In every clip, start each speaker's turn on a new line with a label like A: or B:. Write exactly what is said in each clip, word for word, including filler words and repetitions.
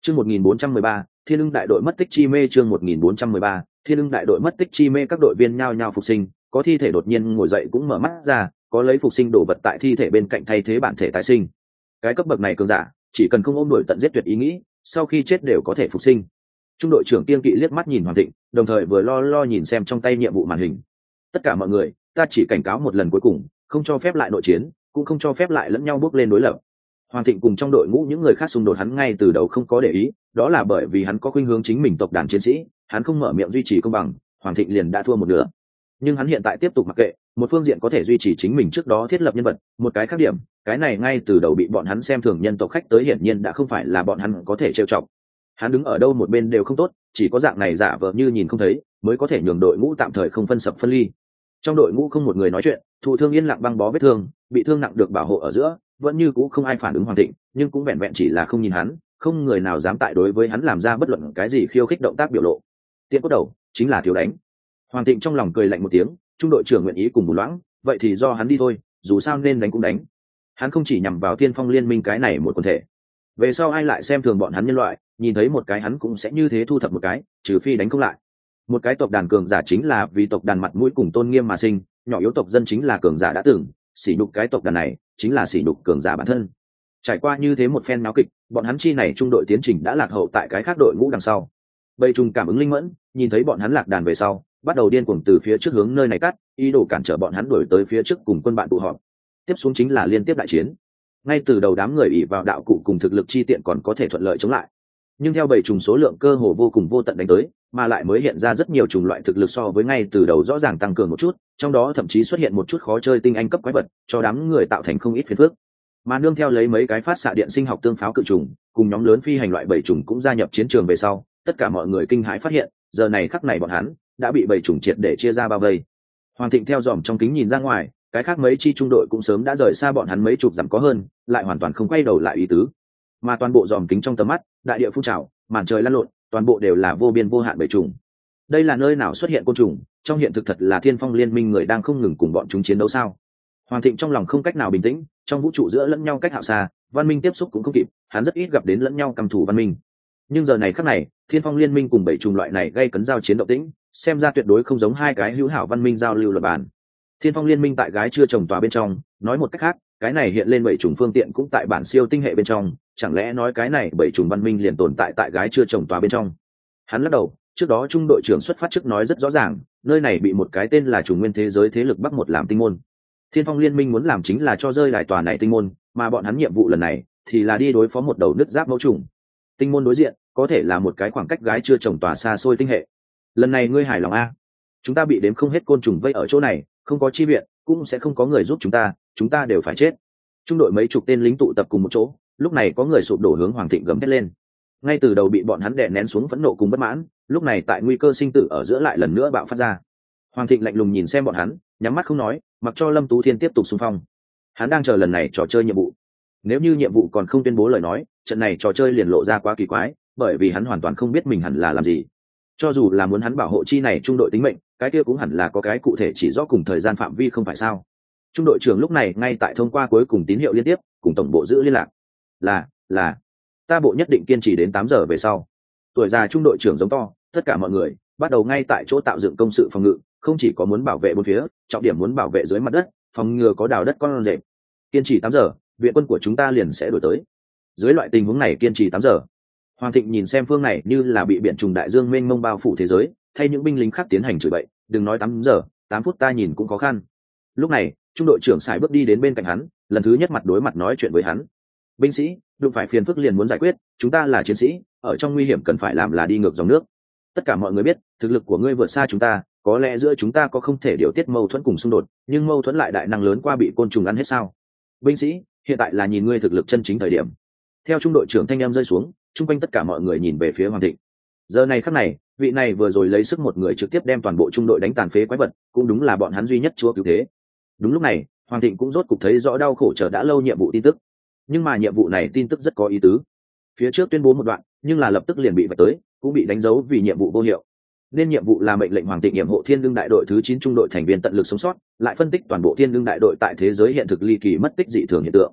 A: Chương một nghìn bốn trăm mười ba, Thiên Ưng đại đội mất tích chi mê. Chương một nghìn bốn trăm mười ba, Thiên Ưng đại đội mất tích chi mê. Các đội viên nhao nhao phục sinh, có thi thể đột nhiên ngồi dậy cũng mở mắt ra, có lấy phục sinh đồ vật tại thi thể bên cạnh thay thế bản thể tái sinh. Cái cấp bậc này cường giả, chỉ cần không ôm đuổi tận giết tuyệt ý nghĩ, sau khi chết đều có thể phục sinh. Trung đội trưởng Tiên Kỵ liếc mắt nhìn Hoàng Thịnh, đồng thời vừa lo lo nhìn xem trong tay nhiệm vụ màn hình. Tất cả mọi người, ta chỉ cảnh cáo một lần cuối cùng, không cho phép lại nội chiến, cũng không cho phép lại lẫn nhau bước lên đối lập. Hoàng Thịnh cùng trong đội ngũ những người khác xung đột hắn ngay từ đầu không có để ý, đó là bởi vì hắn có khuynh hướng chính mình tộc đàn chiến sĩ, hắn không mở miệng duy trì công bằng, Hoàng Thịnh liền đã thua một nửa. Nhưng hắn hiện tại tiếp tục mặc kệ, một phương diện có thể duy trì chính mình trước đó thiết lập nhân vật, một cái khác điểm, cái này ngay từ đầu bị bọn hắn xem thường nhân tộc khách tới hiển nhiên đã không phải là bọn hắn có thể trêu chọc. Hắn đứng ở đâu một bên đều không tốt, chỉ có dạng này giả vờ như nhìn không thấy, mới có thể nhường đội ngũ tạm thời không phân sập phân ly. Trong đội ngũ không một người nói chuyện, thụ thương yên lặng băng bó vết thương, bị thương nặng được bảo hộ ở giữa, vẫn như cũ không ai phản ứng Hoàng Thịnh, nhưng cũng vẹn vẹn chỉ là không nhìn hắn, không người nào dám tại đối với hắn làm ra bất luận cái gì khiêu khích động tác biểu lộ. Tiện cốt đầu chính là thiếu đánh. Hoàng Thịnh trong lòng cười lạnh một tiếng, trung đội trưởng nguyện ý cùng Bùn Loãng, vậy thì do hắn đi thôi, dù sao nên đánh cũng đánh. Hắn không chỉ nhằm vào Tiên Phong Liên Minh cái này một quần thể, về sau ai lại xem thường bọn hắn nhân loại, nhìn thấy một cái hắn cũng sẽ như thế thu thập một cái, trừ phi đánh không lại. Một cái tộc đàn cường giả chính là vì tộc đàn mặt mũi cùng tôn nghiêm mà sinh, nhỏ yếu tộc dân chính là cường giả đã từng, sỉ nhục cái tộc đàn này chính là sỉ nhục cường giả bản thân. Trải qua như thế một phen náo kịch, bọn hắn chi này trung đội tiến trình đã lạc hậu tại cái khác đội ngũ đằng sau. Bầy trùng cảm ứng linh mẫn, nhìn thấy bọn hắn lạc đàn về sau, bắt đầu điên cuồng từ phía trước hướng nơi này cắt, ý đồ cản trở bọn hắn đuổi tới phía trước cùng quân bạn tụ họp. Tiếp xuống chính là liên tiếp đại chiến. Ngay từ đầu đám người ỷ vào đạo cụ cùng thực lực chi tiện còn có thể thuận lợi chống lại, nhưng theo bầy trùng số lượng cơ hồ vô cùng vô tận đánh tới, mà lại mới hiện ra rất nhiều chủng loại thực lực so với ngay từ đầu rõ ràng tăng cường một chút, trong đó thậm chí xuất hiện một chút khó chơi tinh anh cấp quái vật, cho đám người tạo thành không ít phiền phức. Mà nương theo lấy mấy cái phát xạ điện sinh học tương pháo cự trùng, cùng nhóm lớn phi hành loại bầy trùng cũng gia nhập chiến trường về sau, tất cả mọi người kinh hãi phát hiện, giờ này khắc này bọn hắn đã bị bầy trùng triệt để chia ra bao vây. Hoàng Thịnh theo dòm trong kính nhìn ra ngoài, cái khác mấy chi trung đội cũng sớm đã rời xa bọn hắn mấy chục dặm có hơn, lại hoàn toàn không quay đầu lại ý tứ. Mà toàn bộ dòm kính trong tầm mắt, đại địa phun trào, màn trời lăn lộn, toàn bộ đều là vô biên vô hạn bầy trùng. Đây là nơi nào xuất hiện côn trùng, trong hiện thực thật là Thiên Phong Liên Minh người đang không ngừng cùng bọn chúng chiến đấu sao? Hoàng Thịnh trong lòng không cách nào bình tĩnh, trong vũ trụ giữa lẫn nhau cách hạo xa, văn minh tiếp xúc cũng không kịp, hắn rất ít gặp đến lẫn nhau căm thù văn minh. Nhưng giờ này khắc này, Thiên Phong Liên Minh cùng bảy trùng loại này gây cấn giao chiến động tĩnh, xem ra tuyệt đối không giống hai cái hữu hảo văn minh giao lưu luật bản. Thiên Phong Liên Minh tại gái chưa trồng tòa bên trong, nói một cách khác, cái này hiện lên bảy trùng phương tiện cũng tại bản siêu tinh hệ bên trong, chẳng lẽ nói cái này bảy trùng văn minh liền tồn tại tại gái chưa trồng tòa bên trong? Hắn lắc đầu, trước đó trung đội trưởng xuất phát trước nói rất rõ ràng, nơi này bị một cái tên là trùng nguyên thế giới thế lực bắc một làm tinh môn. Thiên Phong Liên Minh muốn làm chính là cho rơi lại tòa này tinh môn, mà bọn hắn nhiệm vụ lần này thì là đi đối phó một đầu nứt giáp mẫu trùng. Tinh môn đối diện có thể là một cái khoảng cách gái chưa trồng tòa xa xôi tinh hệ. Lần này ngươi hài lòng a? Chúng ta bị đếm không hết côn trùng vây ở chỗ này, không có chi viện, cũng sẽ không có người giúp chúng ta, chúng ta đều phải chết. Trung đội mấy chục tên lính tụ tập cùng một chỗ, lúc này có người sụp đổ hướng Hoàng Thịnh gầm thét lên. Ngay từ đầu bị bọn hắn đè nén xuống phẫn nộ cùng bất mãn, lúc này tại nguy cơ sinh tử ở giữa lại lần nữa bạo phát ra. Hoàng Thịnh lạnh lùng nhìn xem bọn hắn, nhắm mắt không nói, mặc cho Lâm Tú Thiên tiếp tục xung phong. Hắn đang chờ lần này trò chơi nhiệm vụ. Nếu như nhiệm vụ còn không tuyên bố lời nói, trận này trò chơi liền lộ ra quá kỳ quái, bởi vì hắn hoàn toàn không biết mình hẳn là làm gì. Cho dù là muốn hắn bảo hộ chi này trung đội tính mệnh, cái kia cũng hẳn là có cái cụ thể chỉ rõ cùng thời gian phạm vi không phải sao? Trung đội trưởng lúc này ngay tại thông qua cuối cùng tín hiệu liên tiếp, cùng tổng bộ giữ liên lạc. Là, là, ta bộ nhất định kiên trì đến tám giờ về sau. Tuổi già trung đội trưởng giống to, tất cả mọi người bắt đầu ngay tại chỗ tạo dựng công sự phòng ngự, không chỉ có muốn bảo vệ bốn phía, trọng điểm muốn bảo vệ dưới mặt đất, phòng ngừa có đào đất con rệp. Kiên trì tám giờ, viện quân của chúng ta liền sẽ đổi tới. Dưới loại tình huống này kiên trì tám giờ. Hoàng Thịnh nhìn xem phương này như là bị biển trùng đại dương mênh mông bao phủ thế giới, thay những binh lính khác tiến hành chửi bậy, đừng nói tám giờ, tám phút ta nhìn cũng khó khăn. Lúc này, trung đội trưởng sải bước đi đến bên cạnh hắn, lần thứ nhất mặt đối mặt nói chuyện với hắn. Binh sĩ, đụng phải phiền phức liền muốn giải quyết, chúng ta là chiến sĩ, ở trong nguy hiểm cần phải làm là đi ngược dòng nước. Tất cả mọi người biết, thực lực của ngươi vượt xa chúng ta, có lẽ giữa chúng ta có không thể điều tiết mâu thuẫn cùng xung đột, nhưng mâu thuẫn lại đại năng lớn qua bị côn trùng ăn hết sao? Binh sĩ, hiện tại là nhìn ngươi thực lực chân chính thời điểm. Theo trung đội trưởng thanh em rơi xuống, chung quanh tất cả mọi người nhìn về phía Hoàng Thịnh. Giờ này khắc này, vị này vừa rồi lấy sức một người trực tiếp đem toàn bộ trung đội đánh tàn phế quái vật, cũng đúng là bọn hắn duy nhất chúa cứu thế. Đúng lúc này, Hoàng Thịnh cũng rốt cục thấy rõ đau khổ chờ đã lâu nhiệm vụ tin tức. Nhưng mà nhiệm vụ này tin tức rất có ý tứ. Phía trước tuyên bố một đoạn, nhưng là lập tức liền bị vạch tới, cũng bị đánh dấu vì nhiệm vụ vô hiệu. Nên nhiệm vụ là mệnh lệnh Hoàng Thịnh nhiệm hộ Thiên Lương đại đội thứ chín trung đội thành viên tận lực sống sót, lại phân tích toàn bộ Thiên Lương đại đội tại thế giới hiện thực ly kỳ mất tích dị thường hiện tượng.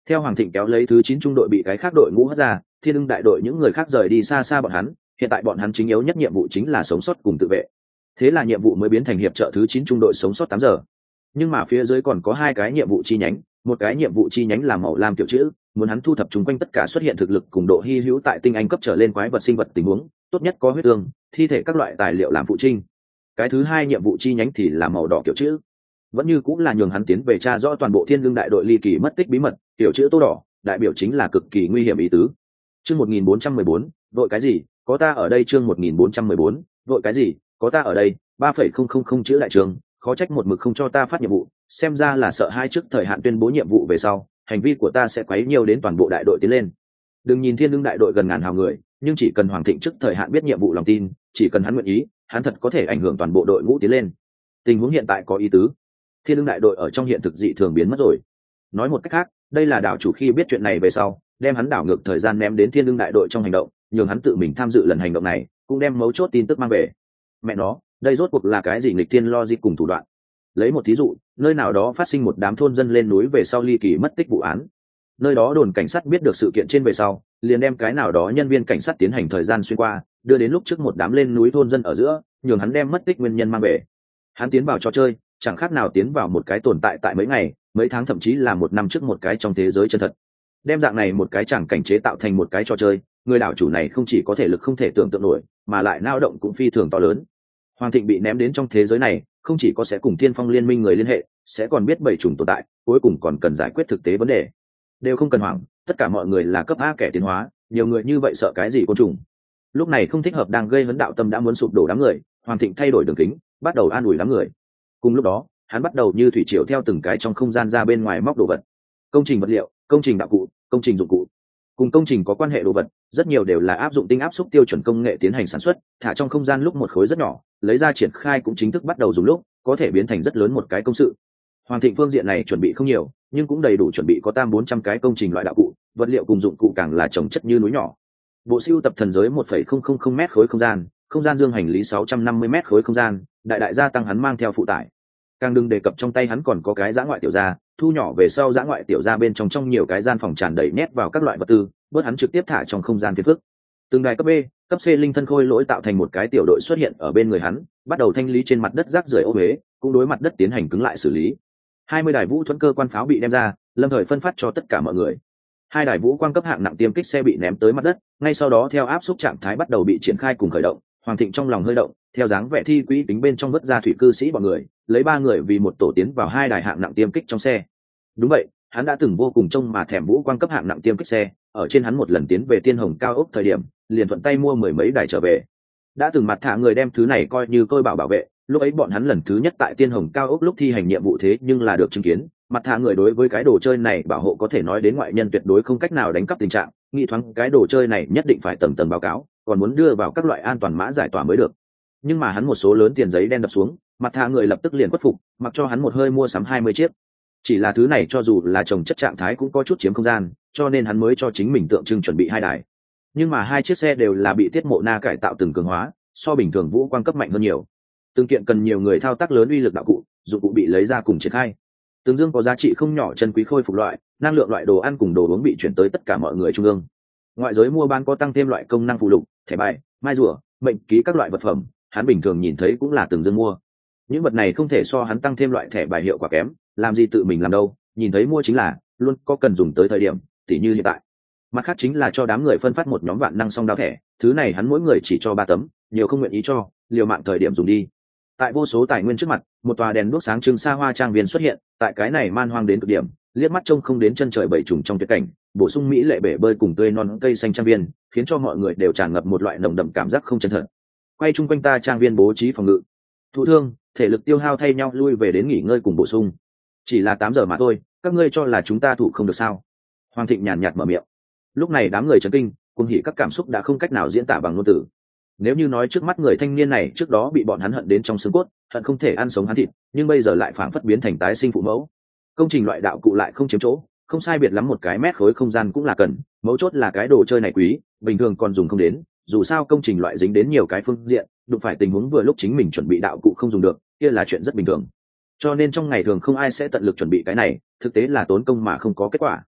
A: Theo Hoàng Thịnh kéo lấy thứ chín trung đội bị cái khác đội ngũ hất ra, Thiên Ưng đại đội những người khác rời đi xa xa bọn hắn, hiện tại bọn hắn chính yếu nhất nhiệm vụ chính là sống sót cùng tự vệ. Thế là nhiệm vụ mới biến thành hiệp trợ thứ chín trung đội sống sót tám giờ. Nhưng mà phía dưới còn có hai cái nhiệm vụ chi nhánh, một cái nhiệm vụ chi nhánh là màu lam kiểu chữ, muốn hắn thu thập chúng quanh tất cả xuất hiện thực lực cùng độ hy hữu tại tinh anh cấp trở lên quái vật sinh vật tình huống, tốt nhất có huyết tương, thi thể các loại tài liệu làm phụ trinh. Cái thứ hai nhiệm vụ chi nhánh thì là màu đỏ kiểu chữ, vẫn như cũng là nhường hắn tiến về tra rõ toàn bộ Thiên Lương đại đội ly kỳ mất tích bí mật, kiểu chữ tô đỏ, đại biểu chính là cực kỳ nguy hiểm ý tứ. Chương một nghìn bốn trăm mười bốn, đội cái gì, có ta ở đây. Chương một nghìn bốn trăm mười bốn, đội cái gì, có ta ở đây. ba phẩy không không không chữ đại trường, khó trách một mực không cho ta phát nhiệm vụ, xem ra là sợ hai trước thời hạn tuyên bố nhiệm vụ về sau, hành vi của ta sẽ quấy nhiều đến toàn bộ đại đội tiến lên. Đừng nhìn Thiên Lương đại đội gần ngàn hào người, nhưng chỉ cần Hoàng Thịnh trước thời hạn biết nhiệm vụ lòng tin, chỉ cần hắn nguyện ý, hắn thật có thể ảnh hưởng toàn bộ đội ngũ tiến lên. Tình huống hiện tại có ý tứ. Thiên Lương đại đội ở trong hiện thực dị thường biến mất rồi. Nói một cách khác, đây là đảo chủ khi biết chuyện này về sau, đem hắn đảo ngược thời gian ném đến Thiên Lương đại đội trong hành động, nhường hắn tự mình tham dự lần hành động này, cũng đem mấu chốt tin tức mang về. Mẹ nó, đây rốt cuộc là cái gì nghịch thiên logic cùng thủ đoạn? Lấy một thí dụ, nơi nào đó phát sinh một đám thôn dân lên núi về sau ly kỳ mất tích vụ án. Nơi đó đồn cảnh sát biết được sự kiện trên về sau, liền đem cái nào đó nhân viên cảnh sát tiến hành thời gian xuyên qua, đưa đến lúc trước một đám lên núi thôn dân ở giữa, nhường hắn đem mất tích nguyên nhân mang về. Hắn tiến vào trò chơi, chẳng khác nào tiến vào một cái tồn tại tại mấy ngày, mấy tháng thậm chí là một năm trước một cái trong thế giới chân thật. Đem dạng này một cái chẳng cảnh chế tạo thành một cái trò chơi, người đảo chủ này không chỉ có thể lực không thể tưởng tượng nổi, mà lại nao động cũng phi thường to lớn. Hoàng Thịnh bị ném đến trong thế giới này, không chỉ có sẽ cùng Thiên Phong liên minh người liên hệ, sẽ còn biết bảy chủng tồn tại, cuối cùng còn cần giải quyết thực tế vấn đề. Đều không cần hoảng, tất cả mọi người là cấp A kẻ tiến hóa, nhiều người như vậy sợ cái gì côn trùng. Lúc này không thích hợp đang gây vấn đạo tâm đã muốn sụp đổ đám người, Hoàng Thịnh thay đổi đường kính, bắt đầu an ủi đám người. Cùng lúc đó, hắn bắt đầu như thủy triều theo từng cái trong không gian ra bên ngoài móc đồ vật. Công trình vật liệu, công trình đạo cụ, công trình dụng cụ. Cùng công trình có quan hệ đồ vật, rất nhiều đều là áp dụng tinh áp xúc tiêu chuẩn công nghệ tiến hành sản xuất, thả trong không gian lúc một khối rất nhỏ, lấy ra triển khai cũng chính thức bắt đầu dùng lúc, có thể biến thành rất lớn một cái công sự. Hoàng Thịnh phương diện này chuẩn bị không nhiều, nhưng cũng đầy đủ chuẩn bị có tam bốn trăm cái công trình loại đạo cụ, vật liệu cùng dụng cụ càng là chồng chất như núi nhỏ. Bộ siêu tập thần giới một phẩy không không không mét khối không gian, không gian dương hành lý sáu trăm năm mươi mét khối không gian, đại đại gia tăng hắn mang theo phụ tải. Càng đừng đề cập trong tay hắn còn có cái dã ngoại tiểu gia, thu nhỏ về sau dã ngoại tiểu gia bên trong trong nhiều cái gian phòng tràn đầy nhét vào các loại vật tư, bớt hắn trực tiếp thả trong không gian phiền phức. Từng đài cấp B, cấp C linh thân khôi lỗi tạo thành một cái tiểu đội xuất hiện ở bên người hắn, bắt đầu thanh lý trên mặt đất rác rưởi ô uế, cũng đối mặt đất tiến hành cứng lại xử lý. hai mươi đài vũ thuẫn cơ quan pháo bị đem ra, lâm thời phân phát cho tất cả mọi người. Hai đài vũ quang cấp hạng nặng tiêm kích xe bị ném tới mặt đất, ngay sau đó theo áp suất trạng thái bắt đầu bị triển khai cùng khởi động. Hoàng Thịnh trong lòng hơi động, theo dáng vẻ thi quỹ tính bên trong vứt ra thủy cư sĩ bọn người, lấy ba người vì một tổ tiến vào hai đài hạng nặng tiêm kích trong xe. Đúng vậy, hắn đã từng vô cùng trông mà thèm vũ quang cấp hạng nặng tiêm kích xe, ở trên hắn một lần tiến về Tiên Hồng cao ốc thời điểm, liền thuận tay mua mười mấy đài trở về. Đã từng mặt thả người đem thứ này coi như tôi bảo bảo vệ, lúc ấy bọn hắn lần thứ nhất tại Tiên Hồng cao ốc lúc thi hành nhiệm vụ thế nhưng là được chứng kiến, mặt thả người đối với cái đồ chơi này bảo hộ có thể nói đến ngoại nhân tuyệt đối không cách nào đánh cắp tình trạng, nghĩ thoáng cái đồ chơi này nhất định phải tầng tầng báo cáo, còn muốn đưa vào các loại an toàn mã giải tỏa mới được. Nhưng mà hắn một số lớn tiền giấy đen đập xuống, mặt thả người lập tức liền khuất phục, mặc cho hắn một hơi mua sắm hai mươi chiếc. Chỉ là thứ này cho dù là trồng chất trạng thái cũng có chút chiếm không gian, cho nên hắn mới cho chính mình tượng trưng chuẩn bị hai đài. Nhưng mà hai chiếc xe đều là bị Tiết Mộ Na cải tạo từng cường hóa, so bình thường vũ quang cấp mạnh hơn nhiều. Từng kiện cần nhiều người thao tác lớn uy lực đạo cụ, dụng cụ bị lấy ra cùng triển khai. Tương dương có giá trị không nhỏ chân quý khôi phục loại, năng lượng loại đồ ăn cùng đồ uống bị chuyển tới tất cả mọi người trung ương. Ngoại giới mua bán có tăng thêm loại công năng phụ lục, thẻ bài, mai rùa, mệnh ký các loại vật phẩm, hắn bình thường nhìn thấy cũng là Tương dương mua. Những vật này không thể so hắn tăng thêm loại thẻ bài hiệu quả kém, làm gì tự mình làm đâu, nhìn thấy mua chính là, luôn có cần dùng tới thời điểm, tỉ như hiện tại. Mặt khác chính là cho đám người phân phát một nhóm vạn năng song đao thẻ, thứ này hắn mỗi người chỉ cho ba tấm, nhiều không nguyện ý cho, liều mạng thời điểm dùng đi. Tại vô số tài nguyên trước mặt, một tòa đèn đuốc sáng trưng xa hoa trang viên xuất hiện, tại cái này man hoang đến cực điểm, liếc mắt trông không đến chân trời bảy trùng trong tuyệt cảnh, bổ sung mỹ lệ bể bơi cùng tươi non cây xanh trang viên, khiến cho mọi người đều tràn ngập một loại nồng đậm cảm giác không chân thật. Quay chung quanh ta trang viên bố trí phòng ngự, thụ thương, thể lực tiêu hao thay nhau lui về đến nghỉ ngơi cùng bổ sung. Chỉ là tám giờ mà thôi, các ngươi cho là chúng ta thủ không được sao? Hoàng Thịnh nhàn nhạt mở miệng. Lúc này đám người chấn kinh, cùng hỉ các cảm xúc đã không cách nào diễn tả bằng ngôn từ. Nếu như nói trước mắt người thanh niên này trước đó bị bọn hắn hận đến trong xương cốt, hận không thể ăn sống hắn thịt, nhưng bây giờ lại phảng phất biến thành tái sinh phụ mẫu. Công trình loại đạo cụ lại không chiếm chỗ, không sai biệt lắm một cái mét khối không gian cũng là cần, mấu chốt là cái đồ chơi này quý, bình thường còn dùng không đến, dù sao công trình loại dính đến nhiều cái phương diện, đụng phải tình huống vừa lúc chính mình chuẩn bị đạo cụ không dùng được, kia là chuyện rất bình thường. Cho nên trong ngày thường không ai sẽ tận lực chuẩn bị cái này, thực tế là tốn công mà không có kết quả.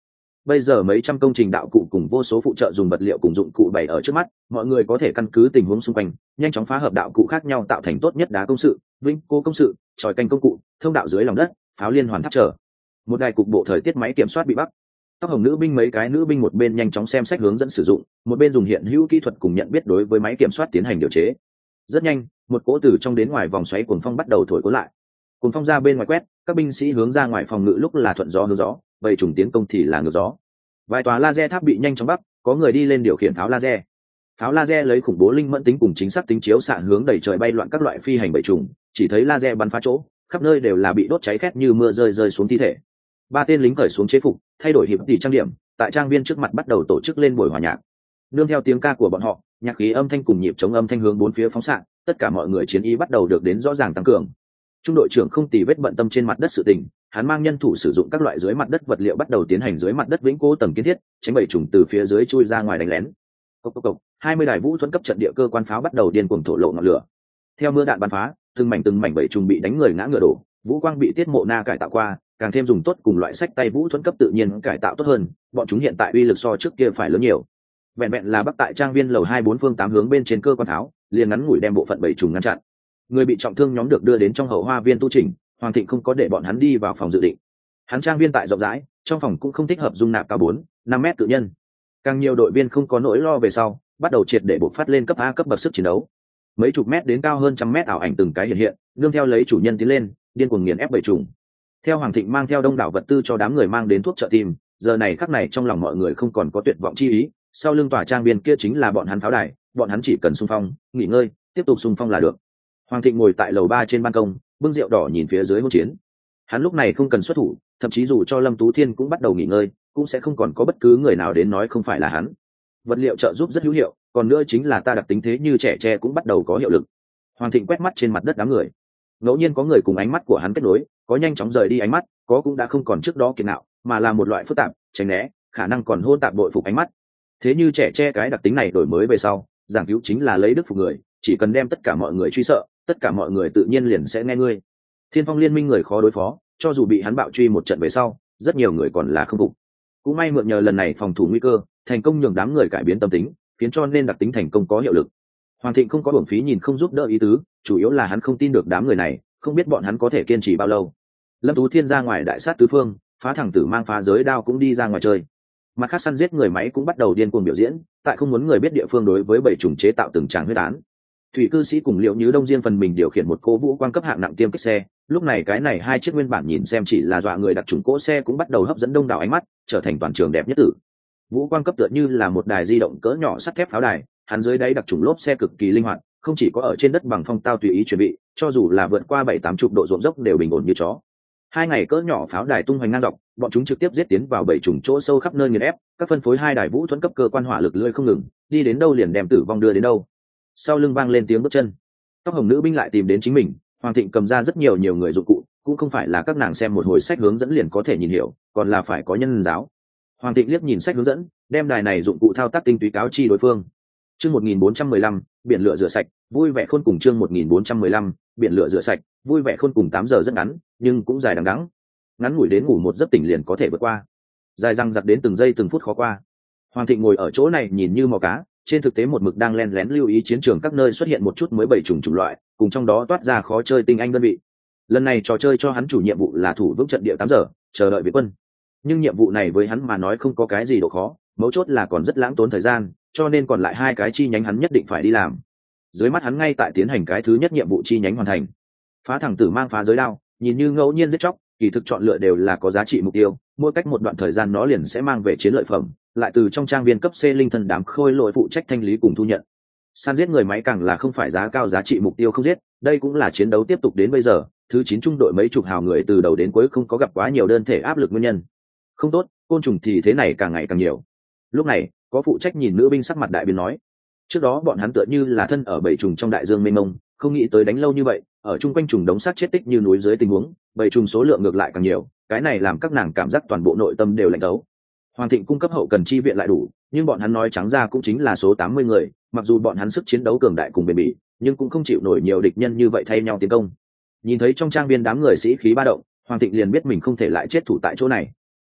A: Bây giờ mấy trăm công trình đạo cụ cùng vô số phụ trợ dùng vật liệu cùng dụng cụ bày ở trước mắt, mọi người có thể căn cứ tình huống xung quanh nhanh chóng phá hợp đạo cụ khác nhau tạo thành tốt nhất đá công sự, vĩnh cô công sự, tròi canh công cụ, thông đạo dưới lòng đất, pháo liên hoàn tháp trở. Một đài cục bộ thời tiết máy kiểm soát bị bắt. Tóc hồng nữ binh mấy cái nữ binh một bên nhanh chóng xem sách hướng dẫn sử dụng, một bên dùng hiện hữu kỹ thuật cùng nhận biết đối với máy kiểm soát tiến hành điều chế. Rất nhanh, một cỗ từ trong đến ngoài vòng xoáy cuồng phong bắt đầu thổi cuốn lại. Cuồng phong ra bên ngoài quét, các binh sĩ hướng ra ngoài phòng ngự lúc là thuận gió hướng gió, vậy trùng tiến công thì là ngược gió. Vài tòa laser tháp bị nhanh chóng bắt, có người đi lên điều khiển pháo laser. Pháo laser lấy khủng bố linh mẫn tính cùng chính xác tính chiếu xạ hướng đẩy trời bay loạn các loại phi hành bầy trùng, chỉ thấy laser bắn phá chỗ, khắp nơi đều là bị đốt cháy khét như mưa rơi rơi xuống thi thể. Ba tên lính cởi xuống chế phục, thay đổi hiệp tỷ trang điểm, tại trang viên trước mặt bắt đầu tổ chức lên buổi hòa nhạc. Nương theo tiếng ca của bọn họ, nhạc khí âm thanh cùng nhịp chống âm thanh hướng bốn phía phóng xạ, tất cả mọi người chiến ý bắt đầu được đến rõ ràng tăng cường. Trung đội trưởng không tì vết bận tâm trên mặt đất sự tình, hắn mang nhân thủ sử dụng các loại dưới mặt đất vật liệu bắt đầu tiến hành dưới mặt đất vĩnh cố tầng kiến thiết, tránh bầy trùng từ phía dưới chui ra ngoài đánh lén. Cốc cốc cốc, hai mươi đài vũ thuẫn cấp trận địa cơ quan pháo bắt đầu điên cuồng thổ lộ ngọn lửa. Theo mưa đạn bắn phá, từng mảnh từng mảnh bầy trùng bị đánh người ngã ngựa đổ, vũ quang bị tiết mộ na cải tạo qua, càng thêm dùng tốt cùng loại sách tay vũ thuẫn cấp tự nhiên cải tạo tốt hơn, bọn chúng hiện tại uy lực so trước kia phải lớn nhiều. Vẹn vẹn là bắc tại trang viên lầu hai bốn phương tám hướng bên trên cơ quan pháo, liền ngắn ngủi đem bộ phận bầy trùng ngăn chặn. Người bị trọng thương nhóm được đưa đến trong hậu hoa viên tu chỉnh, Hoàng Thịnh không có để bọn hắn đi vào phòng dự định. Hắn trang viên tại rộng rãi, trong phòng cũng không thích hợp dung nạp cao bốn năm mét tự nhân. Càng nhiều đội viên không có nỗi lo về sau, bắt đầu triệt để bộc phát lên cấp A cấp bậc sức chiến đấu. Mấy chục mét đến cao hơn trăm mét ảo ảnh từng cái hiện hiện, nương theo lấy chủ nhân tiến lên, điên cuồng nghiền ép bầy trùng. Theo Hoàng Thịnh mang theo đông đảo vật tư cho đám người mang đến thuốc trợ tim, giờ này khắc này trong lòng mọi người không còn có tuyệt vọng chi ý, sau lưng tòa trang viên kia chính là bọn hắn pháo đài, bọn hắn chỉ cần xung phong, nghỉ ngơi, tiếp tục xung phong là được. Hoàng Thịnh ngồi tại lầu ba trên ban công, bưng rượu đỏ nhìn phía dưới hỗn chiến. Hắn lúc này không cần xuất thủ, thậm chí dù cho Lâm Tú Thiên cũng bắt đầu nghỉ ngơi, cũng sẽ không còn có bất cứ người nào đến nói không phải là hắn. Vật liệu trợ giúp rất hữu hiệu, còn nữa chính là ta đặc tính thế như trẻ tre cũng bắt đầu có hiệu lực. Hoàng Thịnh quét mắt trên mặt đất đám người, ngẫu nhiên có người cùng ánh mắt của hắn kết nối, có nhanh chóng rời đi ánh mắt, có cũng đã không còn trước đó kiệt ngạo, mà là một loại phức tạp, tránh né, khả năng còn hôn tạp bội phục ánh mắt. Thế như trẻ tre cái đặc tính này đổi mới về sau, giảng cứu chính là lấy đức phục người, chỉ cần đem tất cả mọi người truy sợ, tất cả mọi người tự nhiên liền sẽ nghe ngươi. Thiên Phong liên minh người khó đối phó, cho dù bị hắn bạo truy một trận về sau, rất nhiều người còn là không phục. Cũng may mượn nhờ lần này phòng thủ nguy cơ, thành công nhường đám người cải biến tâm tính, khiến cho nên đặc tính thành công có hiệu lực. Hoàng Thịnh không có uổng phí nhìn không giúp đỡ ý tứ, chủ yếu là hắn không tin được đám người này, không biết bọn hắn có thể kiên trì bao lâu. Lâm Tú Thiên ra ngoài đại sát tứ phương, phá thẳng tử mang phá giới đao cũng đi ra ngoài chơi. Mặt khác săn giết người máy cũng bắt đầu điên cuồng biểu diễn, tại không muốn người biết địa phương đối với bảy trùng chế tạo từng tràng huyết án. Thủy cư sĩ cùng Liễu Như Đông riêng phần mình điều khiển một cô vũ quang cấp hạng nặng tiêm kích xe, lúc này cái này hai chiếc nguyên bản nhìn xem chỉ là dọa người đặc trùng cỗ xe cũng bắt đầu hấp dẫn đông đảo ánh mắt, trở thành toàn trường đẹp nhất tử. Vũ quang cấp tựa như là một đài di động cỡ nhỏ sắt thép pháo đài, hắn dưới đáy đặc trùng lốp xe cực kỳ linh hoạt, không chỉ có ở trên đất bằng phong tao tùy ý chuẩn bị, cho dù là vượt qua bảy tám chục độ ruộng dốc đều bình ổn như chó. Hai ngày cỡ nhỏ pháo đài tung hoành ngang dọc, bọn chúng trực tiếp giết tiến vào bảy trùng chỗ sâu khắp nơi nghiền ép, các phân phối hai đài vũ thuẫn cấp cơ quan hỏa lực lưỡi không ngừng, đi đến đâu liền đem tử vong đưa đến đâu. Sau lưng vang lên tiếng bước chân, tóc hồng nữ binh lại tìm đến chính mình. Hoàng Thịnh cầm ra rất nhiều nhiều người dụng cụ, cũng không phải là các nàng xem một hồi sách hướng dẫn liền có thể nhìn hiểu, còn là phải có nhân giáo. Hoàng Thịnh liếc nhìn sách hướng dẫn, đem đài này dụng cụ thao tác tinh túy cáo chi đối phương. Chương một nghìn bốn trăm mười lăm, biển lửa rửa sạch, vui vẻ khôn cùng chương một nghìn bốn trăm mười lăm, biển lửa rửa sạch, vui vẻ khôn cùng tám giờ rất ngắn, nhưng cũng dài đằng đẵng. Ngắn ngủi đến ngủ một giấc tỉnh liền có thể vượt qua. Dài răng giặc đến từng giây từng phút khó qua. Hoàng Thịnh ngồi ở chỗ này nhìn như mò cá, trên thực tế một mực đang len lén lưu ý chiến trường các nơi xuất hiện một chút mới bảy chủng chủng loại, cùng trong đó toát ra khó chơi tinh anh đơn vị. Lần này trò chơi cho hắn chủ nhiệm vụ là thủ vững trận địa tám giờ, chờ đợi viện quân. Nhưng nhiệm vụ này với hắn mà nói không có cái gì độ khó, mấu chốt là còn rất lãng tốn thời gian, cho nên còn lại hai cái chi nhánh hắn nhất định phải đi làm. Dưới mắt hắn ngay tại tiến hành cái thứ nhất nhiệm vụ chi nhánh hoàn thành. Phá thẳng tử mang phá giới đao, nhìn như ngẫu nhiên giết chóc, kỳ thực chọn lựa đều là có giá trị mục tiêu, mỗi cách một đoạn thời gian nó liền sẽ mang về chiến lợi phẩm, lại từ trong trang viên cấp C linh thần đám khôi lỗi phụ trách thanh lý cùng thu nhận. Săn giết người máy càng là không phải giá cao giá trị mục tiêu không giết, đây cũng là chiến đấu tiếp tục đến bây giờ, thứ chín trung đội mấy chục hào người từ đầu đến cuối không có gặp quá nhiều đơn thể áp lực nguyên nhân. Không tốt, côn trùng thì thế này càng ngày càng nhiều. Lúc này, có phụ trách nhìn nữ binh sắc mặt đại biến nói, trước đó bọn hắn tựa như là thân ở bầy trùng trong đại dương mênh mông, không nghĩ tới đánh lâu như vậy, ở chung quanh trùng đống xác chết tích như núi dưới tình huống, bầy trùng số lượng ngược lại càng nhiều, cái này làm các nàng cảm giác toàn bộ nội tâm đều lạnh đấu. Hoàng Thịnh cung cấp hậu cần chi viện lại đủ, nhưng bọn hắn nói trắng ra cũng chính là số tám mươi người, mặc dù bọn hắn sức chiến đấu cường đại cùng bền bỉ, nhưng cũng không chịu nổi nhiều địch nhân như vậy thay nhau tiến công. Nhìn thấy trong trang viên đám người sĩ khí ba động, Hoàng Thịnh liền biết mình không thể lại chết thủ tại chỗ này.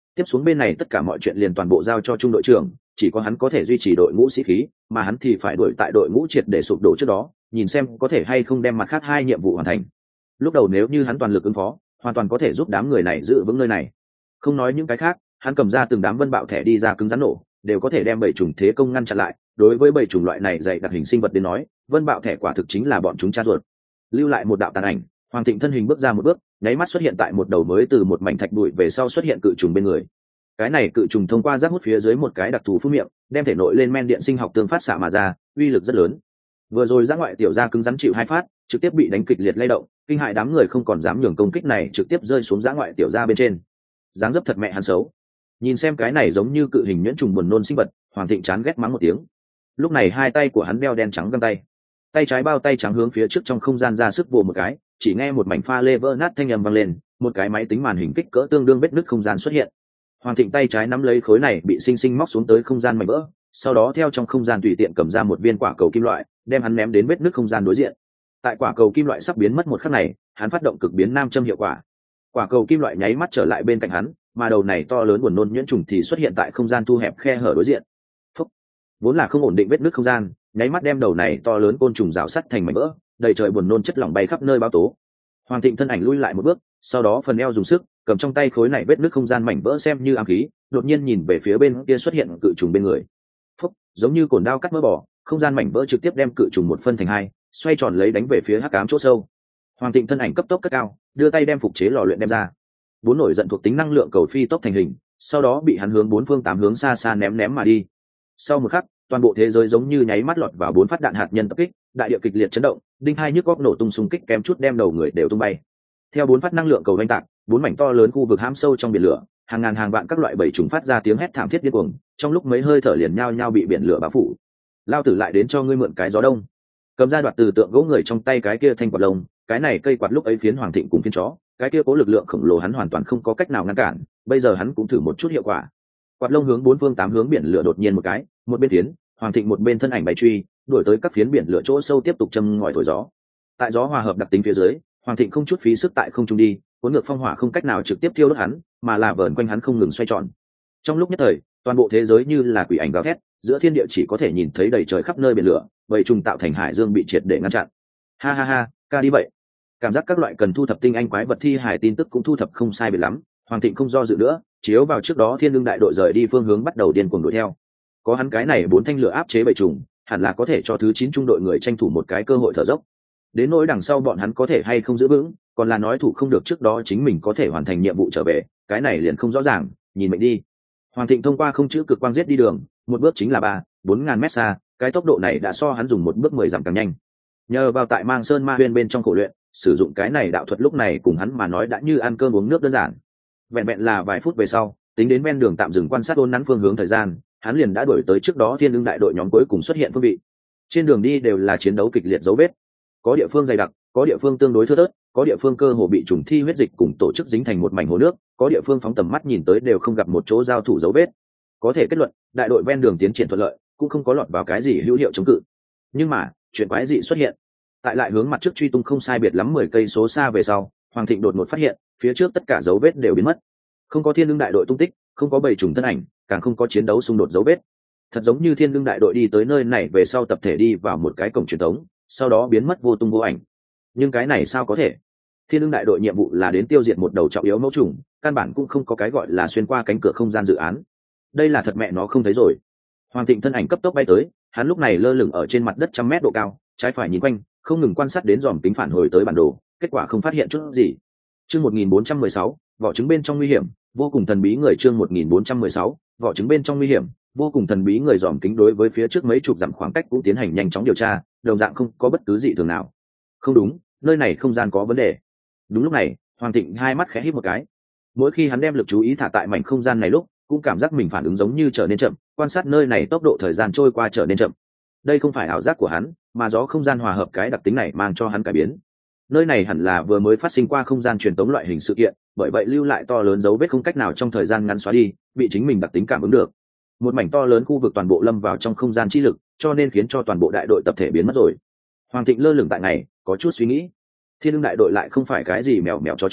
A: tiếp xuống bên này tất cả mọi chuyện liền toàn bộ giao cho trung đội trưởng, chỉ có hắn có thể duy trì đội ngũ sĩ khí, mà hắn thì phải đuổi tại đội ngũ triệt để sụp đổ trước đó, nhìn xem có thể hay không đem mặt khác hai nhiệm vụ hoàn thành. Lúc đầu nếu như hắn toàn lực ứng phó, hoàn toàn có thể giúp đám người này giữ vững nơi này. Không nói những cái khác, hắn cầm ra từng đám vân bạo thẻ đi ra cứng rắn nổ, đều có thể đem bảy trùng thế công ngăn chặn lại. Đối với bảy trùng loại này dày đặc hình sinh vật đến nói, vân bạo thẻ quả thực chính là bọn chúng cha ruột. Lưu lại một đạo tàn ảnh, Hoàng Thịnh thân hình bước ra một bước, nháy mắt xuất hiện tại một đầu mới từ một mảnh thạch bụi về sau xuất hiện cự trùng bên người. Cái này cự trùng thông qua rác hút phía dưới một cái đặc thù phun miệng, đem thể nội lên men điện sinh học tương phát xạ mà ra, uy lực rất lớn. Vừa rồi ra ngoại tiểu gia cứng rắn chịu hai phát, trực tiếp bị đánh kịch liệt lay động, kinh hại đám người không còn dám nhường công kích này trực tiếp rơi xuống ra ngoại tiểu gia bên trên. Dáng dấp thật mẹ hắn xấu. Nhìn xem cái này giống như cự hình nhuyễn trùng buồn nôn sinh vật, Hoàng Thịnh chán ghét mắng một tiếng. Lúc này hai tay của hắn đeo đen trắng găng tay, tay trái bao tay trắng hướng phía trước trong không gian ra sức vồ một cái, chỉ nghe một mảnh pha lê vỡ nát thanh âm vang lên, một cái máy tính màn hình kích cỡ tương đương vết nứt không gian xuất hiện. Hoàng Thịnh tay trái nắm lấy khối này bị sinh sinh móc xuống tới không gian mảnh vỡ, sau đó theo trong không gian tùy tiện cầm ra một viên quả cầu kim loại, đem hắn ném đến vết nứt không gian đối diện. Tại quả cầu kim loại sắp biến mất một khắc này, hắn phát động cực biến nam châm hiệu quả. Quả cầu kim loại nháy mắt trở lại bên cạnh hắn, mà đầu này to lớn buồn nôn nhuyễn trùng thì xuất hiện tại không gian thu hẹp khe hở đối diện. Phúc. Vốn là không ổn định vết nứt không gian, nháy mắt đem đầu này to lớn côn trùng rào sắt thành mảnh vỡ, đầy trời buồn nôn chất lỏng bay khắp nơi báo tố. Hoàng Thịnh thân ảnh lui lại một bước, sau đó phần eo dùng sức cầm trong tay khối này vết nứt không gian mảnh vỡ xem như ám khí, đột nhiên nhìn về phía bên kia xuất hiện cự trùng bên người. Phúc, giống như cồn đao cắt mỡ bò, không gian mảnh vỡ trực tiếp đem cự trùng một phân thành hai, xoay tròn lấy đánh về phía hắc ám chỗ sâu. Hoàng Thịnh thân ảnh cấp tốc cất cao, đưa tay đem phục chế lò luyện đem ra. Bốn nổi giận thuộc tính năng lượng cầu phi tốc thành hình, sau đó bị hắn hướng bốn phương tám hướng xa xa ném ném mà đi. Sau một khắc, toàn bộ thế giới giống như nháy mắt lọt vào bốn phát đạn hạt nhân tập kích, đại địa kịch liệt chấn động, đinh hai nhức góc nổ tung xung kích kém chút đem đầu người đều tung bay. Theo bốn phát năng lượng cầu oanh tạc, bốn mảnh to lớn khu vực hãm sâu trong biển lửa, hàng ngàn hàng vạn các loại bầy trùng phát ra tiếng hét thảm thiết điên cuồng, trong lúc mấy hơi thở liền nhao nhao bị biển lửa bao phủ. Lao tử lại đến cho ngươi mượn cái gió đông. Cầm ra đoạt từ tượng gỗ người trong tay cái kia thanh quạt lông, cái này cây quạt lúc ấy phiến Hoàng Thịnh cùng phiến chó, cái kia cố lực lượng khổng lồ hắn hoàn toàn không có cách nào ngăn cản, bây giờ hắn cũng thử một chút hiệu quả. Quạt lông hướng bốn phương tám hướng biển lửa đột nhiên một cái, một bên phiến, Hoàng Thịnh một bên thân ảnh bay truy, đuổi tới các phiến biển lửa chỗ sâu tiếp tục châm ngòi thổi gió. Tại gió hòa hợp đặc tính phía dưới, Hoàng Thịnh không chút phí sức tại không trung đi, cuốn ngược phong hỏa không cách nào trực tiếp thiêu đốt hắn, mà là vờn quanh hắn không ngừng xoay tròn. Trong lúc nhất thời, toàn bộ thế giới như là quỷ ảnh gào thét, giữa thiên địa chỉ có thể nhìn thấy đầy trời khắp nơi biển lửa, bầy trùng tạo thành hải dương bị triệt để ngăn chặn. Ha ha ha, ca đi vậy. Cảm giác các loại cần thu thập tinh anh quái vật thi hải tin tức cũng thu thập không sai biệt lắm, Hoàng Thịnh không do dự nữa, chiếu vào trước đó Thiên Lương đại đội rời đi phương hướng bắt đầu điên cuồng đuổi theo. Có hắn cái này bốn thanh lửa áp chế bầy trùng, hẳn là có thể cho thứ chín trung đội người tranh thủ một cái cơ hội thở dốc. Đến nỗi đằng sau bọn hắn có thể hay không giữ vững, còn là nói thủ không được trước đó chính mình có thể hoàn thành nhiệm vụ trở về, cái này liền không rõ ràng, nhìn mệnh đi. Hoàng Thịnh thông qua không chữ cực quang giết đi đường, một bước chính là ba, bốn ngàn mét xa, cái tốc độ này đã so hắn dùng một bước mười dặm càng nhanh. Nhờ vào tại Mang Sơn Ma Huyên bên trong khổ luyện, sử dụng cái này đạo thuật lúc này cùng hắn mà nói đã như ăn cơm uống nước đơn giản. Vẹn vẹn là vài phút về sau, tính đến ven đường tạm dừng quan sát ôn nắn phương hướng thời gian, hắn liền đã đuổi tới trước đó Thiên Lương đại đội nhóm cuối cùng xuất hiện phương vị. Trên đường đi đều là chiến đấu kịch liệt dấu vết, có địa phương dày đặc, có địa phương tương đối thưa thớt, có địa phương cơ hồ bị trùng thi huyết dịch cùng tổ chức dính thành một mảnh hồ nước, có địa phương phóng tầm mắt nhìn tới đều không gặp một chỗ giao thủ dấu vết. Có thể kết luận, đại đội ven đường tiến triển thuận lợi, cũng không có lọt vào cái gì hữu hiệu chống cự. Nhưng mà, chuyện quái dị xuất hiện. Tại lại hướng mặt trước truy tung không sai biệt lắm mười cây số xa về sau, Hoàng Thịnh đột ngột phát hiện, phía trước tất cả dấu vết đều biến mất. Không có Thiên Lương đại đội tung tích, không có bầy trùng thân ảnh, càng không có chiến đấu xung đột dấu vết. Thật giống như Thiên Lương đại đội đi tới nơi này về sau tập thể đi vào một cái cổng truyền thống, sau đó biến mất vô tung vô ảnh. Nhưng cái này sao có thể? Thiên Lương đại đội nhiệm vụ là đến tiêu diệt một đầu trọng yếu mẫu trùng, căn bản cũng không có cái gọi là xuyên qua cánh cửa không gian dự án. Đây là thật mẹ nó không thấy rồi. Hoàng Thịnh thân ảnh cấp tốc bay tới, hắn lúc này lơ lửng ở trên mặt đất trăm mét độ cao, trái phải nhìn quanh, không ngừng quan sát đến dòm kính phản hồi tới bản đồ, kết quả không phát hiện chút gì. Chương một nghìn bốn trăm mười sáu, vỏ trứng bên trong nguy hiểm, vô cùng thần bí người chương một nghìn bốn trăm mười sáu, vỏ trứng bên trong nguy hiểm, vô cùng thần bí người dòm kính đối với phía trước mấy chục dặm khoảng cách cũng tiến hành nhanh chóng điều tra, đồng dạng không có bất cứ gì thường nào. Không đúng, nơi này không gian có vấn đề. Đúng lúc này, Hoàng Thịnh hai mắt khẽ híp một cái. Mỗi khi hắn đem lực chú ý thả tại mảnh không gian này lúc, cũng cảm giác mình phản ứng giống như trở nên chậm, quan sát nơi này tốc độ thời gian trôi qua trở nên chậm. Đây không phải ảo giác của hắn, mà do không gian hòa hợp cái đặc tính này mang cho hắn cải biến. Nơi này hẳn là vừa mới phát sinh qua không gian truyền tống loại hình sự kiện, bởi vậy lưu lại to lớn dấu vết không cách nào trong thời gian ngắn xóa đi, bị chính mình đặc tính cảm ứng được. Một mảnh to lớn khu vực toàn bộ lâm vào trong không gian chi lực, cho nên khiến cho toàn bộ đại đội tập thể biến mất rồi. Hoàng Thịnh lơ lửng tại ngày, có chút suy nghĩ. Thiên Lương đại đội lại không phải cái gì mèo mèo chó chó,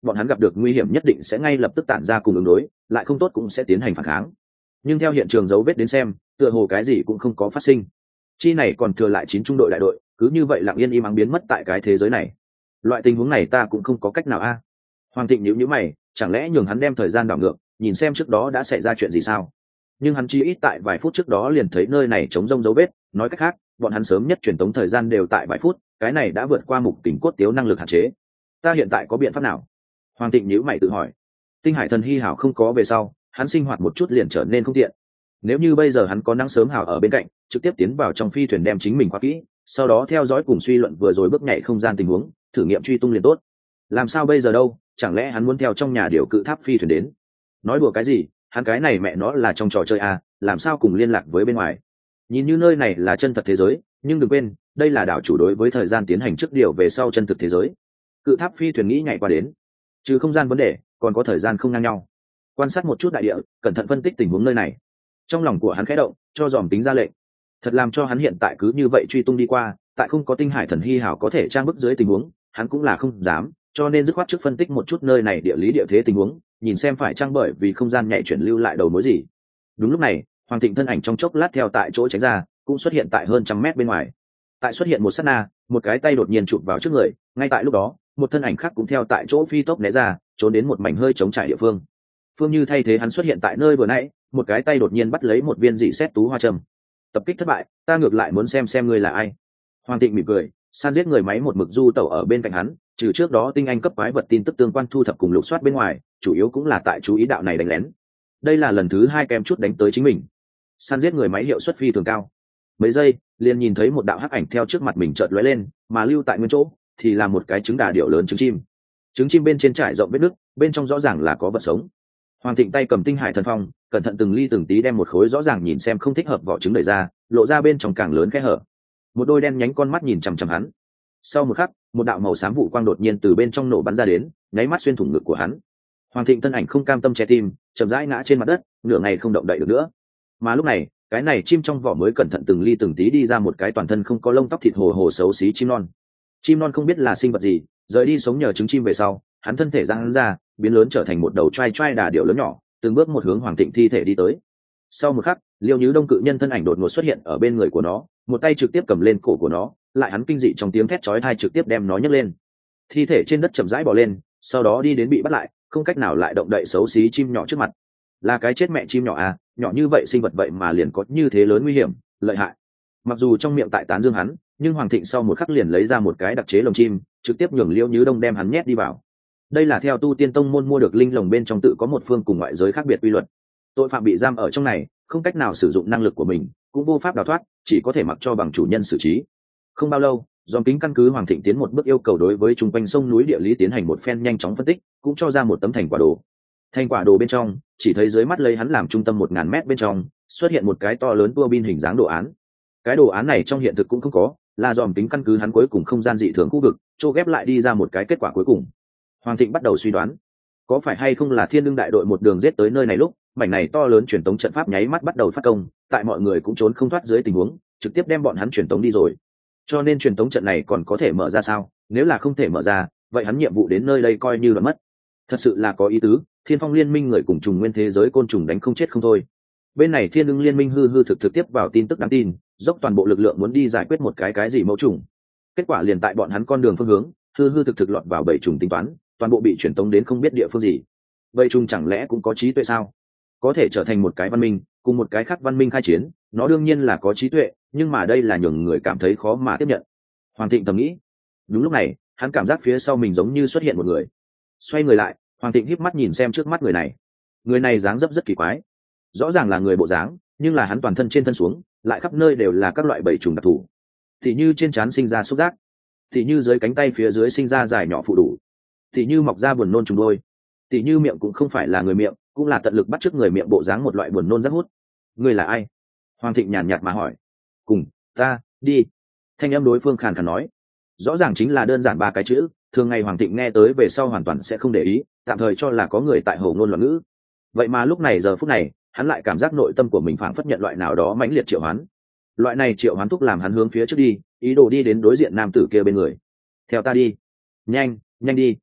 A: bọn hắn gặp được nguy hiểm nhất định sẽ ngay lập tức tản ra cùng ứng đối, lại không tốt cũng sẽ tiến hành phản kháng. Nhưng theo hiện trường dấu vết đến xem, tựa hồ cái gì cũng không có phát sinh. Chi này còn thừa lại chín trung đội đại đội, cứ như vậy lặng yên im ắng biến mất tại cái thế giới này. Loại tình huống này ta cũng không có cách nào a. Hoàng Thịnh nhíu nhíu mày, chẳng lẽ nhường hắn đem thời gian đảo ngược, nhìn xem trước đó đã xảy ra chuyện gì sao? Nhưng hắn chỉ ít tại vài phút trước đó liền thấy nơi này trống rông dấu vết, nói cách khác, bọn hắn sớm nhất truyền tống thời gian đều tại vài phút, cái này đã vượt qua mục tỉnh cốt tiếu năng lực hạn chế. Ta hiện tại có biện pháp nào? Hoàng Thịnh nhíu mày tự hỏi. Tinh hải thần hy hảo không có về sau, hắn sinh hoạt một chút liền trở nên không tiện. Nếu như bây giờ hắn có nắng sớm hảo ở bên cạnh, trực tiếp tiến vào trong phi thuyền đem chính mình qua kỹ, sau đó theo dõi cùng suy luận vừa rồi bước nhảy không gian tình huống, thử nghiệm truy tung liền tốt. Làm sao bây giờ đâu, chẳng lẽ hắn muốn theo trong nhà điều cự tháp phi thuyền đến? Nói đùa cái gì, hắn cái này mẹ nó là trong trò chơi à, làm sao cùng liên lạc với bên ngoài? Nhìn như nơi này là chân thật thế giới, nhưng đừng quên, đây là đảo chủ đối với thời gian tiến hành trước điều về sau chân thực thế giới. Cự tháp phi thuyền nghĩ nhảy qua đến, trừ không gian vấn đề, còn có thời gian không ngang nhau. Quan sát một chút đại địa, cẩn thận phân tích tình huống nơi này. Trong lòng của hắn khẽ động, cho dòm tính ra lệnh. Thật làm cho hắn hiện tại cứ như vậy truy tung đi qua, tại không có tinh hải thần hy hảo có thể trang bức dưới tình huống, hắn cũng là không dám, cho nên dứt khoát trước phân tích một chút nơi này địa lý địa thế tình huống, nhìn xem phải trang bởi vì không gian nhạy chuyển lưu lại đầu mối gì. Đúng lúc này, Hoàng Thịnh thân ảnh trong chốc lát theo tại chỗ tránh ra, cũng xuất hiện tại hơn trăm mét bên ngoài. Tại xuất hiện một sát na, một cái tay đột nhiên chụp vào trước người, ngay tại lúc đó, một thân ảnh khác cũng theo tại chỗ phi tốc né ra, trốn đến một mảnh hơi trống trải địa phương. Phương Như thay thế hắn xuất hiện tại nơi vừa nãy, một cái tay đột nhiên bắt lấy một viên dị xét tú hoa trầm. Tập kích thất bại, ta ngược lại muốn xem xem ngươi là ai. Hoàng Thịnh mỉm cười, san giết người máy một mực du tẩu ở bên cạnh hắn, trừ trước đó tinh anh cấp quái vật tin tức tương quan thu thập cùng lục soát bên ngoài, chủ yếu cũng là tại chú ý đạo này đánh lén. Đây là lần thứ hai kém chút đánh tới chính mình. San giết người máy hiệu suất phi thường cao. Mấy giây, liền nhìn thấy một đạo hắc ảnh theo trước mặt mình chợt lóe lên, mà lưu tại nguyên chỗ thì là một cái trứng đà điểu lớn trứng chim. Trứng chim bên trên trải rộng vết nứt, bên trong rõ ràng là có vật sống. Hoàng Thịnh tay cầm tinh hải thần phong, cẩn thận từng ly từng tí đem một khối rõ ràng nhìn xem không thích hợp vỏ trứng đẩy ra, lộ ra bên trong càng lớn khe hở. Một đôi đen nhánh con mắt nhìn chằm chằm hắn. Sau một khắc, một đạo màu xám vụ quang đột nhiên từ bên trong nổ bắn ra đến, nháy mắt xuyên thủng ngực của hắn. Hoàng Thịnh thân ảnh không cam tâm che tim, chậm rãi ngã trên mặt đất, nửa ngày không động đậy được nữa. Mà lúc này, cái này chim trong vỏ mới cẩn thận từng ly từng tí đi ra một cái toàn thân không có lông tóc thịt hồ hồ xấu xí chim non. Chim non không biết là sinh vật gì, rời đi sống nhờ trứng chim về sau, hắn thân thể giãn ra, biến lớn trở thành một đầu trai trai đà điểu lớn nhỏ, từng bước một hướng Hoàng Thịnh thi thể đi tới. Sau một khắc, Liêu Nhứ Đông cự nhân thân ảnh đột ngột xuất hiện ở bên người của nó, một tay trực tiếp cầm lên cổ của nó, lại hắn kinh dị trong tiếng thét chói tai trực tiếp đem nó nhấc lên. Thi thể trên đất chậm rãi bò lên, sau đó đi đến bị bắt lại, không cách nào lại động đậy xấu xí chim nhỏ trước mặt. Là cái chết mẹ chim nhỏ à, nhỏ như vậy sinh vật vậy mà liền có như thế lớn nguy hiểm, lợi hại. Mặc dù trong miệng tại tán dương hắn, nhưng Hoàng Thịnh sau một khắc liền lấy ra một cái đặc chế lồng chim, trực tiếp nhường Liêu Nhứ Đông đem hắn nhét đi vào. Đây là theo tu tiên tông môn mua được linh lồng bên trong tự có một phương cùng ngoại giới khác biệt quy luật. Tội phạm bị giam ở trong này, không cách nào sử dụng năng lực của mình, cũng vô pháp đào thoát, chỉ có thể mặc cho bằng chủ nhân xử trí. Không bao lâu, dòm kính căn cứ Hoàng Thịnh tiến một bước yêu cầu đối với chung quanh sông núi địa lý tiến hành một phen nhanh chóng phân tích, cũng cho ra một tấm thành quả đồ. Thành quả đồ bên trong, chỉ thấy dưới mắt lấy hắn làm trung tâm một ngàn mét bên trong, xuất hiện một cái to lớn tua bin hình dáng đồ án. Cái đồ án này trong hiện thực cũng không có, là dòm kính căn cứ hắn cuối cùng không gian dị thường khu vực, cho ghép lại đi ra một cái kết quả cuối cùng. Hoàng Thịnh bắt đầu suy đoán, có phải hay không là Thiên Đương đại đội một đường giết tới nơi này lúc, mảnh này to lớn truyền tống trận pháp nháy mắt bắt đầu phát công, tại mọi người cũng trốn không thoát dưới tình huống, trực tiếp đem bọn hắn truyền tống đi rồi. Cho nên truyền tống trận này còn có thể mở ra sao? Nếu là không thể mở ra, vậy hắn nhiệm vụ đến nơi đây coi như là mất. Thật sự là có ý tứ, Thiên Phong liên minh người cùng trùng nguyên thế giới côn trùng đánh không chết không thôi. Bên này Thiên Đương liên minh hư hư thực thực tiếp vào tin tức đáng tin, dốc toàn bộ lực lượng muốn đi giải quyết một cái cái gì mẫu trùng. Kết quả liền tại bọn hắn con đường phương hướng, hư hư thực thực lọt vào bảy trùng tính toán, toàn bộ bị truyền tống đến không biết địa phương gì. Vậy trùng chẳng lẽ cũng có trí tuệ sao? Có thể trở thành một cái văn minh, cùng một cái khác văn minh khai chiến, nó đương nhiên là có trí tuệ, nhưng mà đây là nhường người cảm thấy khó mà tiếp nhận. Hoàng Thịnh thầm nghĩ. Đúng lúc này, hắn cảm giác phía sau mình giống như xuất hiện một người. Xoay người lại, Hoàng Thịnh híp mắt nhìn xem trước mắt người này. Người này dáng dấp rất kỳ quái, rõ ràng là người bộ dáng, nhưng là hắn toàn thân trên thân xuống, lại khắp nơi đều là các loại bầy trùng đặc thù. Thì như trên trán sinh ra xúc giác, thì như dưới cánh tay phía dưới sinh ra dài nhỏ phụ đủ, thì như mọc ra buồn nôn trùng đôi, thì như miệng cũng không phải là người miệng, cũng là tận lực bắt chước người miệng bộ dáng một loại buồn nôn rất hút. Người là ai? Hoàng Thịnh nhàn nhạt mà hỏi. Cùng ta đi. Thanh âm đối phương khàn khàn nói, rõ ràng chính là đơn giản ba cái chữ, thường ngày Hoàng Thịnh nghe tới về sau hoàn toàn sẽ không để ý, tạm thời cho là có người tại hồ ngôn loạn ngữ. Vậy mà lúc này giờ phút này, hắn lại cảm giác nội tâm của mình phảng phất nhận loại nào đó mãnh liệt triệu hoán. Loại này triệu hoán thúc làm hắn hướng phía trước đi, ý đồ đi đến đối diện nam tử kia bên người. Theo ta đi. Nhanh, nhanh đi.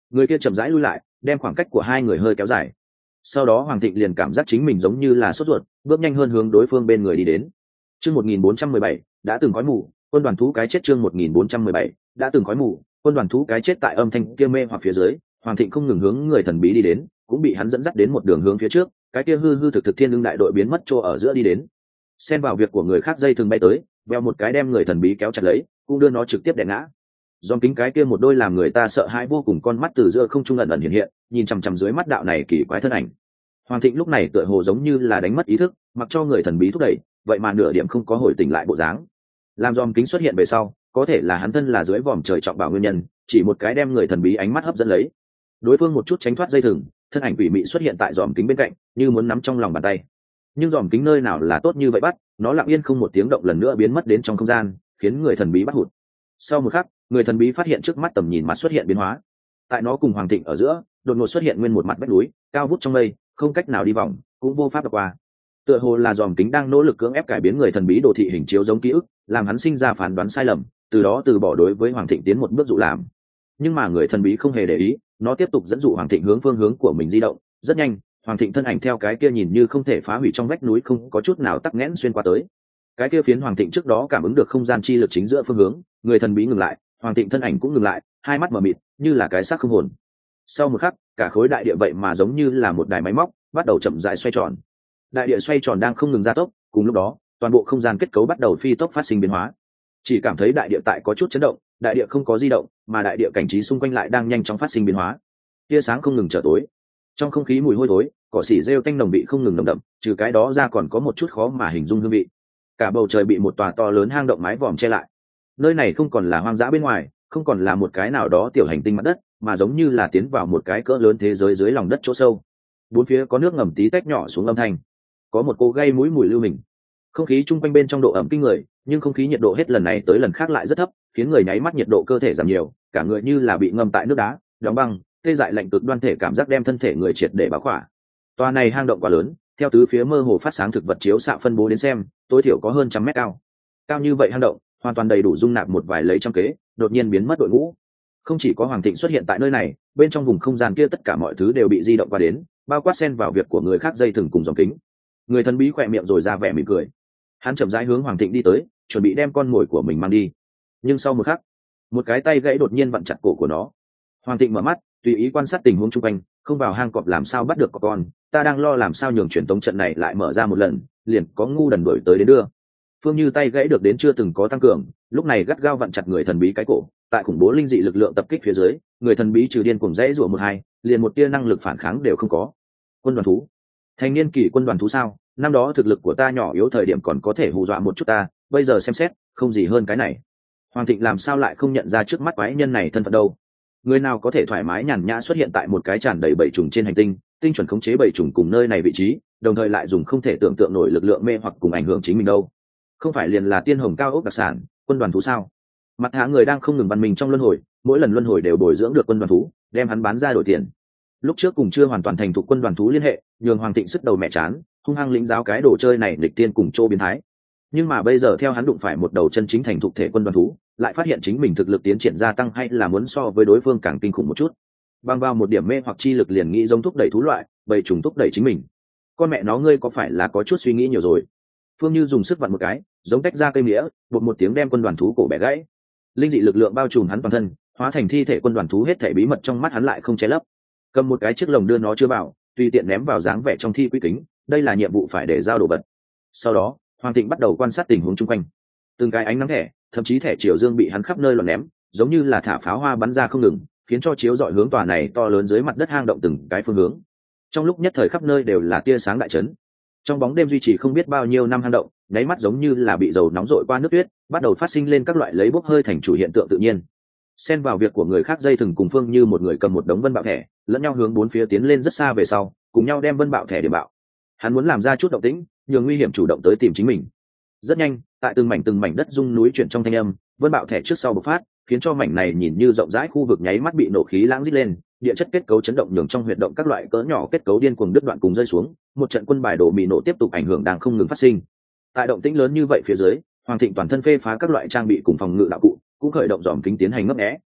A: Người kia chậm rãi lui lại, đem khoảng cách của hai người hơi kéo dài. Sau đó Hoàng Thịnh liền cảm giác chính mình giống như là sốt ruột, bước nhanh hơn hướng đối phương bên người đi đến. Chương một nghìn bốn trăm mười bảy, đã từng khói mù, quân đoàn thú cái chết. Chương một nghìn bốn trăm mười bảy, đã từng khói mù, quân đoàn thú cái chết. Tại âm thanh kia mê hoặc phía dưới, Hoàng Thịnh không ngừng hướng người thần bí đi đến, cũng bị hắn dẫn dắt đến một đường hướng phía trước. Cái kia hư hư thực thực Thiên Lương đại đội biến mất chỗ ở giữa đi đến. Xen vào việc của người khác dây thường bay tới, veo một cái đem người thần bí kéo chặt lấy, cũng đưa nó trực tiếp đè ngã. Dòm kính cái kia một đôi làm người ta sợ hãi vô cùng con mắt từ giữa không trung ẩn ẩn hiện hiện, nhìn chằm chằm dưới mắt đạo này kỳ quái thân ảnh. Hoàng Thịnh lúc này tựa hồ giống như là đánh mất ý thức, mặc cho người thần bí thúc đẩy, vậy mà nửa điểm không có hồi tỉnh lại bộ dáng. Làm dòm kính xuất hiện về sau, có thể là hắn thân là dưới vòm trời trọng bảo nguyên nhân, chỉ một cái đem người thần bí ánh mắt hấp dẫn lấy. Đối phương một chút tránh thoát dây thừng, thân ảnh quỷ mị xuất hiện tại dòm kính bên cạnh, như muốn nắm trong lòng bàn tay. Nhưng dòm kính nơi nào là tốt như vậy bắt, nó lặng yên không một tiếng động lần nữa biến mất đến trong không gian, khiến người thần bí bắt hụt. Sau một khắc, người thần bí phát hiện trước mắt tầm nhìn mặt xuất hiện biến hóa. Tại nó cùng Hoàng Thịnh ở giữa, đột ngột xuất hiện nguyên một mặt vách núi, cao vút trong mây, không cách nào đi vòng, cũng vô pháp đọc qua. Tựa hồ là dòm kính đang nỗ lực cưỡng ép cải biến người thần bí đồ thị hình chiếu giống ký ức, làm hắn sinh ra phán đoán sai lầm, từ đó từ bỏ đối với Hoàng Thịnh tiến một bước dụ làm. Nhưng mà người thần bí không hề để ý, nó tiếp tục dẫn dụ Hoàng Thịnh hướng phương hướng của mình di động. Rất nhanh, Hoàng Thịnh thân ảnh theo cái kia nhìn như không thể phá hủy trong vách núi không có chút nào tắc nghẽn xuyên qua tới. Cái kia phiến Hoàng Thịnh trước đó cảm ứng được không gian chi lực chính giữa phương hướng, người thần bí ngừng lại, Hoàng Thịnh thân ảnh cũng ngừng lại, hai mắt mở mịt, như là cái xác không hồn. Sau một khắc, cả khối đại địa vậy mà giống như là một đài máy móc, bắt đầu chậm rãi xoay tròn. Đại địa xoay tròn đang không ngừng gia tốc, cùng lúc đó, toàn bộ không gian kết cấu bắt đầu phi tốc phát sinh biến hóa. Chỉ cảm thấy đại địa tại có chút chấn động, đại địa không có di động, mà đại địa cảnh trí xung quanh lại đang nhanh chóng phát sinh biến hóa. Tia sáng không ngừng trở tối. Trong không khí mùi hôi thối, cỏ xỉ rêu tanh nồng vị không ngừng nồng đậm, trừ cái đó ra còn có một chút khó mà hình dung hương vị. Cả bầu trời bị một tòa to lớn hang động mái vòm che lại. Nơi này không còn là hoang dã bên ngoài, không còn là một cái nào đó tiểu hành tinh mặt đất, mà giống như là tiến vào một cái cỡ lớn thế giới dưới lòng đất chỗ sâu. Bốn phía có nước ngầm tí tách nhỏ xuống âm thanh, có một cô gây mũi mùi lưu mình. Không khí chung quanh bên trong độ ẩm kinh người, nhưng không khí nhiệt độ hết lần này tới lần khác lại rất thấp, khiến người nháy mắt nhiệt độ cơ thể giảm nhiều, cả người như là bị ngâm tại nước đá, đóng băng, tê dại lạnh cực đoan thể cảm giác đem thân thể người triệt để bao khỏa. Tòa này hang động quá lớn, theo tứ phía mơ hồ phát sáng thực vật chiếu xạ phân bố đến xem, tối thiểu có hơn trăm mét cao. Cao như vậy hang động, hoàn toàn đầy đủ dung nạp một vài lấy trăm kế, đột nhiên biến mất đội ngũ. Không chỉ có Hoàng Thịnh xuất hiện tại nơi này, bên trong vùng không gian kia tất cả mọi thứ đều bị di động qua đến, bao quát xen vào việc của người khác dây thừng cùng dòng kính. Người thần bí khỏe miệng rồi ra vẻ mỉm cười. Hắn chậm rãi hướng Hoàng Thịnh đi tới, chuẩn bị đem con mồi của mình mang đi. Nhưng sau một khắc, một cái tay gãy đột nhiên vặn chặt cổ của nó. Hoàng Thịnh mở mắt, tùy ý quan sát tình huống chung quanh, không vào hang cọp làm sao bắt được có con, ta đang lo làm sao nhường truyền tống trận này lại mở ra một lần, liền có ngu đần đuổi tới đến đưa. Phương Như tay gãy được đến chưa từng có tăng cường, lúc này gắt gao vặn chặt người thần bí cái cổ, tại khủng bố linh dị lực lượng tập kích phía dưới, người thần bí trừ điên cuồng rẽ rủa một hai, liền một tia năng lực phản kháng đều không có. Quân đoàn thú, thành niên kỳ quân đoàn thú sao? Năm đó thực lực của ta nhỏ yếu thời điểm còn có thể hù dọa một chút ta, bây giờ xem xét, không gì hơn cái này. Hoàng Thịnh làm sao lại không nhận ra trước mắt quái nhân này thân phận đâu? Người nào có thể thoải mái nhàn nhã xuất hiện tại một cái tràn đầy bầy trùng trên hành tinh, tinh chuẩn khống chế bầy trùng cùng nơi này vị trí, đồng thời lại dùng không thể tưởng tượng nổi lực lượng mê hoặc cùng ảnh hưởng chính mình đâu? Không phải liền là tiên hồng cao ốc đặc sản, quân đoàn thú sao? Mặt hạ người đang không ngừng văn mình trong luân hồi, mỗi lần luân hồi đều bồi dưỡng được quân đoàn thú, đem hắn bán ra đổi tiền. Lúc trước cùng chưa hoàn toàn thành thục quân đoàn thú liên hệ, nhường Hoàng Thịnh sức đầu mẹ chán, hung hăng lĩnh giáo cái đồ chơi này lịch tiên cùng Châu biến thái. Nhưng mà bây giờ theo hắn đụng phải một đầu chân chính thành thục thể quân đoàn thú, lại phát hiện chính mình thực lực tiến triển gia tăng hay là muốn so với đối phương càng kinh khủng một chút. Bằng vào một điểm mê hoặc chi lực liền nghĩ giống thúc đẩy thú loại, bầy trùng thúc đẩy chính mình. Con mẹ nó ngươi có phải là có chút suy nghĩ nhiều rồi? Phương Như dùng sức vặn một cái, giống tách ra cây mía, bột một tiếng đem quân đoàn thú cổ bẻ gãy. Linh dị lực lượng bao trùm hắn toàn thân, hóa thành thi thể quân đoàn thú hết thể bí mật trong mắt hắn lại không che lấp. Cầm một cái chiếc lồng đưa nó chưa vào, tùy tiện ném vào dáng vẻ trong thi quy kính, đây là nhiệm vụ phải để giao đồ vật. Sau đó, Hoàng Thịnh bắt đầu quan sát tình huống chung quanh. Từng cái ánh nắng thẻ, thậm chí thẻ chiều dương bị hắn khắp nơi loạn ném, giống như là thả pháo hoa bắn ra không ngừng, khiến cho chiếu rọi hướng tòa này to lớn dưới mặt đất hang động từng cái phương hướng. Trong lúc nhất thời khắp nơi đều là tia sáng đại chấn. Trong bóng đêm duy trì không biết bao nhiêu năm hang động, nháy mắt giống như là bị dầu nóng rội qua nước tuyết, bắt đầu phát sinh lên các loại lấy bốc hơi thành chủ hiện tượng tự nhiên. Xen vào việc của người khác dây thừng cùng Phương Như một người cầm một đống vân bạo thẻ, lẫn nhau hướng bốn phía tiến lên rất xa về sau, cùng nhau đem vân bạo thẻ để bạo. Hắn muốn làm ra chút động tĩnh, nhường nguy hiểm chủ động tới tìm chính mình. Rất nhanh, tại từng mảnh từng mảnh đất rung núi chuyển trong thanh âm, vân bạo thẻ trước sau bộc phát, khiến cho mảnh này nhìn như rộng rãi khu vực nháy mắt bị nổ khí lãng rít lên, địa chất kết cấu chấn động nhường trong huyệt động các loại cỡ nhỏ kết cấu điên cuồng đứt đoạn cùng rơi xuống, một trận quân bài đổ mì nổ tiếp tục ảnh hưởng đang không ngừng phát sinh. Tại động tĩnh lớn như vậy phía dưới, Hoàng Thịnh toàn thân phê phá các loại trang bị cùng phòng ngự đạo cụ, cũng khởi động dòm kính tiến hành ngấp nghé,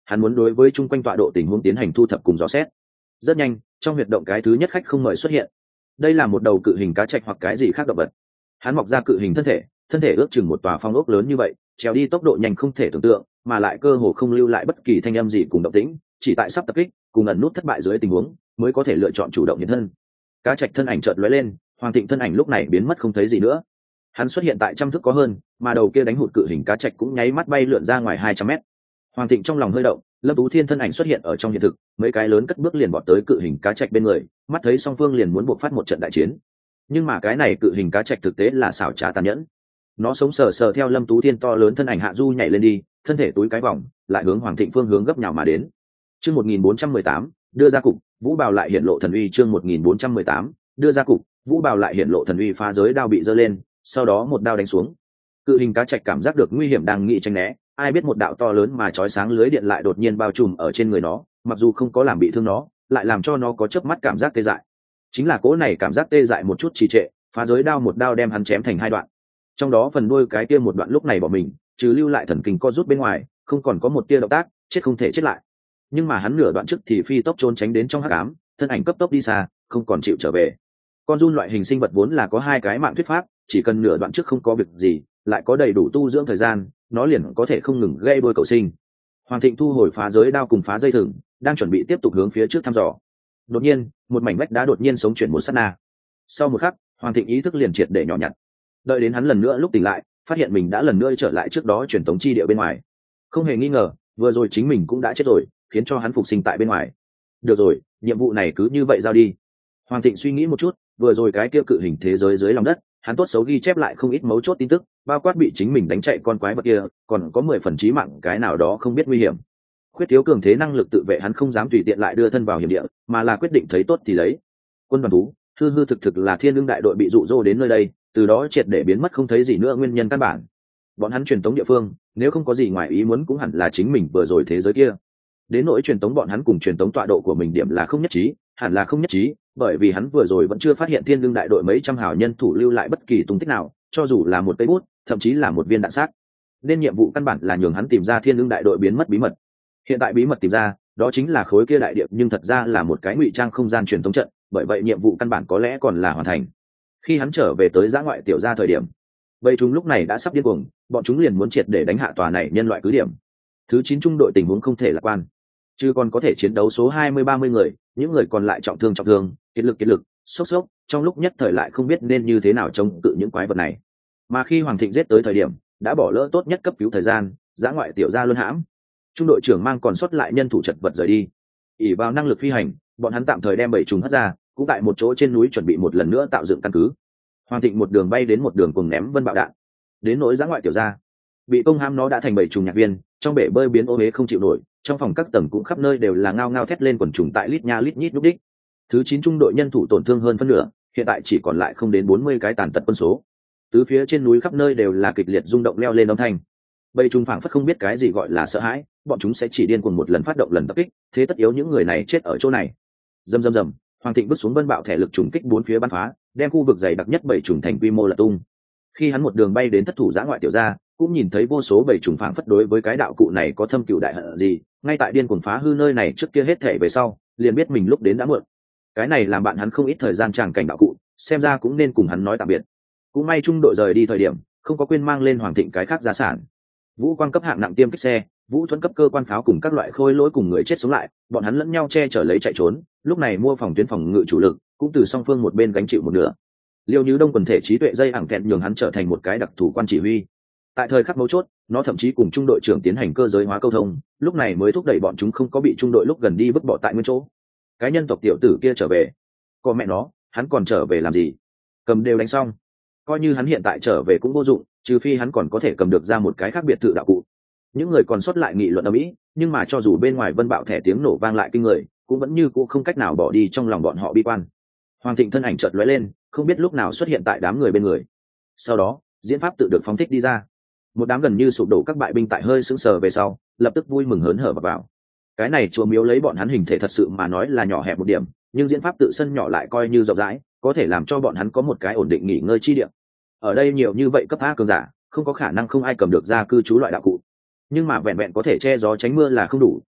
A: hắn muốn đối với chung quanh tọa độ tình huống tiến hành thu thập cùng dò xét. Rất nhanh, trong huyệt động cái thứ nhất khách không mời xuất hiện. Đây là một đầu cự hình cá trạch hoặc cái gì khác động vật. Hắn mọc ra cự hình thân thể, thân thể ước chừng một tòa phong ốc lớn như vậy, trèo đi tốc độ nhanh không thể tưởng tượng, mà lại cơ hồ không lưu lại bất kỳ thanh âm gì cùng động tĩnh, chỉ tại sắp tập kích cùng ẩn nút thất bại dưới tình huống mới có thể lựa chọn chủ động hiện thân. Cá trạch thân ảnh chợt lóe lên, Hoàng Thịnh thân ảnh lúc này biến mất không thấy gì nữa. Hắn xuất hiện tại trăm thước có hơn, mà đầu kia đánh hụt cự hình cá trạch cũng nháy mắt bay lượn ra ngoài hai trăm mét. Hoàng Thịnh trong lòng hơi động, Lâm Tú Thiên thân ảnh xuất hiện ở trong hiện thực, mấy cái lớn cất bước liền vọt tới cự hình cá trạch bên người, mắt thấy song phương liền muốn buộc phát một trận đại chiến. Nhưng mà cái này cự hình cá trạch thực tế là xảo trá tàn nhẫn. Nó sống sờ sờ theo Lâm Tú Thiên to lớn thân ảnh hạ du nhảy lên đi, thân thể túi cái vòng, lại hướng Hoàng Thịnh phương hướng gấp nhào mà đến. Chương một nghìn bốn trăm mười tám, đưa ra cục, Vũ Bào lại hiện lộ thần uy. Chương một nghìn bốn trăm mười tám, đưa ra cục, Vũ Bào lại hiện lộ thần uy. Phá giới đao bị giơ lên, sau đó một đao đánh xuống. Cự hình cá trạch cảm giác được nguy hiểm đang nghĩ tránh né, ai biết một đạo to lớn mà chói sáng lưới điện lại đột nhiên bao trùm ở trên người nó, mặc dù không có làm bị thương nó, lại làm cho nó có chớp mắt cảm giác tê dại. Chính là cỗ này cảm giác tê dại một chút trì trệ, phá giới đao một đao đem hắn chém thành hai đoạn. Trong đó phần đuôi cái kia một đoạn lúc này bỏ mình, trừ lưu lại thần kinh co rút bên ngoài, không còn có một tia động tác, chết không thể chết lại. Nhưng mà hắn nửa đoạn trước thì phi tốc trốn tránh đến trong hắc ám, thân ảnh cấp tốc đi xa, không còn chịu trở về. Con giun loại hình sinh vật vốn là có hai cái mạng thuyết pháp, chỉ cần nửa đoạn trước không có việc gì, lại có đầy đủ tu dưỡng thời gian, nó liền có thể không ngừng gây đôi cầu sinh. Hoàng Thịnh thu hồi phá giới đao cùng phá dây thừng, đang chuẩn bị tiếp tục hướng phía trước thăm dò. Đột nhiên, một mảnh vách đá đột nhiên sống chuyển một sát na. Sau một khắc, Hoàng Thịnh ý thức liền triệt để nhỏ nhặt. Đợi đến hắn lần nữa lúc tỉnh lại, phát hiện mình đã lần nữa trở lại trước đó truyền tống chi địa bên ngoài. Không hề nghi ngờ, vừa rồi chính mình cũng đã chết rồi, khiến cho hắn phục sinh tại bên ngoài. Được rồi, nhiệm vụ này cứ như vậy giao đi. Hoàng Thịnh suy nghĩ một chút, vừa rồi cái kia cự hình thế giới dưới lòng đất, hắn tốt xấu ghi chép lại không ít mấu chốt tin tức, bao quát bị chính mình đánh chạy con quái vật kia, còn có mười phần chí mạng cái nào đó không biết nguy hiểm. Khuyết thiếu cường thế năng lực tự vệ, hắn không dám tùy tiện lại đưa thân vào hiểm địa, mà là quyết định thấy tốt thì lấy. Quân đoàn thú, hư hư thực thực là Thiên Lương đại đội bị dụ dỗ đến nơi đây, từ đó triệt để biến mất không thấy gì nữa nguyên nhân căn bản. Bọn hắn truyền tống địa phương, nếu không có gì ngoài ý muốn cũng hẳn là chính mình vừa rồi thế giới kia. Đến nỗi truyền tống bọn hắn cùng truyền tống tọa độ của mình điểm là không nhất trí, hẳn là không nhất trí, bởi vì hắn vừa rồi vẫn chưa phát hiện Thiên Lương đại đội mấy trăm hào nhân thủ lưu lại bất kỳ tung tích nào, cho dù là một cây bút, thậm chí là một viên đạn sát. Nên nhiệm vụ căn bản là nhường hắn tìm ra Thiên Lương đại đội biến mất bí mật. Hiện tại bí mật tìm ra, đó chính là khối kia đại điệp, nhưng thật ra là một cái ngụy trang không gian truyền tống trận, bởi vậy nhiệm vụ căn bản có lẽ còn là hoàn thành. Khi hắn trở về tới dã ngoại tiểu gia thời điểm, vậy chúng lúc này đã sắp điên cuồng, bọn chúng liền muốn triệt để đánh hạ tòa này nhân loại cứ điểm. Thứ chín trung đội tình huống không thể lạc quan, chứ còn có thể chiến đấu số hai mươi ba mươi người, những người còn lại trọng thương trọng thương, kiệt lực kiệt lực, sốc sốc, trong lúc nhất thời lại không biết nên như thế nào chống cự những quái vật này. Mà khi Hoàng Thịnh giết tới thời điểm, đã bỏ lỡ tốt nhất cấp cứu thời gian, dã ngoại tiểu gia luân hãm. Trung đội trưởng mang còn sót lại nhân thủ chật vật rời đi. ỷ vào năng lực phi hành, bọn hắn tạm thời đem bảy trùng hất ra, cũng tại một chỗ trên núi chuẩn bị một lần nữa tạo dựng căn cứ. Hoàng Thịnh một đường bay đến một đường cùng ném vân bạo đạn. Đến nỗi dã ngoại tiểu gia, bị công ham nó đã thành bảy trùng nhạc viên, trong bể bơi biến ô uế không chịu nổi, trong phòng các tầng cũng khắp nơi đều là ngao ngao thét lên quần trùng tại lít nha lít nhít lúc đích. Thứ chín trung đội nhân thủ tổn thương hơn phân nửa, hiện tại chỉ còn lại không đến bốn mươi cái tàn tật quân số. Tứ phía trên núi khắp nơi đều là kịch liệt rung động leo lên âm thanh. Bầy trùng phảng phất không biết cái gì gọi là sợ hãi, bọn chúng sẽ chỉ điên cuồng một lần phát động lần tập kích, thế tất yếu những người này chết ở chỗ này. Rầm rầm rầm, Hoàng Thịnh bước xuống vân bạo thể lực trùng kích bốn phía bắn phá, đem khu vực dày đặc nhất bầy trùng thành quy mô lật tung. Khi hắn một đường bay đến thất thủ giã ngoại tiểu gia, cũng nhìn thấy vô số bầy trùng phảng phất đối với cái đạo cụ này có thâm cừu đại hận gì, ngay tại điên cuồng phá hư nơi này trước kia hết thể về sau, liền biết mình lúc đến đã muộn. Cái này làm bạn hắn không ít thời gian tràng cảnh đạo cụ, xem ra cũng nên cùng hắn nói tạm biệt. Cũng may trung đội rời đi thời điểm, không có quên mang lên Hoàng Thịnh cái khác gia sản. Vũ quang cấp hạng nặng tiêm kích xe, vũ thuẫn cấp cơ quan pháo cùng các loại khôi lỗi cùng người chết sống lại, bọn hắn lẫn nhau che chở lấy chạy trốn, lúc này mua phòng tuyến phòng ngự chủ lực, cũng từ song phương một bên gánh chịu một nửa. Liêu Như Đông quần thể trí tuệ dây ẳng kẹt nhường hắn trở thành một cái đặc thủ quan chỉ huy. Tại thời khắc mấu chốt, nó thậm chí cùng trung đội trưởng tiến hành cơ giới hóa câu thông, lúc này mới thúc đẩy bọn chúng không có bị trung đội lúc gần đi vứt bỏ tại nguyên chỗ. Cái nhân tộc tiểu tử kia trở về, có mẹ nó, hắn còn trở về làm gì? Cầm đều đánh xong, coi như hắn hiện tại trở về cũng vô dụng, trừ phi hắn còn có thể cầm được ra một cái khác biệt tự đạo cụ. Những người còn sót lại nghị luận ở mỹ, nhưng mà cho dù bên ngoài vân bạo thẻ tiếng nổ vang lại kinh người, cũng vẫn như cũ không cách nào bỏ đi trong lòng bọn họ bi quan. Hoàng Thịnh thân ảnh chợt lóe lên, không biết lúc nào xuất hiện tại đám người bên người. Sau đó, diễn pháp tự được phóng thích đi ra. Một đám gần như sụp đổ các bại binh tại hơi sững sờ về sau, lập tức vui mừng hớn hở vào, vào. Cái này chùa miếu lấy bọn hắn hình thể thật sự mà nói là nhỏ hẹp một điểm, nhưng diễn pháp tự sân nhỏ lại coi như rộng rãi, có thể làm cho bọn hắn có một cái ổn định nghỉ ngơi chi điểm. Ở đây nhiều như vậy cấp A cường giả, không có khả năng không ai cầm được ra cư trú loại đạo cụ. Nhưng mà vẹn vẹn có thể che gió tránh mưa là không đủ,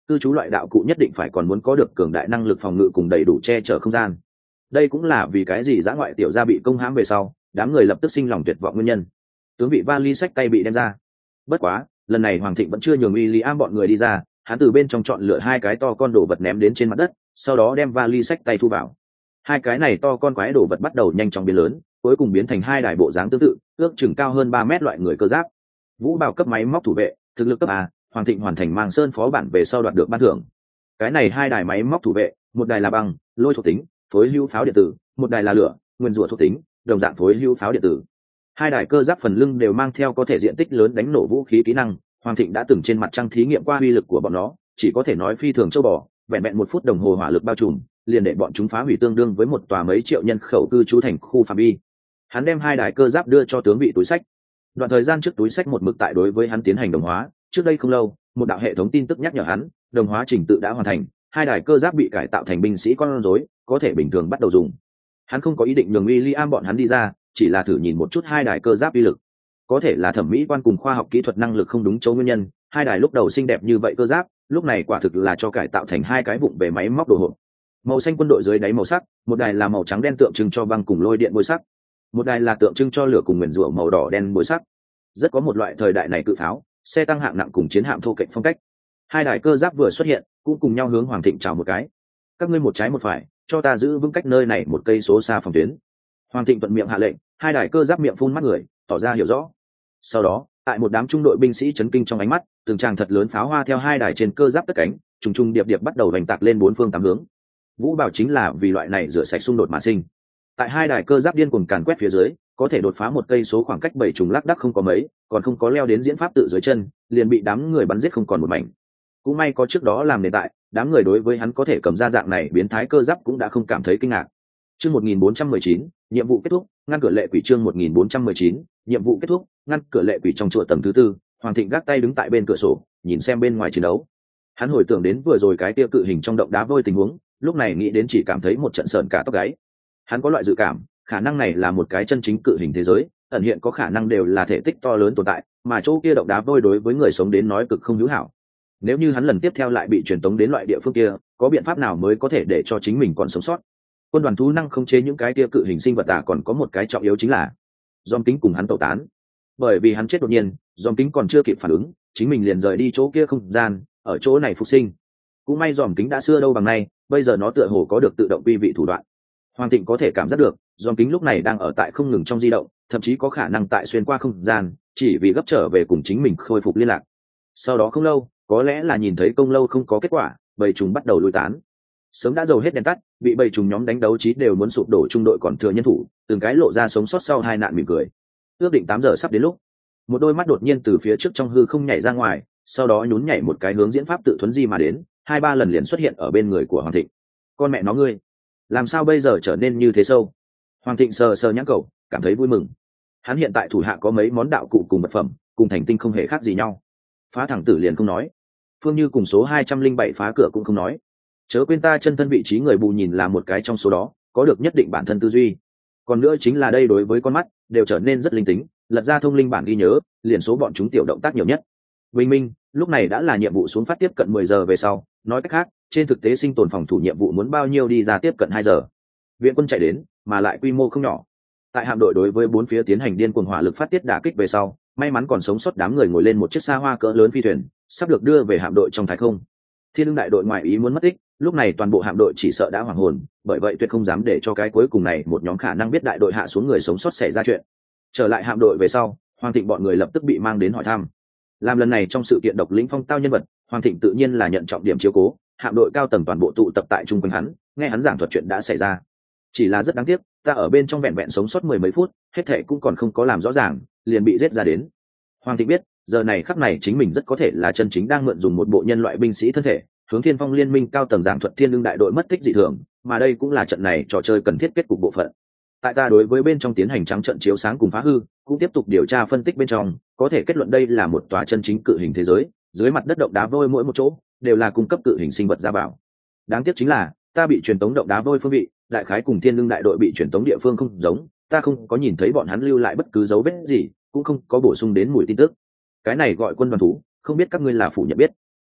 A: cư trú loại đạo cụ nhất định phải còn muốn có được cường đại năng lực phòng ngự cùng đầy đủ che chở không gian. Đây cũng là vì cái gì dã ngoại tiểu gia bị công hãm về sau đám người lập tức sinh lòng tuyệt vọng nguyên nhân. Tướng vị vali sách tay bị đem ra. Bất quá lần này Hoàng Thịnh vẫn chưa nhường William bọn người đi ra, hắn từ bên trong chọn lựa hai cái to con đồ vật ném đến trên mặt đất, sau đó đem vali sách tay thu vào. Hai cái này to con quái đồ vật bắt đầu nhanh chóng biến lớn, cuối cùng biến thành hai đài bộ dáng tương tự, ước chừng cao hơn ba mét loại người cơ giáp. Vũ Bảo cấp máy móc thủ vệ, thực lực cấp A, Hoàng Thịnh hoàn thành mang sơn phó bản về sau đoạt được ban thưởng. Cái này hai đài máy móc thủ vệ, một đài là băng, lôi thuộc tính, phối hưu pháo điện tử, một đài là lửa, nguyên rủa thuộc tính, đồng dạng phối hưu pháo điện tử. Hai đài cơ giáp phần lưng đều mang theo có thể diện tích lớn đánh nổ vũ khí kỹ năng. Hoàng Thịnh đã từng trên mặt trăng thí nghiệm qua uy lực của bọn nó, chỉ có thể nói phi thường châu bò, vẹn vẹn một phút đồng hồ hỏa lực bao trùm, liền để bọn chúng phá hủy tương đương với một tòa mấy triệu nhân khẩu cư trú thành khu phạm vi. Hắn đem hai đài cơ giáp đưa cho tướng vị túi sách. Đoạn thời gian trước túi sách một mực tại đối với hắn tiến hành đồng hóa, trước đây không lâu, một đạo hệ thống tin tức nhắc nhở hắn, đồng hóa trình tự đã hoàn thành, hai đài cơ giáp bị cải tạo thành binh sĩ con rối, có thể bình thường bắt đầu dùng. Hắn không có ý định nhường William bọn hắn đi ra, chỉ là thử nhìn một chút hai đài cơ giáp uy lực. Có thể là thẩm mỹ quan cùng khoa học kỹ thuật năng lực không đúng chỗ nguyên nhân, hai đài lúc đầu xinh đẹp như vậy cơ giáp, lúc này quả thực là cho cải tạo thành hai cái vụng về máy móc đồ hộp. Màu xanh quân đội dưới đáy màu sắc, một đài là màu trắng đen tượng trưng cho băng cùng lôi điện bôi sắc, một đài là tượng trưng cho lửa cùng nguyền rủa màu đỏ đen bôi sắc. Rất có một loại thời đại này cự pháo, xe tăng hạng nặng cùng chiến hạm thô kệch phong cách. Hai đài cơ giáp vừa xuất hiện, cũng cùng nhau hướng Hoàng Thịnh chào một cái. Các ngươi một trái một phải, cho ta giữ vững cách nơi này một cây số xa phòng tuyến. Hoàng Thịnh thuận miệng hạ lệnh, hai đài cơ giáp miệng phun mắt người, tỏ ra hiểu rõ. Sau đó, tại một đám trung đội binh sĩ chấn kinh trong ánh mắt, từng tràng thật lớn pháo hoa theo hai đài trên cơ giáp cất cánh, trùng trùng điệp điệp bắt đầu vành tạc lên bốn phương tám hướng. Vũ Bảo chính là vì loại này rửa sạch xung đột mà sinh. Tại hai đài cơ giáp điên cuồng càn quét phía dưới, có thể đột phá một cây số khoảng cách bảy trùng lác đác không có mấy, còn không có leo đến diễn pháp tự dưới chân, liền bị đám người bắn giết không còn một mảnh. Cũng may có trước đó làm nền tại, đám người đối với hắn có thể cầm ra dạng này biến thái cơ giáp cũng đã không cảm thấy kinh ngạc. Chương một nghìn bốn trăm mười chín, nhiệm vụ kết thúc, ngăn cửa lệ quỷ. Chương một nghìn bốn trăm mười chín, nhiệm vụ kết thúc, ngăn cửa lệ quỷ. Trong chùa tầng thứ tư, Hoàng Thịnh gác tay đứng tại bên cửa sổ, nhìn xem bên ngoài chiến đấu. Hắn hồi tưởng đến vừa rồi cái tiêu cự hình trong động đá vôi tình huống, lúc này nghĩ đến chỉ cảm thấy một trận sờn cả tóc gáy. Hắn có loại dự cảm, khả năng này là một cái chân chính cự hình thế giới, ẩn hiện có khả năng đều là thể tích to lớn tồn tại, mà chỗ kia động đá vôi đối với người sống đến nói cực không hữu hảo. Nếu như hắn lần tiếp theo lại bị truyền tống đến loại địa phương kia, có biện pháp nào mới có thể để cho chính mình còn sống sót? Quân đoàn thú năng không chế những cái kia cự hình sinh vật à, còn có một cái trọng yếu chính là Dòm Kính cùng hắn tẩu tán. Bởi vì hắn chết đột nhiên, Dòm Kính còn chưa kịp phản ứng, chính mình liền rời đi chỗ kia không gian, ở chỗ này phục sinh. Cũng may Dòm Kính đã xưa đâu bằng nay, bây giờ nó tựa hồ có được tự động quy vị thủ đoạn. Hoàng Thịnh có thể cảm giác được, Dòm Kính lúc này đang ở tại không ngừng trong di động, thậm chí có khả năng tại xuyên qua không gian, chỉ vì gấp trở về cùng chính mình khôi phục liên lạc. Sau đó không lâu, có lẽ là nhìn thấy công lâu không có kết quả, bầy trùng bắt đầu lui tán. Sớm đã dầu hết đèn tắt, bị bầy trùng nhóm đánh đấu trí đều muốn sụp đổ, trung đội còn thừa nhân thủ, từng cái lộ ra sống sót sau hai nạn mỉm cười. Ước định tám giờ sắp đến lúc, một đôi mắt đột nhiên từ phía trước trong hư không nhảy ra ngoài, sau đó nhún nhảy một cái hướng diễn pháp tự thuấn di mà đến, hai ba lần liền xuất hiện ở bên người của Hoàng Thịnh. Con mẹ nó ngươi, làm sao bây giờ trở nên như thế sâu? Hoàng Thịnh sờ sờ nhãn cầu, cảm thấy vui mừng. Hắn hiện tại thủ hạ có mấy món đạo cụ cùng vật phẩm, cùng thành tinh không hề khác gì nhau. Phá thẳng tử liền không nói, Phương Như cùng số hai trăm linh bảy phá cửa cũng không nói. Chớ quên ta chân thân vị trí người bù nhìn là một cái trong số đó, có được nhất định bản thân tư duy. Còn nữa chính là đây đối với con mắt đều trở nên rất linh tính, lật ra thông linh bản ghi nhớ, liền số bọn chúng tiểu động tác nhiều nhất. Bình minh, lúc này đã là nhiệm vụ xuống phát tiếp cận mười giờ về sau, nói cách khác, trên thực tế sinh tồn phòng thủ nhiệm vụ muốn bao nhiêu đi ra tiếp cận hai giờ. Viện quân chạy đến, mà lại quy mô không nhỏ. Tại hạm đội đối với bốn phía tiến hành điên cuồng hỏa lực phát tiết đả kích về sau, may mắn còn sống sót đám người ngồi lên một chiếc xa hoa cỡ lớn phi thuyền, sắp được đưa về hạm đội trong thái không. Thiên Ưng đại đội ngoại ý muốn mất tích, lúc này toàn bộ hạm đội chỉ sợ đã hoảng hồn, bởi vậy tuyệt không dám để cho cái cuối cùng này một nhóm khả năng biết đại đội hạ xuống người sống sót xảy ra chuyện. Trở lại hạm đội về sau, Hoàng Thịnh bọn người lập tức bị mang đến hỏi thăm. Làm lần này trong sự kiện độc lĩnh phong tao nhân vật, Hoàng Thịnh tự nhiên là nhận trọng điểm chiếu cố, hạm đội cao tầng toàn bộ tụ tập tại trung quanh hắn, nghe hắn giảng thuật chuyện đã xảy ra. Chỉ là rất đáng tiếc, ta ở bên trong vẹn vẹn sống sót mười mấy phút, hết thảy cũng còn không có làm rõ ràng, liền bị giết ra đến. Hoàng Thịnh biết, giờ này khắc này chính mình rất có thể là chân chính đang mượn dùng một bộ nhân loại binh sĩ thân thể, hướng Thiên Phong Liên minh cao tầng giảng thuật Thiên Ưng đại đội mất tích dị thường, mà đây cũng là trận này trò chơi cần thiết kết cục bộ phận. Tại ta đối với bên trong tiến hành trắng trận chiếu sáng cùng phá hư, cũng tiếp tục điều tra phân tích bên trong, có thể kết luận đây là một tòa chân chính cự hình thế giới, dưới mặt đất động đá vôi mỗi một chỗ đều là cung cấp cự hình sinh vật ra vào. Đáng tiếc chính là, ta bị truyền tống động đá vôi phương vị, đại khái cùng Thiên Ưng đại đội bị truyền tống địa phương không giống, ta không có nhìn thấy bọn hắn lưu lại bất cứ dấu vết gì, cũng không có bổ sung đến mùi tin tức. Cái này gọi quân đoàn thú, không biết các ngươi là phủ nhận biết.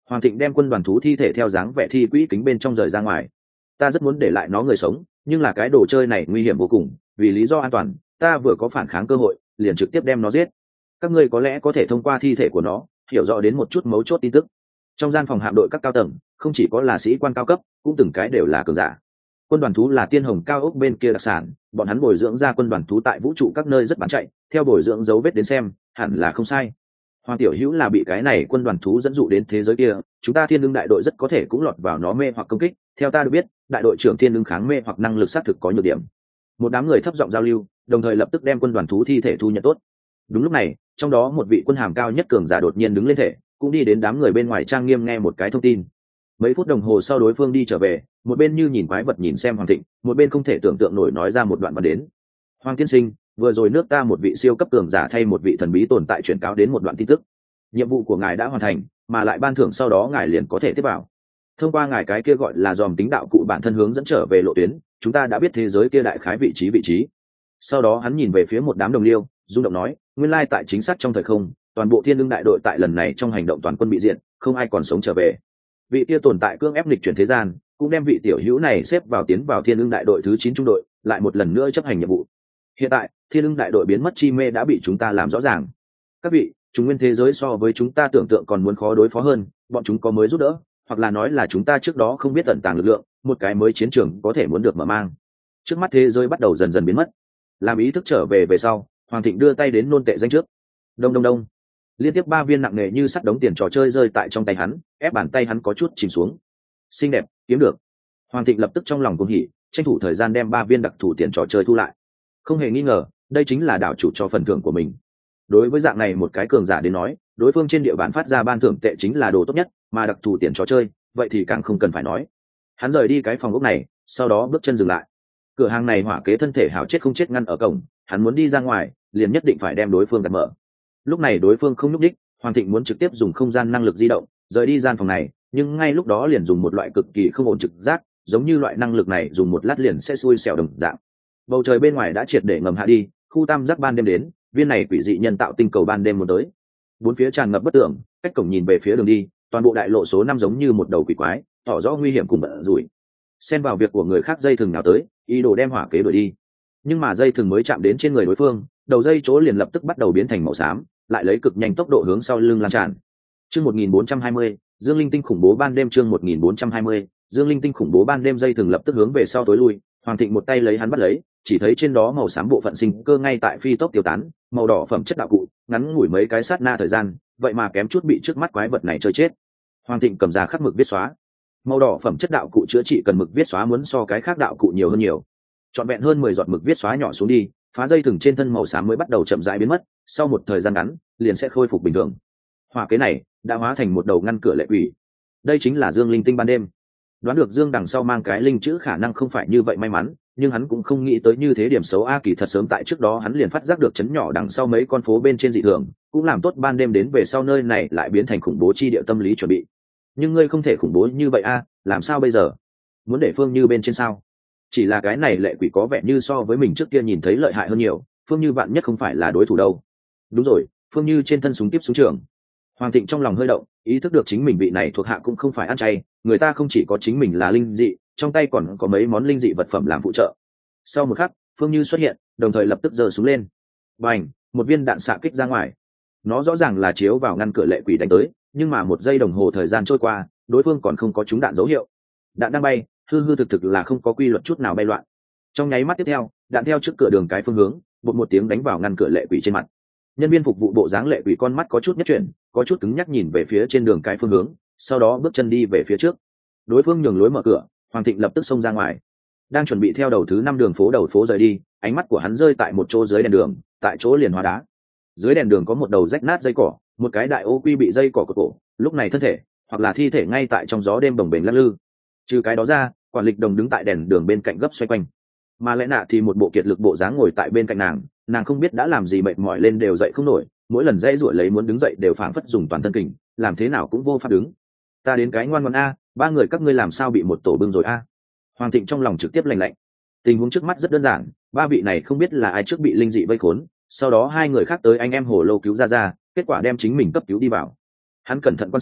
A: Hoàng Thịnh đem quân đoàn thú thi thể theo dáng vẻ thi quỹ kính bên trong rời ra ngoài. Ta rất muốn để lại nó người sống, nhưng là cái đồ chơi này nguy hiểm vô cùng, vì lý do an toàn ta vừa có phản kháng cơ hội liền trực tiếp đem nó giết. Các ngươi có lẽ có thể thông qua thi thể của nó hiểu rõ đến một chút mấu chốt tin tức. Trong gian phòng hạm đội các cao tầng không chỉ có là sĩ quan cao cấp, cũng từng cái đều là cường giả. Quân đoàn thú là tiên hồng cao ốc bên kia đặc sản, bọn hắn bồi dưỡng ra quân đoàn thú tại vũ trụ các nơi rất bán chạy, theo bồi dưỡng dấu vết đến xem hẳn là không sai. Hoàng tiểu hữu là bị cái này quân đoàn thú dẫn dụ đến thế giới kia, chúng ta thiên lương đại đội rất có thể cũng lọt vào nó mê hoặc công kích. Theo ta được biết, đại đội trưởng thiên lương kháng mê hoặc năng lực xác thực có nhược điểm. Một đám người thấp giọng giao lưu, đồng thời lập tức đem quân đoàn thú thi thể thu nhận tốt. Đúng lúc này, trong đó một vị quân hàm cao nhất cường giả đột nhiên đứng lên thể, cũng đi đến đám người bên ngoài trang nghiêm nghe một cái thông tin. Mấy phút đồng hồ sau đối phương đi trở về, một bên như nhìn quái vật nhìn xem Hoàng Thịnh, một bên không thể tưởng tượng nổi nói ra một đoạn văn đến. Hoàng tiên sinh, vừa rồi nước ta một vị siêu cấp cường giả thay một vị thần bí tồn tại chuyển cáo đến một đoạn tin tức. Nhiệm vụ của ngài đã hoàn thành, mà lại ban thưởng sau đó ngài liền có thể tiếp vào. Thông qua ngài cái kia gọi là dòm tính đạo cụ bản thân hướng dẫn trở về lộ tuyến, chúng ta đã biết thế giới kia đại khái vị trí vị trí. Sau đó hắn nhìn về phía một đám đồng liêu, rung động nói, nguyên lai tại chính xác trong thời không, toàn bộ thiên lương đại đội tại lần này trong hành động toàn quân bị diệt, không ai còn sống trở về. Vị kia tồn tại cưỡng ép lịch chuyển thế gian, cũng đem vị tiểu hữu này xếp vào tiến vào thiên lương đại đội thứ chín trung đội, lại một lần nữa chấp hành nhiệm vụ. Hiện tại thiên lương đại đội biến mất chi mê đã bị chúng ta làm rõ ràng. Các vị, chúng nguyên thế giới so với chúng ta tưởng tượng còn muốn khó đối phó hơn, bọn chúng có mới giúp đỡ, hoặc là nói là chúng ta trước đó không biết tận tàng lực lượng, một cái mới chiến trường có thể muốn được mở mang. Trước mắt thế giới bắt đầu dần dần biến mất. Làm ý thức trở về về sau, Hoàng Thịnh đưa tay đến nôn tệ danh trước. Đông đông đông. Liên tiếp ba viên nặng nề như sắt đống tiền trò chơi rơi tại trong tay hắn, ép bàn tay hắn có chút chìm xuống. Xinh đẹp, kiếm được. Hoàng Thịnh lập tức trong lòng cuồng hỉ, tranh thủ thời gian đem ba viên đặc thù tiền trò chơi thu lại. Không hề nghi ngờ, đây chính là đảo chủ cho phần thưởng của mình. Đối với dạng này một cái cường giả đến nói, đối phương trên địa bàn phát ra ban thưởng tệ chính là đồ tốt nhất, mà đặc thù tiền trò chơi, vậy thì càng không cần phải nói. Hắn rời đi cái phòng ốc này, sau đó bước chân dừng lại. Cửa hàng này hỏa kế thân thể hảo chết không chết ngăn ở cổng, hắn muốn đi ra ngoài, liền nhất định phải đem đối phương đặt mở. Lúc này đối phương không nhúc đích, Hoàng Thịnh muốn trực tiếp dùng không gian năng lực di động rời đi gian phòng này, nhưng ngay lúc đó liền dùng một loại cực kỳ không ổn trực giác, giống như loại năng lực này dùng một lát liền sẽ xui xẻo đồng dạng. Bầu trời bên ngoài đã triệt để ngầm hạ đi, khu tam giác ban đêm đến, viên này quỷ dị nhân tạo tinh cầu ban đêm muốn tới. Bốn phía tràn ngập bất tưởng, cách cổng nhìn về phía đường đi, toàn bộ đại lộ số năm giống như một đầu quỷ quái, tỏ rõ nguy hiểm cùng bận rủi. Xen vào việc của người khác dây thừng nào tới, ý đồ đem hỏa kế đuổi đi. Nhưng mà dây thừng mới chạm đến trên người đối phương, đầu dây chỗ liền lập tức bắt đầu biến thành màu xám, lại lấy cực nhanh tốc độ hướng sau lưng lan tràn. Chương một nghìn bốn trăm hai mươi, Dương Linh Tinh khủng bố ban đêm chương một nghìn bốn trăm hai mươi, Dương Linh Tinh khủng bố ban đêm dây thừng lập tức hướng về sau tối lui, Hoàng Thịnh một tay lấy hắn bắt lấy, chỉ thấy trên đó màu xám bộ phận sinh cơ ngay tại phi tốc tiêu tán, màu đỏ phẩm chất đạo cụ, ngắn ngủi mấy cái sát na thời gian, vậy mà kém chút bị trước mắt quái vật này chơi chết. Hoàng Thịnh cầm ra khắc mực viết xóa. Màu đỏ phẩm chất đạo cụ chữa trị cần mực viết xóa muốn so cái khác đạo cụ nhiều hơn nhiều. Trọn vẹn hơn mười giọt mực viết xóa nhỏ xuống đi, phá dây thừng trên thân màu xám mới bắt đầu chậm rãi biến mất, sau một thời gian ngắn, liền sẽ khôi phục bình thường. Hỏa kế này đã hóa thành một đầu ngăn cửa lệ quỷ. Đây chính là Dương Linh Tinh ban đêm. Đoán được Dương đằng sau mang cái linh chữ khả năng không phải như vậy may mắn, nhưng hắn cũng không nghĩ tới như thế điểm xấu a kỳ thật sớm tại trước đó hắn liền phát giác được chấn nhỏ đằng sau mấy con phố bên trên dị thường, cũng làm tốt ban đêm đến về sau nơi này lại biến thành khủng bố chi địa tâm lý chuẩn bị. Nhưng ngươi không thể khủng bố như vậy a, làm sao bây giờ? Muốn để Phương Như bên trên sao? Chỉ là cái này lệ quỷ có vẻ như so với mình trước kia nhìn thấy lợi hại hơn nhiều, Phương Như vạn nhất không phải là đối thủ đâu. Đúng rồi, Phương Như trên thân súng tiếp súng trường. Hoàng Thịnh trong lòng hơi động, ý thức được chính mình vị này thuộc hạ cũng không phải ăn chay, người ta không chỉ có chính mình là linh dị, trong tay còn có mấy món linh dị vật phẩm làm phụ trợ. Sau một khắc, Phương Như xuất hiện, đồng thời lập tức giơ súng lên. Bành, một viên đạn xạ kích ra ngoài. Nó rõ ràng là chiếu vào ngăn cửa lệ quỷ đánh tới, nhưng mà một giây đồng hồ thời gian trôi qua, đối phương còn không có trúng đạn dấu hiệu. Đạn đang bay, hư hư thực thực là không có quy luật chút nào bay loạn. Trong nháy mắt tiếp theo, đạn theo trước cửa đường cái phương hướng, bột một tiếng đánh vào ngăn cửa lệ quỷ trên mặt. Nhân viên phục vụ bộ dáng lệ quỷ con mắt có chút nhất chuyển, có chút cứng nhắc nhìn về phía trên đường cái phương hướng, sau đó bước chân đi về phía trước. Đối phương nhường lối mở cửa, Hoàng Thịnh lập tức xông ra ngoài. Đang chuẩn bị theo đầu thứ năm đường phố đầu phố rời đi, ánh mắt của hắn rơi tại một chỗ dưới đèn đường, tại chỗ liền hóa đá. Dưới đèn đường có một đầu rách nát dây cỏ, một cái đại ô quy bị dây cỏ cột cổ, lúc này thân thể hoặc là thi thể ngay tại trong gió đêm bồng bềnh lắc lư. Trừ cái đó ra, quản lịch đồng đứng tại đèn đường bên cạnh gấp xoay quanh, mà lẽ nạ thì một bộ kiệt lực bộ dáng ngồi tại bên cạnh nàng, nàng không biết đã làm gì mệt mỏi lên đều dậy không nổi, mỗi lần dãy ruổi lấy muốn đứng dậy đều phảng phất dùng toàn thân kình, làm thế nào cũng vô pháp đứng. Ta đến cái ngoan ngoãn a, ba người các ngươi làm sao bị một tổ bưng rồi a? Hoàng Thịnh trong lòng trực tiếp lạnh lạnh. Tình huống trước mắt rất đơn giản, ba vị này không biết là ai trước bị linh dị vây khốn, sau đó hai người khác tới anh em hồ lô cứu ra ra, kết quả đem chính mình cấp cứu đi vào. Hắn cẩn thận quan sát,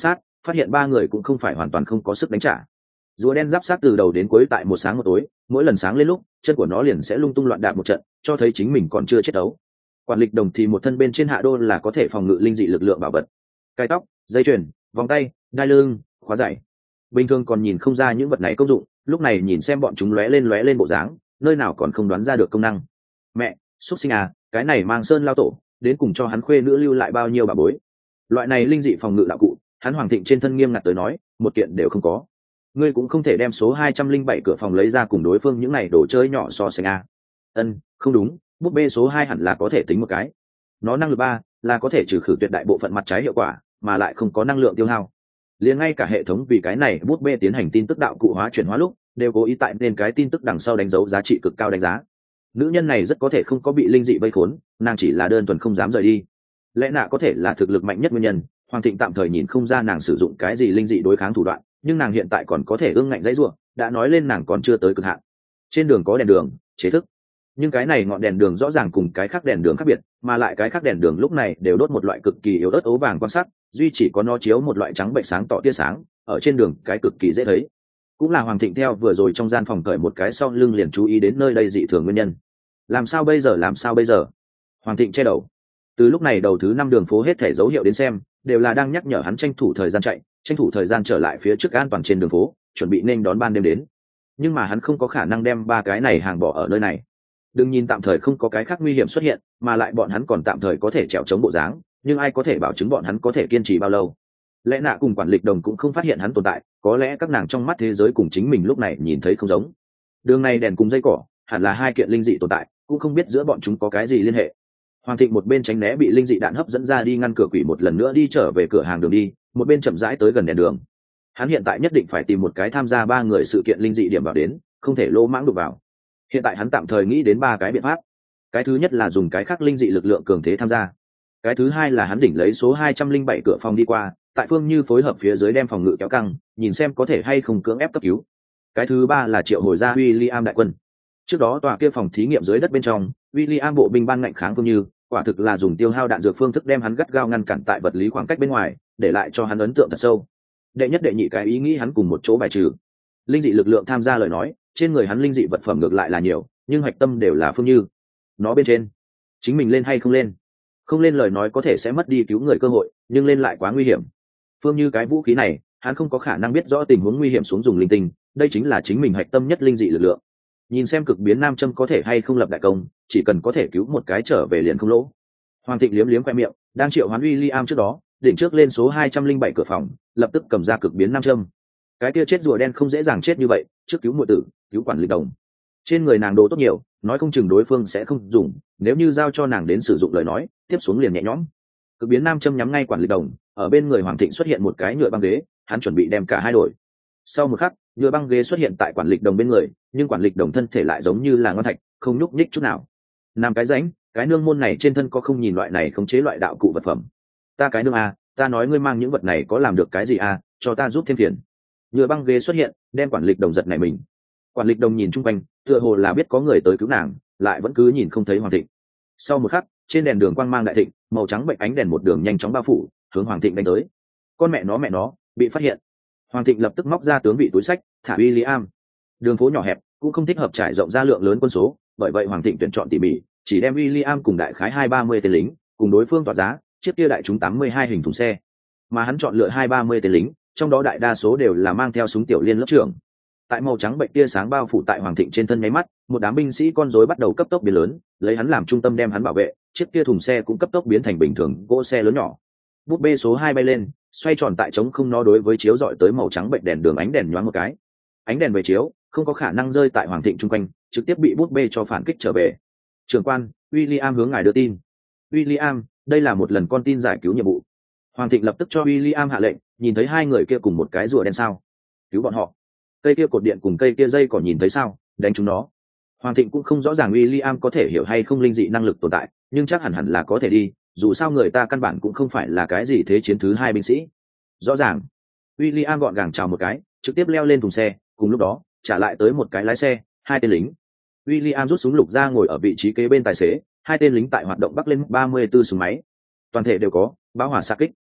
A: phát hiện ba người cũng không phải hoàn toàn không có sức đánh trả. Rùa đen giáp sát từ đầu đến cuối tại một sáng một tối, mỗi lần sáng lên lúc chân của nó liền sẽ lung tung loạn đạp một trận, cho thấy chính mình còn chưa chết đấu. Quản lịch đồng thì một thân bên trên hạ đô là có thể phòng ngự linh dị lực lượng bảo vật, cái tóc, dây chuyền, vòng tay, đai lưng, khóa giày. Bình thường còn nhìn không ra những vật này công dụng, lúc này nhìn xem bọn chúng lóe lên lóe lên bộ dáng, nơi nào còn không đoán ra được công năng. Mẹ, xuất sinh à, cái này mang sơn lao tổ, đến cùng cho hắn khuê nữ lưu lại bao nhiêu bà bối. Loại này linh dị phòng ngự đạo cụ, hắn Hoàng Thịnh trên thân nghiêm ngặt tới nói, một kiện đều không có. Ngươi cũng không thể đem số hai trăm linh bảy cửa phòng lấy ra cùng đối phương những này đồ chơi nhỏ so sánh à. Ân, không đúng, búp bê số hai hẳn là có thể tính một cái. Nó năng lực ba là có thể trừ khử tuyệt đại bộ phận mặt trái hiệu quả, mà lại không có năng lượng tiêu hao. Liền ngay cả hệ thống vì cái này bút bê tiến hành tin tức đạo cụ hóa chuyển hóa lúc đều cố ý tại nên cái tin tức đằng sau đánh dấu giá trị cực cao đánh giá. Nữ nhân này rất có thể không có bị linh dị vây khốn, nàng chỉ là đơn thuần không dám rời đi. Lẽ nạ có thể là thực lực mạnh nhất nguyên nhân, Hoàng Thịnh tạm thời nhìn không ra nàng sử dụng cái gì linh dị đối kháng thủ đoạn, nhưng nàng hiện tại còn có thể ương ngạnh dãy rủa, đã nói lên nàng còn chưa tới cực hạn. Trên đường có đèn đường, chế thức, nhưng cái này ngọn đèn đường rõ ràng cùng cái khác đèn đường khác biệt, mà lại cái khác đèn đường lúc này đều đốt một loại cực kỳ yếu ớt ố vàng quan sát, duy chỉ có nó chiếu một loại trắng bệnh sáng tỏ tia sáng, ở trên đường cái cực kỳ dễ thấy. Cũng là Hoàng Thịnh theo vừa rồi trong gian phòng cởi một cái sau lưng liền chú ý đến nơi đây dị thường nguyên nhân. Làm sao bây giờ làm sao bây giờ? Hoàng Thịnh che đầu. Từ lúc này đầu thứ năm đường phố hết thể dấu hiệu đến xem, đều là đang nhắc nhở hắn tranh thủ thời gian chạy, tranh thủ thời gian trở lại phía trước an toàn trên đường phố, chuẩn bị nên đón ban đêm đến. Nhưng mà hắn không có khả năng đem ba cái này hàng bỏ ở nơi này. Đừng nhìn tạm thời không có cái khác nguy hiểm xuất hiện, mà lại bọn hắn còn tạm thời có thể trèo chống bộ dáng, nhưng ai có thể bảo chứng bọn hắn có thể kiên trì bao lâu? Lẽ nạ cùng quản lịch đồng cũng không phát hiện hắn tồn tại, có lẽ các nàng trong mắt thế giới cùng chính mình lúc này nhìn thấy không giống. Đường này đèn cùng dây cỏ, hẳn là hai kiện linh dị tồn tại, cũng không biết giữa bọn chúng có cái gì liên hệ. Hoàng Thịnh một bên tránh né bị linh dị đạn hấp dẫn ra đi ngăn cửa quỷ một lần nữa đi trở về cửa hàng đường đi, một bên chậm rãi tới gần đèn đường. Hắn hiện tại nhất định phải tìm một cái tham gia ba người sự kiện linh dị điểm vào đến, không thể lỗ mãng đụng vào. Hiện tại hắn tạm thời nghĩ đến ba cái biện pháp. Cái thứ nhất là dùng cái khác linh dị lực lượng cường thế tham gia. Cái thứ hai là hắn đỉnh lấy số hai trăm linh bảy cửa phòng đi qua, tại Phương Như phối hợp phía dưới đem phòng ngự kéo căng, nhìn xem có thể hay không cưỡng ép cấp cứu. Cái thứ ba là triệu hồi ra William đại quân. Trước đó tòa kia phòng thí nghiệm dưới đất bên trong, William bộ binh ban ngạnh kháng Phương Như, quả thực là dùng tiêu hao đạn dược phương thức đem hắn gắt gao ngăn cản tại vật lý khoảng cách bên ngoài, để lại cho hắn ấn tượng thật sâu. Đệ nhất đệ nhị cái ý nghĩ hắn cùng một chỗ bài trừ. Linh dị lực lượng tham gia lời nói, trên người hắn linh dị vật phẩm ngược lại là nhiều, nhưng hạch tâm đều là Phương Như. Nó bên trên, chính mình lên hay không lên? Không lên lời nói có thể sẽ mất đi cứu người cơ hội, nhưng lên lại quá nguy hiểm. Phương Như cái vũ khí này, hắn không có khả năng biết rõ tình huống nguy hiểm xuống dùng linh tinh, đây chính là chính mình hạch tâm nhất linh dị lực lượng. Nhìn xem cực biến nam châm có thể hay không lập đại công, chỉ cần có thể cứu một cái trở về liền không lỗ. Hoàng Thịnh liếm liếm khoe miệng, đang triệu hoán William trước đó, định trước lên số hai trăm linh bảy cửa phòng, lập tức cầm ra cực biến nam châm. Cái kia chết rùa đen không dễ dàng chết như vậy, trước cứu muội tử, cứu quản lịch đồng. Trên người nàng đồ tốt nhiều, nói không chừng đối phương sẽ không dùng, nếu như giao cho nàng đến sử dụng lời nói, tiếp xuống liền nhẹ nhõm. Cực biến nam châm nhắm ngay quản lịch đồng, ở bên người Hoàng Thịnh xuất hiện một cái nhựa băng ghế, hắn chuẩn bị đem cả hai đổi. Sau một khắc, nhựa băng ghế xuất hiện tại quản lịch đồng bên người, nhưng quản lịch đồng thân thể lại giống như là ngon thạch, không nhúc nhích chút nào. Nam cái rãnh, cái nương môn này trên thân có không nhìn loại này khống chế loại đạo cụ vật phẩm. Ta cái nương a, ta nói ngươi mang những vật này có làm được cái gì a, cho ta giúp thêm phiền. Nhựa băng ghế xuất hiện, đem quản lịch đồng giật này mình. Quản lịch đồng nhìn chung quanh, tựa hồ là biết có người tới cứu nàng, lại vẫn cứ nhìn không thấy Hoàng Thịnh. Sau một khắc, trên đèn đường quang mang đại thịnh, màu trắng bệnh ánh đèn một đường nhanh chóng bao phủ, hướng Hoàng Thịnh đánh tới. Con mẹ nó mẹ nó, bị phát hiện. Hoàng Thịnh lập tức móc ra tướng vị túi sách, thả William. Đường phố nhỏ hẹp, cũng không thích hợp trải rộng ra lượng lớn quân số, bởi vậy Hoàng Thịnh tuyển chọn tỉ mỉ, chỉ đem William cùng đại khái hai ba mươi tên lính, cùng đối phương tỏa giá, chiếc kia đại chúng tám mươi hai hình thùng xe. Mà hắn chọn lựa hai ba mươi tên lính, trong đó đại đa số đều là mang theo súng tiểu liên lớp trưởng. Tại màu trắng bệnh tia sáng bao phủ tại Hoàng Thịnh trên thân nháy mắt, một đám binh sĩ con rối bắt đầu cấp tốc biến lớn, lấy hắn làm trung tâm đem hắn bảo vệ, chiếc kia thùng xe cũng cấp tốc biến thành bình thường gỗ xe lớn nhỏ. Búp bê số hai bay lên, xoay tròn tại trống không, nó đối với chiếu dọi tới màu trắng bệnh đèn đường ánh đèn nhoáng một cái. Ánh đèn về chiếu, không có khả năng rơi tại Hoàng Thịnh chung quanh, trực tiếp bị búp bê cho phản kích trở về. Trưởng quan, William hướng ngài đưa tin. William, đây là một lần con tin giải cứu nhiệm vụ. Hoàng Thịnh lập tức cho William hạ lệnh, nhìn thấy hai người kia cùng một cái rùa đen sao? Cứu bọn họ. Cây kia cột điện cùng cây kia dây còn nhìn thấy sao? Đánh chúng nó. Hoàng Thịnh cũng không rõ ràng William có thể hiểu hay không linh dị năng lực tồn tại, nhưng chắc hẳn hẳn là có thể đi, dù sao người ta căn bản cũng không phải là cái gì thế chiến thứ hai binh sĩ. Rõ ràng. William gọn gàng chào một cái, trực tiếp leo lên thùng xe, cùng lúc đó, trả lại tới một cái lái xe, hai tên lính. William rút súng lục ra ngồi ở vị trí kế bên tài xế, hai tên lính tại hoạt động bắc lên ba mươi tư súng máy. Toàn thể đều có, bão hỏa xạ kích.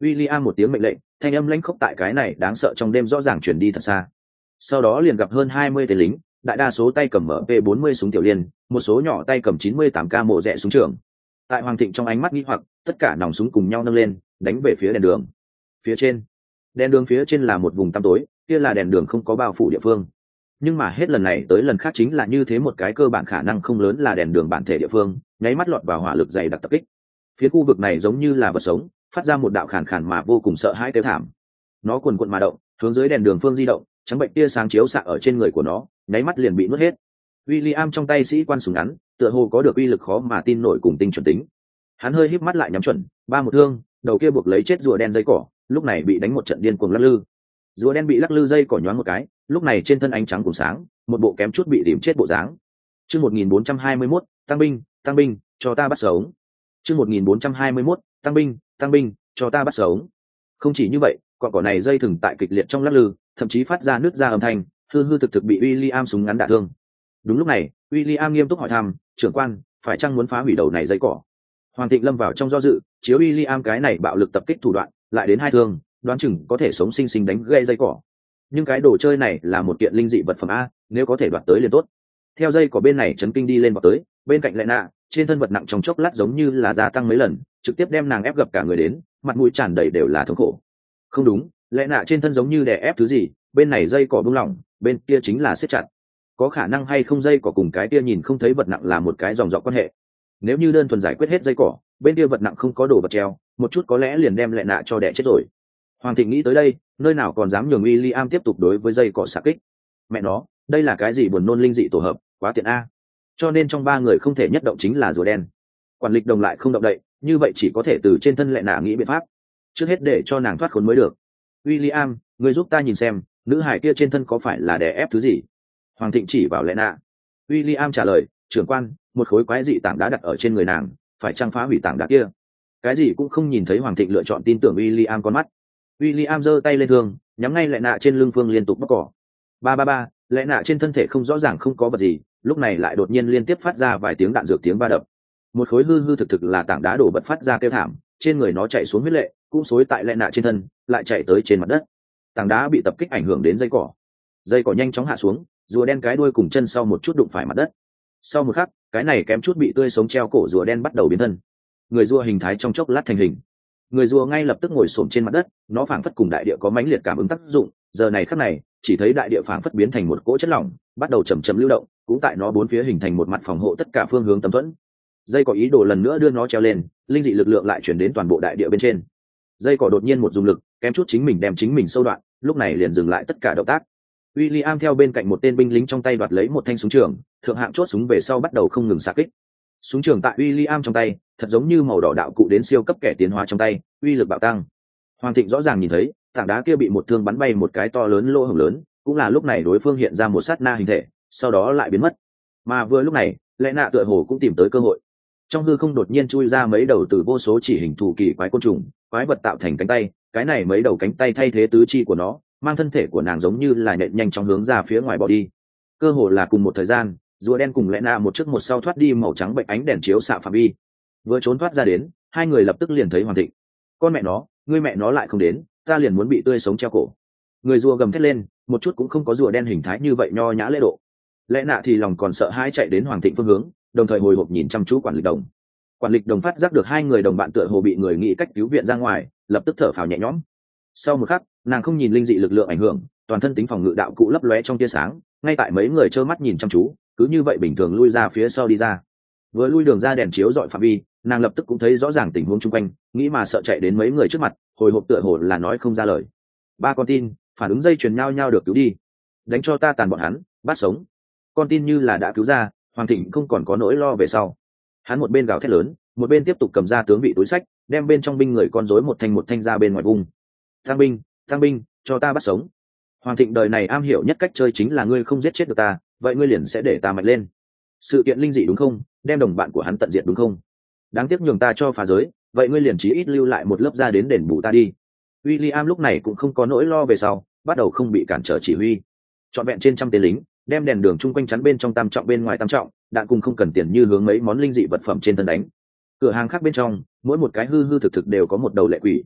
A: William một tiếng mệnh lệnh, thanh âm lãnh khốc tại cái này đáng sợ trong đêm rõ ràng truyền đi thật xa. Sau đó liền gặp hơn hai mươi tên lính, đại đa số tay cầm em pê bốn mươi súng tiểu liên, một số nhỏ tay cầm chín mươi tám K mộ rẽ súng trường. Tại Hoàng Thịnh trong ánh mắt nghi hoặc, tất cả nòng súng cùng nhau nâng lên, đánh về phía đèn đường. Phía trên, đèn đường phía trên là một vùng tăm tối, kia là đèn đường không có bao phủ địa phương. Nhưng mà hết lần này tới lần khác chính là như thế một cái cơ bản khả năng không lớn là đèn đường bản thể địa phương, nháy mắt lọt vào hỏa lực dày đặc tập kích. Phía khu vực này giống như là vật sống, phát ra một đạo khàn khàn mà vô cùng sợ hãi kêu thảm. Nó cuồn cuộn mà động, hướng dưới đèn đường phương di động, trắng bệnh tia sáng chiếu xạ ở trên người của nó, nháy mắt liền bị nuốt hết. William trong tay sĩ quan súng ngắn, tựa hồ có được uy lực khó mà tin nổi cùng tinh chuẩn tính. Hắn hơi híp mắt lại nhắm chuẩn, ba một thương, đầu kia buộc lấy chết rùa đen dây cỏ, lúc này bị đánh một trận điên cuồng lắc lư. Rùa đen bị lắc lư dây cỏ nhoáng một cái, lúc này trên thân ánh trắng cùng sáng, một bộ kém chút bị điểm chết bộ dáng. Chương một nghìn bốn trăm hai mươi mốt, tăng binh, tăng binh, cho ta bắt sống. Chương một nghìn bốn trăm hai mươi mốt, tăng binh, tăng binh, cho ta bắt sống. Không chỉ như vậy, cọn cỏ này dây thừng tại kịch liệt trong lắc lư, thậm chí phát ra nứt ra âm thanh, hư hư thực thực bị William súng ngắn đả thương. Đúng lúc này, William nghiêm túc hỏi thăm, trưởng quan, phải chăng muốn phá hủy đầu này dây cỏ? Hoàng Thịnh lâm vào trong do dự, chiếu William cái này bạo lực tập kích thủ đoạn, lại đến hai thương, đoán chừng có thể sống sinh sinh đánh gãy dây cỏ. Nhưng cái đồ chơi này là một kiện linh dị vật phẩm a, nếu có thể đoạt tới liền tốt. Theo dây cỏ bên này chấn kinh đi lên vào tới, bên cạnh lại nạ, trên thân vật nặng trong chốc lát giống như là gia tăng mấy lần, trực tiếp đem nàng ép gập cả người đến, mặt mũi tràn đầy đều là thống khổ. Không đúng, lẽ nạ trên thân giống như đè ép thứ gì, bên này dây cỏ buông lỏng, bên kia chính là siết chặt. Có khả năng hay không dây cỏ cùng cái kia nhìn không thấy vật nặng là một cái dòng dọc quan hệ. Nếu như đơn thuần giải quyết hết dây cỏ, bên kia vật nặng không có đồ vật treo, một chút có lẽ liền đem lẽ nạ cho đẻ chết rồi. Hoàng Thịnh nghĩ tới đây, nơi nào còn dám nhường William tiếp tục đối với dây cỏ xạ kích. Mẹ nó, đây là cái gì buồn nôn linh dị tổ hợp, quá tiện a. Cho nên trong ba người không thể nhất động chính là rùa đen. Quản lịch đồng lại không động đậy, như vậy chỉ có thể từ trên thân lẽ nạ nghĩ biện pháp. Trước hết để cho nàng thoát khốn mới được. William, người giúp ta nhìn xem, nữ hải kia trên thân có phải là đè ép thứ gì? Hoàng Thịnh chỉ vào lẽ nạ. William trả lời, trưởng quan, một khối quái dị tảng đá đặt ở trên người nàng, phải chăng phá hủy tảng đá kia? Cái gì cũng không nhìn thấy. Hoàng Thịnh lựa chọn tin tưởng William con mắt. William giơ tay lên thương, nhắm ngay lẽ nạ trên lưng phương liên tục bóc cỏ. Ba ba ba, lẽ nạ trên thân thể không rõ ràng không có vật gì, lúc này lại đột nhiên liên tiếp phát ra vài tiếng đạn dược tiếng va đập. Một khối hư hư thực thực là tảng đá đổ bật phát ra kêu thảm, trên người nó chạy xuống huyết lệ, cũng xối tại lẽ nạ trên thân, lại chạy tới trên mặt đất. Tảng đá bị tập kích ảnh hưởng đến dây cỏ, dây cỏ nhanh chóng hạ xuống, rùa đen cái đuôi cùng chân sau một chút đụng phải mặt đất. Sau một khắc, cái này kém chút bị tươi sống treo cổ rùa đen bắt đầu biến thân. Người rùa hình thái trong chốc lát thành hình. Người rùa ngay lập tức ngồi xổm trên mặt đất, nó phảng phất cùng đại địa có mãnh liệt cảm ứng tác dụng, giờ này khắc này, chỉ thấy đại địa phảng phất biến thành một cỗ chất lỏng, bắt đầu chậm chậm lưu động, cũng tại nó bốn phía hình thành một mặt phòng hộ tất cả phương hướng tấm thuẫn. Dây cỏ ý đồ lần nữa đưa nó treo lên, linh dị lực lượng lại chuyển đến toàn bộ đại địa bên trên. Dây cỏ đột nhiên một dùng lực, kém chút chính mình đem chính mình sâu đoạn, lúc này liền dừng lại tất cả động tác. William theo bên cạnh một tên binh lính trong tay đoạt lấy một thanh súng trường, thượng hạng chốt súng về sau bắt đầu không ngừng xạ kích. Súng trường tại William trong tay, thật giống như màu đỏ đạo cụ đến siêu cấp kẻ tiến hóa trong tay, uy lực bạo tăng. Hoàng Thịnh rõ ràng nhìn thấy, tảng đá kia bị một thương bắn bay một cái to lớn lỗ hổng lớn, cũng là lúc này đối phương hiện ra một sát na hình thể, sau đó lại biến mất. Mà vừa lúc này, lẽ nạ tựa hồ cũng tìm tới cơ hội. Trong hư không đột nhiên chui ra mấy đầu từ vô số chỉ hình thù kỳ quái côn trùng, quái vật tạo thành cánh tay, cái này mấy đầu cánh tay thay thế tứ chi của nó, mang thân thể của nàng giống như là nhện nhanh chóng hướng ra phía ngoài bỏ đi. Cơ hồ là cùng một thời gian, rùa đen cùng lẽ nạ một trước một sau thoát đi màu trắng bệnh ánh đèn chiếu xạ phạm vi. Vừa trốn thoát ra đến, hai người lập tức liền thấy Hoàng Thịnh. Con mẹ nó, ngươi mẹ nó lại không đến, ta liền muốn bị tươi sống treo cổ. Người rùa gầm thét lên, một chút cũng không có rùa đen hình thái như vậy nho nhã lễ độ. Lẽ nạ thì lòng còn sợ hãi chạy đến Hoàng Thịnh phương hướng, đồng thời hồi hộp nhìn chăm chú quản lịch đồng. Quản lịch đồng phát giác được hai người đồng bạn tựa hồ bị người nghĩ cách cứu viện ra ngoài, lập tức thở phào nhẹ nhõm. Sau một khắc, nàng không nhìn linh dị lực lượng ảnh hưởng, toàn thân tính phòng ngự đạo cụ lấp lóe trong tia sáng, ngay tại mấy người trơ mắt nhìn chăm chú, cứ như vậy bình thường lui ra phía sau đi ra. Vừa lui đường ra đèn chiếu dọi phạm vi, nàng lập tức cũng thấy rõ ràng tình huống chung quanh, nghĩ mà sợ chạy đến mấy người trước mặt, hồi hộp tựa hồ là nói không ra lời. Ba con tin, phản ứng dây chuyền nhau nhau được cứu đi, đánh cho ta tàn bọn hắn, bắt sống. Con tin như là đã cứu ra, Hoàng Thịnh không còn có nỗi lo về sau. Hắn một bên gào thét lớn, một bên tiếp tục cầm ra tướng vị túi sách, đem bên trong binh người con rối một thanh một thanh ra bên ngoài vùng. Tăng binh, tăng binh, cho ta bắt sống. Hoàng Thịnh đời này am hiểu nhất cách chơi chính là ngươi không giết chết được ta, vậy ngươi liền sẽ để ta mạnh lên. Sự kiện linh dị đúng không? Đem đồng bạn của hắn tận diệt đúng không? Đáng tiếc nhường ta cho phá giới, vậy ngươi liền chí ít lưu lại một lớp ra đến đền bù ta đi. William lúc này cũng không có nỗi lo về sau, bắt đầu không bị cản trở chỉ huy. Chọn vẹn trên trăm tên lính, đem đèn đường chung quanh chắn bên trong tam trọng bên ngoài tam trọng, đạn cùng không cần tiền như hướng mấy món linh dị vật phẩm trên thân đánh. Cửa hàng khác bên trong, mỗi một cái hư hư thực thực đều có một đầu lệ quỷ.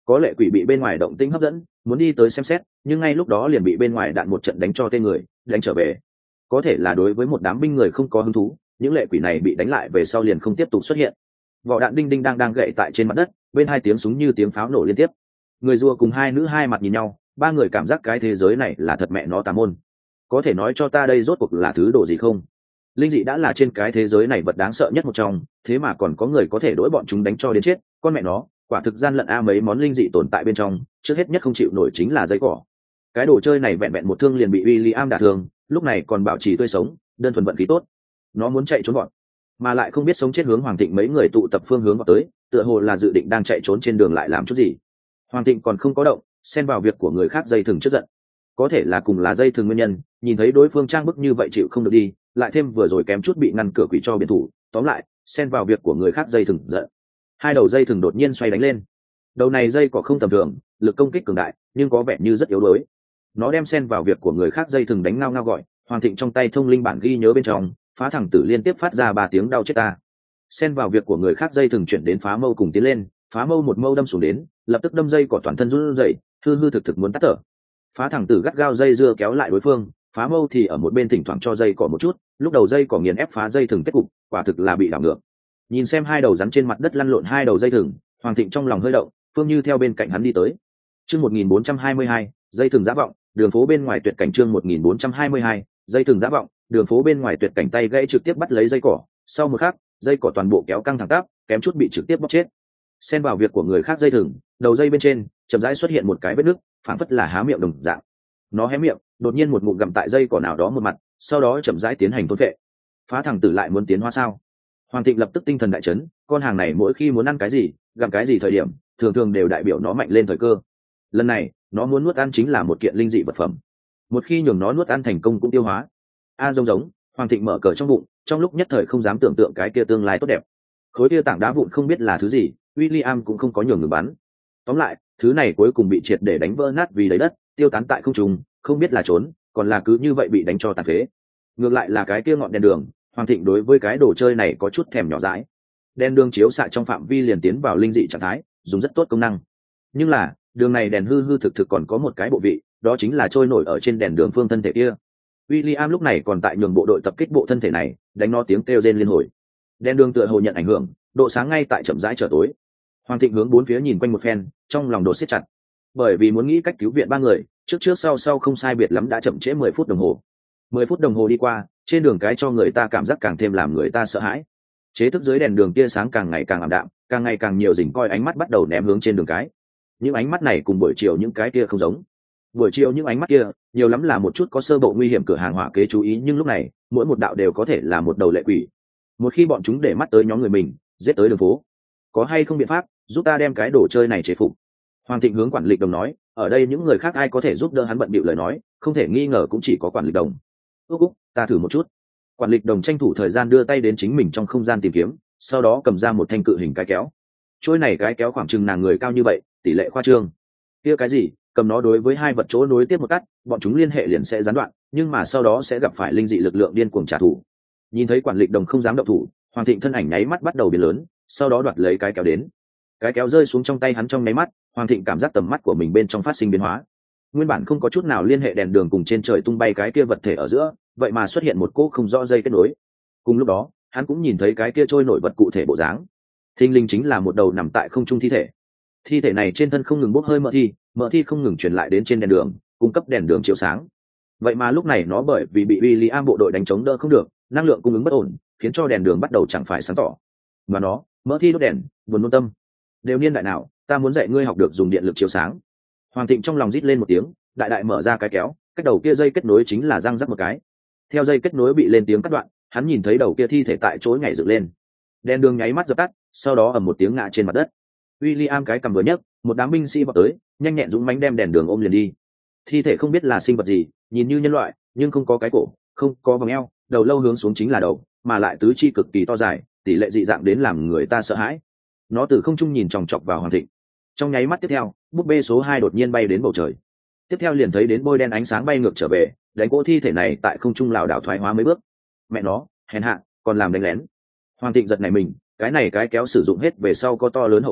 A: có lệ quỷ bị bên ngoài động tĩnh hấp dẫn, muốn đi tới xem xét, nhưng ngay lúc đó liền bị bên ngoài đạn một trận đánh cho tên người đánh trở về. Có thể là đối với một đám binh người không có hứng thú, những lệ quỷ này bị đánh lại về sau liền không tiếp tục xuất hiện. Vỏ đạn đinh đinh đang đang gậy tại trên mặt đất, bên hai tiếng súng như tiếng pháo nổ liên tiếp. Người rùa cùng hai nữ hai mặt nhìn nhau, ba người cảm giác cái thế giới này là thật mẹ nó tà môn. Có thể nói cho ta đây rốt cuộc là thứ đồ gì không? Linh dị đã là trên cái thế giới này vật đáng sợ nhất một trong, thế mà còn có người có thể đối bọn chúng đánh cho đến chết, con mẹ nó, quả thực gian lận a. Mấy món linh dị tồn tại bên trong, trước hết nhất không chịu nổi chính là dây cỏ. Cái đồ chơi này vẹn vẹn một thương liền bị William đả thương, lúc này còn bảo trì tươi sống, đơn thuần vận khí tốt. Nó muốn chạy trốn bọn, mà lại không biết sống chết hướng Hoàng Thịnh mấy người tụ tập phương hướng vào tới, tựa hồ là dự định đang chạy trốn trên đường lại làm chút gì. Hoàng Thịnh còn không có động, xen vào việc của người khác dây thừng trước giận. Có thể là cùng là dây thừng nguyên nhân, nhìn thấy đối phương trang bức như vậy chịu không được đi, lại thêm vừa rồi kém chút bị ngăn cửa quỷ cho biệt thủ, tóm lại, xen vào việc của người khác dây thừng giận. Hai đầu dây thừng đột nhiên xoay đánh lên. Đầu này dây có không tầm thường, lực công kích cường đại, nhưng có vẻ như rất yếu đuối. Nó đem xen vào việc của người khác dây thừng đánh ngao ngao gọi. Hoàng Thịnh trong tay thông linh bản ghi nhớ bên trong, phá thẳng tử liên tiếp phát ra ba tiếng đau chết ta. Xen vào việc của người khác dây thừng chuyển đến phá mâu cùng tiến lên, phá mâu một mâu đâm xuống đến, lập tức đâm dây cỏ toàn thân run rẩy, hư hư thực thực muốn tắt thở. Phá thẳng tử gắt gao dây dưa kéo lại đối phương, phá mâu thì ở một bên thỉnh thoảng cho dây cỏ một chút, lúc đầu dây cỏ nghiền ép phá dây thừng kết cục, quả thực là bị đảo ngược. Nhìn xem hai đầu rắn trên mặt đất lăn lộn hai đầu dây thừng, Hoàng Thịnh trong lòng hơi động, Phương Như theo bên cạnh hắn đi tới. Chương một nghìn bốn trăm hai mươi hai, dây thừng giã vọng, đường phố bên ngoài tuyệt cảnh. Chương một nghìn bốn trăm hai mươi hai, dây thừng giã vọng, đường phố bên ngoài tuyệt cảnh. Tay gãy trực tiếp bắt lấy dây cỏ, sau một khắc, dây cỏ toàn bộ kéo căng thẳng tắp, kém chút bị trực tiếp bóc chết. Xen vào việc của người khác dây thừng, đầu dây bên trên chậm rãi xuất hiện một cái vết nứt, phản phất là há miệng đồng dạng. Nó hé miệng, đột nhiên một ngụm gặm tại dây cỏ nào đó một mặt, sau đó chậm rãi tiến hành thôn phệ. Phá thẳng tử lại muốn tiến hóa sao? Hoàng Thịnh lập tức tinh thần đại chấn, con hàng này mỗi khi muốn ăn cái gì, gặm cái gì thời điểm, thường thường đều đại biểu nó mạnh lên thời cơ. Lần này, nó muốn nuốt ăn chính là một kiện linh dị vật phẩm. Một khi nhường nó nuốt ăn thành công cũng tiêu hóa. A giống giống, Hoàng Thịnh mở cờ trong bụng, trong lúc nhất thời không dám tưởng tượng cái kia tương lai tốt đẹp. Khối kia tảng đá vụn không biết là thứ gì, William cũng không có nhường ngừng bắn. Tóm lại, thứ này cuối cùng bị triệt để đánh vỡ nát vì đầy đất, tiêu tán tại không trung, không biết là trốn, còn là cứ như vậy bị đánh cho tàn phế. Ngược lại là cái kia ngọn đèn đường, Hoàng Thịnh đối với cái đồ chơi này có chút thèm nhỏ dãi. Đèn đường chiếu xạ trong phạm vi liền tiến vào linh dị trạng thái, dùng rất tốt công năng. Nhưng là, đường này đèn hư hư thực thực còn có một cái bộ vị, đó chính là trôi nổi ở trên đèn đường phương thân thể kia. William lúc này còn tại nhường bộ đội tập kích bộ thân thể này, đánh nó tiếng kêu rên liên hồi. Đèn đường tựa hồ nhận ảnh hưởng, độ sáng ngay tại chậm rãi trở tối. Hoàng Thịnh hướng bốn phía nhìn quanh một phen, trong lòng đột siết chặt. Bởi vì muốn nghĩ cách cứu viện ba người, trước trước sau sau không sai biệt lắm đã chậm trễ mười phút đồng hồ. Mười phút đồng hồ đi qua, trên đường cái cho người ta cảm giác càng thêm làm người ta sợ hãi. Chế thức dưới đèn đường tia sáng càng ngày càng ảm đạm, càng ngày càng nhiều rình coi ánh mắt bắt đầu ném hướng trên đường cái. Những ánh mắt này cùng buổi chiều những cái kia không giống. Buổi chiều những ánh mắt kia, nhiều lắm là một chút có sơ bộ nguy hiểm cửa hàng hỏa kế chú ý, nhưng lúc này, mỗi một đạo đều có thể là một đầu lệ quỷ. Một khi bọn chúng để mắt tới nhóm người mình, giết tới đường phố, có hay không biện pháp giúp ta đem cái đồ chơi này chế phục? Hoàng Thịnh hướng quản lịch đồng nói, ở đây những người khác ai có thể giúp đỡ hắn bận bịu lời nói, không thể nghi ngờ cũng chỉ có quản lịch đồng. Úc úc, ta thử một chút. Quản lịch đồng tranh thủ thời gian đưa tay đến chính mình trong không gian tìm kiếm, sau đó cầm ra một thanh cự hình cái kéo. Trôi này cái kéo khoảng chừng nàng người cao như vậy, tỷ lệ khoa trương. Kia cái gì, cầm nó đối với hai vật chỗ nối tiếp một cắt, bọn chúng liên hệ liền sẽ gián đoạn, nhưng mà sau đó sẽ gặp phải linh dị lực lượng điên cuồng trả thù. Nhìn thấy quản lịch đồng không dám động thủ, Hoàng Thịnh thân ảnh nháy mắt bắt đầu biến lớn, sau đó đoạt lấy cái kéo đến. Cái kéo rơi xuống trong tay hắn trong nháy mắt, Hoàng Thịnh cảm giác tầm mắt của mình bên trong phát sinh biến hóa. Nguyên bản không có chút nào liên hệ đèn đường cùng trên trời tung bay cái kia vật thể ở giữa, vậy mà xuất hiện một cỗ không rõ dây kết nối. Cùng lúc đó, hắn cũng nhìn thấy cái kia trôi nổi vật cụ thể bộ dáng. Thinh linh chính là một đầu nằm tại không trung thi thể. Thi thể này trên thân không ngừng bốc hơi mỡ thi, mỡ thi không ngừng truyền lại đến trên đèn đường, cung cấp đèn đường chiếu sáng. Vậy mà lúc này nó bởi vì bị William bộ đội đánh chống đỡ không được, năng lượng cung ứng bất ổn, khiến cho đèn đường bắt đầu chẳng phải sáng tỏ. Mà nó, mỡ thi đốt đèn, buồn nôn tâm. Đều niên đại nào, ta muốn dạy ngươi học được dùng điện lực chiếu sáng. Hoàng Thịnh trong lòng rít lên một tiếng, đại đại mở ra cái kéo, cách đầu kia dây kết nối chính là răng rắc một cái. Theo dây kết nối bị lên tiếng cắt đoạn, hắn nhìn thấy đầu kia thi thể tại chỗ nhảy dựng lên. Đèn đường nháy mắt dập tắt, sau đó ầm một tiếng ngã trên mặt đất. William cái cầm vừa nhấc, một đám binh sĩ vọt tới, nhanh nhẹn dũng mãnh đem đèn đường ôm liền đi. Thi thể không biết là sinh vật gì, nhìn như nhân loại, nhưng không có cái cổ, không có vòng eo, đầu lâu hướng xuống chính là đầu, mà lại tứ chi cực kỳ to dài, tỷ lệ dị dạng đến làm người ta sợ hãi. Nó từ không trung nhìn chòng chọc vào Hoàng Thịnh. Trong nháy mắt tiếp theo, búp bê số hai đột nhiên bay đến bầu trời. Tiếp theo liền thấy đến bôi đen ánh sáng bay ngược trở về, đánh cỗ thi thể này tại không trung lảo đảo thoái hóa mấy bước. Mẹ nó, hèn hạ, còn làm đánh lén. Hoàng Thịnh giật này mình, cái này cái kéo sử dụng hết về sau có to lớn hậu quả,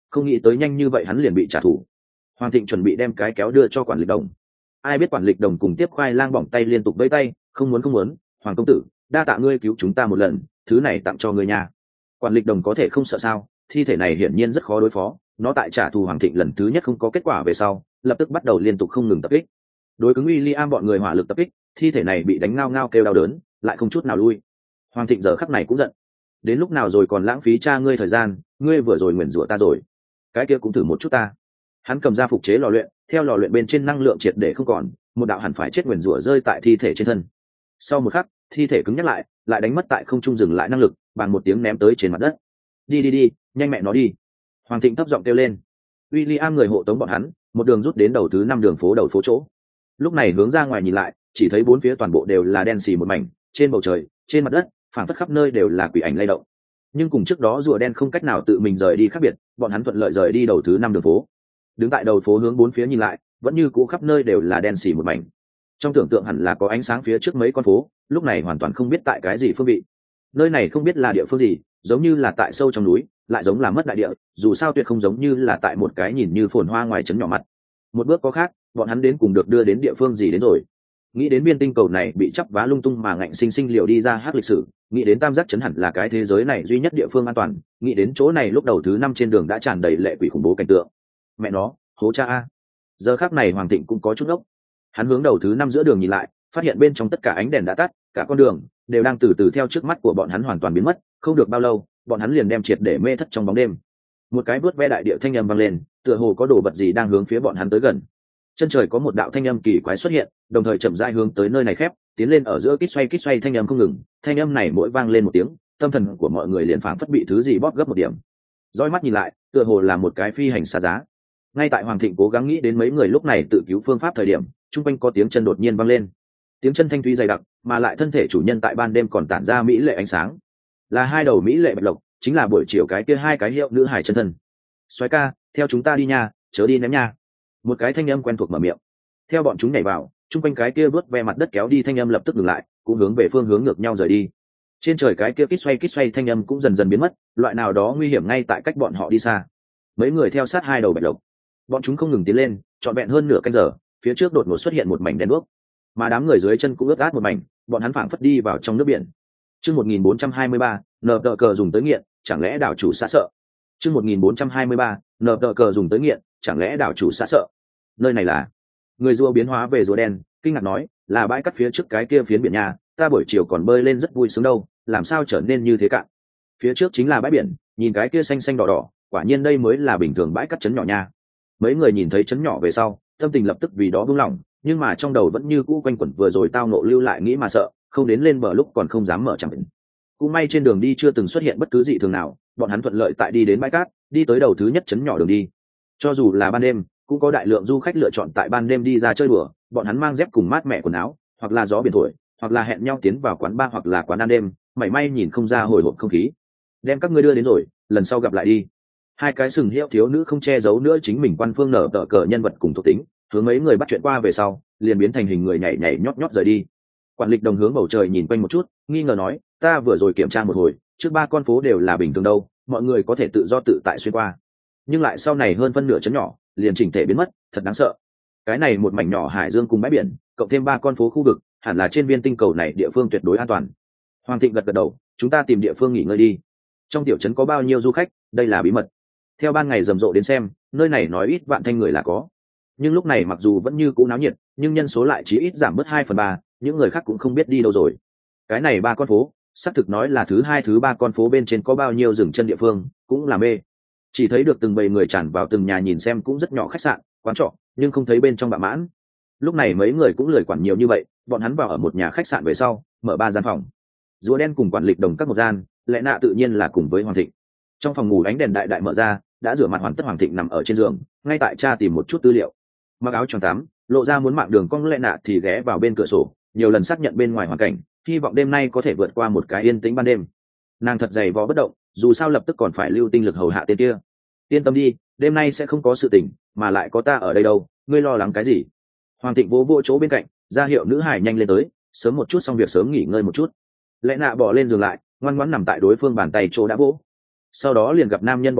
A: không nghĩ tới nhanh như vậy hắn liền bị trả thù. Hoàng Thịnh chuẩn bị đem cái kéo đưa cho quản lịch đồng, ai biết quản lịch đồng cùng tiếp khoai lang bỏng tay liên tục vẫy tay, không muốn không muốn, Hoàng công tử, đa tạ ngươi cứu chúng ta một lần, thứ này tặng cho ngươi nhà. Quản lịch đồng có thể không sợ sao, thi thể này hiển nhiên rất khó đối phó, nó tại trả thù Hoàng Thịnh lần thứ nhất không có kết quả về sau, lập tức bắt đầu liên tục không ngừng tập kích. Đối cứng William bọn người hỏa lực tập kích, thi thể này bị đánh ngao ngao kêu đau đớn, lại không chút nào lui. Hoàng Thịnh giờ khắc này cũng giận, đến lúc nào rồi còn lãng phí cha ngươi thời gian, ngươi vừa rồi nguyền rủa ta rồi, cái kia cũng thử một chút ta. Hắn cầm ra phục chế lò luyện, theo lò luyện bên trên năng lượng triệt để không còn, một đạo hẳn phải chết nguyền rủa rơi tại thi thể trên thân. Sau một khắc, thi thể cứng nhắc lại, lại đánh mất tại không trung dừng lại năng lực, bằng một tiếng ném tới trên mặt đất. Đi đi đi, nhanh mẹ nó đi. Hoàng Thịnh thấp giọng kêu lên. William người hộ tống bọn hắn, một đường rút đến đầu thứ năm đường phố đầu phố chỗ. Lúc này hướng ra ngoài nhìn lại, chỉ thấy bốn phía toàn bộ đều là đen xì một mảnh, trên bầu trời, trên mặt đất, phảng phất khắp nơi đều là quỷ ảnh lay động. Nhưng cùng trước đó rùa đen không cách nào tự mình rời đi khác biệt, bọn hắn thuận lợi rời đi đầu thứ năm đường phố. Đứng tại đầu phố hướng bốn phía nhìn lại, vẫn như cũ khắp nơi đều là đen xì một mảnh. Trong tưởng tượng hẳn là có ánh sáng phía trước mấy con phố, lúc này hoàn toàn không biết tại cái gì phương vị. Nơi này không biết là địa phương gì, giống như là tại sâu trong núi, lại giống là mất đại địa, dù sao tuyệt không giống như là tại một cái nhìn như phồn hoa ngoài trấn nhỏ mặt. Một bước có khác, bọn hắn đến cùng được đưa đến địa phương gì đến rồi. Nghĩ đến viên tinh cầu này bị chắp vá lung tung mà ngạnh sinh sinh liều đi ra hát lịch sử, nghĩ đến tam giác chấn hẳn là cái thế giới này duy nhất địa phương an toàn, nghĩ đến chỗ này lúc đầu thứ năm trên đường đã tràn đầy lệ quỷ khủng bố cảnh tượng. Mẹ nó, hố cha a. Giờ khắc này Hoàng Thịnh cũng có chút ốc. Hắn hướng đầu thứ năm giữa đường nhìn lại, phát hiện bên trong tất cả ánh đèn đã tắt, cả con đường đều đang từ từ theo trước mắt của bọn hắn hoàn toàn biến mất, không được bao lâu, bọn hắn liền đem triệt để mê thất trong bóng đêm. Một cái vớt ve đại địa thanh âm vang lên, tựa hồ có đồ vật gì đang hướng phía bọn hắn tới gần. Chân trời có một đạo thanh âm kỳ quái xuất hiện, đồng thời chậm rãi hướng tới nơi này khép, tiến lên ở giữa kít xoay kít xoay thanh âm không ngừng, thanh âm này mỗi vang lên một tiếng, tâm thần của mọi người liền phảng phất bị thứ gì bóp gấp một điểm. Dõi mắt nhìn lại, tựa hồ là một cái phi hành xa giá. Ngay tại Hoàng Thịnh cố gắng nghĩ đến mấy người lúc này tự cứu phương pháp thời điểm, trung quanh có tiếng chân đột nhiên vang lên. Tiếng chân thanh thúy dày đặc, mà lại thân thể chủ nhân tại ban đêm còn tản ra mỹ lệ ánh sáng. Là hai đầu mỹ lệ bạch lộc, chính là buổi chiều cái kia hai cái hiệu nữ hải chân thân. Soái ca, theo chúng ta đi nha, chớ đi ném nha. Một cái thanh âm quen thuộc mở miệng. Theo bọn chúng nhảy vào, trung quanh cái kia vớt ve mặt đất kéo đi thanh âm lập tức dừng lại, cũng hướng về phương hướng ngược nhau rời đi. Trên trời cái kia kít xoay kít xoay thanh âm cũng dần dần biến mất, loại nào đó nguy hiểm ngay tại cách bọn họ đi xa. Mấy người theo sát hai đầu bạch lộc, bọn chúng không ngừng tiến lên, trọn vẹn hơn nửa canh giờ, phía trước đột ngột xuất hiện một mảnh đen đuốc, mà đám người dưới chân cũng ướt át một mảnh, bọn hắn phảng phất đi vào trong nước biển. Chương một nghìn bốn trăm hai mươi ba, nờ tờ cờ dùng tới nghiện, chẳng lẽ đảo chủ xã sợ. Chương một nghìn bốn trăm hai mươi ba, nờ tờ cờ dùng tới nghiện, chẳng lẽ đảo chủ xã sợ. Nơi này là? Người rùa biến hóa về rùa đen, kinh ngạc nói, là bãi cắt phía trước cái kia phiến biển nhà, ta buổi chiều còn bơi lên rất vui sướng đâu, làm sao trở nên như thế cạn. Phía trước chính là bãi biển, nhìn cái kia xanh xanh đỏ đỏ, quả nhiên đây mới là bình thường bãi cắt trấn nhỏ nha. Mấy người nhìn thấy trấn nhỏ về sau, tâm tình lập tức vì đó buông lỏng, nhưng mà trong đầu vẫn như cũ quanh quẩn vừa rồi tao nộ lưu lại nghĩ mà sợ, không đến lên bờ lúc còn không dám mở chẳng. Cũng may trên đường đi chưa từng xuất hiện bất cứ gì thường nào, bọn hắn thuận lợi tại đi đến bãi cát, đi tới đầu thứ nhất trấn nhỏ đường đi. Cho dù là ban đêm, cũng có đại lượng du khách lựa chọn tại ban đêm đi ra chơi đùa, bọn hắn mang dép cùng mát mẻ quần áo, hoặc là gió biển thổi, hoặc là hẹn nhau tiến vào quán bar hoặc là quán ăn đêm, mảy may nhìn không ra hồi hộp không khí. Đem các ngươi đưa đến rồi, lần sau gặp lại đi. Hai cái sừng hiệu thiếu nữ không che giấu nữa chính mình quan phương nở tờ cờ nhân vật cùng thuộc tính, hướng mấy người bắt chuyện qua về sau, liền biến thành hình người nhảy nhảy nhót nhót rời đi. Quản lịch đồng hướng bầu trời nhìn quanh một chút, nghi ngờ nói, ta vừa rồi kiểm tra một hồi, trước ba con phố đều là bình thường đâu, mọi người có thể tự do tự tại xuyên qua, nhưng lại sau này hơn phân nửa chấn nhỏ liền chỉnh thể biến mất, thật đáng sợ. Cái này một mảnh nhỏ hải dương cùng bãi biển, cộng thêm ba con phố khu vực, hẳn là trên viên tinh cầu này địa phương tuyệt đối an toàn. Hoàng Thịnh gật gật đầu, chúng ta tìm địa phương nghỉ ngơi đi. Trong tiểu trấn có bao nhiêu du khách, đây là bí mật. Theo ban ngày rầm rộ đến xem, nơi này nói ít vạn thanh người là có, nhưng lúc này mặc dù vẫn như cũ náo nhiệt, nhưng nhân số lại chỉ ít giảm bớt hai phần ba, những người khác cũng không biết đi đâu rồi. Cái này ba con phố, xác thực nói là thứ hai thứ ba con phố bên trên có bao nhiêu dừng chân địa phương, cũng là mê. Chỉ thấy được từng bầy người tràn vào từng nhà nhìn xem cũng rất nhỏ khách sạn, quán trọ, nhưng không thấy bên trong bạ mãn. Lúc này mấy người cũng lười quản nhiều như vậy, bọn hắn vào ở một nhà khách sạn về sau, mở ba gian phòng. Rùa đen cùng quản lịch đồng các một gian, Lệ Nạ tự nhiên là cùng với Hoàng Thịnh. Trong phòng ngủ ánh đèn đại đại mở ra, đã rửa mặt hoàn tất Hoàng Thịnh nằm ở trên giường, ngay tại cha tìm một chút tư liệu. Mặc áo choàng tắm, lộ ra muốn mạng đường cong Lệ Nạ thì ghé vào bên cửa sổ, nhiều lần xác nhận bên ngoài hoàn cảnh, hy vọng đêm nay có thể vượt qua một cái yên tĩnh ban đêm. Nàng thật dày vò bất động, dù sao lập tức còn phải lưu tinh lực hầu hạ tên kia. Yên tâm đi, đêm nay sẽ không có sự tình, mà lại có ta ở đây đâu, ngươi lo lắng cái gì? Hoàng Thịnh vỗ vỗ chỗ bên cạnh, ra hiệu nữ hải nhanh lên tới, sớm một chút xong việc sớm nghỉ ngơi một chút. Lệ Nạ bỏ lên giường lại, ngoan ngoãn nằm tại đối phương bàn tay chỗ đã vỗ. Sau đó liền gặp nam nhân bỏ dậy,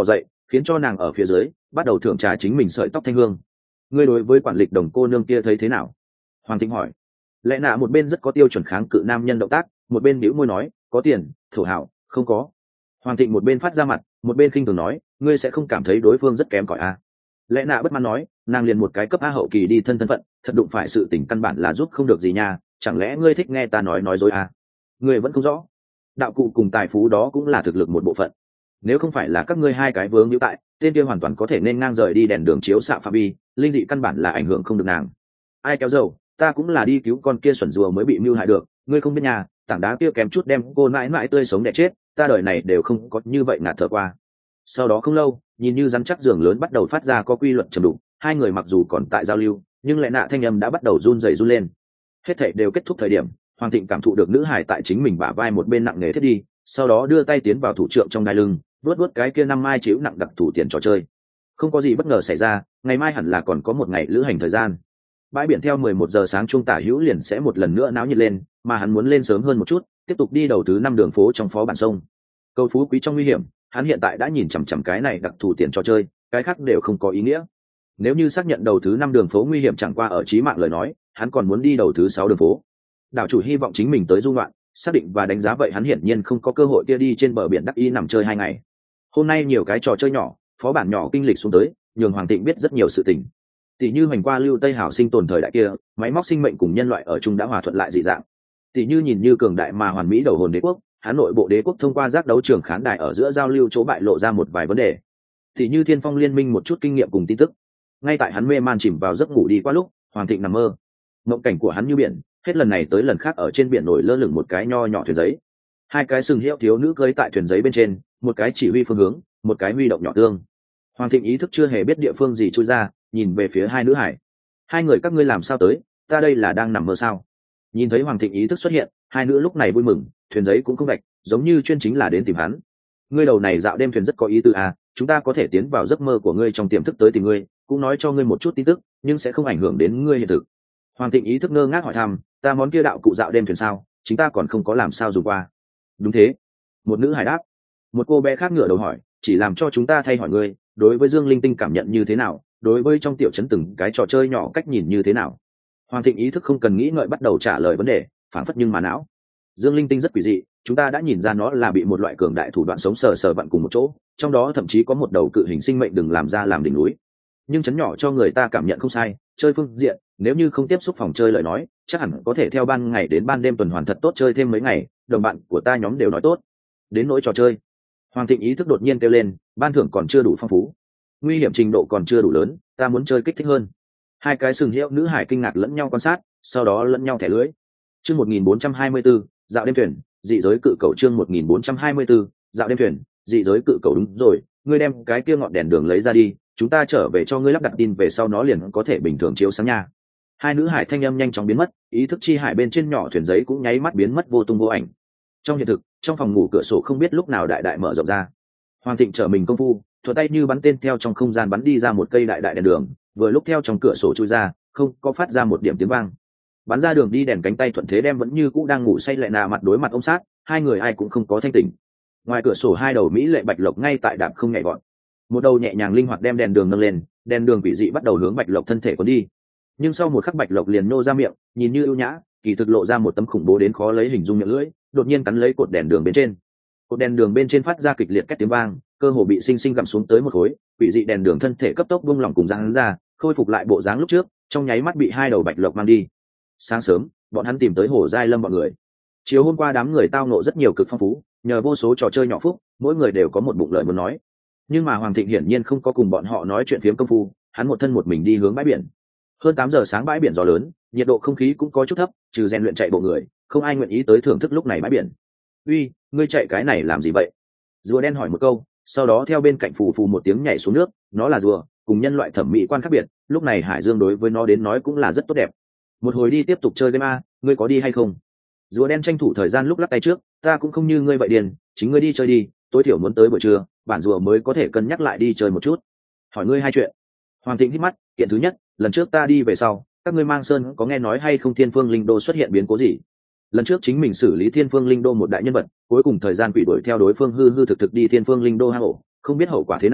A: khiến cho nàng ở phía dưới bắt đầu thưởng trà chính mình sợi tóc thanh hương. Ngươi đối với quản lịch đồng cô nương kia thấy thế nào? Hoàng Thịnh hỏi. Lẽ nạ một bên rất có tiêu chuẩn kháng cự nam nhân động tác, một bên bĩu môi nói, có tiền, thổ hảo, không có. Hoàng Thịnh một bên phát ra mặt, một bên khinh thường nói, ngươi sẽ không cảm thấy đối phương rất kém cỏi à? Lẽ nạ bất mãn nói, nàng liền một cái cấp a hậu kỳ đi thân thân phận, thật đụng phải sự tình căn bản là giúp không được gì nha, chẳng lẽ ngươi thích nghe ta nói nói dối à? Ngươi vẫn không rõ, đạo cụ cùng tài phú đó cũng là thực lực một bộ phận. Nếu không phải là các ngươi hai cái vướng hữu tại, tên kia hoàn toàn có thể nên ngang rời đi đèn đường chiếu xạ phạm vi, linh dị căn bản là ảnh hưởng không được nàng. Ai kéo dầu, ta cũng là đi cứu con kia xuẩn rùa mới bị mưu hại được, ngươi không biết nhà, tảng đá kia kém chút đem cô mãi mãi tươi sống đẻ chết, ta đời này đều không có như vậy ngạt thở qua. Sau đó không lâu, nhìn như rắn chắc giường lớn bắt đầu phát ra có quy luật trầm đục, hai người mặc dù còn tại giao lưu, nhưng lại nạ thanh âm đã bắt đầu run rẩy run lên. Hết thảy đều kết thúc thời điểm, Hoàng Thịnh cảm thụ được nữ hải tại chính mình bả vai một bên nặng nề thiết đi, sau đó đưa tay tiến vào thủ trượng trong đai lưng, vớt vớt cái kia năm mai chịu nặng đặc thủ tiền trò chơi. Không có gì bất ngờ xảy ra, ngày mai hẳn là còn có một ngày lữ hành thời gian. Bãi biển theo mười một giờ sáng trung tả hữu liền sẽ một lần nữa náo nhiệt lên, mà hắn muốn lên sớm hơn một chút, tiếp tục đi đầu thứ năm đường phố trong phó bản sông. Cầu phú quý trong nguy hiểm, hắn hiện tại đã nhìn chằm chằm cái này đặc thù tiền trò chơi, cái khác đều không có ý nghĩa. Nếu như xác nhận đầu thứ năm đường phố nguy hiểm chẳng qua ở chí mạng lời nói, hắn còn muốn đi đầu thứ sáu đường phố. Đảo chủ hy vọng chính mình tới dung loạn, xác định và đánh giá vậy hắn hiển nhiên không có cơ hội kia đi trên bờ biển đắc ý nằm chơi hai ngày. Hôm nay nhiều cái trò chơi nhỏ, phó bản nhỏ kinh lịch xuống tới, nhường Hoàng Thịnh biết rất nhiều sự tình. Tỷ như hoành qua lưu Tây Hảo sinh tồn thời đại kia, máy móc sinh mệnh cùng nhân loại ở chung đã hòa thuận lại dị dạng. Tỷ như nhìn như cường đại mà hoàn mỹ đầu hồn đế quốc, hắn nội bộ đế quốc thông qua giác đấu trường khán đài ở giữa giao lưu chỗ bại lộ ra một vài vấn đề. Tỷ như Thiên Phong liên minh một chút kinh nghiệm cùng tin tức. Ngay tại hắn mê man chìm vào giấc ngủ đi qua lúc, Hoàng Thịnh nằm mơ. Mộng cảnh của hắn như biển, hết lần này tới lần khác ở trên biển nổi lơ lửng một cái nho nhỏ thuyền giấy. Hai cái sừng hiệu thiếu nữ cưỡi tại thuyền giấy bên trên, một cái chỉ huy phương hướng, một cái huy động nhỏ tương. Hoàng Thịnh ý thức chưa hề biết địa phương gì trôi ra, nhìn về phía hai nữ hải. Hai người các ngươi làm sao tới, ta đây là đang nằm mơ sao? Nhìn thấy Hoàng Thịnh ý thức xuất hiện, hai nữ lúc này vui mừng, thuyền giấy cũng không gạch, giống như chuyên chính là đến tìm hắn. Ngươi đầu này dạo đêm thuyền rất có ý tứ à, chúng ta có thể tiến vào giấc mơ của ngươi trong tiềm thức tới tìm ngươi, cũng nói cho ngươi một chút tin tức, nhưng sẽ không ảnh hưởng đến ngươi hiện thực. Hoàng Thịnh ý thức ngơ ngác hỏi thăm, ta món kia đạo cụ dạo đêm thuyền sao, chúng ta còn không có làm sao dùng qua. Đúng thế. Một nữ hải đáp. Một cô bé khác ngửa đầu hỏi, chỉ làm cho chúng ta thay hỏi ngươi, đối với Dương Linh Tinh cảm nhận như thế nào, đối với trong tiểu trấn từng cái trò chơi nhỏ cách nhìn như thế nào. Hoàng Thịnh ý thức không cần nghĩ ngợi bắt đầu trả lời vấn đề, phản phất nhưng mà não. Dương Linh Tinh rất quỷ dị, chúng ta đã nhìn ra nó là bị một loại cường đại thủ đoạn sống sờ sờ vặn cùng một chỗ, trong đó thậm chí có một đầu cự hình sinh mệnh đừng làm ra làm đỉnh núi. Nhưng trấn nhỏ cho người ta cảm nhận không sai, chơi phương diện, nếu như không tiếp xúc phòng chơi lời nói, chắc hẳn có thể theo ban ngày đến ban đêm tuần hoàn thật tốt chơi thêm mấy ngày, đồng bạn của ta nhóm đều nói tốt. Đến nỗi trò chơi, Hoàng Thịnh ý thức đột nhiên kêu lên, ban thưởng còn chưa đủ phong phú, nguy hiểm trình độ còn chưa đủ lớn, ta muốn chơi kích thích hơn. Hai cái sừng hiệu nữ hải kinh ngạc lẫn nhau quan sát, sau đó lẫn nhau thẻ lưới. Chương một nghìn bốn trăm hai mươi bốn, dạo đêm thuyền, dị giới cự cầu. Chương một nghìn bốn trăm hai mươi bốn, dạo đêm thuyền, dị giới cự cầu. Đúng rồi, ngươi đem cái kia ngọn đèn đường lấy ra đi, chúng ta trở về cho ngươi lắp đặt tin về sau nó liền có thể bình thường chiếu sáng nha. Hai nữ hải thanh âm nhanh chóng biến mất, ý thức chi hải bên trên nhỏ thuyền giấy cũng nháy mắt biến mất vô tung vô ảnh. Trong hiện thực, trong phòng ngủ cửa sổ không biết lúc nào đại đại mở rộng ra. Hoàng Thịnh trở mình công phu, thuận tay như bắn tên theo trong không gian bắn đi ra một cây đại đại đèn đường, vừa lúc theo trong cửa sổ chui ra, không có phát ra một điểm tiếng vang. Bắn ra đường đi đèn cánh tay thuận thế đem vẫn như cũ đang ngủ say lại nà mặt đối mặt ông sát, hai người ai cũng không có thanh tỉnh. Ngoài cửa sổ hai đầu mỹ lệ bạch lộc ngay tại đạp không nhảy vọt. Một đầu nhẹ nhàng linh hoạt đem đèn đường nâng lên, đèn đường quỷ dị bắt đầu hướng bạch lộc thân thể cuốn đi. Nhưng sau một khắc bạch lộc liền nô ra miệng, nhìn như ưu nhã, kỳ thực lộ ra một tấm khủng bố đến khó lấy hình dung miệng lưỡi, đột nhiên cắn lấy cột đèn đường bên trên. Cột đèn đường bên trên phát ra kịch liệt két tiếng vang, cơ hồ bị sinh sinh gặm xuống tới một khối, quỷ dị đèn đường thân thể cấp tốc buông lỏng cùng giãn ra, khôi phục lại bộ dáng lúc trước, trong nháy mắt bị hai đầu bạch lộc mang đi. Sáng sớm, bọn hắn tìm tới Hổ Giai Lâm bọn người. Chiều hôm qua đám người tao nộ rất nhiều cực phong phú, nhờ vô số trò chơi nhỏ phúc, mỗi người đều có một bụng lợi muốn nói. Nhưng mà Hoàng Thịnh hiển nhiên không có cùng bọn họ nói chuyện phiếm công phu, hắn một thân một mình đi hướng bãi biển. Hơn tám giờ sáng bãi biển gió lớn, nhiệt độ không khí cũng có chút thấp, trừ rèn luyện chạy bộ người, không ai nguyện ý tới thưởng thức lúc này bãi biển. Uy, ngươi chạy cái này làm gì vậy? Rùa đen hỏi một câu, sau đó theo bên cạnh phù phù một tiếng nhảy xuống nước, nó là rùa, cùng nhân loại thẩm mỹ quan khác biệt, lúc này hải dương đối với nó đến nói cũng là rất tốt đẹp. Một hồi đi tiếp tục chơi game a, ngươi có đi hay không? Rùa đen tranh thủ thời gian lúc lắc tay trước, ta cũng không như ngươi vậy điền, chính ngươi đi chơi đi, tối thiểu muốn tới buổi trưa, bản rùa mới có thể cân nhắc lại đi chơi một chút. Hỏi ngươi hai chuyện. Hoàng Thịnh hít mắt, kiện thứ nhất, lần trước ta đi về sau, các ngươi mang sơn có nghe nói hay không Thiên Phương Linh Đô xuất hiện biến cố gì? Lần trước chính mình xử lý Thiên Phương Linh Đô một đại nhân vật, cuối cùng thời gian quỷ đuổi theo đối phương hư hư thực thực đi Thiên Phương Linh Đô hang ổ, không biết hậu quả thế nào,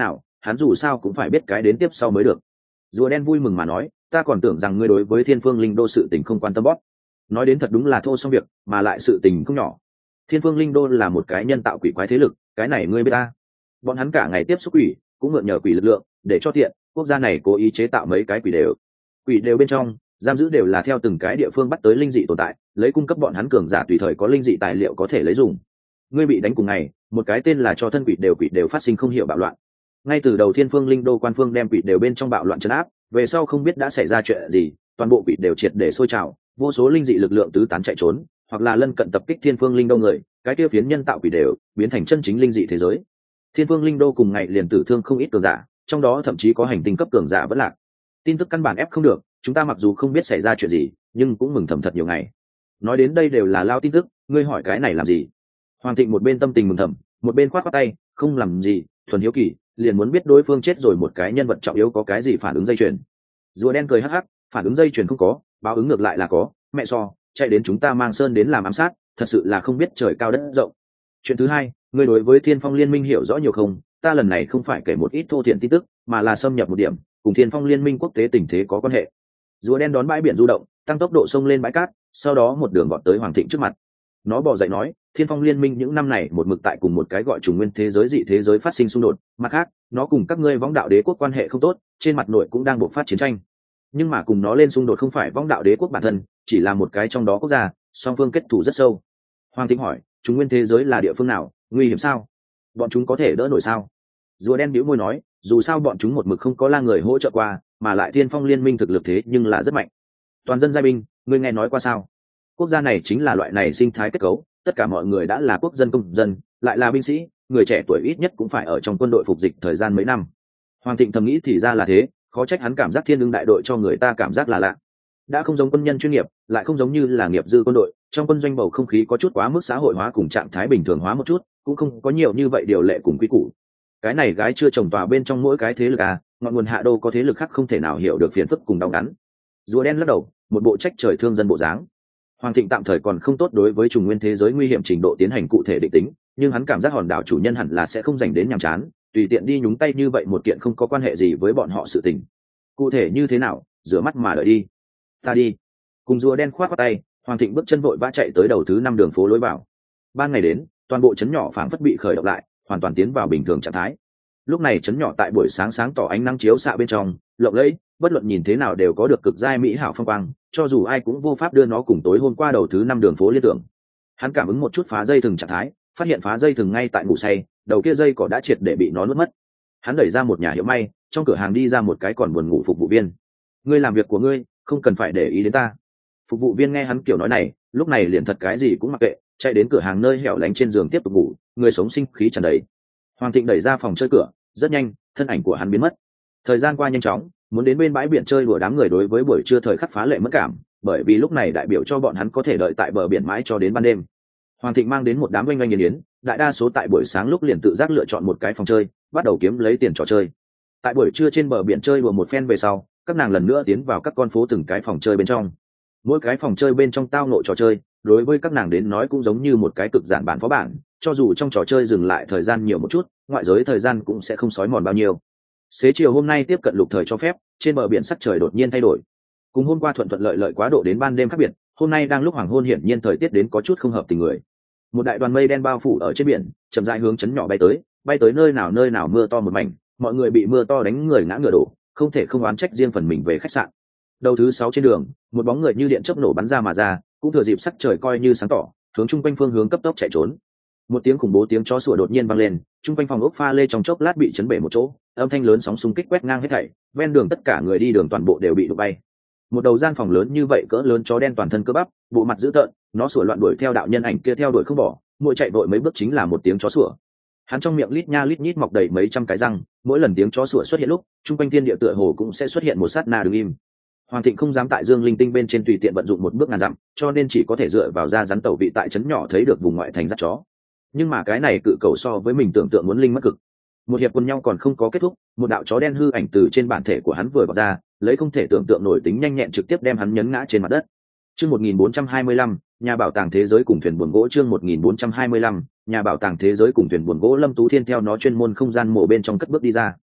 A: hắn dù sao cũng phải biết cái đến tiếp sau mới được. Rùa đen vui mừng mà nói, ta còn tưởng rằng ngươi đối với Thiên Phương Linh Đô sự tình không quan tâm bóp. Nói đến thật đúng là thô xong việc, mà lại sự tình không nhỏ. Thiên Phương Linh Đô là một cái nhân tạo quỷ quái thế lực, cái này ngươi biết ta. Bọn hắn cả ngày tiếp xúc quỷ, cũng mượn nhờ quỷ lực lượng, để cho tiện, quốc gia này cố ý chế tạo mấy cái quỷ đều. Quỷ đều bên trong, giam giữ đều là theo từng cái địa phương bắt tới linh dị tồn tại, lấy cung cấp bọn hắn cường giả tùy thời có linh dị tài liệu có thể lấy dùng. Ngươi bị đánh cùng ngày, một cái tên là cho thân quỷ đều quỷ đều phát sinh không hiểu bạo loạn. Ngay từ đầu Thiên Phương Linh Đô quan phương đem quỷ đều bên trong bạo loạn trấn áp, về sau không biết đã xảy ra chuyện gì, toàn bộ quỷ đều triệt để sôi trào, vô số linh dị lực lượng tứ tán chạy trốn, hoặc là lân cận tập kích Thiên Phương Linh Đô người, cái kia phiến nhân tạo quỷ đều biến thành chân chính linh dị thế giới. Thiên Phương Linh Đô cùng ngày liền tử thương không ít cường giả, trong đó thậm chí có hành tinh cấp cường giả vẫn lạc. Tin tức căn bản ép không được, chúng ta mặc dù không biết xảy ra chuyện gì, nhưng cũng mừng thầm thật nhiều ngày. Nói đến đây đều là lao tin tức, ngươi hỏi cái này làm gì? Hoàng Thịnh một bên tâm tình mừng thầm, một bên khoát khoát tay, không làm gì, thuần hiếu kỳ, liền muốn biết đối phương chết rồi một cái nhân vật trọng yếu có cái gì phản ứng dây chuyền. Rùa đen cười hắc hắc, phản ứng dây chuyền không có, báo ứng ngược lại là có, mẹ so, chạy đến chúng ta mang sơn đến làm ám sát, thật sự là không biết trời cao đất rộng. Chuyện thứ hai, ngươi đối với Thiên Phong Liên Minh hiểu rõ nhiều không? Ta lần này không phải kể một ít thô thiện tin tức, mà là xâm nhập một điểm, cùng Thiên Phong Liên Minh quốc tế tình thế có quan hệ. Rùa đen đón bãi biển du động, tăng tốc độ sông lên bãi cát, sau đó một đường vọt tới Hoàng Thịnh trước mặt. Nó bò dậy nói, Thiên Phong Liên Minh những năm này một mực tại cùng một cái gọi trùng nguyên thế giới dị thế giới phát sinh xung đột, mặt khác, nó cùng các ngươi võng đạo đế quốc quan hệ không tốt, trên mặt nội cũng đang bộc phát chiến tranh. Nhưng mà cùng nó lên xung đột không phải võng đạo đế quốc bản thân, chỉ là một cái trong đó quốc gia, song phương kết thù rất sâu. Hoàng Thịnh hỏi, trùng nguyên thế giới là địa phương nào, nguy hiểm sao? Bọn chúng có thể đỡ nổi sao? Rùa đen bĩu môi nói, dù sao bọn chúng một mực không có la người hỗ trợ qua, mà lại Thiên Phong Liên Minh thực lực thế nhưng là rất mạnh. Toàn dân giai binh, ngươi nghe nói qua sao? Quốc gia này chính là loại này sinh thái kết cấu, tất cả mọi người đã là quốc dân công dân, lại là binh sĩ, người trẻ tuổi ít nhất cũng phải ở trong quân đội phục dịch thời gian mấy năm. Hoàng Thịnh thầm nghĩ thì ra là thế, khó trách hắn cảm giác Thiên Ưng đại đội cho người ta cảm giác là lạ. Đã không giống quân nhân chuyên nghiệp, lại không giống như là nghiệp dư quân đội, trong quân doanh bầu không khí có chút quá mức xã hội hóa cùng trạng thái bình thường hóa một chút, cũng không có nhiều như vậy điều lệ cùng quy củ. Cái này gái chưa chồng tòa bên trong mỗi cái thế lực à, ngọn nguồn hạ đô có thế lực khác không thể nào hiểu được phiền phức cùng đau đắn. Rùa đen lắc đầu, một bộ trách trời thương dân bộ dáng. Hoàng Thịnh tạm thời còn không tốt đối với trùng nguyên thế giới nguy hiểm trình độ tiến hành cụ thể định tính, nhưng hắn cảm giác hòn đảo chủ nhân hẳn là sẽ không dành đến nhàm chán, tùy tiện đi nhúng tay như vậy một kiện không có quan hệ gì với bọn họ sự tình. Cụ thể như thế nào, rửa mắt mà đợi đi. Ta đi. Cùng rùa đen khoát qua tay, Hoàng Thịnh bước chân vội vã chạy tới đầu thứ năm đường phố lối vào. Ban ngày đến, toàn bộ trấn nhỏ phảng phất bị khởi động lại, hoàn toàn tiến vào bình thường trạng thái. Lúc này trấn nhỏ tại buổi sáng sáng tỏ ánh nắng chiếu xạ bên trong, lộng lẫy, bất luận nhìn thế nào đều có được cực giai mỹ hảo phong quang, cho dù ai cũng vô pháp đưa nó cùng tối hôm qua đầu thứ năm đường phố liên tưởng. Hắn cảm ứng một chút phá dây thừng trạng thái, phát hiện phá dây thừng ngay tại ngủ say, đầu kia dây cỏ đã triệt để bị nó nuốt mất. Hắn đẩy ra một nhà hiệu may, trong cửa hàng đi ra một cái còn buồn ngủ phục vụ viên. Ngươi làm việc của ngươi, không cần phải để ý đến ta. Phục vụ viên nghe hắn kiểu nói này, lúc này liền thật cái gì cũng mặc kệ, chạy đến cửa hàng nơi hẻo lánh trên giường tiếp tục ngủ, người sống sinh khí tràn đầy. Hoàng Thịnh đẩy ra phòng chơi cửa, rất nhanh, thân ảnh của hắn biến mất. Thời gian qua nhanh chóng, muốn đến bên bãi biển chơi đùa đám người đối với buổi trưa thời khắc phá lệ mất cảm, bởi vì lúc này đại biểu cho bọn hắn có thể đợi tại bờ biển mãi cho đến ban đêm. Hoàng Thịnh mang đến một đám oanh oanh nghiền yến, đại đa số tại buổi sáng lúc liền tự giác lựa chọn một cái phòng chơi, bắt đầu kiếm lấy tiền trò chơi. Tại buổi trưa trên bờ biển chơi đùa một phen về sau, các nàng lần nữa tiến vào các con phố từng cái phòng chơi bên trong. Mỗi cái phòng chơi bên trong tao ngộ trò chơi, đối với các nàng đến nói cũng giống như một cái cực giản bản phó bản, cho dù trong trò chơi dừng lại thời gian nhiều một chút, ngoại giới thời gian cũng sẽ không sói mòn bao nhiêu. Xế chiều hôm nay tiếp cận lục thời cho phép, trên bờ biển sắc trời đột nhiên thay đổi. Cùng hôm qua thuận thuận lợi lợi quá độ đến ban đêm khác biệt, hôm nay đang lúc hoàng hôn hiển nhiên thời tiết đến có chút không hợp tình người. Một đại đoàn mây đen bao phủ ở trên biển, chậm rãi hướng chấn nhỏ bay tới, bay tới nơi nào nơi nào mưa to một mảnh, mọi người bị mưa to đánh người ngã ngựa đổ, không thể không oán trách riêng phần mình về khách sạn. Đầu thứ sáu trên đường, một bóng người như điện chớp nổ bắn ra mà ra, cũng thừa dịp sắc trời coi như sáng tỏ, hướng chung quanh phương hướng cấp tốc chạy trốn. Một tiếng khủng bố tiếng chó sủa đột nhiên vang lên, chung quanh phòng ốc pha lê trong chốc lát bị chấn bể một chỗ, âm thanh lớn sóng xung kích quét ngang hết thảy, ven đường tất cả người đi đường toàn bộ đều bị đụng bay. Một đầu gian phòng lớn như vậy cỡ lớn chó đen toàn thân cơ bắp, bộ mặt dữ tợn, nó sủa loạn đuổi theo đạo nhân ảnh kia theo đuổi không bỏ, mỗi chạy vội mấy bước chính là một tiếng chó sủa. Hắn trong miệng lít nha lít nhít mọc đầy mấy trăm cái răng, mỗi lần tiếng chó sủa xuất hiện lúc, chung quanh thiên địa tựa hồ cũng sẽ xuất hiện một sát na đứng im. Hoàng Thịnh không dám tại Dương Linh Tinh bên trên tùy tiện vận dụng một bước ngàn dặm, cho nên chỉ có thể dựa vào ra rắn tẩu vị tại trấn nhỏ thấy được vùng ngoại thành dắt chó. Nhưng mà cái này cự cầu so với mình tưởng tượng muốn linh mất cực. Một hiệp quân nhau còn không có kết thúc, một đạo chó đen hư ảnh từ trên bản thể của hắn vừa bật ra, lấy không thể tưởng tượng nổi tính nhanh nhẹn trực tiếp đem hắn nhấn ngã trên mặt đất. Chương một nghìn bốn trăm hai mươi lăm, nhà bảo tàng thế giới cùng thuyền buồm gỗ. Chương một nghìn bốn trăm hai mươi lăm, nhà bảo tàng thế giới cùng thuyền buồm gỗ. Lâm Tú Thiên theo nó chuyên môn không gian mộ bên trong cất bước đi ra.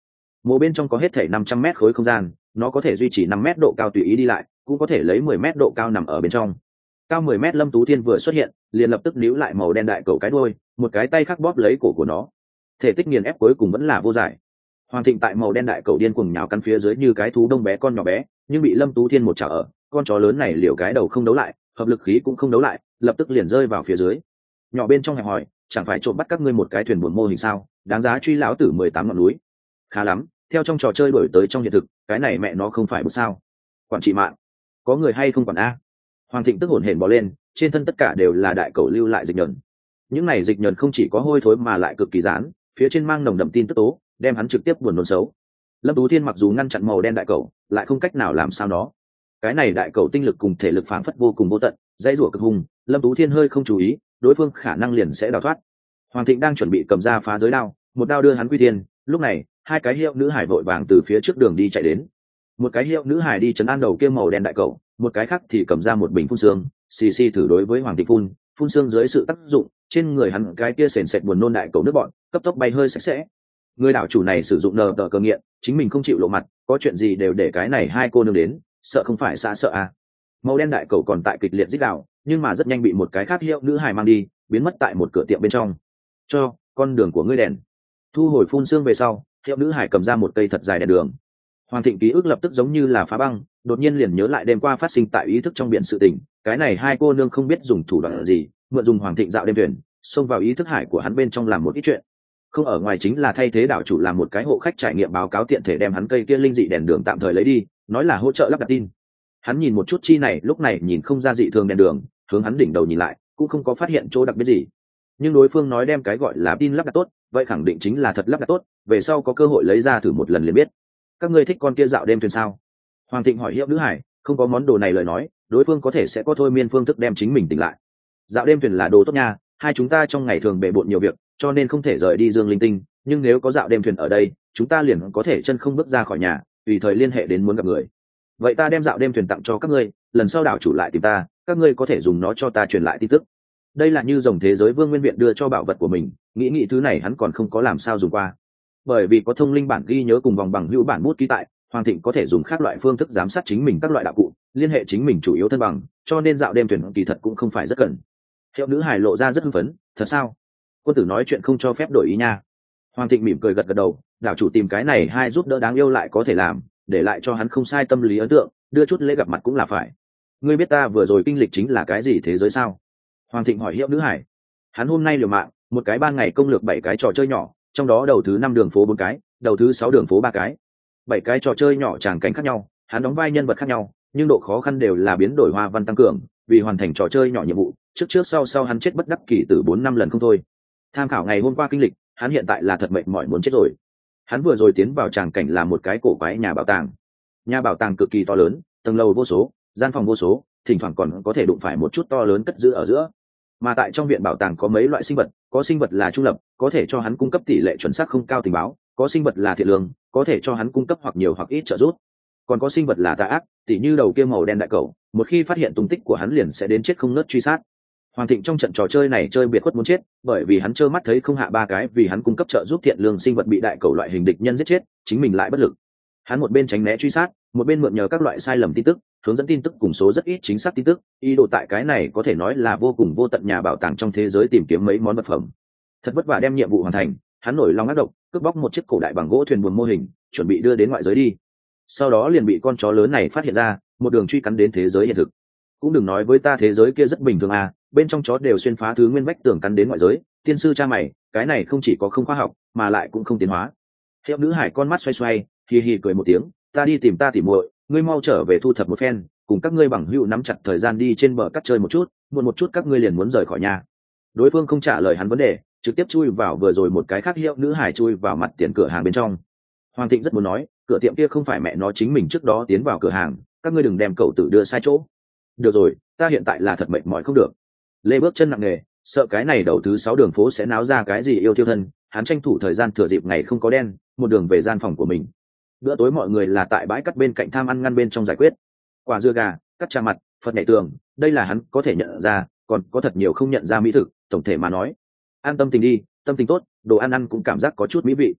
A: Mộ bên trong có hết thể năm trăm mét khối không gian, nó có thể duy trì năm mét độ cao tùy ý đi lại, cũng có thể lấy mười mét độ cao nằm ở bên trong. Cao mười mét Lâm Tú Thiên vừa xuất hiện, liền lập tức níu lại màu đen đại cầu cái đuôi, một cái tay khác bóp lấy cổ của nó. Thể tích nghiền ép cuối cùng vẫn là vô giải. Hoàng Thịnh tại màu đen đại cầu điên cuồng nhào căn phía dưới như cái thú đông bé con nhỏ bé, nhưng bị Lâm Tú Thiên một chảo ở, con chó lớn này liều cái đầu không đấu lại, hợp lực khí cũng không đấu lại, lập tức liền rơi vào phía dưới. Nhỏ bên trong hẹp hỏi, chẳng phải trộm bắt các ngươi một cái thuyền buồn mô hình sao, đáng giá truy lão tử mười tám ngọn núi. Khá lắm, theo trong trò chơi đổi tới trong hiện thực, cái này mẹ nó không phải một sao. Quản trị mạng, có người hay không quản a? Hoàng Thịnh tức hổn hển bò lên, trên thân tất cả đều là đại cầu lưu lại dịch nhờn. Những này dịch nhờn không chỉ có hôi thối mà lại cực kỳ rán, phía trên mang nồng đậm tin tức tố, đem hắn trực tiếp buồn nôn xấu. Lâm Tú Thiên mặc dù ngăn chặn màu đen đại cầu, lại không cách nào làm sao nó. Cái này đại cầu tinh lực cùng thể lực phảng phất vô cùng vô tận, dãy rủa cực hung, Lâm Tú Thiên hơi không chú ý, đối phương khả năng liền sẽ đào thoát. Hoàng Thịnh đang chuẩn bị cầm ra phá giới đao, một đao đưa hắn quy thiên, lúc này, hai cái hiệu nữ hải vội vàng từ phía trước đường đi chạy đến. Một cái hiệu nữ hải đi trấn an đầu kia màu đen đại cầu, một cái khác thì cầm ra một bình phun xương, xì xì thử đối với Hoàng Thịnh phun, phun xương dưới sự tác dụng, trên người hắn cái kia sền sệt buồn nôn đại cầu nước bọn, cấp tốc bay hơi sạch sẽ. Người đảo chủ này sử dụng nờ tờ cơ nghiện, chính mình không chịu lộ mặt, có chuyện gì đều để cái này hai cô nương đến, sợ không phải xã sợ à. Màu đen đại cầu còn tại kịch liệt rít gào, nhưng mà rất nhanh bị một cái khác hiệu nữ hài mang đi, biến mất tại một cửa tiệm bên trong. Cho con đường của ngươi đèn. Thu hồi phun xương về sau, hiệu nữ hài cầm ra một cây thật dài đèn đường. Hoàng Thịnh ký ức lập tức giống như là phá băng, đột nhiên liền nhớ lại đêm qua phát sinh tại ý thức trong biển sự tình, cái này hai cô nương không biết dùng thủ đoạn gì, mượn dùng Hoàng Thịnh dạo đêm thuyền, xông vào ý thức hải của hắn bên trong làm một ít chuyện. Không ở ngoài chính là thay thế đảo chủ làm một cái hộ khách trải nghiệm báo cáo tiện thể đem hắn cây kia linh dị đèn đường tạm thời lấy đi, nói là hỗ trợ lắp đặt tin. Hắn nhìn một chút chi này, lúc này nhìn không ra dị thường đèn đường, hướng hắn đỉnh đầu nhìn lại, cũng không có phát hiện chỗ đặc biệt gì. Nhưng đối phương nói đem cái gọi là tin lắp đặt tốt, vậy khẳng định chính là thật lắp đặt tốt, về sau có cơ hội lấy ra thử một lần liền biết. Các ngươi thích con kia dạo đêm thuyền sao? Hoàng Thịnh hỏi hiệu nữ hải, không có món đồ này lời nói, đối phương có thể sẽ có thôi miên phương thức đem chính mình tỉnh lại. Dạo đêm thuyền là đồ tốt nha, hai chúng ta trong ngày thường bề bộn nhiều việc, cho nên không thể rời đi Dương Linh Tinh, nhưng nếu có dạo đêm thuyền ở đây, chúng ta liền có thể chân không bước ra khỏi nhà, tùy thời liên hệ đến muốn gặp người. Vậy ta đem dạo đêm thuyền tặng cho các ngươi, lần sau đảo chủ lại tìm ta, các ngươi có thể dùng nó cho ta truyền lại tin tức. Đây là như dòng thế giới Vương Nguyên Viện đưa cho bảo vật của mình, nghĩ nghĩ thứ này hắn còn không có làm sao dùng qua. Bởi vì có thông linh bản ghi nhớ cùng vòng bằng hữu bản bút ký tại, Hoàng Thịnh có thể dùng các loại phương thức giám sát chính mình các loại đạo cụ, liên hệ chính mình chủ yếu thân bằng, cho nên dạo đêm thuyền kỳ thật cũng không phải rất cần. Hiệu nữ hài lộ ra rất hưng phấn, thật sao? Quân tử nói chuyện không cho phép đổi ý nha. Hoàng Thịnh mỉm cười gật gật đầu, đảo chủ tìm cái này hai giúp đỡ đáng yêu lại có thể làm, để lại cho hắn không sai tâm lý ấn tượng, đưa chút lễ gặp mặt cũng là phải. Ngươi biết ta vừa rồi kinh lịch chính là cái gì thế giới sao? Hoàng Thịnh hỏi hiệu nữ hải. Hắn hôm nay liều mạng, một cái ban ngày công lược bảy cái trò chơi nhỏ, trong đó đầu thứ năm đường phố bốn cái, đầu thứ sáu đường phố ba cái. Bảy cái trò chơi nhỏ tràng cảnh khác nhau, hắn đóng vai nhân vật khác nhau, nhưng độ khó khăn đều là biến đổi hoa văn tăng cường, vì hoàn thành trò chơi nhỏ nhiệm vụ, trước trước sau sau hắn chết bất đắc kỳ từ bốn năm lần không thôi. Tham khảo ngày hôm qua kinh lịch, hắn hiện tại là thật mệt mỏi muốn chết rồi. Hắn vừa rồi tiến vào tràng cảnh là một cái cổ quái nhà bảo tàng. Nhà bảo tàng cực kỳ to lớn, tầng lầu vô số, gian phòng vô số, thỉnh thoảng còn có thể đụng phải một chút to lớn cất giữ ở giữa. Mà tại trong viện bảo tàng có mấy loại sinh vật, có sinh vật là trung lập, có thể cho hắn cung cấp tỷ lệ chuẩn xác không cao tình báo, có sinh vật là thiện lương, có thể cho hắn cung cấp hoặc nhiều hoặc ít trợ giúp. Còn có sinh vật là tà ác, tỉ như đầu kia màu đen đại cẩu, một khi phát hiện tung tích của hắn liền sẽ đến chết không ngớt truy sát. Hoàng Thịnh trong trận trò chơi này chơi biệt khuất muốn chết, bởi vì hắn trơ mắt thấy không hạ ba cái vì hắn cung cấp trợ giúp thiện lương sinh vật bị đại cẩu loại hình địch nhân giết chết, chính mình lại bất lực. Hắn một bên tránh né truy sát, một bên mượn nhờ các loại sai lầm tin tức, hướng dẫn tin tức cùng số rất ít chính xác tin tức, ý đồ tại cái này có thể nói là vô cùng vô tận nhà bảo tàng trong thế giới tìm kiếm mấy món vật phẩm. Thật vất vả đem nhiệm vụ hoàn thành, hắn nổi lòng ác độc, cướp bóc một chiếc cổ đại bằng gỗ thuyền buồm mô hình, chuẩn bị đưa đến ngoại giới đi. Sau đó liền bị con chó lớn này phát hiện ra, một đường truy cắn đến thế giới hiện thực. Cũng đừng nói với ta thế giới kia rất bình thường à, bên trong chó đều xuyên phá thứ nguyên vách tường cắn đến ngoại giới, tiên sư cha mày, cái này không chỉ có không khoa học, mà lại cũng không tiến hóa. Hiệu nữ hải con mắt xoay xoay, hì hì cười một tiếng, ta đi tìm ta tỉ muội, ngươi mau trở về thu thập một phen, cùng các ngươi bằng hữu nắm chặt thời gian đi trên bờ cắt chơi một chút, muộn một chút các ngươi liền muốn rời khỏi nhà. Đối phương không trả lời hắn vấn đề, trực tiếp chui vào vừa rồi một cái khác hiệu nữ hải chui vào mặt tiền cửa hàng bên trong. Hoàng Thịnh rất muốn nói, cửa tiệm kia không phải mẹ nó chính mình trước đó tiến vào cửa hàng, các ngươi đừng đem cậu tử đưa sai chỗ. Được rồi, ta hiện tại là thật mệt mỏi không được. Lê bước chân nặng nề, sợ cái này đầu thứ sáu đường phố sẽ náo ra cái gì yêu thiêu thân, hắn tranh thủ thời gian thừa dịp ngày không có đen, một đường về gian phòng của mình. Bữa tối mọi người là tại bãi cắt bên cạnh tham ăn ngăn bên trong giải quyết. Quả dưa gà, cắt trà mặt, phật nhảy tường, đây là hắn có thể nhận ra, còn có thật nhiều không nhận ra mỹ thực, tổng thể mà nói. An tâm tình đi, tâm tình tốt, đồ ăn ăn cũng cảm giác có chút mỹ vị.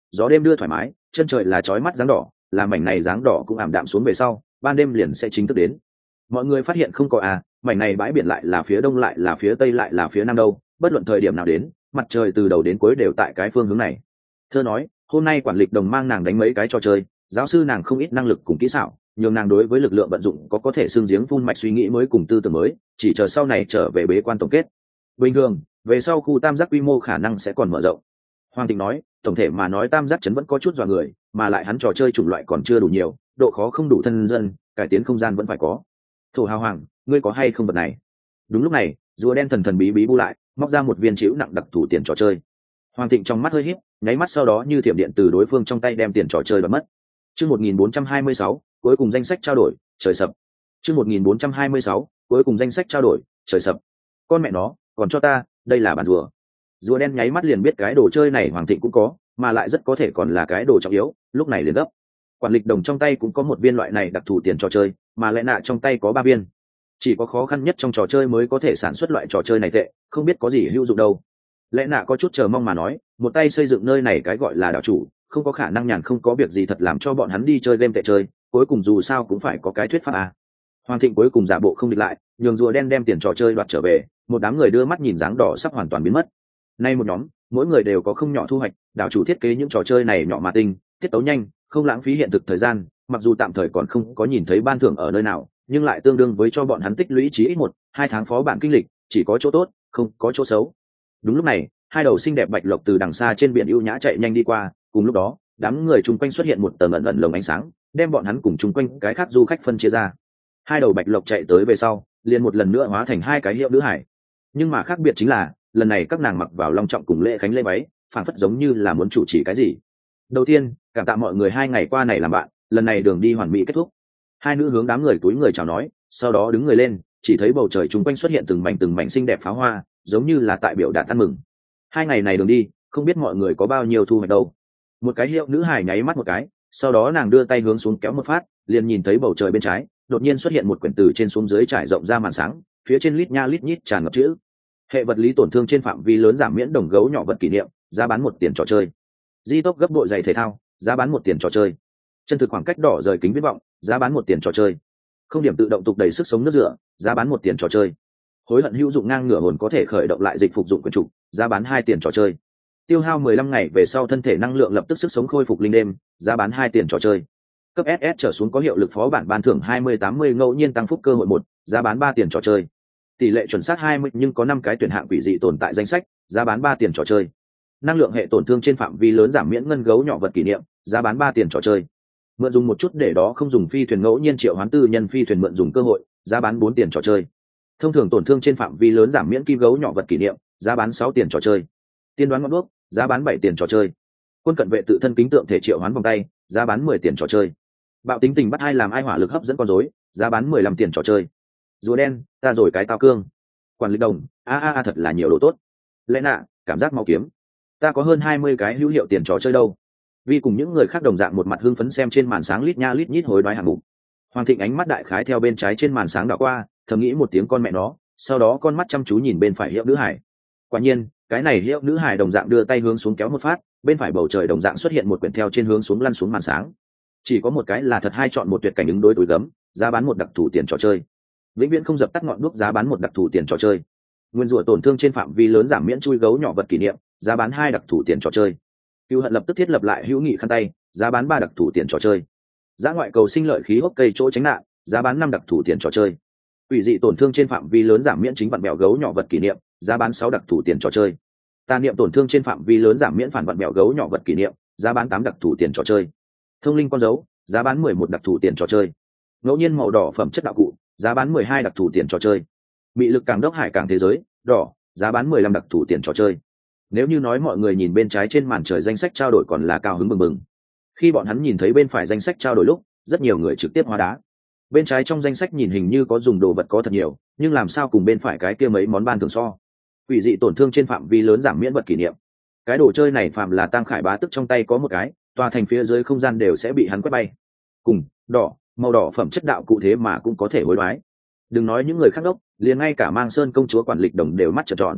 A: gió đêm đưa thoải mái, chân trời là chói mắt dáng đỏ, làm mảnh này dáng đỏ cũng ảm đạm xuống về sau, ban đêm liền sẽ chính thức đến. Mọi người phát hiện không có à, mảnh này bãi biển lại là phía đông lại là phía tây lại là phía nam đâu, bất luận thời điểm nào đến, mặt trời từ đầu đến cuối đều tại cái phương hướng này. Thơ nói, hôm nay quản lịch đồng mang nàng đánh mấy cái trò chơi, giáo sư nàng không ít năng lực cùng kỹ xảo, nhưng nàng đối với lực lượng vận dụng có có thể xương giếng phun mạch suy nghĩ mới cùng tư tưởng mới, chỉ chờ sau này trở về bế quan tổng kết. Bình thường, về sau khu tam giác quy mô khả năng sẽ còn mở rộng. Hoàng Tịnh nói, tổng thể mà nói tam giác chấn vẫn có chút dọa người, mà lại hắn trò chơi chủng loại còn chưa đủ nhiều, độ khó không đủ thân dân, cải tiến không gian vẫn phải có. Thổ Hào Hoàng, ngươi có hay không vật này? Đúng lúc này, rùa đen thần thần bí bí bu lại, móc ra một viên chịu nặng đặc thủ tiền trò chơi. Hoàng Tịnh trong mắt hơi híp, nháy mắt sau đó như thiểm điện từ đối phương trong tay đem tiền trò chơi đoạt mất. Chương một nghìn bốn trăm hai mươi sáu, cuối cùng danh sách trao đổi, trời sập. Chương một nghìn bốn trăm hai mươi sáu, cuối cùng danh sách trao đổi, trời sập. Con mẹ nó, còn cho ta, đây là bản rùa. Rùa đen nháy mắt liền biết cái đồ chơi này Hoàng Thịnh cũng có, mà lại rất có thể còn là cái đồ trọng yếu, lúc này liền gấp. Quản lịch đồng trong tay cũng có một viên loại này đặc thù tiền trò chơi, mà lẽ nạ trong tay có ba viên. Chỉ có khó khăn nhất trong trò chơi mới có thể sản xuất loại trò chơi này tệ, không biết có gì hữu dụng đâu. Lẽ nạ có chút chờ mong mà nói, một tay xây dựng nơi này cái gọi là đảo chủ, không có khả năng nhàn không có việc gì thật làm cho bọn hắn đi chơi game tệ chơi, cuối cùng dù sao cũng phải có cái thuyết pháp à. Hoàng Thịnh cuối cùng giả bộ không địch lại, nhường rùa đen đem tiền trò chơi đoạt trở về, một đám người đưa mắt nhìn dáng đỏ sắp hoàn toàn biến mất. Nay một nhóm, mỗi người đều có không nhỏ thu hoạch, đảo chủ thiết kế những trò chơi này nhỏ mà tinh, tiết tấu nhanh, không lãng phí hiện thực thời gian, mặc dù tạm thời còn không có nhìn thấy ban thưởng ở nơi nào, nhưng lại tương đương với cho bọn hắn tích lũy chí ít một, hai tháng phó bản kinh lịch, chỉ có chỗ tốt, không có chỗ xấu. Đúng lúc này, hai đầu xinh đẹp bạch lộc từ đằng xa trên biển ưu nhã chạy nhanh đi qua, cùng lúc đó, đám người chung quanh xuất hiện một tầng ẩn ẩn lồng ánh sáng, đem bọn hắn cùng chung quanh cái khác du khách phân chia ra. Hai đầu bạch lộc chạy tới về sau, liền một lần nữa hóa thành hai cái hiệu nữ hải. Nhưng mà khác biệt chính là, lần này các nàng mặc vào long trọng cùng lễ khánh lễ váy, phảng phất giống như là muốn chủ trì cái gì. Đầu tiên, cảm tạ mọi người hai ngày qua này làm bạn, lần này đường đi hoàn mỹ kết thúc. Hai nữ hướng đám người túi người chào nói, sau đó đứng người lên, chỉ thấy bầu trời chung quanh xuất hiện từng mảnh từng mảnh xinh đẹp pháo hoa, giống như là tại biểu đạt ăn mừng. Hai ngày này đường đi, không biết mọi người có bao nhiêu thu hoạch đâu. Một cái hiệu nữ hài nháy mắt một cái, sau đó nàng đưa tay hướng xuống kéo một phát, liền nhìn thấy bầu trời bên trái đột nhiên xuất hiện một quyển từ trên xuống dưới trải rộng ra màn sáng, phía trên lít nha lít nhít tràn ngập chữ: hệ vật lý tổn thương trên phạm vi lớn giảm miễn đồng gấu nhỏ vật kỷ niệm, giá bán một tiền trò chơi. Di tốc gấp bội giày thể thao, giá bán một tiền trò chơi. Chân thực khoảng cách đỏ rời kính viễn vọng, giá bán một tiền trò chơi. Không điểm tự động tục đầy sức sống nước rửa, giá bán một tiền trò chơi. Hối hận hữu dụng ngang ngửa hồn có thể khởi động lại dịch phục dụng quyền trục, giá bán hai tiền trò chơi. Tiêu hao mười lăm ngày về sau thân thể năng lượng lập tức sức sống khôi phục linh đêm, giá bán hai tiền trò chơi. Cấp ét ét trở xuống có hiệu lực phó bản ban thưởng hai mươi tám mươi ngẫu nhiên tăng phúc cơ hội một, giá bán ba tiền trò chơi. Tỷ lệ chuẩn xác hai mươi nhưng có năm cái tuyển hạng quỷ dị tồn tại danh sách, giá bán ba tiền trò chơi. Năng lượng hệ tổn thương trên phạm vi lớn giảm miễn ngân gấu nhỏ vật kỷ niệm, giá bán ba tiền trò chơi. Mượn dùng một chút để đó không dùng phi thuyền ngẫu nhiên triệu hoán tư nhân phi thuyền mượn dùng cơ hội, giá bán bốn tiền trò chơi. Thông thường tổn thương trên phạm vi lớn giảm miễn kim gấu nhỏ vật kỷ niệm, giá bán sáu tiền trò chơi. Tiên đoán ngọn đuốc, giá bán bảy tiền trò chơi. Quân cận vệ tự thân kính tượng thể triệu hoán vòng tay, giá bán mười tiền trò chơi. Bạo tính tình bắt hai làm ai hỏa lực hấp dẫn con rối, giá bán mười lăm tiền trò chơi. Rùa đen, ta rồi cái tao cương. Quản lý đồng, a a a thật là nhiều đồ tốt. Lẽ nạ, cảm giác mau kiếm. Ta có hơn hai mươi cái hữu hiệu tiền trò chơi đâu. Vì cùng những người khác đồng dạng một mặt hưng phấn xem trên màn sáng lít nha lít nhít hối đoái hạng mục. Hoàng Thịnh ánh mắt đại khái theo bên trái trên màn sáng đảo qua, thầm nghĩ một tiếng con mẹ nó, sau đó con mắt chăm chú nhìn bên phải hiệu nữ hải. Quả nhiên, cái này hiệu nữ hải đồng dạng đưa tay hướng xuống kéo một phát, bên phải bầu trời đồng dạng xuất hiện một quyển theo trên hướng xuống lăn xuống màn sáng. Chỉ có một cái là thật hay chọn một tuyệt cảnh ứng đối túi gấm, giá bán một đặc thù tiền trò chơi. Vĩnh viễn không dập tắt ngọn đuốc, giá bán một đặc thù tiền trò chơi. Nguyên rủa tổn thương trên phạm vi lớn giảm miễn chui gấu nhỏ vật kỷ niệm, giá bán hai đặc thù tiền trò chơi. Cưu hận lập tức thiết lập lại hữu nghị khăn tay, giá bán ba đặc thù tiền trò chơi. Giá ngoại cầu sinh lợi khí hốc cây chỗ tránh nạn, giá bán năm đặc thù tiền trò chơi. Quỷ dị tổn thương trên phạm vi lớn giảm miễn chính vận mèo gấu nhỏ vật kỷ niệm, giá bán sáu đặc thù tiền trò chơi. Tà niệm tổn thương trên phạm vi lớn giảm miễn phản vận mèo gấu nhỏ vật kỷ niệm, giá bán tám đặc thù tiền trò chơi. Thông linh con dấu, giá bán mười một đặc thù tiền trò chơi. Ngẫu nhiên màu đỏ phẩm chất đạo cụ, giá bán mười hai đặc thù tiền trò chơi. Mị lực càng đốc hải càng thế giới, đỏ, giá bán mười lăm đặc thù tiền trò chơi. Nếu như nói mọi người nhìn bên trái trên màn trời danh sách trao đổi còn là cao hứng bừng bừng, khi bọn hắn nhìn thấy bên phải danh sách trao đổi lúc, rất nhiều người trực tiếp hóa đá. Bên trái trong danh sách nhìn hình như có dùng đồ vật có thật nhiều, nhưng làm sao cùng bên phải cái kia mấy món ban thường so. Quỷ dị tổn thương trên phạm vi lớn giảm miễn vật kỷ niệm. Cái đồ chơi này phạm là Tăng Khải bá tức trong tay có một cái, tòa thành phía dưới không gian đều sẽ bị hắn quét bay. Cùng đỏ, màu đỏ phẩm chất đạo cụ thế mà cũng có thể hối đoái. Đừng nói những người khác đốc, liền ngay cả Mang Sơn công chúa quản lịch đồng đều mắt trợn tròn.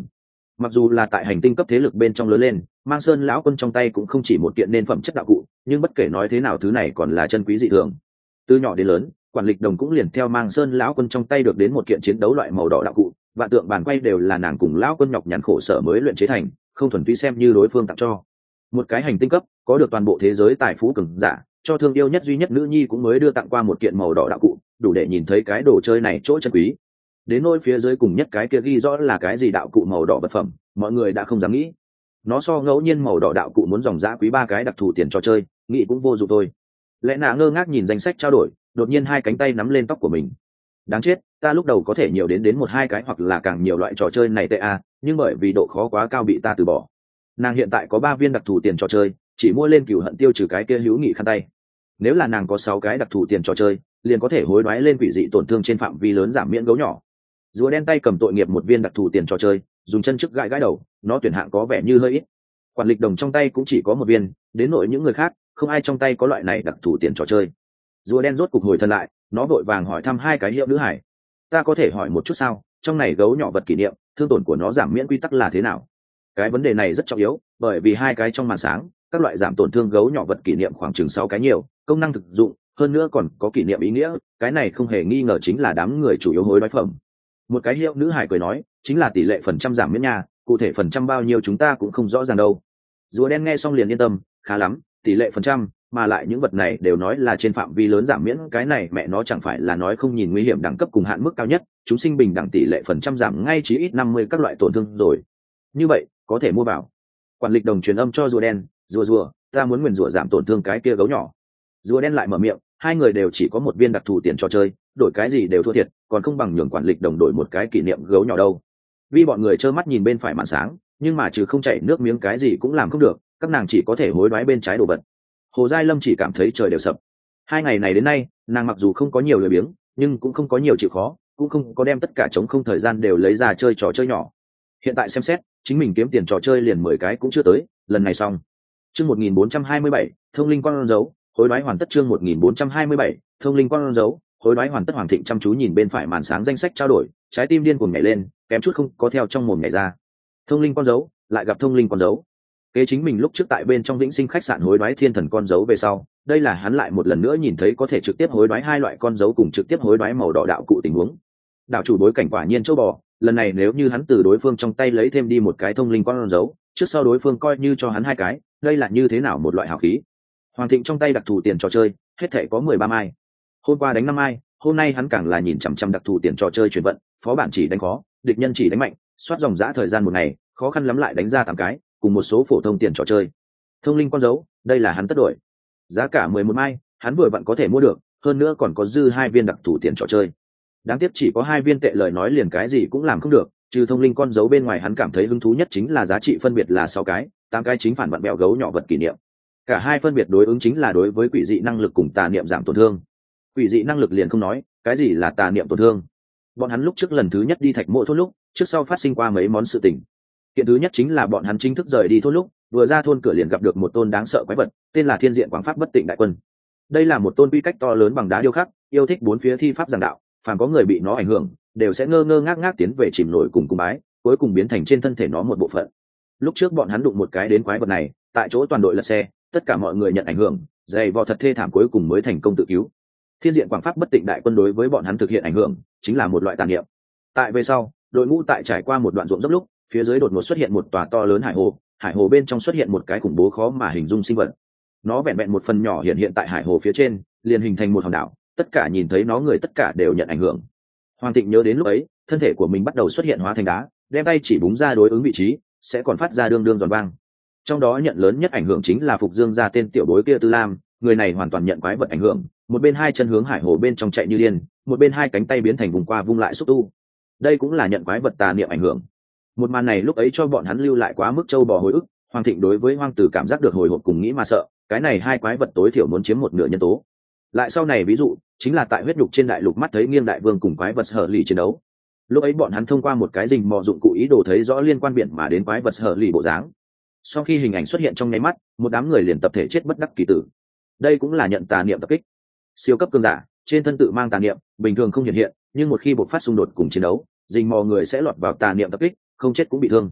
A: Mặc dù là tại hành tinh cấp thế lực bên trong lớn lên, Mang Sơn lão quân trong tay cũng không chỉ một kiện nên phẩm chất đạo cụ, nhưng bất kể nói thế nào thứ này còn là chân quý dị thường. Từ nhỏ đến lớn, Quản Lịch Đồng cũng liền theo Mang Sơn lão quân trong tay được đến một kiện chiến đấu loại màu đỏ đạo cụ, vạn tượng bàn quay đều là nàng cùng lão quân nhọc nhằn khổ sở mới luyện chế thành, không thuần túy xem như đối phương tặng cho. Một cái hành tinh cấp, có được toàn bộ thế giới tài phú cường giả, cho thương yêu nhất duy nhất nữ nhi cũng mới đưa tặng qua một kiện màu đỏ đạo cụ, đủ để nhìn thấy cái đồ chơi này chỗ chân quý. Đến nỗi phía dưới cùng nhất cái kia ghi rõ là cái gì đạo cụ màu đỏ vật phẩm, mọi người đã không dám nghĩ. Nó so ngẫu nhiên màu đỏ đạo cụ muốn dòng giá quý ba cái đặc thù tiền trò chơi, nghĩ cũng vô dụng thôi. Lẽ nạ ngơ ngác nhìn danh sách trao đổi, đột nhiên hai cánh tay nắm lên tóc của mình. Đáng chết, ta lúc đầu có thể nhiều đến đến một hai cái hoặc là càng nhiều loại trò chơi này tệ a, nhưng bởi vì độ khó quá cao bị ta từ bỏ. Nàng hiện tại có ba viên đặc thù tiền trò chơi, chỉ mua lên cửu hận tiêu trừ cái kia hữu nghị khăn tay. Nếu là nàng có sáu cái đặc thù tiền trò chơi, liền có thể hối đoái lên quỷ dị tổn thương trên phạm vi lớn giảm miễn gấu nhỏ. Rùa đen tay cầm tội nghiệp một viên đặc thù tiền trò chơi, dùng chân trước gãi gãi đầu, nó tuyển hạng có vẻ như hơi ít. Quản Lịch Đồng trong tay cũng chỉ có một viên, đến nội những người khác không ai trong tay có loại này đặc thù tiền trò chơi. Rùa đen rốt cục hồi thân lại, nó vội vàng hỏi thăm hai cái hiệu nữ hải. Ta có thể hỏi một chút sao, trong này gấu nhỏ vật kỷ niệm, thương tổn của nó giảm miễn quy tắc là thế nào? Cái vấn đề này rất trọng yếu, bởi vì hai cái trong màn sáng, các loại giảm tổn thương gấu nhỏ vật kỷ niệm khoảng chừng sáu cái nhiều, công năng thực dụng, hơn nữa còn có kỷ niệm ý nghĩa, cái này không hề nghi ngờ chính là đám người chủ yếu hối đoái phẩm. Một cái hiệu nữ hải cười nói, chính là tỷ lệ phần trăm giảm miễn nha, cụ thể phần trăm bao nhiêu chúng ta cũng không rõ ràng đâu. Rùa đen nghe xong liền yên tâm, khá lắm, tỷ lệ phần trăm, mà lại những vật này đều nói là trên phạm vi lớn giảm miễn, cái này mẹ nó chẳng phải là nói không nhìn nguy hiểm đẳng cấp cùng hạn mức cao nhất, chúng sinh bình đẳng tỷ lệ phần trăm giảm ngay chí ít năm mươi các loại tổn thương rồi. Như vậy, có thể mua vào. Quản Lịch Đồng truyền âm cho rùa đen, rùa rùa, ta muốn nguyền rùa giảm tổn thương cái kia gấu nhỏ. Rùa đen lại mở miệng, hai người đều chỉ có một viên đặc thù tiền trò chơi, đổi cái gì đều thua thiệt, còn không bằng nhường Quản Lịch Đồng đổi một cái kỷ niệm gấu nhỏ đâu. Vì bọn người trơ mắt nhìn bên phải màn sáng, nhưng mà trừ không chảy nước miếng cái gì cũng làm không được, các nàng chỉ có thể hối đoái bên trái đồ vật. Hồ Giai Lâm chỉ cảm thấy trời đều sập. Hai ngày này đến nay, nàng mặc dù không có nhiều lười biếng, nhưng cũng không có nhiều chịu khó, cũng không có đem tất cả trống không thời gian đều lấy ra chơi trò chơi nhỏ. Hiện tại xem xét, chính mình kiếm tiền trò chơi liền mười cái cũng chưa tới, lần này xong. Chương một nghìn bốn trăm hai mươi bảy, thông linh con dấu, hối đoái hoàn tất. Chương một nghìn bốn trăm hai mươi bảy, thông linh con dấu, hối đoái hoàn tất. Hoàng Thịnh chăm chú nhìn bên phải màn sáng danh sách trao đổi, trái tim điên cuồng nhảy lên, kém chút không có theo trong mồm nhảy ra. Thông linh con dấu, lại gặp thông linh con dấu. Kế chính mình lúc trước tại bên trong Vĩnh Sinh khách sạn hối đoái thiên thần con dấu về sau, đây là hắn lại một lần nữa nhìn thấy có thể trực tiếp hối đoái hai loại con dấu cùng trực tiếp hối đoái màu đỏ đạo cụ tình huống. Đạo chủ bối cảnh quả nhiên châu bò, lần này nếu như hắn từ đối phương trong tay lấy thêm đi một cái thông linh con dấu, trước sau đối phương coi như cho hắn hai cái, đây là như thế nào một loại hào khí. Hoàng Thịnh trong tay đặc thù tiền trò chơi, hết thể có mười ba mai. Hôm qua đánh năm mai, hôm nay hắn càng là nhìn chằm chằm đặc thù tiền trò chơi chuyển vận, phó bản chỉ đánh khó, địch nhân chỉ đánh mạnh, soát dòng dã thời gian một ngày, khó khăn lắm lại đánh ra tám cái, cùng một số phổ thông tiền trò chơi. Thông linh con dấu, đây là hắn tất đổi. Giá cả mười một mai, hắn vừa vặn có thể mua được, hơn nữa còn có dư hai viên đặc thù tiền trò chơi. Đáng tiếc chỉ có hai viên tệ, lời nói liền cái gì cũng làm không được, trừ thông linh con dấu bên ngoài hắn cảm thấy hứng thú nhất chính là giá trị phân biệt là sáu cái, tám cái chính phản vặn bẹo gấu nhỏ vật kỷ niệm. Cả hai phân biệt đối ứng chính là đối với quỷ dị năng lực cùng tà niệm giảm tổn thương. Quỷ dị năng lực liền không nói, cái gì là tà niệm tổn thương. Bọn hắn lúc trước lần thứ nhất đi Thạch Mộ thôn lúc, trước sau phát sinh qua mấy món sự tình. Kiện thứ nhất chính là bọn hắn chính thức rời đi thôn lúc, vừa ra thôn cửa liền gặp được một tôn đáng sợ quái vật, tên là Thiên Diện Quảng Pháp Bất Tịnh Đại Quân. Đây là một tôn quy cách to lớn bằng đá điêu khắc, yêu thích bốn phía thi pháp giảng đạo, phàm có người bị nó ảnh hưởng, đều sẽ ngơ ngơ ngác ngác tiến về chìm nổi cùng cung bái, cuối cùng biến thành trên thân thể nó một bộ phận. Lúc trước bọn hắn đụng một cái đến quái vật này, tại chỗ toàn đội lật xe, tất cả mọi người nhận ảnh hưởng, dày vò thật thê thảm, cuối cùng mới thành công tự cứu. Thiên Diện Quảng Pháp Bất Tịnh Đại Quân đối với bọn hắn thực hiện ảnh hưởng, chính là một loại tà niệm. Tại về sau, đội ngũ tại trải qua một đoạn ruộng dốc lúc, phía dưới đột ngột xuất hiện một tòa to lớn hải hồ, hải hồ bên trong xuất hiện một cái khủng bố khó mà hình dung sinh vật. Nó vẹn vẹn một phần nhỏ hiện hiện tại hải hồ phía trên, liền hình thành một hòn đảo, tất cả nhìn thấy nó người tất cả đều nhận ảnh hưởng. Hoàng Thịnh nhớ đến lúc ấy, thân thể của mình bắt đầu xuất hiện hóa thành đá, đem tay chỉ búng ra đối ứng vị trí, sẽ còn phát ra đương đương giòn vang. Trong đó nhận lớn nhất ảnh hưởng chính là Phục Dương gia tên tiểu bối kia Tư Lam, người này hoàn toàn nhận quái vật ảnh hưởng, một bên hai chân hướng hải hồ bên trong chạy như điên, một bên hai cánh tay biến thành vùng qua vung lại xúc tu. Đây cũng là nhận quái vật tà niệm ảnh hưởng. Một màn này lúc ấy cho bọn hắn lưu lại quá mức châu bò hồi ức. Hoàng Thịnh đối với Hoang Tử cảm giác được hồi hộp cùng nghĩ mà sợ, cái này hai quái vật tối thiểu muốn chiếm một nửa nhân tố. Lại sau này ví dụ chính là tại huyết nhục trên đại lục mắt thấy Nghiêng Đại Vương cùng quái vật Hở Lì chiến đấu. Lúc ấy bọn hắn thông qua một cái rình mò dụng cụ ý đồ thấy rõ liên quan biển mà đến quái vật Hở Lì bộ dáng. Sau khi hình ảnh xuất hiện trong nháy mắt, một đám người liền tập thể chết bất đắc kỳ tử. Đây cũng là nhận tà niệm tập kích. Siêu cấp cường giả trên thân tự mang tà niệm, bình thường không hiện hiện, nhưng một khi bộc phát xung đột cùng chiến đấu, rình mò người sẽ lọt vào tà niệm tập kích, không chết cũng bị thương.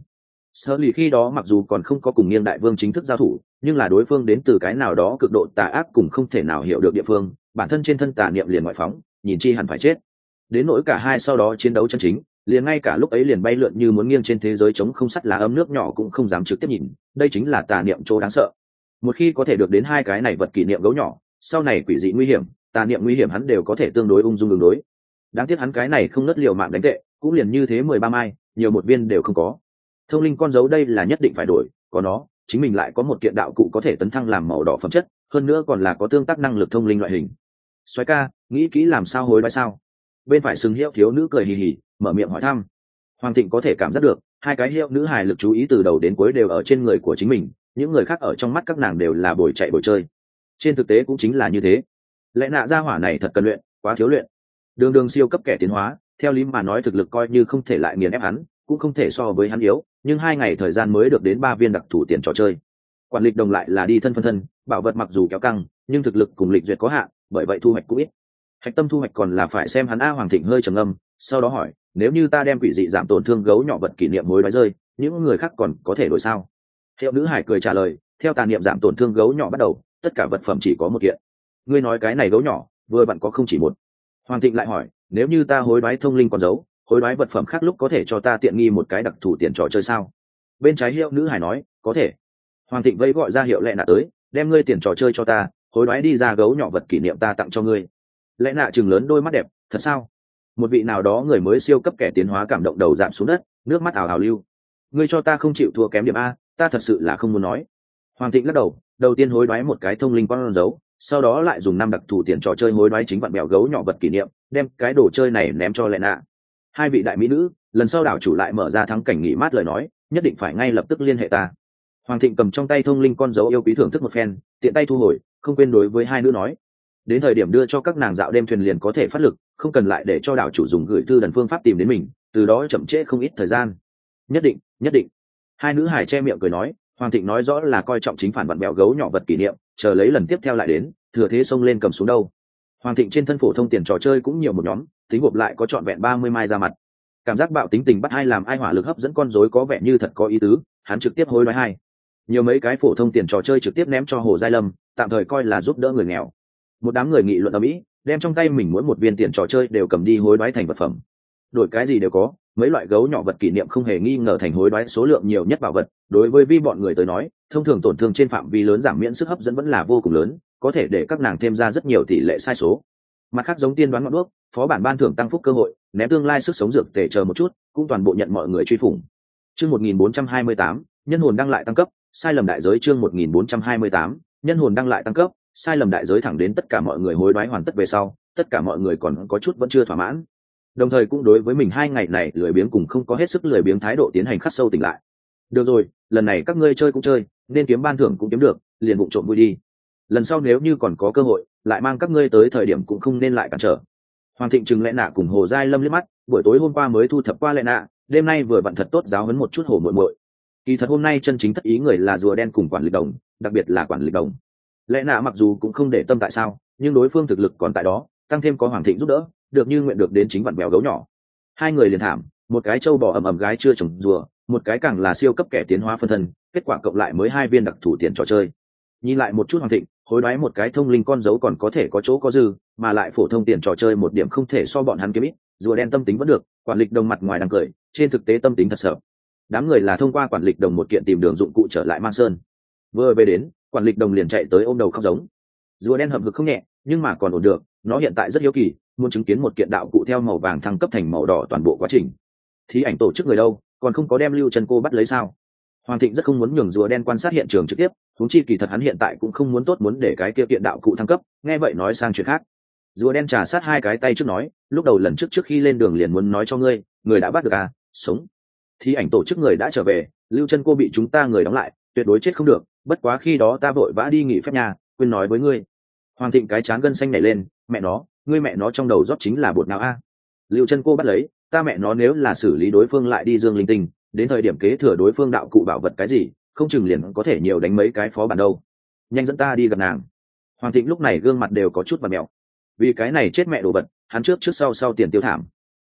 A: Sở lì khi đó mặc dù còn không có cùng nghiêng đại vương chính thức giao thủ, nhưng là đối phương đến từ cái nào đó cực độ tà ác cùng không thể nào hiểu được địa phương, bản thân trên thân tà niệm liền ngoại phóng, nhìn chi hẳn phải chết. Đến nỗi cả hai sau đó chiến đấu chân chính, liền ngay cả lúc ấy liền bay lượn như muốn nghiêng trên thế giới chống không sắt lá ấm nước nhỏ cũng không dám trực tiếp nhìn, đây chính là tà niệm chỗ đáng sợ. Một khi có thể được đến hai cái này vật kỷ niệm gấu nhỏ, sau này quỷ dị nguy hiểm, tà niệm nguy hiểm hắn đều có thể tương đối ung dung ứng đối. Đáng tiếc hắn cái này không nứt liều mạng đánh tệ, cũng liền như thế mười ba mai, nhiều một viên đều không có. Thông linh con dấu đây là nhất định phải đổi, có nó, chính mình lại có một kiện đạo cụ có thể tấn thăng làm màu đỏ phẩm chất, hơn nữa còn là có tương tác năng lực thông linh loại hình. Soái ca, nghĩ kỹ làm sao hối đoái sao? Bên phải sừng hiệu thiếu nữ cười hì hì, mở miệng hỏi thăm. Hoàng Thịnh có thể cảm giác được, hai cái hiệu nữ hài lực chú ý từ đầu đến cuối đều ở trên người của chính mình, những người khác ở trong mắt các nàng đều là bồi chạy bồi chơi. Trên thực tế cũng chính là như thế. Lẽ nạ gia hỏa này thật cần luyện, quá thiếu luyện. Đường đường siêu cấp kẻ tiến hóa, theo lý mà nói thực lực coi như không thể lại nghiền ép hắn, cũng không thể so với hắn yếu, nhưng hai ngày thời gian mới được đến ba viên đặc thủ tiền trò chơi. Quản lịch đồng lại là đi thân phân thân, bảo vật mặc dù kéo căng, nhưng thực lực cùng lịch duyệt có hạn, bởi vậy thu hoạch cũng ít. Hạch tâm thu hoạch còn là phải xem hắn. A Hoàng Thịnh hơi trầm ngâm, sau đó hỏi, nếu như ta đem quỷ dị giảm tổn thương gấu nhỏ vật kỷ niệm hối đoái rơi, những người khác còn có thể đổi sao? Hiệu nữ hải cười trả lời, theo tà niệm giảm tổn thương gấu nhỏ bắt đầu, tất cả vật phẩm chỉ có một kiện. Ngươi nói cái này gấu nhỏ, vừa vặn có không chỉ một. Hoàng Thịnh lại hỏi, nếu như ta hối đoái thông linh con dấu, hối đoái vật phẩm khác lúc có thể cho ta tiện nghi một cái đặc thù tiền trò chơi sao? Bên trái hiệu nữ hải nói, có thể. Hoàng Thịnh vây gọi ra hiệu lệ nạ tới, đem ngươi tiền trò chơi cho ta, hối đoái đi ra gấu nhỏ vật kỷ niệm ta tặng cho ngươi. Lẽ nạ chừng lớn đôi mắt đẹp, thật sao? Một vị nào đó người mới siêu cấp kẻ tiến hóa cảm động đầu giảm xuống đất, nước mắt ảo ảo lưu. Ngươi cho ta không chịu thua kém điểm a, ta thật sự là không muốn nói. Hoàng Thịnh lắc đầu, đầu tiên hối đoái một cái thông linh con dấu, sau đó lại dùng năm đặc thù tiền trò chơi hối đoái chính vặn bèo gấu nhỏ vật kỷ niệm, đem cái đồ chơi này ném cho Lệ nạ. Hai vị đại mỹ nữ, lần sau đảo chủ lại mở ra thắng cảnh nghỉ mát lời nói, nhất định phải ngay lập tức liên hệ ta. Hoàng Thịnh cầm trong tay thông linh con dấu yêu quý thưởng thức một phen, tiện tay thu hồi, không quên đối với hai nữ nói, đến thời điểm đưa cho các nàng dạo đêm thuyền liền có thể phát lực, không cần lại để cho đảo chủ dùng gửi thư đần phương pháp tìm đến mình, từ đó chậm trễ không ít thời gian. Nhất định, nhất định. Hai nữ hải che miệng cười nói, Hoàng Thịnh nói rõ là coi trọng chính phản vặn bèo gấu nhỏ vật kỷ niệm, chờ lấy lần tiếp theo lại đến, thừa thế xông lên cầm xuống đâu. Hoàng Thịnh trên thân phổ thông tiền trò chơi cũng nhiều một nhóm, tính gộp lại có trọn vẹn ba mươi mai ra mặt. Cảm giác bạo tính tình bắt ai làm ai hỏa lực hấp dẫn con rối có vẻ như thật có ý tứ, hắn trực tiếp hối đoái hai. Nhiều mấy cái phổ thông tiền trò chơi trực tiếp ném cho Hồ Giai Lâm, tạm thời coi là giúp đỡ người nghèo. Một đám người nghị luận ầm ĩ, đem trong tay mình mỗi một viên tiền trò chơi đều cầm đi hối đoái thành vật phẩm. Đổi cái gì đều có, mấy loại gấu nhỏ vật kỷ niệm không hề nghi ngờ thành hối đoái số lượng nhiều nhất bảo vật. Đối với vi bọn người tới nói, thông thường tổn thương trên phạm vi lớn giảm miễn sức hấp dẫn vẫn là vô cùng lớn, có thể để các nàng thêm ra rất nhiều tỷ lệ sai số. Mặt khác giống tiên đoán ngọn đuốc, phó bản ban thưởng tăng phúc cơ hội, ném tương lai sức sống dược tề chờ một chút, cũng toàn bộ nhận mọi người truy phủng. Chương một nghìn bốn trăm hai mươi tám, nhân hồn đăng lại tăng cấp, sai lầm đại giới chương một nghìn bốn trăm hai mươi tám, nhân hồn đăng lại tăng cấp, sai lầm đại giới thẳng đến tất cả mọi người hối đoái hoàn tất về sau, tất cả mọi người còn có chút vẫn chưa thỏa mãn. Đồng thời cũng đối với mình hai ngày này lười biếng cùng không có hết sức lười biếng thái độ tiến hành khắc sâu tỉnh lại. Được rồi, lần này các ngươi chơi cũng chơi, nên kiếm ban thưởng cũng kiếm được, liền bụng trộm vui đi. Lần sau nếu như còn có cơ hội, lại mang các ngươi tới thời điểm cũng không nên lại cản trở. Hoàng Thịnh trừng Lệ nạ cùng Hồ Giai Lâm liếc mắt, buổi tối hôm qua mới thu thập qua Lệ nạ, đêm nay vừa vặn thật tốt giáo huấn một chút Hồ muội muội. Kỳ thật hôm nay chân chính thất ý người là rùa đen cùng quản lý đồng, đặc biệt là quản lý đồng. Lệ nạ mặc dù cũng không để tâm tại sao, nhưng đối phương thực lực còn tại đó, tăng thêm có Hoàng Thịnh giúp đỡ, được như nguyện được đến chính vặn bèo gấu nhỏ. Hai người liền thảm, một cái trâu bò ầm ầm gái chưa chồng rùa, một cái càng là siêu cấp kẻ tiến hóa phân thân, kết quả cộng lại mới hai viên đặc thủ tiền trò chơi. Nhìn lại một chút Hoàng Thịnh, hối đoái một cái thông linh con dấu còn có thể có chỗ có dư, mà lại phổ thông tiền trò chơi một điểm không thể so bọn hắn kiếm ít, rùa đen tâm tính vẫn được, quản lịch đồng mặt ngoài đang cười, trên thực tế tâm tính thật sợ. Đám người là thông qua quản lịch đồng một kiện tìm đường dụng cụ trở lại Mang Sơn. Vừa về đến, quản lịch đồng liền chạy tới ôm đầu khóc giống. Rùa đen hậm hực không nhẹ, nhưng mà còn ổn được, nó hiện tại rất hiếu kỳ, muốn chứng kiến một kiện đạo cụ theo màu vàng thăng cấp thành màu đỏ toàn bộ quá trình. Thí ảnh tổ chức người đâu, còn không có đem Lưu Chân cô bắt lấy sao? Hoàng Thịnh rất không muốn nhường rùa đen quan sát hiện trường trực tiếp, huống chi kỳ thật hắn hiện tại cũng không muốn tốt muốn để cái kia kiện đạo cụ thăng cấp, nghe vậy nói sang chuyện khác. Rùa đen trà sát hai cái tay trước nói, lúc đầu lần trước trước khi lên đường liền muốn nói cho ngươi, người đã bắt được à, sống. Thí ảnh tổ chức người đã trở về, Lưu Chân cô bị chúng ta người đóng lại, tuyệt đối chết không được, bất quá khi đó ta vội vã đi nghỉ phép nhà, quên nói với ngươi. Hoàng Thịnh cái chán gân xanh nảy lên, mẹ nó, ngươi mẹ nó trong đầu rót chính là bột nào a? Lưu Chân cô bắt lấy, ta mẹ nó nếu là xử lý đối phương lại đi dương linh tinh, đến thời điểm kế thừa đối phương đạo cụ bảo vật cái gì, không chừng liền có thể nhiều đánh mấy cái phó bản đâu. Nhanh dẫn ta đi gặp nàng. Hoàng Thịnh lúc này gương mặt đều có chút bặm mèo. Vì cái này chết mẹ đồ vật, hắn trước trước sau sau tiền tiêu thảm.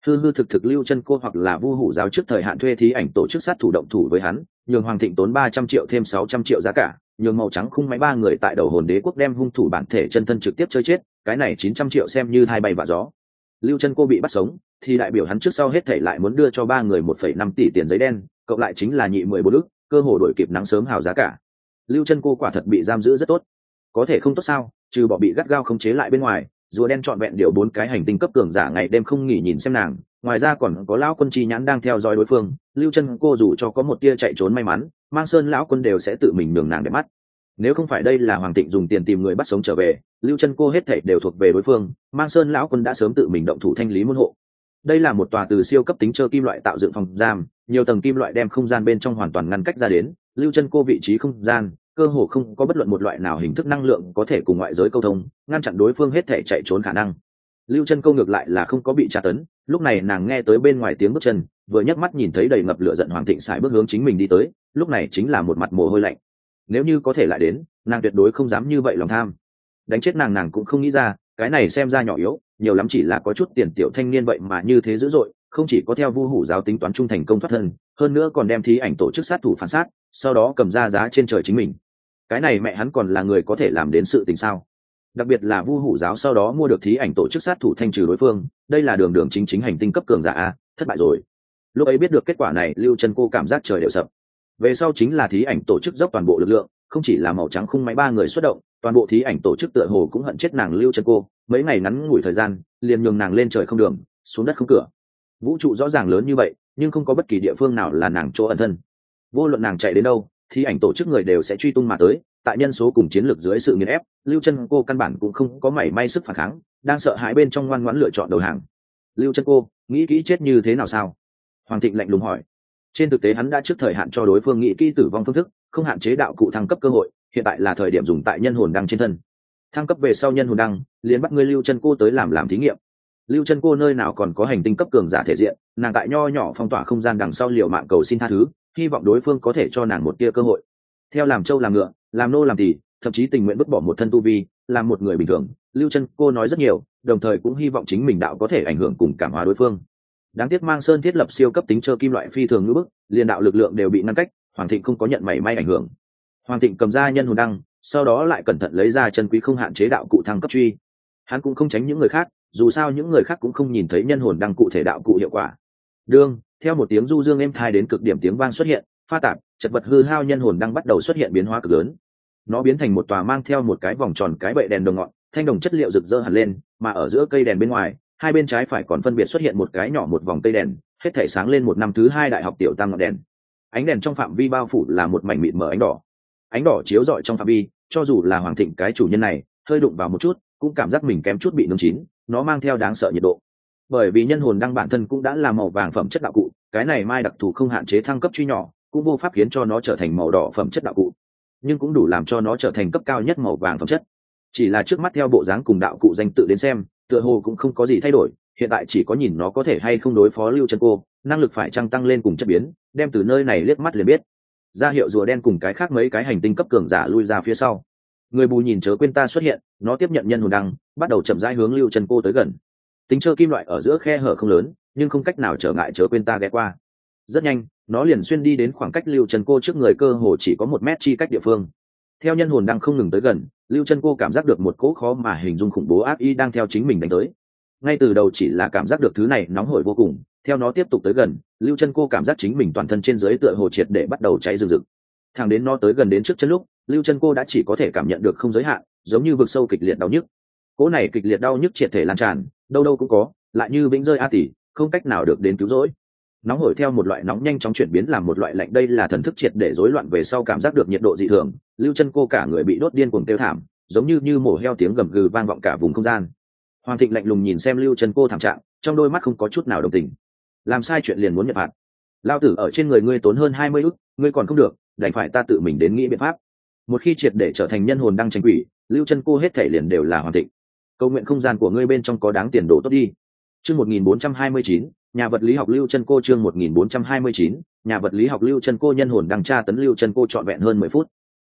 A: hư hư thực thực lưu chân cô hoặc là vu hủ giáo trước thời hạn thuê thí ảnh tổ chức sát thủ động thủ với hắn, nhường Hoàng Thịnh tốn ba trăm triệu thêm sáu trăm triệu giá cả, nhường màu trắng khung máy ba người tại đầu hồn đế quốc đem hung thủ bản thể chân thân trực tiếp chơi chết, cái này chín trăm triệu xem như hai bay vạ gió. Lưu chân cô bị bắt sống thì đại biểu hắn trước sau hết thảy lại muốn đưa cho ba người một phẩy năm tỷ tiền giấy đen, cộng lại chính là nhị mười bốn ức, cơ hồ đổi kịp nắng sớm hào giá cả. Lưu chân cô quả thật bị giam giữ rất tốt, có thể không tốt sao? Trừ bỏ bị gắt gao khống chế lại bên ngoài, rùa đen trọn vẹn điều bốn cái hành tinh cấp cường giả ngày đêm không nghỉ nhìn xem nàng, ngoài ra còn có lão quân chi nhãn đang theo dõi đối phương. Lưu chân cô dù cho có một tia chạy trốn may mắn, mang sơn lão quân đều sẽ tự mình nhường nàng để mắt. Nếu không phải đây là Hoàng Thịnh dùng tiền tìm người bắt sống trở về, Lưu chân cô hết thảy đều thuộc về đối phương, mang sơn lão quân đã sớm tự mình động thủ thanh lý môn hộ. Đây là một tòa từ siêu cấp tính trơ kim loại tạo dựng phòng giam, nhiều tầng kim loại đem không gian bên trong hoàn toàn ngăn cách ra đến. Lưu chân cô vị trí không gian cơ hồ không có bất luận một loại nào hình thức năng lượng có thể cùng ngoại giới câu thông, ngăn chặn đối phương hết thể chạy trốn khả năng. Lưu chân cô ngược lại là không có bị tra tấn, lúc này nàng nghe tới bên ngoài tiếng bước chân, vừa nhấc mắt nhìn thấy đầy ngập lửa giận Hoàng Thịnh sải bước hướng chính mình đi tới, lúc này chính là một mặt mồ hôi lạnh. Nếu như có thể lại đến, nàng tuyệt đối không dám như vậy lòng tham. Đánh chết nàng nàng cũng không nghĩ ra, cái này xem ra nhỏ yếu, nhiều lắm chỉ là có chút tiền tiểu thanh niên vậy mà như thế dữ dội, không chỉ có theo vu hủ giáo tính toán trung thành công thoát thân, hơn nữa còn đem thí ảnh tổ chức sát thủ phản sát, sau đó cầm ra giá trên trời chính mình. Cái này mẹ hắn còn là người có thể làm đến sự tình sao? Đặc biệt là vu hủ giáo sau đó mua được thí ảnh tổ chức sát thủ thanh trừ đối phương, đây là đường đường chính chính hành tinh cấp cường giả a, thất bại rồi. Lúc ấy biết được kết quả này, Lưu chân cô cảm giác trời đều sập. Về sau chính là thí ảnh tổ chức dốc toàn bộ lực lượng, không chỉ là màu trắng khung máy ba người xuất động, toàn bộ thí ảnh tổ chức tựa hồ cũng hận chết nàng Lưu chân cô, mấy ngày ngắn ngủi thời gian, liền nhường nàng lên trời không đường, xuống đất không cửa. Vũ trụ rõ ràng lớn như vậy, nhưng không có bất kỳ địa phương nào là nàng chỗ ẩn thân. Vô luận nàng chạy đến đâu, thí ảnh tổ chức người đều sẽ truy tung mà tới, tại nhân số cùng chiến lược dưới sự nghiền ép, Lưu chân cô căn bản cũng không có mảy may sức phản kháng, đang sợ hãi bên trong ngoan ngoãn lựa chọn đầu hàng. Lưu chân cô nghĩ kỹ chết như thế nào sao? Hoàng Thịnh lạnh lùng hỏi. Trên thực tế hắn đã trước thời hạn cho đối phương nghĩ kỹ tử vong phương thức, không hạn chế đạo cụ thăng cấp cơ hội, hiện tại là thời điểm dùng tại nhân hồn đăng trên thân. Thăng cấp về sau nhân hồn đăng, liền bắt ngươi Lưu chân cô tới làm làm thí nghiệm. Lưu chân cô nơi nào còn có hành tinh cấp cường giả thể diện, nàng tại nho nhỏ phong tỏa không gian đằng sau liều mạng cầu xin tha thứ, hy vọng đối phương có thể cho nàng một tia cơ hội. Theo làm trâu làm ngựa, làm nô làm tỳ, thậm chí tình nguyện vứt bỏ một thân tu vi, làm một người bình thường. Lưu chân cô nói rất nhiều, đồng thời cũng hy vọng chính mình đạo có thể ảnh hưởng cùng cảm hóa đối phương. Đáng tiếc Mang Sơn thiết lập siêu cấp tính trơ kim loại phi thường ngữ bức, liền đạo lực lượng đều bị ngăn cách, Hoàng Thịnh không có nhận mảy may ảnh hưởng. Hoàng Thịnh cầm ra nhân hồn đăng, sau đó lại cẩn thận lấy ra chân quý không hạn chế đạo cụ thăng cấp truy. Hắn cũng không tránh những người khác, dù sao những người khác cũng không nhìn thấy nhân hồn đăng cụ thể đạo cụ hiệu quả. Đương, theo một tiếng du dương êm thai đến cực điểm tiếng vang xuất hiện, pha tạp, chật vật hư hao nhân hồn đăng bắt đầu xuất hiện biến hóa cực lớn. Nó biến thành một tòa mang theo một cái vòng tròn cái bệ đèn đồng ngọn, thanh đồng chất liệu rực rỡ hẳn lên, mà ở giữa cây đèn bên ngoài, hai bên trái phải còn phân biệt xuất hiện một cái nhỏ một vòng cây đèn, hết thảy sáng lên một năm thứ hai đại học tiểu tăng ngọn đèn. Ánh đèn trong phạm vi bao phủ là một mảnh mịn mờ ánh đỏ. Ánh đỏ chiếu rọi trong phạm vi, cho dù là Hoàng Thịnh cái chủ nhân này, hơi đụng vào một chút, cũng cảm giác mình kém chút bị nướng chín, nó mang theo đáng sợ nhiệt độ. Bởi vì nhân hồn đăng bản thân cũng đã là màu vàng phẩm chất đạo cụ, cái này mai đặc thù không hạn chế thăng cấp truy nhỏ, cũng vô pháp khiến cho nó trở thành màu đỏ phẩm chất đạo cụ, nhưng cũng đủ làm cho nó trở thành cấp cao nhất màu vàng phẩm chất. Chỉ là trước mắt theo bộ dáng cùng đạo cụ danh tự đến xem, tựa hồ cũng không có gì thay đổi, hiện tại chỉ có nhìn nó có thể hay không đối phó Lưu chân cô, năng lực phải chăng tăng lên cùng chất biến, đem từ nơi này liếc mắt liền biết. Ra hiệu rùa đen cùng cái khác mấy cái hành tinh cấp cường giả lui ra phía sau. Người bù nhìn chớ quên ta xuất hiện, nó tiếp nhận nhân hồn đăng, bắt đầu chậm rãi hướng Lưu chân cô tới gần. Tính trơ kim loại ở giữa khe hở không lớn, nhưng không cách nào trở ngại chớ quên ta ghé qua. Rất nhanh, nó liền xuyên đi đến khoảng cách Lưu chân cô trước người cơ hồ chỉ có một mét chi cách địa phương. Theo nhân hồn đăng không ngừng tới gần, Lưu chân cô cảm giác được một cỗ khó mà hình dung khủng bố ác ý đang theo chính mình đánh tới. Ngay từ đầu chỉ là cảm giác được thứ này nóng hổi vô cùng, theo nó tiếp tục tới gần, Lưu chân cô cảm giác chính mình toàn thân trên dưới tựa hồ triệt để bắt đầu cháy rừng rực. Thẳng đến nó tới gần đến trước chân lúc, Lưu chân cô đã chỉ có thể cảm nhận được không giới hạn, giống như vực sâu kịch liệt đau nhức. Cỗ này kịch liệt đau nhức triệt thể lan tràn, đâu đâu cũng có, lại như vĩnh rơi a tỷ, không cách nào được đến cứu rỗi. Nóng hổi theo một loại nóng nhanh chóng chuyển biến làm một loại lạnh, đây là thần thức triệt để rối loạn về sau cảm giác được nhiệt độ dị thường, Lưu chân cô cả người bị đốt điên cuồng kêu thảm, giống như như mổ heo tiếng gầm gừ vang vọng cả vùng không gian. Hoàng Thịnh lạnh lùng nhìn xem Lưu chân cô thảm trạng, trong đôi mắt không có chút nào đồng tình. Làm sai chuyện liền muốn nhận phạt. Lao tử ở trên người ngươi tốn hơn hai mươi ức, ngươi còn không được, đành phải ta tự mình đến nghĩ biện pháp. Một khi triệt để trở thành nhân hồn đăng tranh quỷ, Lưu chân cô hết thảy liền đều là Hoàng Thịnh. Cầu nguyện không gian của ngươi bên trong có đáng tiền đồ tốt đi. Chương một nghìn bốn trăm hai mươi chín, nhà vật lý học Lưu chân cô chương một nghìn bốn trăm hai mươi chín, nhà vật lý học Lưu chân cô nhân hồn đăng tra tấn Lưu chân cô trọn vẹn hơn mười phút.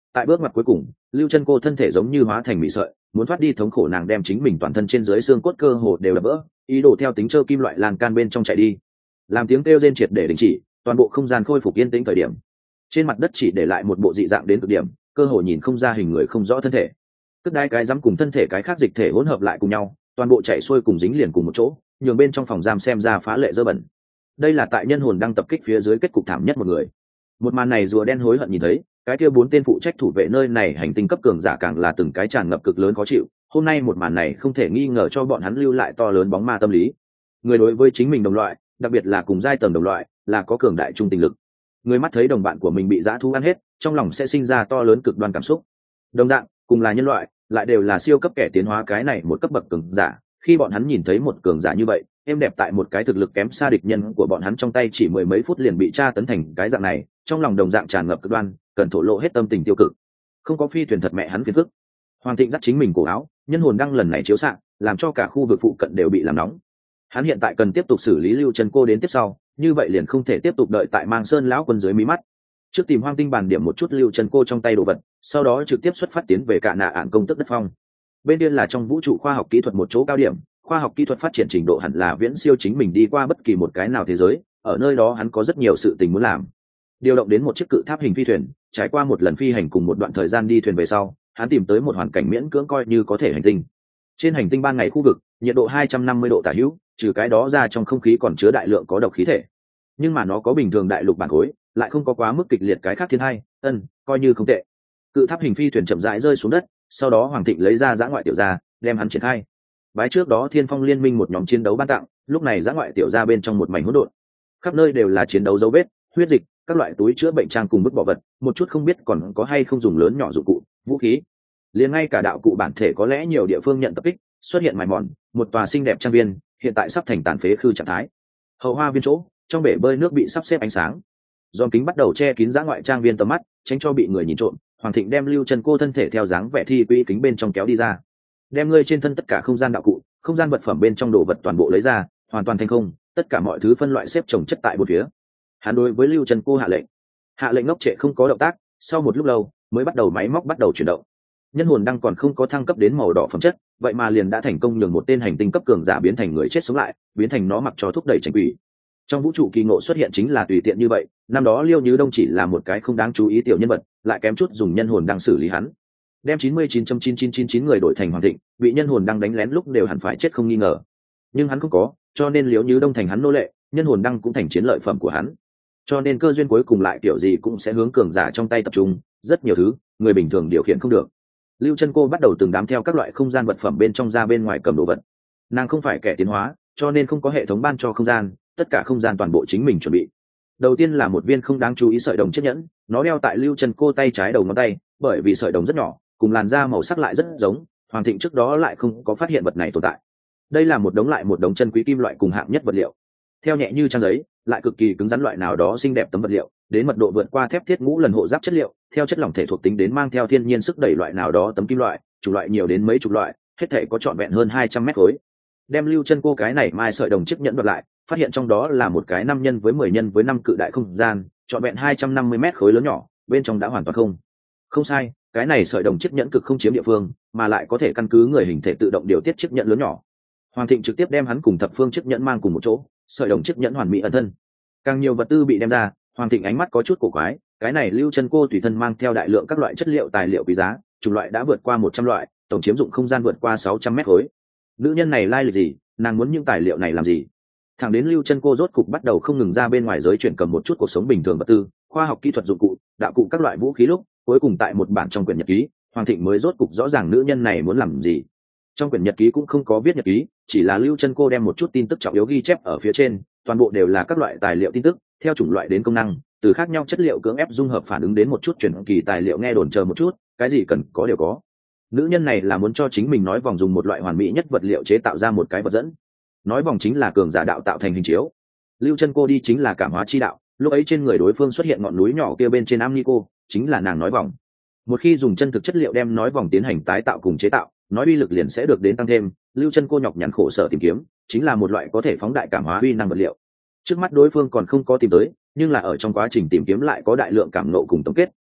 A: Tại bước ngoặt cuối cùng, lưu chân cô thân thể giống như hóa thành mị sợi, muốn thoát đi thống khổ, nàng đem chính mình toàn thân trên dưới xương cốt cơ hồ đều đập vỡ, ý đồ theo tính trơ kim loại lan can bên trong chạy đi. Làm tiếng kêu rên triệt để đình chỉ, toàn bộ không gian khôi phục yên tĩnh. Thời điểm trên mặt đất chỉ để lại một bộ dị dạng đến cực điểm, cơ hồ nhìn không ra hình người không rõ thân thể. Cất đai cái dám cùng thân thể cái khác dịch thể hỗn hợp lại cùng nhau, toàn bộ chạy xuôi cùng dính liền cùng một chỗ, nhường bên trong phòng giam xem ra phá lệ dơ bẩn. Đây là tại nhân hồn đang tập kích phía dưới kết cục thảm nhất một người. Một màn này rùa đen hối hận nhìn thấy, cái kia bốn tên phụ trách thủ vệ nơi này hành tinh cấp cường giả càng là từng cái tràn ngập cực lớn khó chịu. Hôm nay một màn này không thể nghi ngờ cho bọn hắn lưu lại to lớn bóng ma tâm lý. Người đối với chính mình đồng loại, đặc biệt là cùng giai tầng đồng loại, là có cường đại trung tình lực. Người mắt thấy đồng bạn của mình bị dã thú ăn hết, trong lòng sẽ sinh ra to lớn cực đoan cảm xúc. Đồng dạng, cùng là nhân loại, lại đều là siêu cấp kẻ tiến hóa cái này một cấp bậc cường giả. Khi bọn hắn nhìn thấy một cường giả như vậy, êm đẹp tại một cái thực lực kém xa địch nhân của bọn hắn trong tay chỉ mười mấy phút liền bị tra tấn thành cái dạng này, trong lòng đồng dạng tràn ngập cực đoan, cần thổ lộ hết tâm tình tiêu cực. Không có phi thuyền thật mẹ hắn phiền phức. Hoàng Thịnh dắt chính mình cổ áo, nhân hồn đăng lần này chiếu xạ, làm cho cả khu vực phụ cận đều bị làm nóng. Hắn hiện tại cần tiếp tục xử lý Lưu Chân Cô đến tiếp sau, như vậy liền không thể tiếp tục đợi tại Mang Sơn lão quân dưới mí mắt. Trước tìm Hoang Tinh bàn điểm một chút Lưu Chân Cô trong tay đồ vật, sau đó trực tiếp xuất phát tiến về cả nạ ản công tức đất phong. Bên kia là trong vũ trụ khoa học kỹ thuật một chỗ cao điểm, khoa học kỹ thuật phát triển trình độ hẳn là viễn siêu chính mình đi qua bất kỳ một cái nào thế giới, ở nơi đó hắn có rất nhiều sự tình muốn làm. Điều động đến một chiếc cự tháp hình phi thuyền, trải qua một lần phi hành cùng một đoạn thời gian đi thuyền về sau, hắn tìm tới một hoàn cảnh miễn cưỡng coi như có thể hành tinh. Trên hành tinh ban ngày khu vực, nhiệt độ hai trăm năm mươi độ tả hữu, trừ cái đó ra trong không khí còn chứa đại lượng có độc khí thể. Nhưng mà nó có bình thường đại lục bản khối, lại không có quá mức kịch liệt cái khác thiên hai, ân, coi như không tệ. Cự tháp hình phi thuyền chậm rãi rơi xuống đất, sau đó Hoàng Thịnh lấy ra dã ngoại tiểu gia, đem hắn triển khai. Bái trước đó Thiên Phong Liên Minh một nhóm chiến đấu ban tặng, lúc này dã ngoại tiểu gia bên trong một mảnh hỗn độn. Khắp nơi đều là chiến đấu dấu vết, huyết dịch, các loại túi chữa bệnh trang cùng bức bọ vật, một chút không biết còn có hay không dùng lớn nhỏ dụng cụ, vũ khí. Liền ngay cả đạo cụ bản thể có lẽ nhiều địa phương nhận tập kích, xuất hiện mài mòn, một tòa xinh đẹp trang viên, hiện tại sắp thành tàn phế khư trạng thái. Hậu hoa viên chỗ, trong bể bơi nước bị sắp xếp ánh sáng. Giòm kính bắt đầu che kín dã ngoại trang viên tầm mắt, tránh cho bị người nhìn trộm. Hoàng Thịnh đem Lưu Chân Cô thân thể theo dáng vẻ thi quỹ kính bên trong kéo đi ra, đem ngươi trên thân tất cả không gian đạo cụ, không gian vật phẩm bên trong đồ vật toàn bộ lấy ra, hoàn toàn thành không, tất cả mọi thứ phân loại xếp chồng chất tại bốn phía. Hắn đối với Lưu Chân Cô hạ lệnh, hạ lệnh ngốc trệ không có động tác. Sau một lúc lâu mới bắt đầu máy móc bắt đầu chuyển động. Nhân hồn đang còn không có thăng cấp đến màu đỏ phẩm chất, vậy mà liền đã thành công nhường một tên hành tinh cấp cường giả biến thành người chết sống lại, biến thành nó mặc cho thúc đẩy tranh quỷ. Trong vũ trụ kỳ ngộ xuất hiện chính là tùy tiện như vậy. Năm đó Liêu Như Đông chỉ là một cái không đáng chú ý tiểu nhân vật, lại kém chút dùng nhân hồn đang xử lý hắn, đem chín mươi chín phẩy chín chín chín chín người đổi thành Hoàng Thịnh, bị nhân hồn đang đánh lén lúc đều hẳn phải chết không nghi ngờ. Nhưng hắn không có, cho nên Liêu Như Đông thành hắn nô lệ, nhân hồn đăng cũng thành chiến lợi phẩm của hắn. Cho nên cơ duyên cuối cùng lại kiểu gì cũng sẽ hướng cường giả trong tay tập trung, rất nhiều thứ người bình thường điều khiển không được. Lưu Chân Cô bắt đầu từng đám theo các loại không gian vật phẩm bên trong ra bên ngoài cầm đồ vật. Nàng không phải kẻ tiến hóa, cho nên không có hệ thống ban cho không gian, tất cả không gian toàn bộ chính mình chuẩn bị. Đầu tiên là một viên không đáng chú ý sợi đồng chiếc nhẫn, nó đeo tại Lưu Chân Cô tay trái đầu ngón tay, bởi vì sợi đồng rất nhỏ, cùng làn da màu sắc lại rất giống, Hoàng Thịnh trước đó lại không có phát hiện vật này tồn tại. Đây là một đống lại một đống chân quý kim loại cùng hạng nhất vật liệu, theo nhẹ như trang giấy, lại cực kỳ cứng rắn loại nào đó xinh đẹp tấm vật liệu, đến mật độ vượt qua thép thiết ngũ lần hộ giáp chất liệu, theo chất lỏng thể thuộc tính đến mang theo thiên nhiên sức đẩy loại nào đó tấm kim loại, chủng loại nhiều đến mấy chục loại, hết thể có trọn vẹn hơn hai trăm mét khối. Đem Lưu Chân Cô cái này mai sợi đồng chiếc nhẫn đoạt lại, phát hiện trong đó là một cái năm nhân với mười nhân với năm cự đại không gian, trọn vẹn hai trăm năm mươi mét khối lớn nhỏ, bên trong đã hoàn toàn không. Không sai, cái này sợi đồng chiếc nhẫn cực không chiếm địa phương, mà lại có thể căn cứ người hình thể tự động điều tiết chiếc nhẫn lớn nhỏ. Hoàng Thịnh trực tiếp đem hắn cùng thập phương chiếc nhẫn mang cùng một chỗ, sợi đồng chiếc nhẫn hoàn mỹ ẩn thân. Càng nhiều vật tư bị đem ra, Hoàng Thịnh ánh mắt có chút cổ quái, cái này Lưu Chân Cô tùy thân mang theo đại lượng các loại chất liệu tài liệu quý giá, chủng loại đã vượt qua một trăm loại, tổng chiếm dụng không gian vượt qua sáu trăm mét khối. Nữ nhân này lai lịch gì, nàng muốn những tài liệu này làm gì? Thẳng đến Lưu Chân Cô rốt cục bắt đầu không ngừng ra bên ngoài giới chuyển cầm một chút cuộc sống bình thường vật tư, khoa học kỹ thuật dụng cụ, đạo cụ các loại vũ khí lúc, cuối cùng tại một bản trong quyển nhật ký, Hoàng Thịnh mới rốt cục rõ ràng nữ nhân này muốn làm gì. Trong quyển nhật ký cũng không có viết nhật ký, chỉ là Lưu Chân Cô đem một chút tin tức trọng yếu ghi chép ở phía trên, toàn bộ đều là các loại tài liệu tin tức, theo chủng loại đến công năng, từ khác nhau chất liệu cưỡng ép dung hợp phản ứng đến một chút truyền kỳ tài liệu nghe đồn chờ một chút, cái gì cần có đều có. Nữ nhân này là muốn cho chính mình nói vòng dùng một loại hoàn mỹ nhất vật liệu chế tạo ra một cái vật dẫn. Nói vòng chính là cường giả đạo tạo thành hình chiếu. Lưu Chân Cô đi chính là cảm hóa chi đạo, lúc ấy trên người đối phương xuất hiện ngọn núi nhỏ kia bên trên Amnico, chính là nàng nói vòng. Một khi dùng chân thực chất liệu đem nói vòng tiến hành tái tạo cùng chế tạo, nói uy lực liền sẽ được đến tăng thêm. Lưu Chân Cô nhọc nhằn khổ sở tìm kiếm, chính là một loại có thể phóng đại cảm hóa uy năng vật liệu. Trước mắt đối phương còn không có tìm tới, nhưng là ở trong quá trình tìm kiếm lại có đại lượng cảm ngộ cùng tổng kết,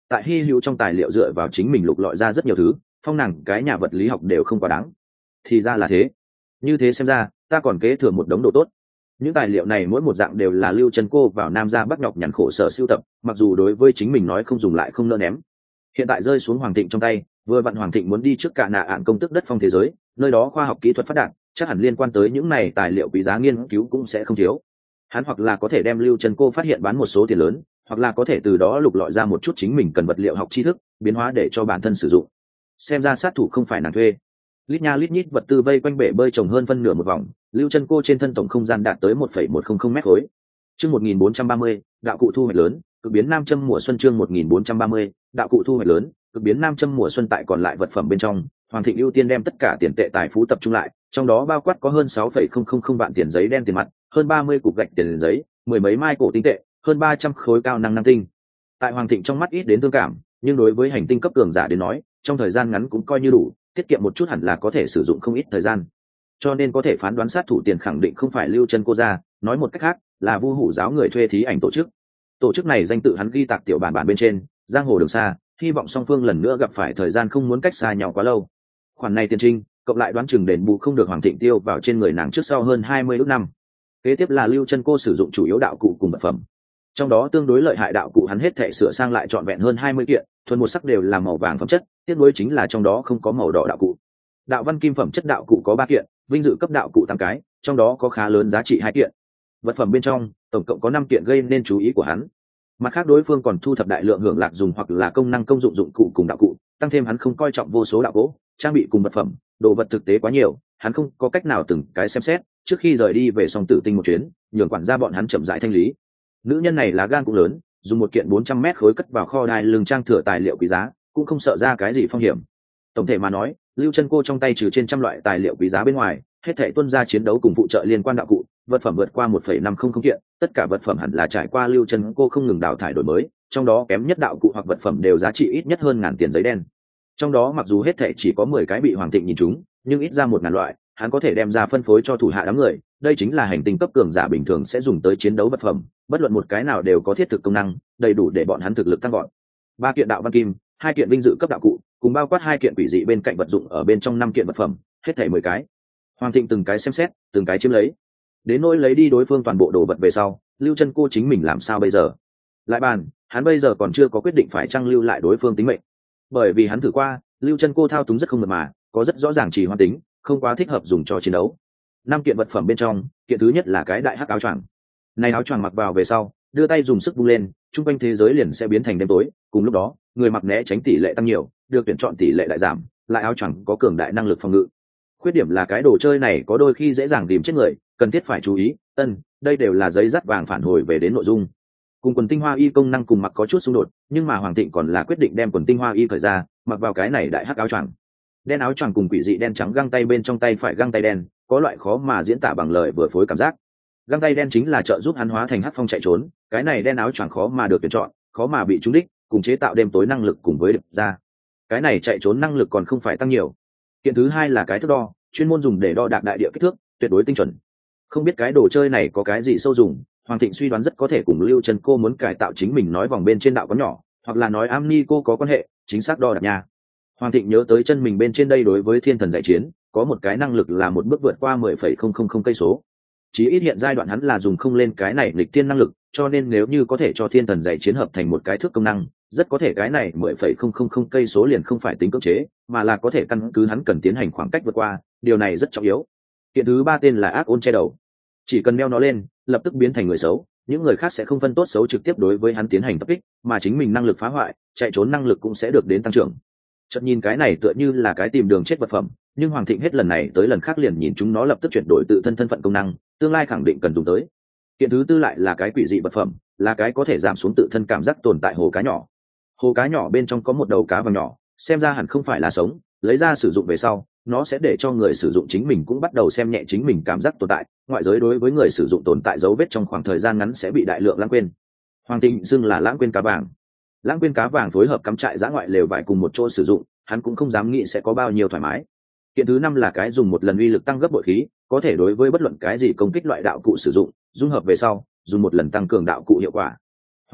A: tại hy hữu trong tài liệu dựa vào chính mình lục lọi ra rất nhiều thứ, phong nàng cái nhà vật lý học đều không quá đáng. Thì ra là thế. Như thế xem ra ta còn kế thừa một đống đồ tốt. Những tài liệu này mỗi một dạng đều là Lưu Chân Cô vào Nam ra Bắc nhọc nhằn khổ sở sưu tập, mặc dù đối với chính mình nói không dùng lại không nỡ ném. Hiện tại rơi xuống Hoàng Thịnh trong tay, vừa vặn Hoàng Thịnh muốn đi trước cả nạ ạn công tức đất phong thế giới, nơi đó khoa học kỹ thuật phát đạt, chắc hẳn liên quan tới những này tài liệu quý giá nghiên cứu cũng sẽ không thiếu. Hắn hoặc là có thể đem Lưu Chân Cô phát hiện bán một số tiền lớn, hoặc là có thể từ đó lục lọi ra một chút chính mình cần vật liệu học tri thức, biến hóa để cho bản thân sử dụng. Xem ra sát thủ không phải nàng thuê. Lít nha lít nhít vật tư vây quanh bể bơi trồng hơn phân nửa một vòng, Lưu Chân Cô trên thân tổng không gian đạt tới một phẩy một không không mét khối. Chương một nghìn bốn trăm ba mươi, đạo cụ thu hoạch lớn, cực biến nam châm mùa xuân. Chương một nghìn bốn trăm ba mươi, đạo cụ thu hoạch lớn, cực biến nam châm mùa xuân. Tại còn lại vật phẩm bên trong, Hoàng Thịnh ưu tiên đem tất cả tiền tệ tài phú tập trung lại, trong đó bao quát có hơn sáu phẩy không không không vạn tiền giấy đen tiền mặt, hơn ba mươi cục gạch tiền giấy, mười mấy mai cổ tinh tệ, hơn ba trăm khối cao năng năng tinh. Tại Hoàng Thịnh trong mắt ít đến thương cảm, nhưng đối với hành tinh cấp cường giả đến nói, trong thời gian ngắn cũng coi như đủ, tiết kiệm một chút hẳn là có thể sử dụng không ít thời gian. Cho nên có thể phán đoán sát thủ tiền khẳng định không phải Lưu Chân Cô ra, nói một cách khác là Vu Hủ giáo người thuê thí ảnh tổ chức. Tổ chức này danh tự hắn ghi tạc tiểu bản bản bên trên, giang hồ đường xa, hy vọng song phương lần nữa gặp phải thời gian không muốn cách xa nhau quá lâu. Khoản này tiền trinh, cộng lại đoán chừng đền bù không được Hoàng Thịnh tiêu vào trên người nàng trước sau hơn hai mươi ước năm. Kế tiếp là Lưu Chân Cô sử dụng chủ yếu đạo cụ cùng vật phẩm. Trong đó tương đối lợi hại đạo cụ hắn hết thảy sửa sang lại trọn vẹn hơn hai mươi kiện, thuần một sắc đều là màu vàng phẩm chất, tiếc nuối chính là trong đó không có màu đỏ đạo cụ. Đạo văn kim phẩm chất đạo cụ có ba kiện, vinh dự cấp đạo cụ tám cái, trong đó có khá lớn giá trị hai kiện. Vật phẩm bên trong tổng cộng có năm kiện gây nên chú ý của hắn. Mặt khác đối phương còn thu thập đại lượng hưởng lạc dùng hoặc là công năng công dụng dụng cụ cùng đạo cụ, tăng thêm hắn không coi trọng vô số đạo gỗ, trang bị cùng vật phẩm, đồ vật thực tế quá nhiều, hắn không có cách nào từng cái xem xét, trước khi rời đi về Song Tử Tinh một chuyến, nhường quản gia bọn hắn chậm rãi thanh lý. Nữ nhân này lá gan cũng lớn, dùng một kiện bốn trăm mét khối cất vào kho đai lưng trang thừa tài liệu quý giá, cũng không sợ ra cái gì phong hiểm. Tổng thể mà nói, Lưu Chân Cô trong tay trừ trên trăm loại tài liệu quý giá bên ngoài, hết thảy tuân ra chiến đấu cùng phụ trợ liên quan đạo cụ, vật phẩm vượt qua một phẩy năm không không kiện, tất cả vật phẩm hẳn là trải qua Lưu Chân Cô không ngừng đào thải đổi mới, trong đó kém nhất đạo cụ hoặc vật phẩm đều giá trị ít nhất hơn ngàn tiền giấy đen. Trong đó mặc dù hết thảy chỉ có mười cái bị Hoàng Thịnh nhìn trúng, nhưng ít ra một ngàn loại, hắn có thể đem ra phân phối cho thủ hạ đám người, đây chính là hành tinh cấp cường giả bình thường sẽ dùng tới chiến đấu vật phẩm, bất luận một cái nào đều có thiết thực công năng, đầy đủ để bọn hắn thực lực tăng vọt. Ba kiện đạo văn kim, hai kiện vinh dự cấp đạo cụ, cùng bao quát hai kiện quỷ dị bên cạnh vật dụng ở bên trong năm kiện vật phẩm, hết thảy mười cái. Hoàng Thịnh từng cái xem xét, từng cái chiếm lấy. Đến nỗi lấy đi đối phương toàn bộ đồ vật về sau, Lưu Chân Cô chính mình làm sao bây giờ? Lại bàn, hắn bây giờ còn chưa có quyết định phải chăng lưu lại đối phương tính mệnh. Bởi vì hắn thử qua, Lưu Chân Cô thao túng rất không mượt mà, có rất rõ ràng trì hoãn tính, không quá thích hợp dùng cho chiến đấu. Năm kiện vật phẩm bên trong, kiện thứ nhất là cái đại hắc áo choàng. Này áo choàng mặc vào về sau, đưa tay dùng sức vung lên, trung quanh thế giới liền sẽ biến thành đêm tối, cùng lúc đó, người mặc né tránh tỷ lệ tăng nhiều, được tuyển chọn tỷ lệ đại giảm, lại áo choàng có cường đại năng lực phòng ngự. Khuyết điểm là cái đồ chơi này có đôi khi dễ dàng tìm chết người, cần thiết phải chú ý. Ân, đây đều là giấy dắt vàng phản hồi về đến nội dung. Cùng quần tinh hoa y công năng cùng mặc có chút xung đột, nhưng mà Hoàng Thịnh còn là quyết định đem quần tinh hoa y cởi ra, mặc vào cái này đại hắc áo choàng. Đen áo choàng cùng quỷ dị đen trắng găng tay bên trong tay phải găng tay đen, có loại khó mà diễn tả bằng lời vừa phối cảm giác. Găng tay đen chính là trợ giúp hắn hóa thành hắc phong chạy trốn, cái này đen áo choàng khó mà được tuyển chọn, khó mà bị trúng đích, cùng chế tạo đêm tối năng lực cùng với đập ra. Cái này chạy trốn năng lực còn không phải tăng nhiều. Kiện thứ hai là cái thước đo, chuyên môn dùng để đo đạc đại địa kích thước, tuyệt đối tinh chuẩn. Không biết cái đồ chơi này có cái gì sâu dùng, Hoàng Thịnh suy đoán rất có thể cùng Lưu Chân Cô muốn cải tạo chính mình nói vòng bên trên đạo có nhỏ, hoặc là nói Amni cô có quan hệ, chính xác đo đạc nha. Hoàng Thịnh nhớ tới chân mình bên trên đây đối với thiên thần giải chiến, có một cái năng lực là một bước vượt qua mười phẩy không không không cây số. Chỉ ít hiện giai đoạn hắn là dùng không lên cái này nghịch thiên năng lực, cho nên nếu như có thể cho thiên thần giải chiến hợp thành một cái thước công năng, rất có thể cái này mười phẩy không không không cây số liền không phải tính cưỡng chế, mà là có thể căn cứ hắn cần tiến hành khoảng cách vượt qua, điều này rất trọng yếu. Kiện thứ ba tên là ác ôn che đầu. Chỉ cần đeo nó lên, lập tức biến thành người xấu, những người khác sẽ không phân tốt xấu trực tiếp đối với hắn tiến hành tập kích, mà chính mình năng lực phá hoại, chạy trốn năng lực cũng sẽ được đến tăng trưởng. Chợt nhìn cái này tựa như là cái tìm đường chết vật phẩm, nhưng Hoàng Thịnh hết lần này tới lần khác liền nhìn chúng nó lập tức chuyển đổi tự thân thân phận công năng, tương lai khẳng định cần dùng tới. Kiện thứ tư lại là cái quỷ dị vật phẩm, là cái có thể giảm xuống tự thân cảm giác tồn tại hồ cá nhỏ. Hồ cá nhỏ bên trong có một đầu cá vàng nhỏ, xem ra hẳn không phải là sống, lấy ra sử dụng về sau, nó sẽ để cho người sử dụng chính mình cũng bắt đầu xem nhẹ chính mình cảm giác tồn tại, ngoại giới đối với người sử dụng tồn tại dấu vết trong khoảng thời gian ngắn sẽ bị đại lượng lãng quên. Hoàng Thịnh xưng là lãng quên cá vàng. Lãng quên cá vàng phối hợp cắm trại giã ngoại lều vải cùng một chỗ sử dụng, hắn cũng không dám nghĩ sẽ có bao nhiêu thoải mái. Kiện thứ năm là cái dùng một lần uy lực tăng gấp bội khí, có thể đối với bất luận cái gì công kích loại đạo cụ sử dụng, dung hợp về sau, dùng một lần tăng cường đạo cụ hiệu quả.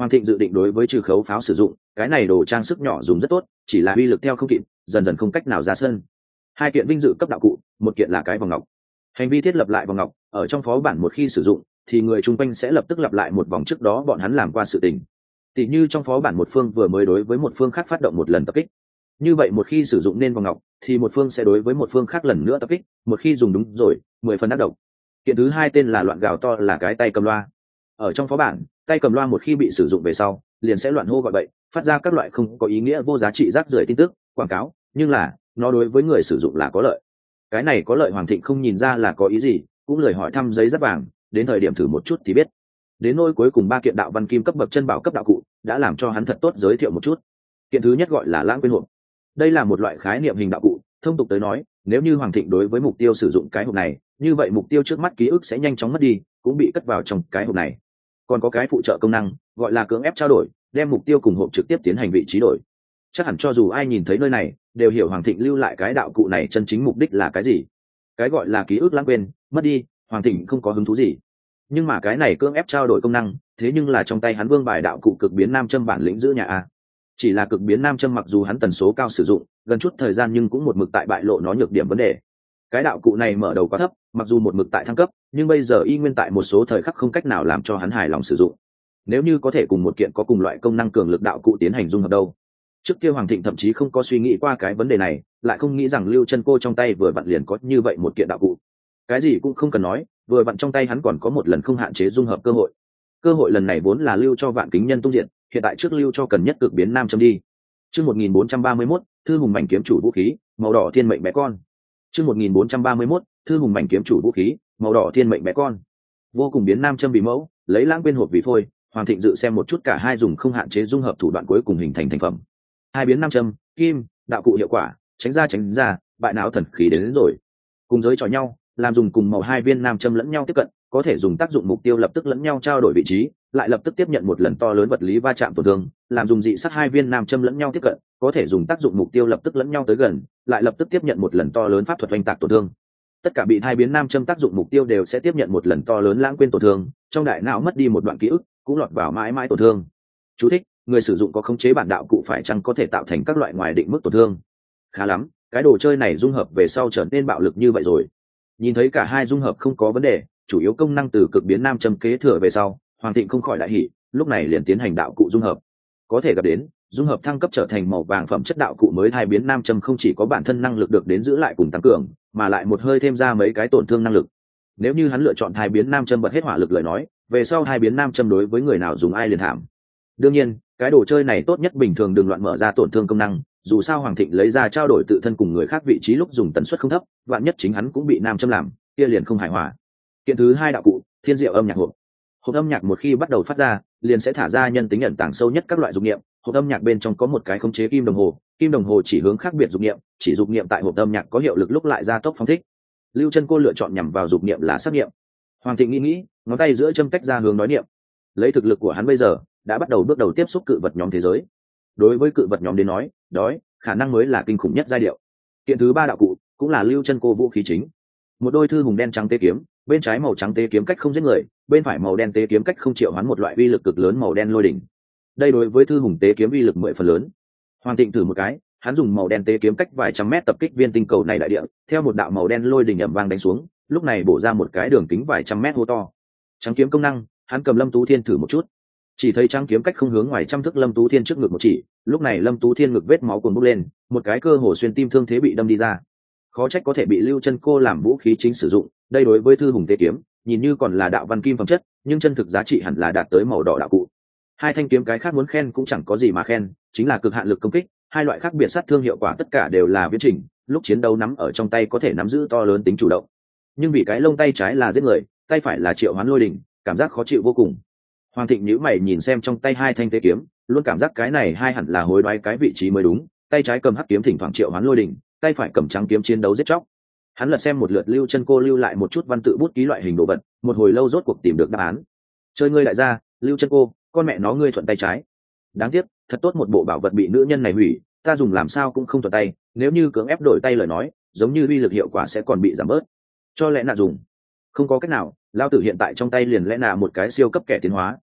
A: Hoàng Thịnh dự định đối với trừ khấu pháo sử dụng cái này đồ trang sức nhỏ dùng rất tốt, chỉ là uy lực theo không kịp, dần dần không cách nào ra sân. Hai kiện vinh dự cấp đạo cụ, một kiện là cái vòng ngọc. Hành vi thiết lập lại vòng ngọc, ở trong phó bản một khi sử dụng thì người chung quanh sẽ lập tức lặp lại một vòng trước đó bọn hắn làm qua sự tình. Tỷ như trong phó bản một phương vừa mới đối với một phương khác phát động một lần tập kích, như vậy một khi sử dụng nên vòng ngọc thì một phương sẽ đối với một phương khác lần nữa tập kích, một khi dùng đúng rồi mười phần ác độc. Kiện thứ hai tên là loạn gào to, là cái tay cầm loa. Ở trong phó bản, tay cầm loa một khi bị sử dụng về sau liền sẽ loạn hô gọi bậy, phát ra các loại không có ý nghĩa vô giá trị rác rưởi tin tức quảng cáo, nhưng là nó đối với người sử dụng là có lợi. Cái này có lợi Hoàng Thịnh không nhìn ra là có ý gì, cũng lời hỏi thăm giấy giáp vàng, đến thời điểm thử một chút thì biết. Đến nỗi cuối cùng ba kiện đạo văn kim cấp bậc chân bảo cấp đạo cụ đã làm cho hắn thật tốt giới thiệu một chút. Kiện thứ nhất gọi là lãng quên hộp. Đây là một loại khái niệm hình đạo cụ, thông tục tới nói, nếu như Hoàng Thịnh đối với mục tiêu sử dụng cái hộp này, như vậy mục tiêu trước mắt ký ức sẽ nhanh chóng mất đi, cũng bị cất vào trong cái hộp này. Còn có cái phụ trợ công năng gọi là cưỡng ép trao đổi, đem mục tiêu cùng hộp trực tiếp tiến hành vị trí đổi. Chắc hẳn cho dù ai nhìn thấy nơi này đều hiểu Hoàng Thịnh lưu lại cái đạo cụ này chân chính mục đích là cái gì. Cái gọi là ký ức lãng quên mất đi, Hoàng Thịnh không có hứng thú gì, nhưng mà cái này cưỡng ép trao đổi công năng thế nhưng là trong tay hắn vương bài đạo cụ cực biến nam châm bản lĩnh giữ nhà a. Chỉ là cực biến nam châm mặc dù hắn tần số cao sử dụng gần chút thời gian, nhưng cũng một mực tại bại lộ nó nhược điểm vấn đề. Cái đạo cụ này mở đầu quá thấp, mặc dù một mực tại thăng cấp, nhưng bây giờ y nguyên tại một số thời khắc không cách nào làm cho hắn hài lòng sử dụng. Nếu như có thể cùng một kiện có cùng loại công năng cường lực đạo cụ tiến hành dung hợp đâu. Trước kia Hoàng Thịnh thậm chí không có suy nghĩ qua cái vấn đề này, lại không nghĩ rằng Lưu Chân Cô trong tay vừa vặn liền có như vậy một kiện đạo cụ. Cái gì cũng không cần nói, vừa vặn trong tay hắn còn có một lần không hạn chế dung hợp cơ hội. Cơ hội lần này vốn là lưu cho Vạn Kính Nhân tung diện, hiện tại trước lưu cho cần nhất cực biến nam châm đi. Chương một nghìn bốn trăm ba mươi mốt, Thư Hùng Mảnh kiếm chủ vũ khí, màu đỏ thiên mệnh bé con. Chương một nghìn bốn trăm ba mươi mốt, Thư Hùng Mảnh kiếm chủ vũ khí, màu đỏ thiên mệnh bé con. Vô cùng biến nam châm bị mẫu, lấy lãng quên hộp vì phôi, Hoàng Thịnh dự xem một chút cả hai dùng không hạn chế dung hợp thủ đoạn cuối cùng hình thành thành phẩm. Hai biến nam châm, kim, đạo cụ hiệu quả, tránh ra tránh ra, bại não thần khí đến, đến rồi. Cùng giới trò nhau, làm dùng cùng màu hai viên nam châm lẫn nhau tiếp cận, có thể dùng tác dụng mục tiêu lập tức lẫn nhau trao đổi vị trí, lại lập tức tiếp nhận một lần to lớn vật lý va chạm tổn thương. Làm dùng dị sát hai viên nam châm lẫn nhau tiếp cận, có thể dùng tác dụng mục tiêu lập tức lẫn nhau tới gần, lại lập tức tiếp nhận một lần to lớn pháp thuật oanh tạc tổn thương. Tất cả bị hai biến nam châm tác dụng mục tiêu đều sẽ tiếp nhận một lần to lớn lãng quên tổn thương, trong đại não mất đi một đoạn ký ức, cũng lọt vào mãi mãi tổn thương. Chú thích: người sử dụng có khống chế bản đạo cụ phải chăng có thể tạo thành các loại ngoài định mức tổn thương. Khá lắm, cái đồ chơi này dung hợp về sau trở nên bạo lực như vậy rồi. Nhìn thấy cả hai dung hợp không có vấn đề, chủ yếu công năng từ cực biến nam châm kế thừa về sau, Hoàng Thịnh không khỏi đại hỉ, lúc này liền tiến hành đạo cụ dung hợp. Có thể gặp đến dung hợp thăng cấp trở thành màu vàng phẩm chất đạo cụ mới, hai biến nam châm không chỉ có bản thân năng lực được đến giữ lại cùng tăng cường, mà lại một hơi thêm ra mấy cái tổn thương năng lực. Nếu như hắn lựa chọn hai biến nam châm bật hết hỏa lực lời nói, về sau hai biến nam châm đối với người nào dùng ai liền thảm. Đương nhiên, cái đồ chơi này tốt nhất bình thường đừng loạn mở ra tổn thương công năng, dù sao Hoàng Thịnh lấy ra trao đổi tự thân cùng người khác vị trí lúc dùng tần suất không thấp, vạn nhất chính hắn cũng bị nam châm làm, kia liền không hài hòa. Kiện thứ hai đạo cụ, thiên diệu âm nhạc hộp. Hộp âm nhạc một khi bắt đầu phát ra, liền sẽ thả ra nhân tính ẩn tàng sâu nhất các loại dục niệm. Hộp âm nhạc bên trong có một cái khống chế kim đồng hồ, kim đồng hồ chỉ hướng khác biệt dục niệm, chỉ dục niệm tại hộp âm nhạc có hiệu lực lúc lại gia tốc phóng thích. Lưu Chân Cô lựa chọn nhằm vào dục niệm là sát niệm. Hoàng Thịnh nghĩ nghĩ, ngón tay giữa châm tách ra hướng nói niệm. Lấy thực lực của hắn bây giờ, đã bắt đầu bước đầu tiếp xúc cự vật nhóm thế giới. Đối với cự vật nhóm đến nói, đói khả năng mới là kinh khủng nhất giai điệu. Kiện thứ ba đạo cụ cũng là Lưu Chân Cô vũ khí chính, một đôi thư hùng đen trắng tế kiếm, bên trái màu trắng tế kiếm cách không giết người, bên phải màu đen tế kiếm cách không triệu hoán một loại uy lực cực lớn màu đen lôi đỉnh. Đây đối với thư hùng tế kiếm uy lực mười phần lớn. Hoàng Thịnh thử một cái, hắn dùng màu đen tế kiếm cách vài trăm mét tập kích viên tinh cầu này đại địa, theo một đạo màu đen lôi đỉnh ầm vang đánh xuống, lúc này bổ ra một cái đường kính vài trăm mét hô to. Trắng kiếm công năng, hắn cầm Lâm Tú Thiên thử một chút, chỉ thấy trắng kiếm cách không hướng ngoài trăm thước Lâm Tú Thiên trước ngực một chỉ, lúc này Lâm Tú Thiên ngực vết máu cuồn bốc lên, một cái cơ hồ xuyên tim thương thế bị đâm đi ra. Khó trách có thể bị Lưu Chân Cô làm vũ khí chính sử dụng, đây đối với thư hùng tế kiếm nhìn như còn là đạo văn kim phẩm chất, nhưng chân thực giá trị hẳn là đạt tới màu đỏ đạo cụ. Hai thanh kiếm cái khác muốn khen cũng chẳng có gì mà khen, chính là cực hạn lực công kích, hai loại khác biệt sát thương hiệu quả tất cả đều là viễn trình, lúc chiến đấu nắm ở trong tay có thể nắm giữ to lớn tính chủ động. Nhưng vì cái lông tay trái là giết người, tay phải là triệu hoán lôi đỉnh, cảm giác khó chịu vô cùng. Hoàng Thịnh nhíu mày nhìn xem trong tay hai thanh tế kiếm, luôn cảm giác cái này hai hẳn là hối đoái cái vị trí mới đúng, tay trái cầm hắc kiếm thỉnh thoảng triệu hoán lôi đỉnh, tay phải cầm trắng kiếm chiến đấu giết chóc. Hắn lật xem một lượt Lưu Chân Cô lưu lại một chút văn tự bút ký loại hình đồ vật, một hồi lâu rốt cuộc tìm được đáp án. Chơi ngươi lại ra, Lưu Chân Cô, con mẹ nó ngươi thuận tay trái. Đáng tiếc, thật tốt một bộ bảo vật bị nữ nhân này hủy, ta dùng làm sao cũng không thuận tay, nếu như cưỡng ép đổi tay lời nói, giống như uy lực hiệu quả sẽ còn bị giảm bớt. Cho lẽ nạ dùng. Không có cách nào, lao tử hiện tại trong tay liền lẽ nạ một cái siêu cấp kẻ tiến hóa,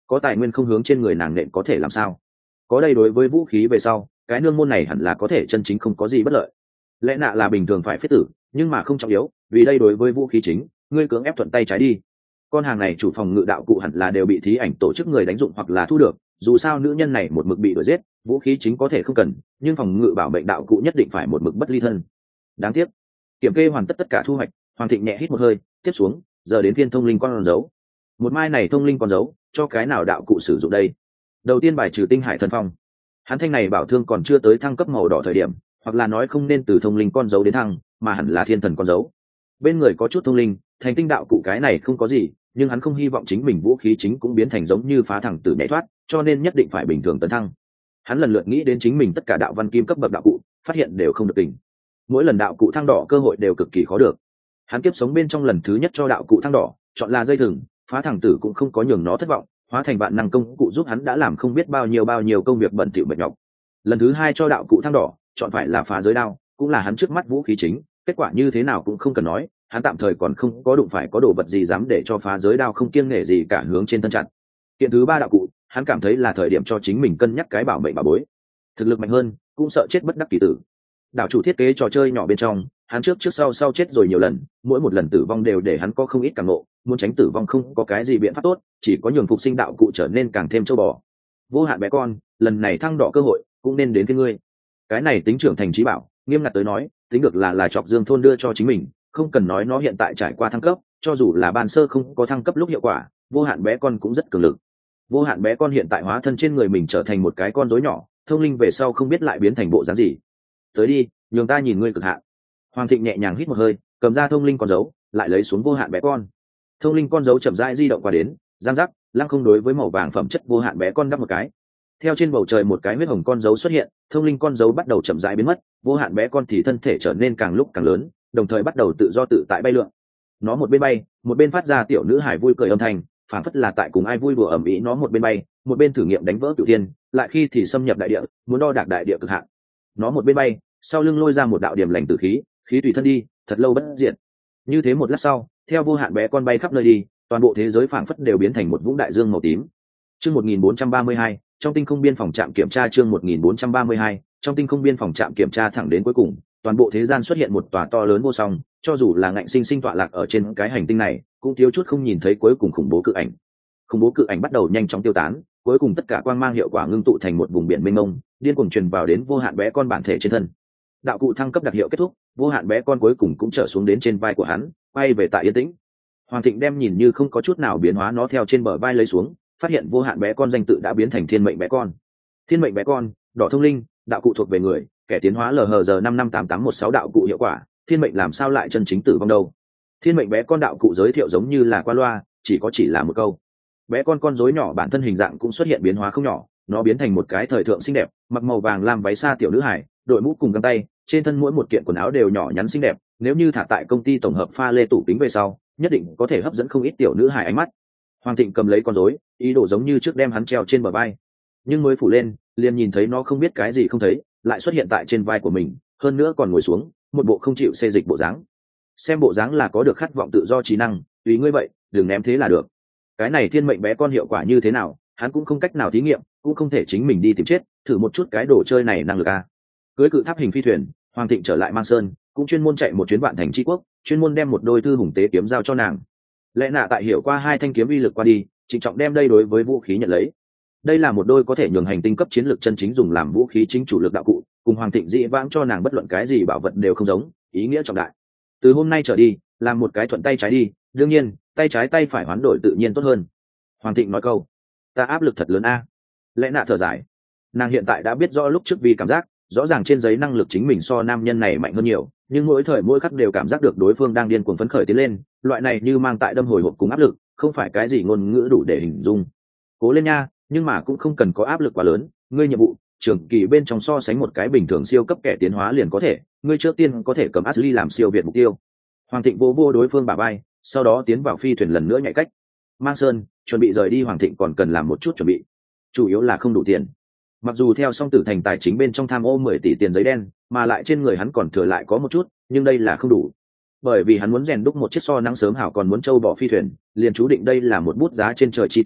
A: có tài nguyên không hướng trên người nàng nện có thể làm sao? Có đây đối với vũ khí về sau, cái nương môn này hẳn là có thể chân chính không có gì bất lợi. Lẽ nạ là bình thường phải phế tử, nhưng mà không trọng yếu, vì đây đối với vũ khí chính, ngươi cưỡng ép thuận tay trái đi. Con hàng này chủ phòng ngự đạo cụ hẳn là đều bị thí ảnh tổ chức người đánh dụng hoặc là thu được, dù sao nữ nhân này một mực bị đuổi giết, vũ khí chính có thể không cần, nhưng phòng ngự bảo mệnh đạo cụ nhất định phải một mực bất ly thân. Đáng tiếc, kiểm kê hoàn tất tất cả thu hoạch, Hoàng Thịnh nhẹ hít một hơi, tiếp xuống, giờ đến phiên thông linh con dấu. Một mai này thông linh con dấu, cho cái nào đạo cụ sử dụng đây? Đầu tiên bài trừ tinh hải thần phong. Hắn thanh này bảo thương còn chưa tới thăng cấp màu đỏ thời điểm, hoặc là nói không nên từ thông linh con dấu đến thăng, mà hẳn là thiên thần con dấu. Bên người có chút thông linh, thành tinh đạo cụ cái này không có gì, nhưng hắn không hy vọng chính mình vũ khí chính cũng biến thành giống như phá thẳng tử nhảy thoát, cho nên nhất định phải bình thường tấn thăng. Hắn lần lượt nghĩ đến chính mình tất cả đạo văn kim cấp bậc đạo cụ, phát hiện đều không được tỉnh. Mỗi lần đạo cụ thăng đỏ cơ hội đều cực kỳ khó được. Hắn kiếp sống bên trong lần thứ nhất cho đạo cụ thăng đỏ, chọn là dây thừng, phá thẳng tử cũng không có nhường nó thất vọng, hóa thành vạn năng công cụ giúp hắn đã làm không biết bao nhiêu bao nhiêu công việc bận rộn mệt nhọc. Lần thứ hai cho đạo cụ thăng đỏ, chọn phải là phá giới đao, cũng là hắn trước mắt vũ khí chính, kết quả như thế nào cũng không cần nói, hắn tạm thời còn không có đụng phải có đồ vật gì dám để cho phá giới đao không kiêng nể gì cả hướng trên thân chặn. Kiện thứ ba đạo cụ, hắn cảm thấy là thời điểm cho chính mình cân nhắc cái bảo mệnh bảo bối. Thực lực mạnh hơn, cũng sợ chết bất đắc kỳ tử. Đạo chủ thiết kế trò chơi nhỏ bên trong, hắn trước trước sau sau chết rồi nhiều lần, mỗi một lần tử vong đều để hắn có không ít cảm ngộ, muốn tránh tử vong không có cái gì biện pháp tốt, chỉ có nhường phục sinh đạo cụ trở nên càng thêm châu bò. Vô hạn bé con, lần này thăng đỏ cơ hội, cũng nên đến với ngươi. Cái này tính trưởng thành trí bảo, nghiêm ngặt tới nói, tính được là là chọc dương thôn đưa cho chính mình, không cần nói nó hiện tại trải qua thăng cấp, cho dù là ban sơ không có thăng cấp lúc hiệu quả, vô hạn bé con cũng rất cường lực. Vô hạn bé con hiện tại hóa thân trên người mình trở thành một cái con rối nhỏ, thông linh về sau không biết lại biến thành bộ dáng gì. Tới đi, nhường ta nhìn ngươi cực hạn. Hoàng Thịnh nhẹ nhàng hít một hơi, cầm ra thông linh con dấu, lại lấy xuống vô hạn bé con. Thông linh con dấu chậm rãi di động qua đến, giang giác, lăng không đối với màu vàng phẩm chất vô hạn bé con đắp một cái. Theo trên bầu trời một cái huyết hồng con dấu xuất hiện, thông linh con dấu bắt đầu chậm rãi biến mất, vô hạn bé con thì thân thể trở nên càng lúc càng lớn, đồng thời bắt đầu tự do tự tại bay lượn. Nó một bên bay, một bên phát ra tiểu nữ hải vui cười âm thanh, phản phất là tại cùng ai vui đùa ầm ĩ. Nó một bên bay, một bên thử nghiệm đánh vỡ cửu thiên, lại khi thì xâm nhập đại địa, muốn đo đạc đại địa cực hạn. Nó một bên bay, sau lưng lôi ra một đạo điểm lành tử khí, khí tùy thân đi, thật lâu bất diệt. Như thế một lát sau, theo vô hạn bé con bay khắp nơi đi, toàn bộ thế giới phảng phất đều biến thành một vũng đại dương màu tím. Chương một nghìn bốn trăm ba mươi hai, trong tinh không biên phòng trạm kiểm tra. Chương một nghìn bốn trăm ba mươi hai, trong tinh không biên phòng trạm kiểm tra. Thẳng đến cuối cùng, toàn bộ thế gian xuất hiện một tòa to lớn vô song, cho dù là ngạnh sinh sinh tọa lạc ở trên cái hành tinh này, cũng thiếu chút không nhìn thấy cuối cùng khủng bố cự ảnh. Khủng bố cự ảnh bắt đầu nhanh chóng tiêu tán, cuối cùng tất cả quang mang hiệu quả ngưng tụ thành một vùng biển mênh mông, điên cuồng truyền vào đến vô hạn bé con bản thể trên thân. Đạo cụ thăng cấp đặc hiệu kết thúc, vô hạn bé con cuối cùng cũng trở xuống đến trên vai của hắn, quay về tại yên tĩnh. Hoàng Thịnh đem nhìn như không có chút nào biến hóa nó theo trên bờ vai lấy xuống, phát hiện vô hạn bé con danh tự đã biến thành thiên mệnh bé con. Thiên mệnh bé con, đỏ thông linh, đạo cụ thuộc về người, kẻ tiến hóa L H G năm năm tám tám một sáu đạo cụ hiệu quả, thiên mệnh làm sao lại chân chính tử vong đâu? Thiên mệnh bé con đạo cụ giới thiệu giống như là qua loa, chỉ có chỉ là một câu. Bé con con rối nhỏ bản thân hình dạng cũng xuất hiện biến hóa không nhỏ, nó biến thành một cái thời thượng xinh đẹp, mặc màu vàng lam váy xa tiểu nữ hải, đội mũ cùng găng tay, trên thân mỗi một kiện quần áo đều nhỏ nhắn xinh đẹp, nếu như thả tại công ty tổng hợp pha lê tủ kính về sau, nhất định có thể hấp dẫn không ít tiểu nữ hài ánh mắt. Hoàng Thịnh cầm lấy con rối, ý đồ giống như trước đem hắn treo trên bờ vai, nhưng mới phủ lên, liền nhìn thấy nó không biết cái gì không thấy, lại xuất hiện tại trên vai của mình, hơn nữa còn ngồi xuống, một bộ không chịu xê dịch bộ dáng. Xem bộ dáng là có được khát vọng tự do trí năng, tùy ngươi vậy, đừng ném thế là được. Cái này thiên mệnh bé con hiệu quả như thế nào, hắn cũng không cách nào thí nghiệm, cũng không thể chính mình đi tìm chết, thử một chút cái đồ chơi này năng lực à. Cưới cự tháp hình phi thuyền, Hoàng Thịnh trở lại Mang Sơn, cũng chuyên môn chạy một chuyến vạn thành tri quốc, chuyên môn đem một đôi thư hùng tế kiếm giao cho nàng. Lẽ nạ tại hiểu qua hai thanh kiếm uy lực qua đi, trịnh trọng đem đây đối với vũ khí nhận lấy. Đây là một đôi có thể nhường hành tinh cấp chiến lược chân chính dùng làm vũ khí chính chủ lực đạo cụ, cùng Hoàng Thịnh dĩ vãng cho nàng bất luận cái gì bảo vật đều không giống, ý nghĩa trọng đại. Từ hôm nay trở đi, làm một cái thuận tay trái đi, đương nhiên, tay trái tay phải hoán đổi tự nhiên tốt hơn. Hoàng Thịnh nói câu, ta áp lực thật lớn a. Lẽ nạ thở dài, nàng hiện tại đã biết rõ lúc trước vì cảm giác, rõ ràng trên giấy năng lực chính mình so nam nhân này mạnh hơn nhiều, nhưng mỗi thời mỗi khắc đều cảm giác được đối phương đang điên cuồng phấn khởi tiến lên, loại này như mang tại đâm hồi hộp cùng áp lực, không phải cái gì ngôn ngữ đủ để hình dung. Cố lên nha, nhưng mà cũng không cần có áp lực quá lớn, ngươi nhiệm vụ trường kỳ bên trong so sánh một cái bình thường siêu cấp kẻ tiến hóa liền có thể, ngươi trước tiên có thể cầm Ashley làm siêu việt mục tiêu. Hoàng Thịnh vô vô đối phương bả vai, sau đó tiến vào phi thuyền lần nữa nhảy cách. Mang Sơn chuẩn bị rời đi, Hoàng Thịnh còn cần làm một chút chuẩn bị, chủ yếu là không đủ tiền. Mặc dù theo song tử thành tài chính bên trong tham ô mười tỷ tiền giấy đen, mà lại trên người hắn còn thừa lại có một chút, nhưng đây là không đủ. Bởi vì hắn muốn rèn đúc một chiếc so nắng sớm hảo còn muốn trâu bỏ phi thuyền, liền chú định đây là một bút giá trên trời chi tiêu,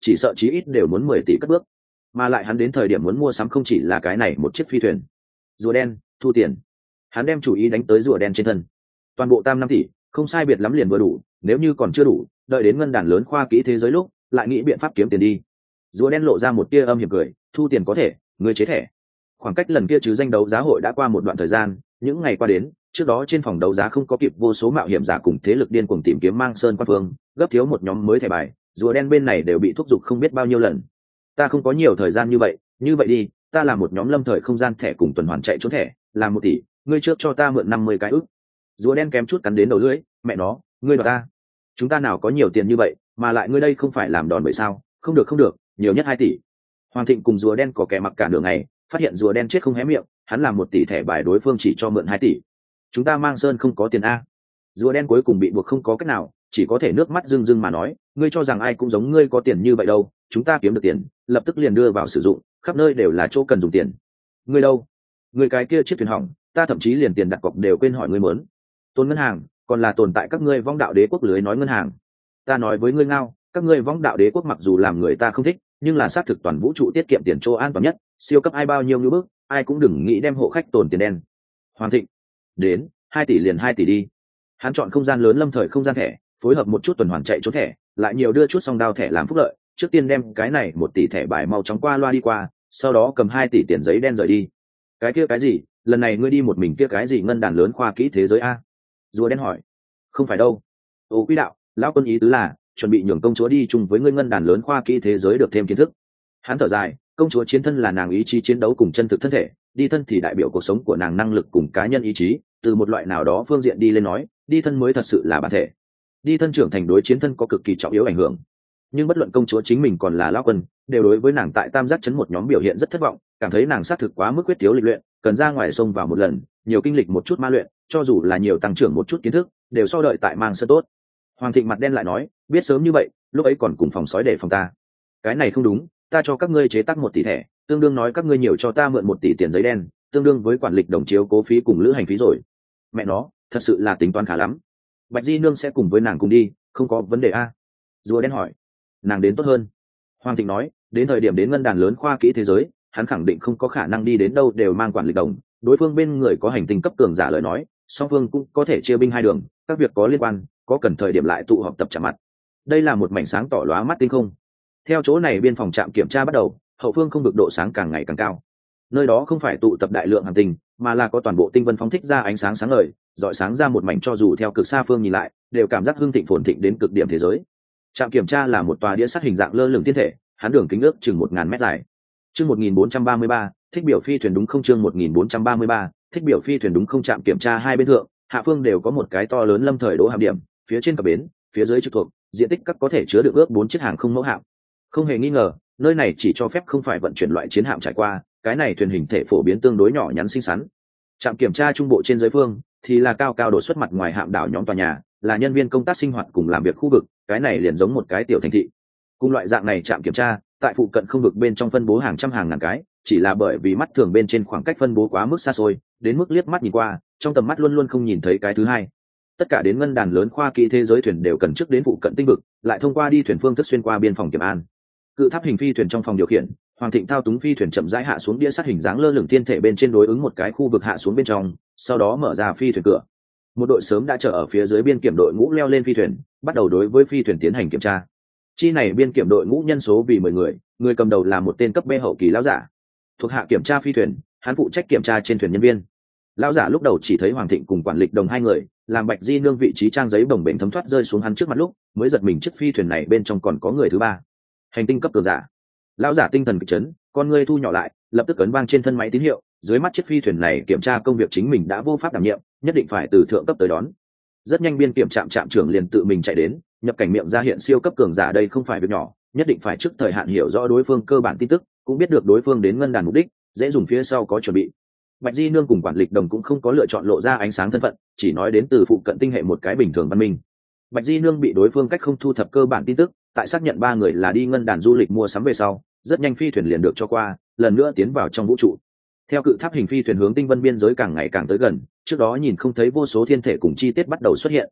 A: chỉ sợ chí ít đều muốn mười tỷ cất bước, mà lại hắn đến thời điểm muốn mua sắm không chỉ là cái này một chiếc phi thuyền. Rùa đen thu tiền, hắn đem chủ ý đánh tới rùa đen trên thân. Toàn bộ tam năm tỷ không sai biệt lắm liền vừa đủ, nếu như còn chưa đủ đợi đến ngân đàn lớn khoa kỹ thế giới lúc lại nghĩ biện pháp kiếm tiền đi. Rùa đen lộ ra một tia âm hiểm cười, thu tiền có thể, người chế thẻ. Khoảng cách lần kia chứ danh đấu giá hội đã qua một đoạn thời gian, những ngày qua đến trước đó trên phòng đấu giá không có kịp vô số mạo hiểm giả cùng thế lực điên cuồng tìm kiếm mang sơn quan phương, gấp thiếu một nhóm mới thẻ bài, rùa đen bên này đều bị thúc giục không biết bao nhiêu lần. Ta không có nhiều thời gian như vậy, như vậy đi, ta làm một nhóm lâm thời không gian thẻ cùng tuần hoàn chạy trốn thẻ, làm một tỷ, ngươi trước cho ta mượn năm mươi cái ức. Rùa đen kém chút cắn đến đầu lưỡi, mẹ nó, ngươi đoạt ta. Chúng ta nào có nhiều tiền như vậy, mà lại ngươi đây không phải làm đòn bẩy sao? Không được không được, nhiều nhất hai tỷ. Hoàng Thịnh cùng rùa đen có kẻ mặc cả nửa ngày, phát hiện rùa đen chết không hé miệng, hắn làm một tỷ thẻ bài đối phương chỉ cho mượn hai tỷ. Chúng ta mang sơn không có tiền a. Rùa đen cuối cùng bị buộc không có cách nào, chỉ có thể nước mắt rưng rưng mà nói, ngươi cho rằng ai cũng giống ngươi có tiền như vậy đâu, chúng ta kiếm được tiền lập tức liền đưa vào sử dụng, khắp nơi đều là chỗ cần dùng tiền. Ngươi đâu? Ngươi cái kia chiếc thuyền hỏng, ta thậm chí liền tiền đặt cọc đều quên hỏi ngươi muốn. Tôn ngân hàng, còn là tồn tại các ngươi vong đạo đế quốc lưới nói ngân hàng. Ta nói với ngươi ngao, các ngươi vong đạo đế quốc mặc dù làm người ta không thích, nhưng là xác thực toàn vũ trụ tiết kiệm tiền chỗ an toàn nhất, siêu cấp ai bao nhiêu như bước, ai cũng đừng nghĩ đem hộ khách tồn tiền đen. Hoàng Thịnh, đến, hai tỷ liền hai tỷ đi. Hắn chọn không gian lớn lâm thời không gian thẻ, phối hợp một chút tuần hoàn chạy trốn thẻ, lại nhiều đưa chút song đao thẻ làm phúc lợi, trước tiên đem cái này một tỷ thẻ bài mau chóng qua loa đi qua, sau đó cầm hai tỷ tiền giấy đen rời đi. Cái kia cái gì, lần này ngươi đi một mình kia cái gì ngân đàn lớn khoa kỹ thế giới a? Rùa đen hỏi. Không phải đâu. Ô quý đạo, lão quân ý tứ là chuẩn bị nhường công chúa đi chung với ngươi ngân đàn lớn khoa kỹ thế giới được thêm kiến thức. Hắn thở dài, công chúa chiến thân là nàng ý chí chiến đấu cùng chân thực thân thể, đi thân thì đại biểu cuộc sống của nàng năng lực cùng cá nhân ý chí, từ một loại nào đó phương diện đi lên nói, đi thân mới thật sự là bản thể. Đi thân trưởng thành đối chiến thân có cực kỳ trọng yếu ảnh hưởng, nhưng bất luận công chúa chính mình còn là lão quân đều đối với nàng tại tam giác chấn một nhóm biểu hiện rất thất vọng, cảm thấy nàng xác thực quá mức quyết thiếu lịch luyện, cần ra ngoài sông vào một lần, nhiều kinh lịch một chút ma luyện, cho dù là nhiều tăng trưởng một chút kiến thức đều so đợi tại mang sơ tốt. Hoàng Thịnh mặt đen lại nói, biết sớm như vậy lúc ấy còn cùng phòng sói để phòng ta. Cái này không đúng, ta cho các ngươi chế tác một tỷ thẻ, tương đương nói các ngươi nhiều cho ta mượn một tỷ tiền giấy đen, tương đương với quản lịch đồng chiếu cố phí cùng lữ hành phí rồi. Mẹ nó, thật sự là tính toán khá lắm. Bạch Di nương sẽ cùng với nàng cùng đi, không có vấn đề a? Rùa đen hỏi. Nàng đến tốt hơn. Hoàng Thịnh nói, đến thời điểm đến ngân đàn lớn khoa kỹ thế giới, hắn khẳng định không có khả năng đi đến đâu đều mang quản lịch đồng, đối phương bên người có hành tinh cấp cường giả lời nói, song phương cũng có thể chia binh hai đường, các việc có liên quan, có cần thời điểm lại tụ họp tập chạm mặt. Đây là một mảnh sáng tỏ lóa mắt tinh không. Theo chỗ này biên phòng trạm kiểm tra bắt đầu, hậu phương không vực độ sáng càng ngày càng cao. Nơi đó không phải tụ tập đại lượng hành tinh, mà là có toàn bộ tinh vân phóng thích ra ánh sáng sáng ngời, rọi sáng ra một mảnh cho dù theo cực xa phương nhìn lại, đều cảm giác hưng thịnh phồn thịnh đến cực điểm thế giới. Trạm kiểm tra là một tòa đĩa sắt hình dạng lơ lửng thiên thể, hắn đường kính ước chừng một ngàn mét dài. Chương một nghìn bốn trăm ba mươi ba, thích biểu phi thuyền đúng không? Chương một nghìn bốn trăm ba mươi ba, thích biểu phi thuyền đúng không? Trạm kiểm tra hai bên thượng, hạ phương đều có một cái to lớn lâm thời đỗ hạm điểm, phía trên cập bến, phía dưới trực thuộc, diện tích các có thể chứa được ước bốn chiếc hàng không mẫu hạm. Không hề nghi ngờ, nơi này chỉ cho phép không phải vận chuyển loại chiến hạm trải qua, cái này thuyền hình thể phổ biến tương đối nhỏ nhắn xinh xắn. Trạm kiểm tra trung bộ trên dưới phương thì là cao cao đổ xuất mặt ngoài hạm đảo nhóm tòa nhà, là nhân viên công tác sinh hoạt cùng làm việc khu vực, cái này liền giống một cái tiểu thành thị. Cùng loại dạng này trạm kiểm tra, tại phụ cận không vực bên trong phân bố hàng trăm hàng ngàn cái, chỉ là bởi vì mắt thường bên trên khoảng cách phân bố quá mức xa xôi, đến mức liếc mắt nhìn qua, trong tầm mắt luôn luôn không nhìn thấy cái thứ hai. Tất cả đến ngân đàn lớn khoa kỹ thế giới thuyền đều cần trước đến phụ cận tinh vực, lại thông qua đi thuyền phương thức xuyên qua biên phòng kiểm an. Cự tháp hình phi thuyền trong phòng điều khiển, Hoàng Thịnh thao túng phi thuyền chậm rãi hạ xuống đĩa sắt hình dáng lơ lửng thiên thể bên trên đối ứng một cái khu vực hạ xuống bên trong, sau đó mở ra phi thuyền cửa. Một đội sớm đã chờ ở phía dưới biên kiểm đội ngũ leo lên phi thuyền, bắt đầu đối với phi thuyền tiến hành kiểm tra. Chi này biên kiểm đội ngũ nhân số vì mười người, người cầm đầu là một tên cấp B hậu kỳ lão giả. Thuộc hạ kiểm tra phi thuyền, hắn phụ trách kiểm tra trên thuyền nhân viên. Lão giả lúc đầu chỉ thấy Hoàng Thịnh cùng quản lịch đồng hai người, làm Bạch Di nương vị trí trang giấy bồng bềnh thấm thoát rơi xuống hắn trước mặt lúc, mới giật mình chiếc phi thuyền này bên trong còn có người thứ ba. Hành tinh cấp cường giả. Lão giả tinh thần kịch chấn, con ngươi thu nhỏ lại, lập tức ấn vang trên thân máy tín hiệu, dưới mắt chiếc phi thuyền này kiểm tra công việc chính mình đã vô pháp đảm nhiệm, nhất định phải từ thượng cấp tới đón. Rất nhanh biên kiểm trạm trạm trưởng liền tự mình chạy đến, nhập cảnh miệng ra hiện siêu cấp cường giả đây không phải việc nhỏ, nhất định phải trước thời hạn hiểu rõ đối phương cơ bản tin tức, cũng biết được đối phương đến ngân đàn mục đích, dễ dùng phía sau có chuẩn bị. Bạch Di nương cùng quản lịch đồng cũng không có lựa chọn lộ ra ánh sáng thân phận, chỉ nói đến từ phụ cận tinh hệ một cái bình thường văn minh. Bạch Di nương bị đối phương cách không thu thập cơ bản tin tức, tại xác nhận ba người là đi ngân đàn du lịch mua sắm về sau, rất nhanh phi thuyền liền được cho qua, lần nữa tiến vào trong vũ trụ. Theo cự tháp hình phi thuyền hướng tinh vân biên giới càng ngày càng tới gần, trước đó nhìn không thấy vô số thiên thể cùng chi tiết bắt đầu xuất hiện.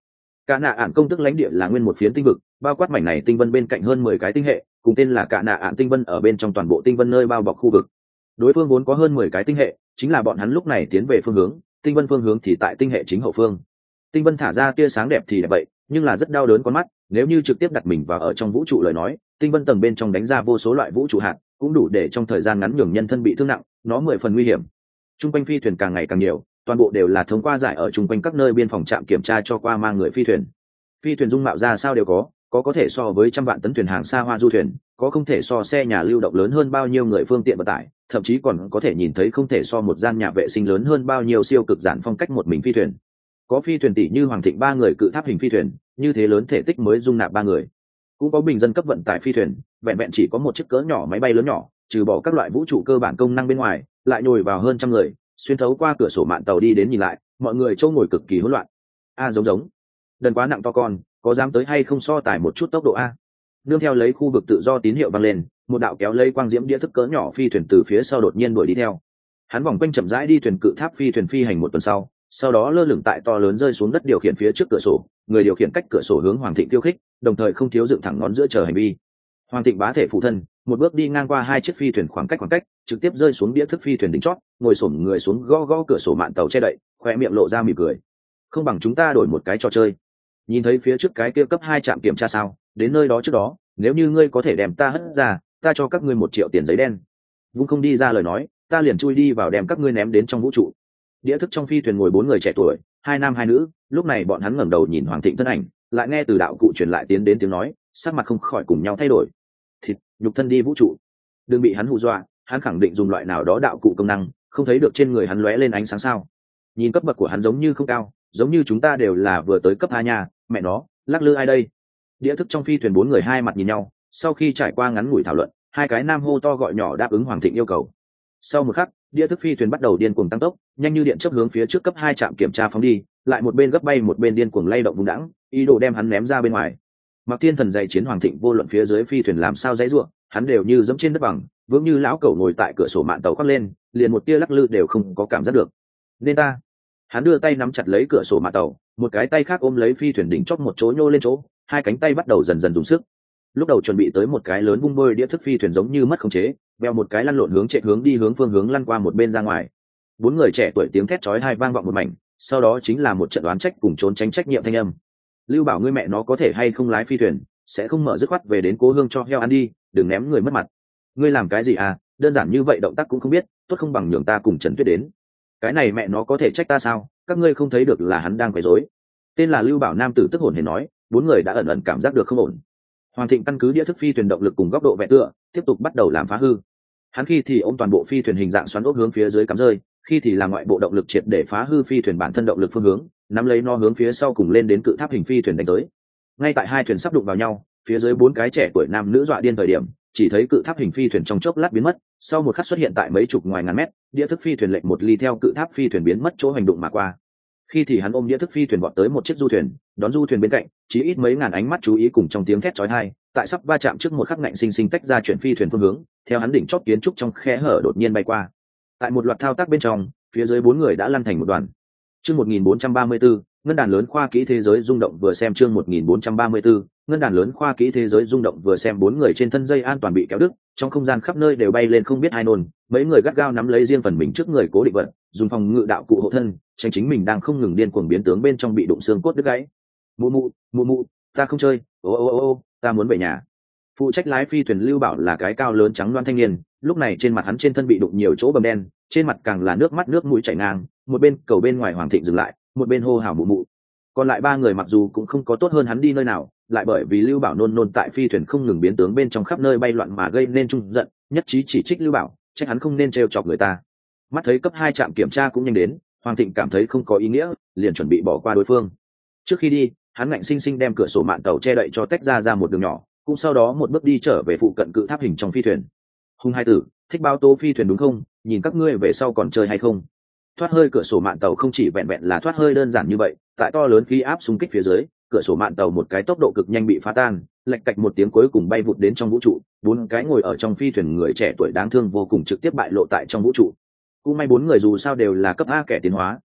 A: Cả nạ ạn công tức lãnh địa là nguyên một phiến tinh vực, bao quát mảnh này tinh vân bên cạnh hơn mười cái tinh hệ, cùng tên là cả nạ ạn tinh vân ở bên trong toàn bộ tinh vân nơi bao bọc khu vực. Đối phương vốn có hơn mười cái tinh hệ, chính là bọn hắn lúc này tiến về phương hướng, tinh vân phương hướng thì tại tinh hệ chính hậu phương. Tinh vân thả ra tia sáng đẹp thì đẹp vậy, nhưng là rất đau đớn con mắt, nếu như trực tiếp đặt mình vào ở trong vũ trụ lời nói, tinh vân tầng bên trong đánh ra vô số loại vũ trụ hạt, cũng đủ để trong thời gian ngắn nhường nhân thân bị thương nặng, nó mười phần nguy hiểm. Trung quanh phi thuyền càng ngày càng nhiều, toàn bộ đều là thông qua giải ở trung quanh các nơi biên phòng trạm kiểm tra cho qua mang người phi thuyền. Phi thuyền dung mạo ra sao đều có, có có thể so với trăm vạn tấn thuyền hàng xa hoa du thuyền, có không thể so xe nhà lưu động lớn hơn bao nhiêu người phương tiện vận tải, thậm chí còn có thể nhìn thấy không thể so một gian nhà vệ sinh lớn hơn bao nhiêu siêu cực giản phong cách một mình phi thuyền. Có phi thuyền tỷ như Hoàng Thịnh ba người cự tháp hình phi thuyền, như thế lớn thể tích mới dung nạp ba người. Cũng có bình dân cấp vận tải phi thuyền, vẹn vẹn chỉ có một chiếc cỡ nhỏ máy bay lớn nhỏ, trừ bỏ các loại vũ trụ cơ bản công năng bên ngoài, lại nhồi vào hơn trăm người, xuyên thấu qua cửa sổ mạn tàu đi đến nhìn lại, mọi người châu ngồi cực kỳ hỗn loạn. A giống giống, đần quá nặng to con, có dám tới hay không so tải một chút tốc độ a? Nương theo lấy khu vực tự do tín hiệu vang lên, một đạo kéo lấy quang diễm đĩa thức cỡ nhỏ phi thuyền từ phía sau đột nhiên đuổi đi theo. Hắn vòng quanh chậm rãi đi thuyền cự tháp phi thuyền phi hành một tuần sau, sau đó lơ lửng tại to lớn rơi xuống đất điều khiển phía trước cửa sổ, người điều khiển cách cửa sổ hướng Hoàng Thịnh khiêu khích, đồng thời không thiếu dựng thẳng ngón giữa chờ hành vi. Hoàng Thịnh bá thể phụ thân, một bước đi ngang qua hai chiếc phi thuyền khoảng cách khoảng cách, trực tiếp rơi xuống đĩa thức phi thuyền đỉnh chót, ngồi xổm người xuống gõ gõ cửa sổ mạn tàu che đậy, khoe miệng lộ ra mỉm cười. Không bằng chúng ta đổi một cái trò chơi. Nhìn thấy phía trước cái kia cấp hai trạm kiểm tra sao, đến nơi đó trước đó, nếu như ngươi có thể đem ta hất ra, ta cho các ngươi một triệu tiền giấy đen. Vung không đi ra lời nói, ta liền chui đi vào đem các ngươi ném đến trong vũ trụ. Đĩa thức trong phi thuyền ngồi bốn người trẻ tuổi, hai nam hai nữ, lúc này bọn hắn ngẩng đầu nhìn Hoàng Thịnh thân ảnh, lại nghe từ đạo cụ truyền lại tiến đến tiếng nói, sắc mặt không khỏi cùng nhau thay đổi. Thịt, nhục thân đi vũ trụ. Đừng bị hắn hù dọa, hắn khẳng định dùng loại nào đó đạo cụ công năng, không thấy được trên người hắn lóe lên ánh sáng sao? Nhìn cấp bậc của hắn giống như không cao, giống như chúng ta đều là vừa tới cấp hai nhà, mẹ nó, lắc lư ai đây? Đĩa thức trong phi thuyền bốn người hai mặt nhìn nhau, sau khi trải qua ngắn ngủi thảo luận, hai cái nam hô to gọi nhỏ đáp ứng Hoàng Thịnh yêu cầu. Sau một khắc, đĩa thức phi thuyền bắt đầu điên cuồng tăng tốc, nhanh như điện chớp hướng phía trước cấp hai trạm kiểm tra phóng đi, lại một bên gấp bay một bên điên cuồng lay động vùng đãng, ý đồ đem hắn ném ra bên ngoài. Mặc Thiên Thần dạy chiến Hoàng Thịnh vô luận phía dưới phi thuyền làm sao dãy rủa, hắn đều như dẫm trên đất bằng, vững như lão cẩu ngồi tại cửa sổ mạn tàu khoác lên, liền một tia lắc lư đều không có cảm giác được. Nên ta, hắn đưa tay nắm chặt lấy cửa sổ mạn tàu, một cái tay khác ôm lấy phi thuyền đỉnh chót một chỗ nhô lên chỗ, hai cánh tay bắt đầu dần dần dùng sức. Lúc đầu chuẩn bị tới một cái lớn vung bơi đĩa thức phi thuyền giống như mất khống chế, veo một cái lăn lộn hướng chạy hướng đi hướng phương hướng lăn qua một bên ra ngoài. Bốn người trẻ tuổi tiếng thét chói tai vang vọng một mảnh, sau đó chính là một trận đoán trách cùng trốn tránh trách nhiệm thanh âm. Lưu Bảo ngươi mẹ nó có thể hay không lái phi thuyền, sẽ không mở dứt khoát về đến cố hương cho heo ăn đi, đừng ném người mất mặt. Ngươi làm cái gì à, đơn giản như vậy động tác cũng không biết, tốt không bằng nhường ta cùng Trần Tuyết đến. Cái này mẹ nó có thể trách ta sao, các ngươi không thấy được là hắn đang quấy rối. Tên là Lưu Bảo nam tử tức hồn hển nói, bốn người đã ẩn ẩn cảm giác được không ổn. Hoàng Thịnh căn cứ đĩa thức phi thuyền động lực cùng góc độ vẽ tựa, tiếp tục bắt đầu làm phá hư. Hắn khi thì ôm toàn bộ phi thuyền hình dạng xoắn ốc hướng phía dưới cắm rơi, khi thì làm ngoại bộ động lực triệt để phá hư phi thuyền bản thân động lực phương hướng, nắm lấy nó hướng phía sau cùng lên đến cự tháp hình phi thuyền đánh tới. Ngay tại hai thuyền sắp đụng vào nhau, phía dưới bốn cái trẻ tuổi nam nữ dọa điên thời điểm, chỉ thấy cự tháp hình phi thuyền trong chốc lát biến mất, sau một khắc xuất hiện tại mấy chục ngoài ngàn mét, đĩa thức phi thuyền lệch một ly theo cự tháp phi thuyền biến mất chỗ hành động mà qua. Khi thì hắn ôm đĩa thức phi thuyền vọt tới một chiếc du thuyền, đón du thuyền bên cạnh, chỉ ít mấy ngàn ánh mắt chú ý cùng trong tiếng thét chói tai, tại sắp va chạm trước một khắc ngạnh sinh sinh tách ra chuyển phi thuyền phương hướng, theo hắn đỉnh chót kiến trúc trong khe hở đột nhiên bay qua. Tại một loạt thao tác bên trong, phía dưới bốn người đã lăn thành một đoàn. Chương một nghìn bốn trăm ba mươi tư, ngân đàn lớn khoa kỹ thế giới rung động vừa xem chương một nghìn bốn trăm ba mươi tư, ngân đàn lớn khoa kỹ thế giới rung động vừa xem bốn người trên thân dây an toàn bị kéo đứt, trong không gian khắp nơi đều bay lên không biết ai nôn, mấy người gắt gao nắm lấy riêng phần mình trước người cố định vật, dùng phòng ngự đạo cụ hộ thân, tránh chính mình đang không ngừng điên cuồng biến tướng bên trong bị đụng xương cốt đứt gãy. Mụ mụ, mụ mụ, ta không chơi, ô ô ô ô, ta muốn về nhà. Phụ trách lái phi thuyền Lưu Bảo là cái cao lớn trắng loan thanh niên, lúc này trên mặt hắn trên thân bị đụng nhiều chỗ bầm đen, trên mặt càng là nước mắt nước mũi chảy ngang, một bên cầu bên ngoài Hoàng Thịnh dừng lại, một bên hô hào mụ mụ. Còn lại ba người mặc dù cũng không có tốt hơn hắn đi nơi nào, lại bởi vì Lưu Bảo nôn nôn tại phi thuyền không ngừng biến tướng bên trong khắp nơi bay loạn mà gây nên trung giận, nhất trí chỉ trích Lưu Bảo, trách hắn không nên trêu chọc người ta. Mắt thấy cấp hai trạm kiểm tra cũng nhanh đến, Hoàng Thịnh cảm thấy không có ý nghĩa, liền chuẩn bị bỏ qua đối phương. Trước khi đi, hắn ngạnh sinh sinh đem cửa sổ mạn tàu che đậy cho tách ra ra một đường nhỏ, cũng sau đó một bước đi trở về phụ cận cự tháp hình trong phi thuyền. Hung hai tử, thích bao tố phi thuyền đúng không? Nhìn các ngươi về sau còn chơi hay không? Thoát hơi cửa sổ mạn tàu không chỉ vẹn vẹn là thoát hơi đơn giản như vậy, tại to lớn khí áp xung kích phía dưới, cửa sổ mạn tàu một cái tốc độ cực nhanh bị phá tan, lạch cạch một tiếng cuối cùng bay vụt đến trong vũ trụ, bốn cái ngồi ở trong phi thuyền người trẻ tuổi đáng thương vô cùng trực tiếp bại lộ tại trong vũ trụ. Cũng may bốn người dù sao đều là cấp A kẻ tiến hóa,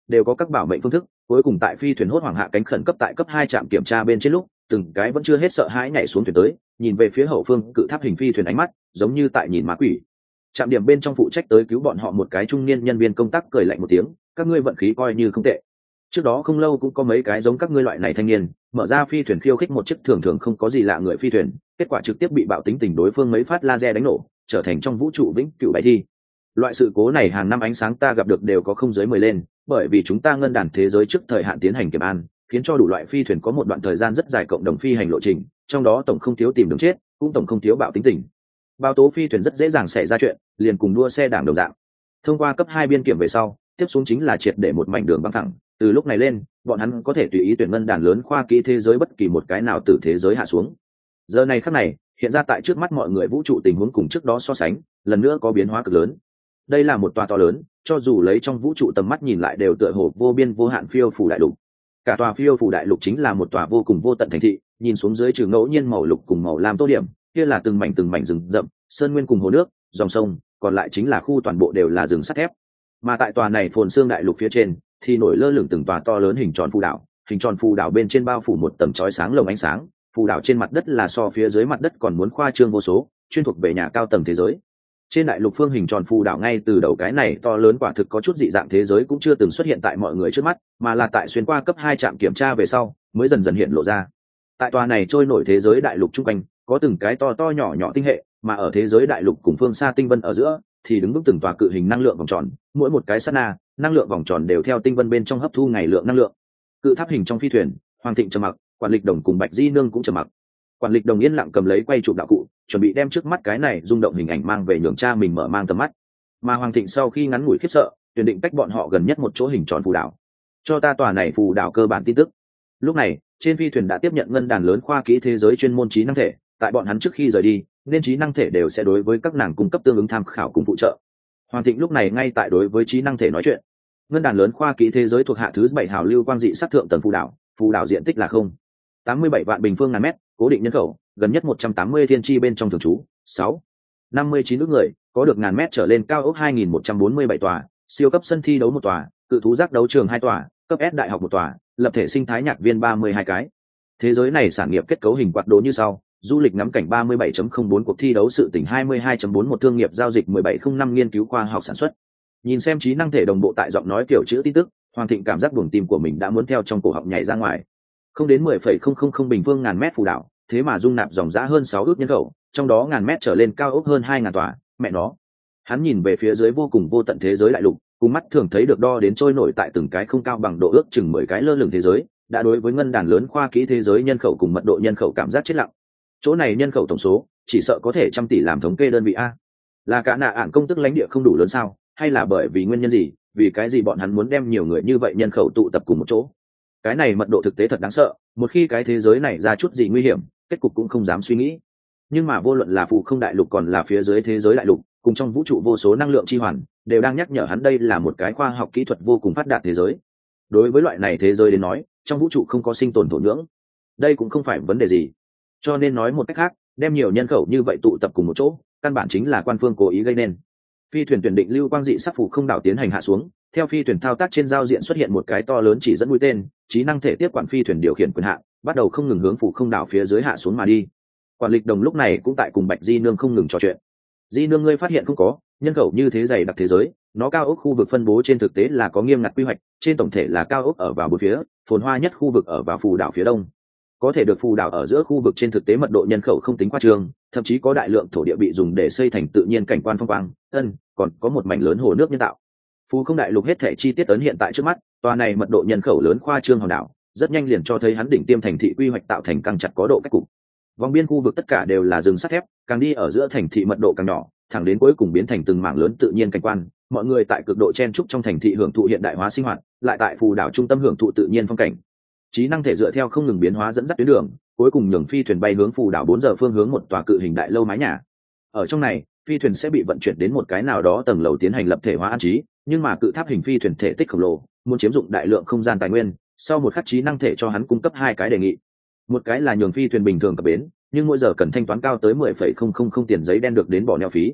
A: đều có các bảo mệnh phương thức. Cuối cùng tại phi thuyền hốt hoảng hạ cánh khẩn cấp tại cấp hai trạm kiểm tra bên trên lúc, từng cái vẫn chưa hết sợ hãi nhảy xuống thuyền tới, nhìn về phía hậu phương cự tháp hình phi thuyền, ánh mắt giống như tại nhìn ma quỷ. Trạm điểm bên trong phụ trách tới cứu bọn họ một cái trung niên nhân viên công tác cười lạnh một tiếng, các ngươi vận khí coi như không tệ. Trước đó không lâu cũng có mấy cái giống các ngươi loại này thanh niên mở ra phi thuyền khiêu khích một chiếc thường thường không có gì lạ người phi thuyền, kết quả trực tiếp bị bạo tính tình đối phương mấy phát laser đánh nổ, trở thành trong vũ trụ vĩnh cửu bại thi. Loại sự cố này hàng năm ánh sáng ta gặp được đều có không dưới mười lên, bởi vì chúng ta ngân đàn thế giới trước thời hạn tiến hành kiểm an, khiến cho đủ loại phi thuyền có một đoạn thời gian rất dài cộng đồng phi hành lộ trình, trong đó tổng không thiếu tìm đường chết, cũng tổng không thiếu bạo tính tình. Bao tố phi thuyền rất dễ dàng xảy ra chuyện, liền cùng đua xe đảng đồng dạng. Thông qua cấp hai biên kiểm về sau, tiếp xuống chính là triệt để một mảnh đường băng thẳng. Từ lúc này lên, bọn hắn có thể tùy ý tuyển ngân đàn lớn khoa kỹ thế giới bất kỳ một cái nào từ thế giới hạ xuống. Giờ này khắc này, hiện ra tại trước mắt mọi người vũ trụ tình huống cùng trước đó so sánh, lần nữa có biến hóa cực lớn. Đây là một tòa to lớn, cho dù lấy trong vũ trụ tầm mắt nhìn lại đều tựa hồ vô biên vô hạn phiêu phù đại lục. Cả tòa phiêu phù đại lục chính là một tòa vô cùng vô tận thành thị, nhìn xuống dưới trừ ngẫu nhiên màu lục cùng màu lam tô điểm, kia là từng mảnh từng mảnh rừng rậm, sơn nguyên cùng hồ nước, dòng sông, còn lại chính là khu toàn bộ đều là rừng sắt thép. Mà tại tòa này phồn xương đại lục phía trên thì nổi lơ lửng từng tòa to lớn hình tròn phù đảo, hình tròn phù đảo bên trên bao phủ một tầm chói sáng lồng ánh sáng, phù đảo trên mặt đất là so phía dưới mặt đất còn muốn khoa trương vô số, chuyên thuộc về nhà cao tầng thế giới. Trên đại lục phương hình tròn phù đảo ngay từ đầu cái này to lớn quả thực có chút dị dạng thế giới cũng chưa từng xuất hiện tại mọi người trước mắt, mà là tại xuyên qua cấp hai trạm kiểm tra về sau mới dần dần hiện lộ ra. Tại tòa này trôi nổi thế giới đại lục trung quanh có từng cái to to nhỏ nhỏ tinh hệ, mà ở thế giới đại lục cùng phương xa tinh vân ở giữa thì đứng vững từng tòa cự hình năng lượng vòng tròn, mỗi một cái sát na, năng lượng vòng tròn đều theo tinh vân bên trong hấp thu ngày lượng năng lượng. Cự tháp hình trong phi thuyền, Hoàng Thịnh trầm mặc, Quản Lịch Đồng cùng Bạch Di Nương cũng trầm mặc. Quản Lịch Đồng yên lặng cầm lấy quay chụp đạo cụ, chuẩn bị đem trước mắt cái này rung động hình ảnh mang về nhường cha mình mở mang tầm mắt. Mà Hoàng Thịnh sau khi ngắn ngủi khiếp sợ, tuyển định cách bọn họ gần nhất một chỗ hình tròn phù đảo. Cho ta tòa này phù đảo cơ bản tin tức. Lúc này, trên phi thuyền đã tiếp nhận ngân đàn lớn khoa kỹ thế giới chuyên môn trí năng thể, tại bọn hắn trước khi rời đi, nên trí năng thể đều sẽ đối với các nàng cung cấp tương ứng tham khảo cùng phụ trợ. Hoàng Thịnh lúc này ngay tại đối với trí năng thể nói chuyện. Ngân đàn lớn khoa kỹ thế giới thuộc hạ thứ bảy hào lưu quang dị sắc thượng tầng phù đảo, phù đảo diện tích là không tám mươi bảy vạn bình phương ngàn mét, cố định nhân khẩu gần nhất một trăm tám mươi thiên tri bên trong thường trú sáu năm mươi chín nước người, có được ngàn mét trở lên cao ốc hai nghìn một trăm bốn mươi bảy tòa, siêu cấp sân thi đấu một tòa, cự thú giác đấu trường hai tòa, cấp S đại học một tòa, lập thể sinh thái nhạc viên ba mươi hai cái. Thế giới này sản nghiệp kết cấu hình quạt đồ như sau: du lịch ngắm cảnh ba mươi bảy phẩy không bốn, cuộc thi đấu sự tỉnh hai mươi hai phẩy bốn, một thương nghiệp giao dịch mười bảy phẩy không năm, nghiên cứu khoa học sản xuất. Nhìn xem trí năng thể đồng bộ tại giọng nói kiểu chữ tin tức, Hoàng Thịnh cảm giác buồng tim của mình đã muốn theo trong cổ họng nhảy ra ngoài. Không đến mười phẩy không không không bình phương ngàn mét phù đảo, thế mà dung nạp dòng dã hơn sáu ước nhân khẩu, trong đó ngàn mét trở lên cao ốc hơn hai ngàn tòa, mẹ nó. Hắn nhìn về phía dưới vô cùng vô tận thế giới đại lục, cùng mắt thường thấy được đo đến trôi nổi tại từng cái không cao bằng độ ước chừng mười cái lơ lửng thế giới, đã đối với ngân đàn lớn khoa kỹ thế giới nhân khẩu cùng mật độ nhân khẩu cảm giác chết lặng. Chỗ này nhân khẩu tổng số chỉ sợ có thể trăm tỷ làm thống kê đơn vị a. Là cả nạ ản công tức lãnh địa không đủ lớn sao, hay là bởi vì nguyên nhân gì, vì cái gì bọn hắn muốn đem nhiều người như vậy nhân khẩu tụ tập cùng một chỗ? Cái này mật độ thực tế thật đáng sợ, một khi cái thế giới này ra chút gì nguy hiểm, kết cục cũng không dám suy nghĩ. Nhưng mà vô luận là phụ không đại lục còn là phía dưới thế giới đại lục, cùng trong vũ trụ vô số năng lượng chi hoàn, đều đang nhắc nhở hắn đây là một cái khoa học kỹ thuật vô cùng phát đạt thế giới. Đối với loại này thế giới đến nói, trong vũ trụ không có sinh tồn thổ nhưỡng, đây cũng không phải vấn đề gì. Cho nên nói một cách khác, đem nhiều nhân khẩu như vậy tụ tập cùng một chỗ, căn bản chính là quan phương cố ý gây nên. Phi thuyền tuyển định lưu quang dị sắc phủ không đảo tiến hành hạ xuống, theo phi thuyền thao tác trên giao diện xuất hiện một cái to lớn chỉ dẫn mũi tên, trí năng thể tiếp quản phi thuyền điều khiển quyền hạn, bắt đầu không ngừng hướng phủ không đảo phía dưới hạ xuống mà đi. Quản Lịch Đồng lúc này cũng tại cùng Bạch Di Nương không ngừng trò chuyện. Di Nương, ngươi phát hiện không có, nhân khẩu như thế dày đặc thế giới, nó cao ốc khu vực phân bố trên thực tế là có nghiêm ngặt quy hoạch, trên tổng thể là cao ốc ở vào bốn phía, phồn hoa nhất khu vực ở vào phù đảo phía đông. Có thể được phù đảo ở giữa khu vực trên thực tế mật độ nhân khẩu không tính quá trường, thậm chí có đại lượng thổ địa bị dùng để xây thành tự nhiên cảnh quan phong quang, ân, còn có một mảnh lớn hồ nước nhân tạo. Phù không đại lục hết thể chi tiết ấn hiện tại trước mắt, tòa này mật độ nhân khẩu lớn khoa trương hòn đảo, rất nhanh liền cho thấy hắn đỉnh tiêm thành thị quy hoạch tạo thành căng chặt có độ cách cục. Vòng biên khu vực tất cả đều là rừng sắt thép, càng đi ở giữa thành thị mật độ càng nhỏ, thẳng đến cuối cùng biến thành từng mảng lớn tự nhiên cảnh quan, mọi người tại cực độ chen trúc trong thành thị hưởng thụ hiện đại hóa sinh hoạt, lại tại phù đảo trung tâm hưởng thụ tự nhiên phong cảnh. Trí năng thể dựa theo không ngừng biến hóa dẫn dắt tuyến đường, cuối cùng nhường phi thuyền bay hướng phù đảo bốn giờ phương hướng một tòa cự hình đại lâu mái nhà. Ở trong này, phi thuyền sẽ bị vận chuyển đến một cái nào đó tầng lầu tiến hành lập thể hóa an trí, nhưng mà cự tháp hình phi thuyền thể tích khổng lồ, muốn chiếm dụng đại lượng không gian tài nguyên, sau một khắc trí năng thể cho hắn cung cấp hai cái đề nghị. Một cái là nhường phi thuyền bình thường cập bến, nhưng mỗi giờ cần thanh toán cao tới mười phẩy không không không tiền giấy đen được đến bỏ neo phí.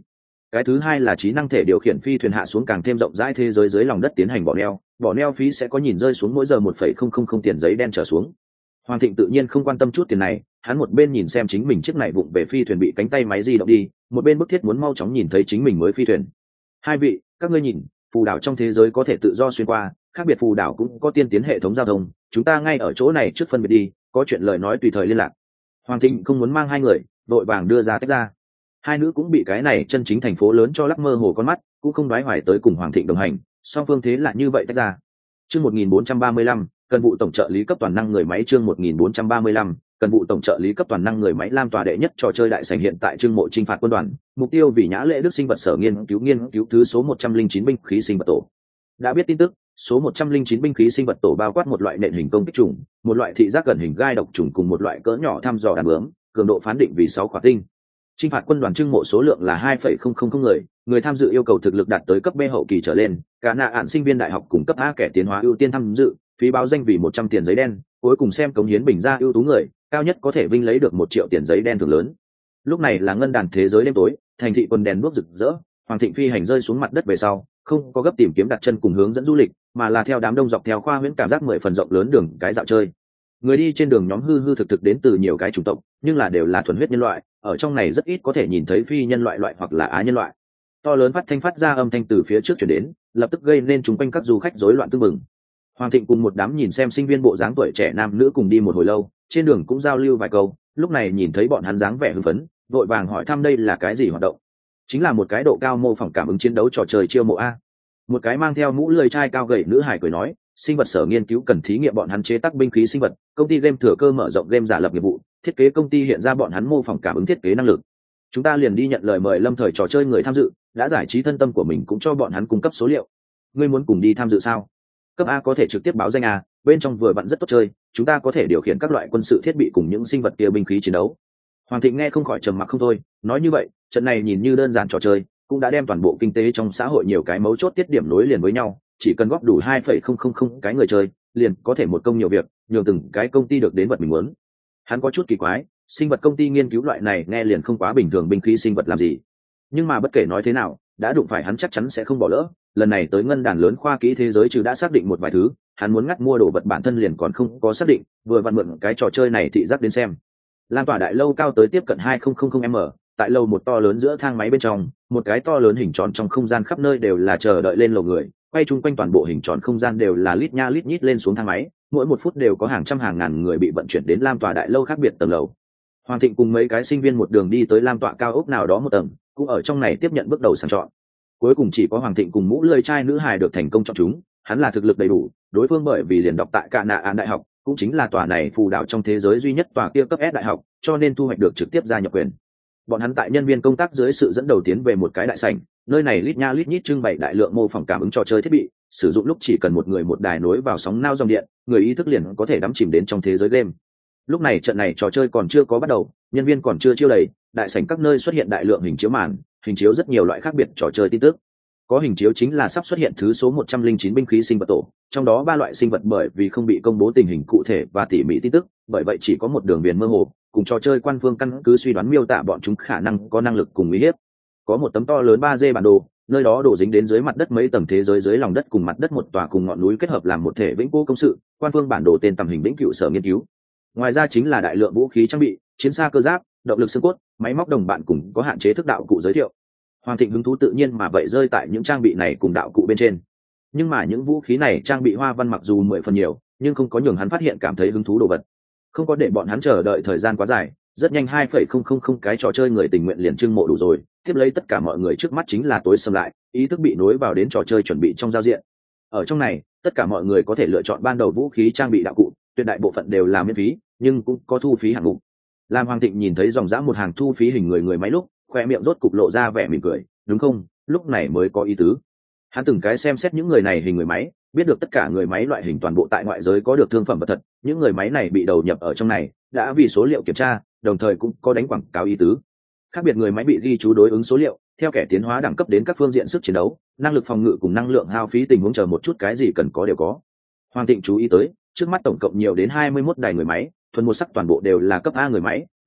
A: Cái thứ hai là trí năng thể điều khiển phi thuyền hạ xuống càng thêm rộng rãi thế giới dưới lòng đất tiến hành bỏ neo, bỏ neo phí sẽ có nhìn rơi xuống mỗi giờ một phẩy không không không tiền giấy đen trở xuống. Hoàng Thịnh tự nhiên không quan tâm chút tiền này, hắn một bên nhìn xem chính mình chiếc này vụng về phi thuyền bị cánh tay máy di động đi, một bên bức thiết muốn mau chóng nhìn thấy chính mình mới phi thuyền. Hai vị, các ngươi nhìn, phù đảo trong thế giới có thể tự do xuyên qua, khác biệt phù đảo cũng có tiên tiến hệ thống giao thông, chúng ta ngay ở chỗ này trước phân biệt đi, có chuyện lời nói tùy thời liên lạc. Hoàng Thịnh không muốn mang hai người, đội vàng đưa ra tách ra. Hai nữ cũng bị cái này chân chính thành phố lớn cho lắc mơ hồ con mắt, cũng không đoái hoài tới cùng Hoàng Thịnh đồng hành, song phương thế là như vậy tách ra. Chương một nghìn bốn trăm ba mươi lăm, cần vụ tổng trợ lý cấp toàn năng người máy. Chương một nghìn bốn trăm ba mươi lăm, cần vụ tổng trợ lý cấp toàn năng người máy. Lam tòa đệ nhất trò chơi đại sảnh hiện tại trưng mộ chinh phạt quân đoàn, mục tiêu vì Nhã Lễ Đức sinh vật sở nghiên cứu nghiên cứu thứ số một trăm linh chín binh khí sinh vật tổ. Đã biết tin tức, số một trăm linh chín binh khí sinh vật tổ bao quát một loại nện hình công kích trùng, một loại thị giác gần hình gai độc trùng cùng một loại cỡ nhỏ thăm dò đàn bướm, cường độ phán định vì sáu quả tinh. Chinh phạt quân đoàn trưng mộ số lượng là hai phẩy không không không người, người tham dự yêu cầu thực lực đạt tới cấp B hậu kỳ trở lên, cả nạ ạn sinh viên đại học cùng cấp A kẻ tiến hóa ưu tiên tham dự, phí báo danh vì một trăm tiền giấy đen, cuối cùng xem cống hiến bình ra ưu tú người, cao nhất có thể vinh lấy được một triệu tiền giấy đen thưởng lớn. Lúc này là ngân đàn thế giới đêm tối, thành thị quần đèn đuốc rực rỡ, Hoàng Thịnh phi hành rơi xuống mặt đất về sau, không có gấp tìm kiếm đặt chân cùng hướng dẫn du lịch, mà là theo đám đông dọc theo khoa huyễn cảm giác mười phần rộng lớn đường cái dạo chơi. Người đi trên đường nhóm hư hư thực thực đến từ nhiều cái chủng tộc, nhưng là đều là thuần huyết nhân loại, ở trong này rất ít có thể nhìn thấy phi nhân loại loại hoặc là á nhân loại. To lớn phát thanh phát ra âm thanh từ phía trước chuyển đến, lập tức gây nên chúng quanh các du khách rối loạn tương mừng. Hoàng Thịnh cùng một đám nhìn xem sinh viên bộ dáng tuổi trẻ nam nữ cùng đi một hồi lâu, trên đường cũng giao lưu vài câu, lúc này nhìn thấy bọn hắn dáng vẻ hưng phấn, vội vàng hỏi thăm đây là cái gì hoạt động. Chính là một cái độ cao mô phỏng cảm ứng chiến đấu trò chơi chiêu mộ a. Một cái mang theo mũ lười trai cao gầy nữ hài cười nói, sinh vật sở nghiên cứu cần thí nghiệm bọn hắn chế tác binh khí sinh vật, công ty game thừa cơ mở rộng game giả lập nghiệp vụ, thiết kế công ty hiện ra bọn hắn mô phỏng cảm ứng thiết kế năng lực. Chúng ta liền đi nhận lời mời lâm thời trò chơi người tham dự, đã giải trí thân tâm của mình cũng cho bọn hắn cung cấp số liệu. Ngươi muốn cùng đi tham dự sao? Cấp A có thể trực tiếp báo danh A, bên trong vừa vặn rất tốt chơi, chúng ta có thể điều khiển các loại quân sự thiết bị cùng những sinh vật kia binh khí chiến đấu. Hoàng Thịnh nghe không khỏi trầm mặc không thôi, nói như vậy, trận này nhìn như đơn giản trò chơi, cũng đã đem toàn bộ kinh tế trong xã hội nhiều cái mấu chốt tiết điểm nối liền với nhau, chỉ cần góp đủ hai phẩy không không không cái người chơi, liền có thể một công nhiều việc, nhường từng cái công ty được đến vật mình muốn. Hắn có chút kỳ quái, sinh vật công ty nghiên cứu loại này nghe liền không quá bình thường binh khí sinh vật làm gì. Nhưng mà bất kể nói thế nào, đã đụng phải hắn chắc chắn sẽ không bỏ lỡ, lần này tới ngân đàn lớn khoa kỹ thế giới trừ đã xác định một vài thứ, hắn muốn ngắt mua đồ vật bản thân liền còn không có xác định, vừa vặn mượn cái trò chơi này thị giác đến xem. Lam tòa đại lâu cao tới tiếp cận hai phẩy không không m, tại lầu một to lớn giữa thang máy bên trong, một cái to lớn hình tròn trong không gian khắp nơi đều là chờ đợi lên lầu người, quay chung quanh toàn bộ hình tròn không gian đều là lít nha lít nhít lên xuống thang máy, mỗi một phút đều có hàng trăm hàng ngàn người bị vận chuyển đến Lam tòa đại lâu khác biệt tầng lầu. Hoàng Thịnh cùng mấy cái sinh viên một đường đi tới Lam tọa cao ốc nào đó một tầng, cũng ở trong này tiếp nhận bước đầu sàng chọn. Cuối cùng chỉ có Hoàng Thịnh cùng mũ lười trai nữ hài được thành công chọn chúng, hắn là thực lực đầy đủ, đối phương bởi vì liền đọc tại Cả Nạ Án đại học, cũng chính là tòa này phù đảo trong thế giới duy nhất tòa kia cấp S đại học, cho nên thu hoạch được trực tiếp gia nhập quyền. Bọn hắn tại nhân viên công tác dưới sự dẫn đầu tiến về một cái đại sảnh, nơi này lít nha lít nhít trưng bày đại lượng mô phỏng cảm ứng trò chơi thiết bị, sử dụng lúc chỉ cần một người một đài nối vào sóng nao dòng điện, người ý thức liền có thể đắm chìm đến trong thế giới game. Lúc này trận này trò chơi còn chưa có bắt đầu, nhân viên còn chưa chiêu đầy, đại sảnh các nơi xuất hiện đại lượng hình chiếu màn, hình chiếu rất nhiều loại khác biệt trò chơi tin tức. Có hình chiếu chính là sắp xuất hiện thứ số một trăm linh chín binh khí sinh vật tổ, trong đó ba loại sinh vật bởi vì không bị công bố tình hình cụ thể và tỉ mỉ tin tức, bởi vậy chỉ có một đường viền mơ hồ, cùng trò chơi quan phương căn cứ suy đoán miêu tả bọn chúng khả năng có năng lực cùng uy hiếp. Có một tấm to lớn ba D bản đồ, nơi đó đổ dính đến dưới mặt đất mấy tầng thế giới dưới lòng đất cùng mặt đất một tòa cùng ngọn núi kết hợp làm một thể vĩnh cố công sự, quan phương bản đồ tên tầm hình vĩnh cửu sở nghiên cứu. Ngoài ra chính là đại lượng vũ khí trang bị, chiến xa cơ giáp, động lực xương cốt, máy móc đồng bạn cùng có hạn chế thức đạo cụ giới thiệu. Hoàng Thịnh hứng thú tự nhiên mà vậy rơi tại những trang bị này cùng đạo cụ bên trên. Nhưng mà những vũ khí này trang bị hoa văn mặc dù mười phần nhiều, nhưng không có nhường hắn phát hiện cảm thấy hứng thú đồ vật. Không có để bọn hắn chờ đợi thời gian quá dài, rất nhanh hai phẩy không không không cái trò chơi người tình nguyện liền trưng mộ đủ rồi, tiếp lấy tất cả mọi người trước mắt chính là tối sầm lại, ý thức bị nối vào đến trò chơi chuẩn bị trong giao diện. Ở trong này, tất cả mọi người có thể lựa chọn ban đầu vũ khí trang bị đạo cụ, tuyệt đại bộ phận đều là miễn phí, nhưng cũng có thu phí hạng mục. Làm Hoàng Thịnh nhìn thấy dòng dã một hàng thu phí hình người người máy lúc, khoe miệng rốt cục lộ ra vẻ mỉm cười, đúng không? Lúc này mới có ý tứ. Hắn từng cái xem xét những người này hình người máy, biết được tất cả người máy loại hình toàn bộ tại ngoại giới có được thương phẩm vật thật, những người máy này bị đầu nhập ở trong này, đã vì số liệu kiểm tra, đồng thời cũng có đánh quảng cáo ý tứ. Khác biệt người máy bị ghi chú đối ứng số liệu, theo kẻ tiến hóa đẳng cấp đến các phương diện sức chiến đấu, năng lực phòng ngự cùng năng lượng hao phí tình huống chờ một chút cái gì cần có đều có. Hoàng Thịnh chú ý tới, trước mắt tổng cộng nhiều đến hai mươi mốt đài người máy, thuần một sắc toàn bộ đều là cấp A người máy,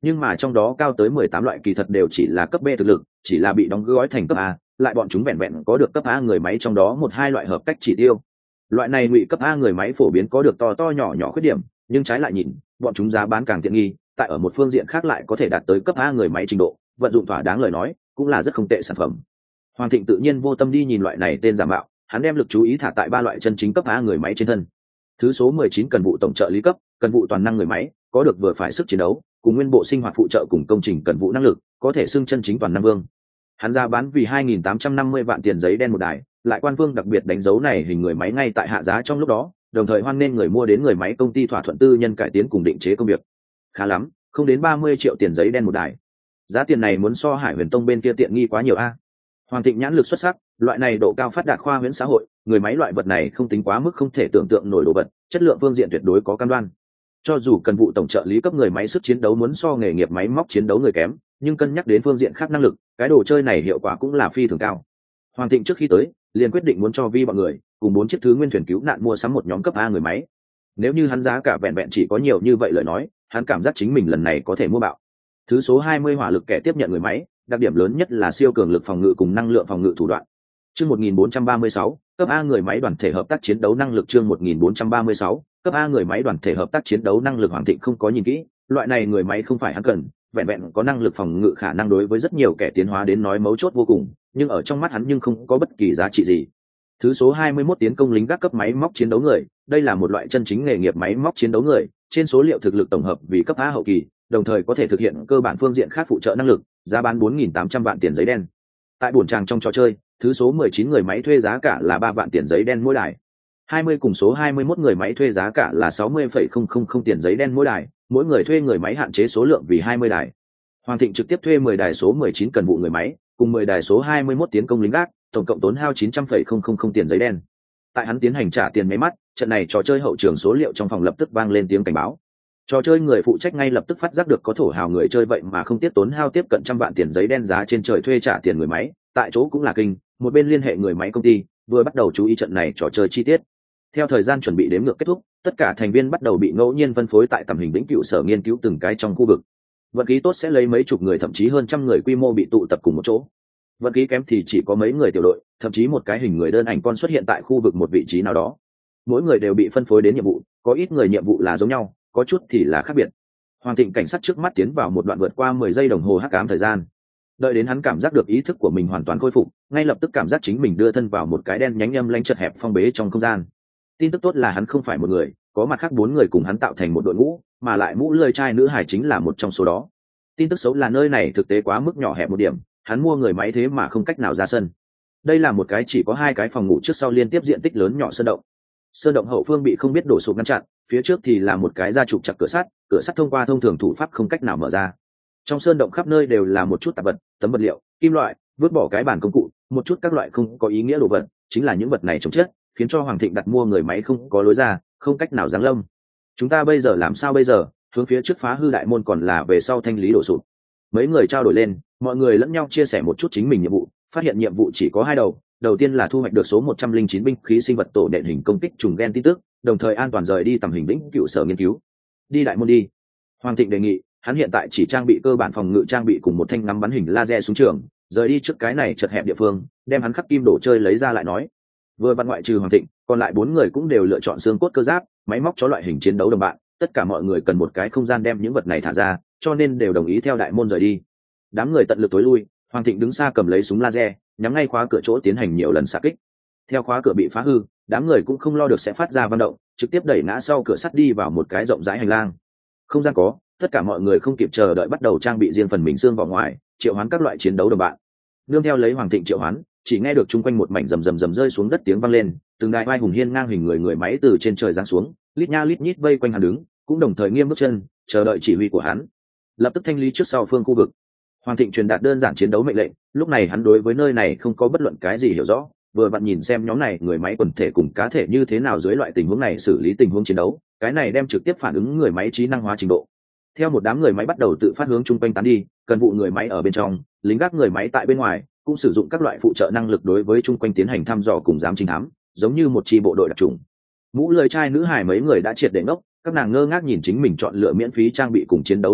A: nhưng mà trong đó cao tới mười tám loại kỳ thật đều chỉ là cấp B thực lực, chỉ là bị đóng gói thành cấp A, lại bọn chúng vẹn vẹn có được cấp A người máy trong đó một hai loại hợp cách chỉ tiêu. Loại này ngụy cấp A người máy phổ biến có được to to nhỏ nhỏ khuyết điểm, nhưng trái lại nhìn, bọn chúng giá bán càng tiện nghi, tại ở một phương diện khác lại có thể đạt tới cấp A người máy trình độ, vận dụng thỏa đáng lời nói, cũng là rất không tệ sản phẩm. Hoàng Thịnh tự nhiên vô tâm đi nhìn loại này tên giả mạo, hắn đem lực chú ý thả tại ba loại chân chính cấp A người máy trên thân. Thứ số mười chín cần vụ tổng trợ lý cấp, cần vụ toàn năng người máy, có được vừa phải sức chiến đấu, cùng nguyên bộ sinh hoạt phụ trợ cùng công trình cần vụ năng lực, có thể xưng chân chính toàn năng vương. Hắn ra bán vì hai nghìn tám trăm năm mươi vạn tiền giấy đen một đài, lại quan phương đặc biệt đánh dấu này hình người máy ngay tại hạ giá trong lúc đó, đồng thời hoan nên người mua đến người máy công ty thỏa thuận tư nhân cải tiến cùng định chế công việc. Khá lắm, không đến ba mươi triệu tiền giấy đen một đài. Giá tiền này muốn so Hải Huyền Tông bên kia tiện nghi quá nhiều a. Hoàng Thịnh nhãn lực xuất sắc, loại này độ cao phát đạt khoa huyễn xã hội, người máy loại vật này không tính quá mức không thể tưởng tượng nổi đồ vật, chất lượng phương diện tuyệt đối có cam đoan. Cho dù cần vụ tổng trợ lý cấp người máy sức chiến đấu muốn so nghề nghiệp máy móc chiến đấu người kém, nhưng cân nhắc đến phương diện khác năng lực, cái đồ chơi này hiệu quả cũng là phi thường cao. Hoàng Thịnh trước khi tới, liền quyết định muốn cho Vi bọn người cùng bốn chiếc thứ nguyên thuyền cứu nạn mua sắm một nhóm cấp A người máy. Nếu như hắn giá cả vẹn vẹn chỉ có nhiều như vậy lời nói, hắn cảm giác chính mình lần này có thể mua bạo. Thứ số hai mươi hỏa lực kẻ tiếp nhận người máy, đặc điểm lớn nhất là siêu cường lực phòng ngự cùng năng lượng phòng ngự thủ đoạn. Chương một nghìn bốn trăm ba mươi sáu, cấp A người máy đoàn thể hợp tác chiến đấu năng lực chương một nghìn bốn trăm ba mươi sáu, cấp A người máy đoàn thể hợp tác chiến đấu năng lực. Hoàng Thịnh không có nhìn kỹ, loại này người máy không phải hắn cần, vẹn vẹn có năng lực phòng ngự khả năng đối với rất nhiều kẻ tiến hóa đến nói mấu chốt vô cùng, nhưng ở trong mắt hắn nhưng không có bất kỳ giá trị gì. Thứ số hai mươi mốt tiến công lính gác cấp máy móc chiến đấu người, đây là một loại chân chính nghề nghiệp máy móc chiến đấu người, trên số liệu thực lực tổng hợp vì cấp A hậu kỳ, đồng thời có thể thực hiện cơ bản phương diện khác phụ trợ năng lực, giá bán bốn nghìn tám trăm vạn tiền giấy đen. Tại buồn tràng trong trò chơi, thứ số mười chín người máy thuê giá cả là ba vạn tiền giấy đen mỗi đài. hai mươi cùng số hai mươi mốt người máy thuê giá cả là sáu mươi phẩy không không không tiền giấy đen mỗi đài, mỗi người thuê người máy hạn chế số lượng vì hai mươi đài. Hoàng Thịnh trực tiếp thuê mười đài số mười chín cần vụ người máy, cùng mười đài số hai mươi mốt tiến công lính gác, tổng cộng tốn hao chín trăm phẩy không không không tiền giấy đen. Tại hắn tiến hành trả tiền máy mắt, trận này trò chơi hậu trường số liệu trong phòng lập tức vang lên tiếng cảnh báo. Trò chơi người phụ trách ngay lập tức phát giác được có thổ hào người chơi vậy mà không tiếp tốn hao tiếp cận trăm vạn tiền giấy đen giá trên trời thuê trả tiền người máy, tại chỗ cũng là kinh, một bên liên hệ người máy công ty, vừa bắt đầu chú ý trận này trò chơi chi tiết. Theo thời gian chuẩn bị đếm ngược kết thúc, tất cả thành viên bắt đầu bị ngẫu nhiên phân phối tại tầm hình vĩnh cửu sở nghiên cứu từng cái trong khu vực. Vận khí tốt sẽ lấy mấy chục người thậm chí hơn trăm người quy mô bị tụ tập cùng một chỗ. Vận khí kém thì chỉ có mấy người tiểu đội, thậm chí một cái hình người đơn ảnh con xuất hiện tại khu vực một vị trí nào đó. Mỗi người đều bị phân phối đến nhiệm vụ, có ít người nhiệm vụ là giống nhau, có chút thì là khác biệt. Hoàng Thịnh cảnh sát trước mắt tiến vào một đoạn vượt qua mười giây đồng hồ hắc ám thời gian. Đợi đến hắn cảm giác được ý thức của mình hoàn toàn khôi phục, ngay lập tức cảm giác chính mình đưa thân vào một cái đen nhánh âm lãnh chật hẹp phong bế trong không gian. Tin tức tốt là hắn không phải một người, có mặt khác bốn người cùng hắn tạo thành một đội ngũ, mà lại mũ lưỡi trai nữ hải chính là một trong số đó. Tin tức xấu là nơi này thực tế quá mức nhỏ hẹp một điểm, hắn mua người máy thế mà không cách nào ra sân. Đây là một cái chỉ có hai cái phòng ngủ trước sau liên tiếp diện tích lớn nhỏ sơn động. Sơn động hậu phương bị không biết đổ sụp ngăn chặn, phía trước thì là một cái gia trục chặt cửa sắt, cửa sắt thông qua thông thường thủ pháp không cách nào mở ra. Trong sơn động khắp nơi đều là một chút tạp vật, tấm vật liệu, kim loại, vứt bỏ cái bàn công cụ, một chút các loại không có ý nghĩa đồ vật, chính là những vật này chống chết, khiến cho Hoàng Thịnh đặt mua người máy không có lối ra, không cách nào giáng lâm. Chúng ta bây giờ làm sao bây giờ? Hướng phía trước phá hư đại môn còn là về sau thanh lý đổ sụp? Mấy người trao đổi lên, mọi người lẫn nhau chia sẻ một chút chính mình nhiệm vụ, phát hiện nhiệm vụ chỉ có hai đầu. Đầu tiên là thu hoạch được số một trăm linh chín binh khí sinh vật tổ đệm hình công kích trùng gen tin tức, đồng thời an toàn rời đi tầm hình vĩnh cựu sở nghiên cứu. Đi đại môn đi. Hoàng Thịnh đề nghị, hắn hiện tại chỉ trang bị cơ bản phòng ngự trang bị cùng một thanh ngắm bắn hình laser súng trường, rời đi trước cái này chật hẹp địa phương, đem hắn khắc kim đồ chơi lấy ra lại nói. Vừa vặn ngoại trừ Hoàng Thịnh, còn lại bốn người cũng đều lựa chọn xương cốt cơ giáp, máy móc chó loại hình chiến đấu đồng bạn, tất cả mọi người cần một cái không gian đem những vật này thả ra, cho nên đều đồng ý theo đại môn rời đi. Đám người tận lực tối lui, Hoàng Thịnh đứng xa cầm lấy súng laser, nhắm ngay khóa cửa chỗ tiến hành nhiều lần xạ kích. Theo khóa cửa bị phá hư, đám người cũng không lo được sẽ phát ra vận động, trực tiếp đẩy ngã sau cửa sắt đi vào một cái rộng rãi hành lang. Không gian có, tất cả mọi người không kịp chờ đợi bắt đầu trang bị riêng phần mình xương vào ngoài, triệu hoán các loại chiến đấu đồng bạn. Nương theo lấy Hoàng Thịnh triệu hoán, chỉ nghe được chung quanh một mảnh rầm rầm rầm rơi xuống đất tiếng vang lên, từng đại vai hùng hiên ngang hình người người máy từ trên trời giáng xuống, lít nha lít nhít vây quanh hắn đứng, cũng đồng thời nghiêm bước chân, chờ đợi chỉ huy của hắn. Lập tức thanh lý trước sau phương khu vực. Hoàng Thịnh truyền đạt đơn giản chiến đấu mệnh lệnh, lúc này hắn đối với nơi này không có bất luận cái gì hiểu rõ, vừa vặn nhìn xem nhóm này người máy quần thể cùng cá thể như thế nào dưới loại tình huống này xử lý tình huống chiến đấu, cái này đem trực tiếp phản ứng người máy trí năng hóa trình độ. Theo một đám người máy bắt đầu tự phát hướng chung quanh tán đi, cần vụ người máy ở bên trong, lính gác người máy tại bên ngoài, cũng sử dụng các loại phụ trợ năng lực đối với chung quanh tiến hành thăm dò cùng giám trinh thám, giống như một chi bộ đội đặc trùng. Mũ lưỡi trai nữ hải mấy người đã triệt để ngốc, các nàng ngơ ngác nhìn chính mình chọn lựa miễn phí trang bị cùng chiến đấu đồng bạn,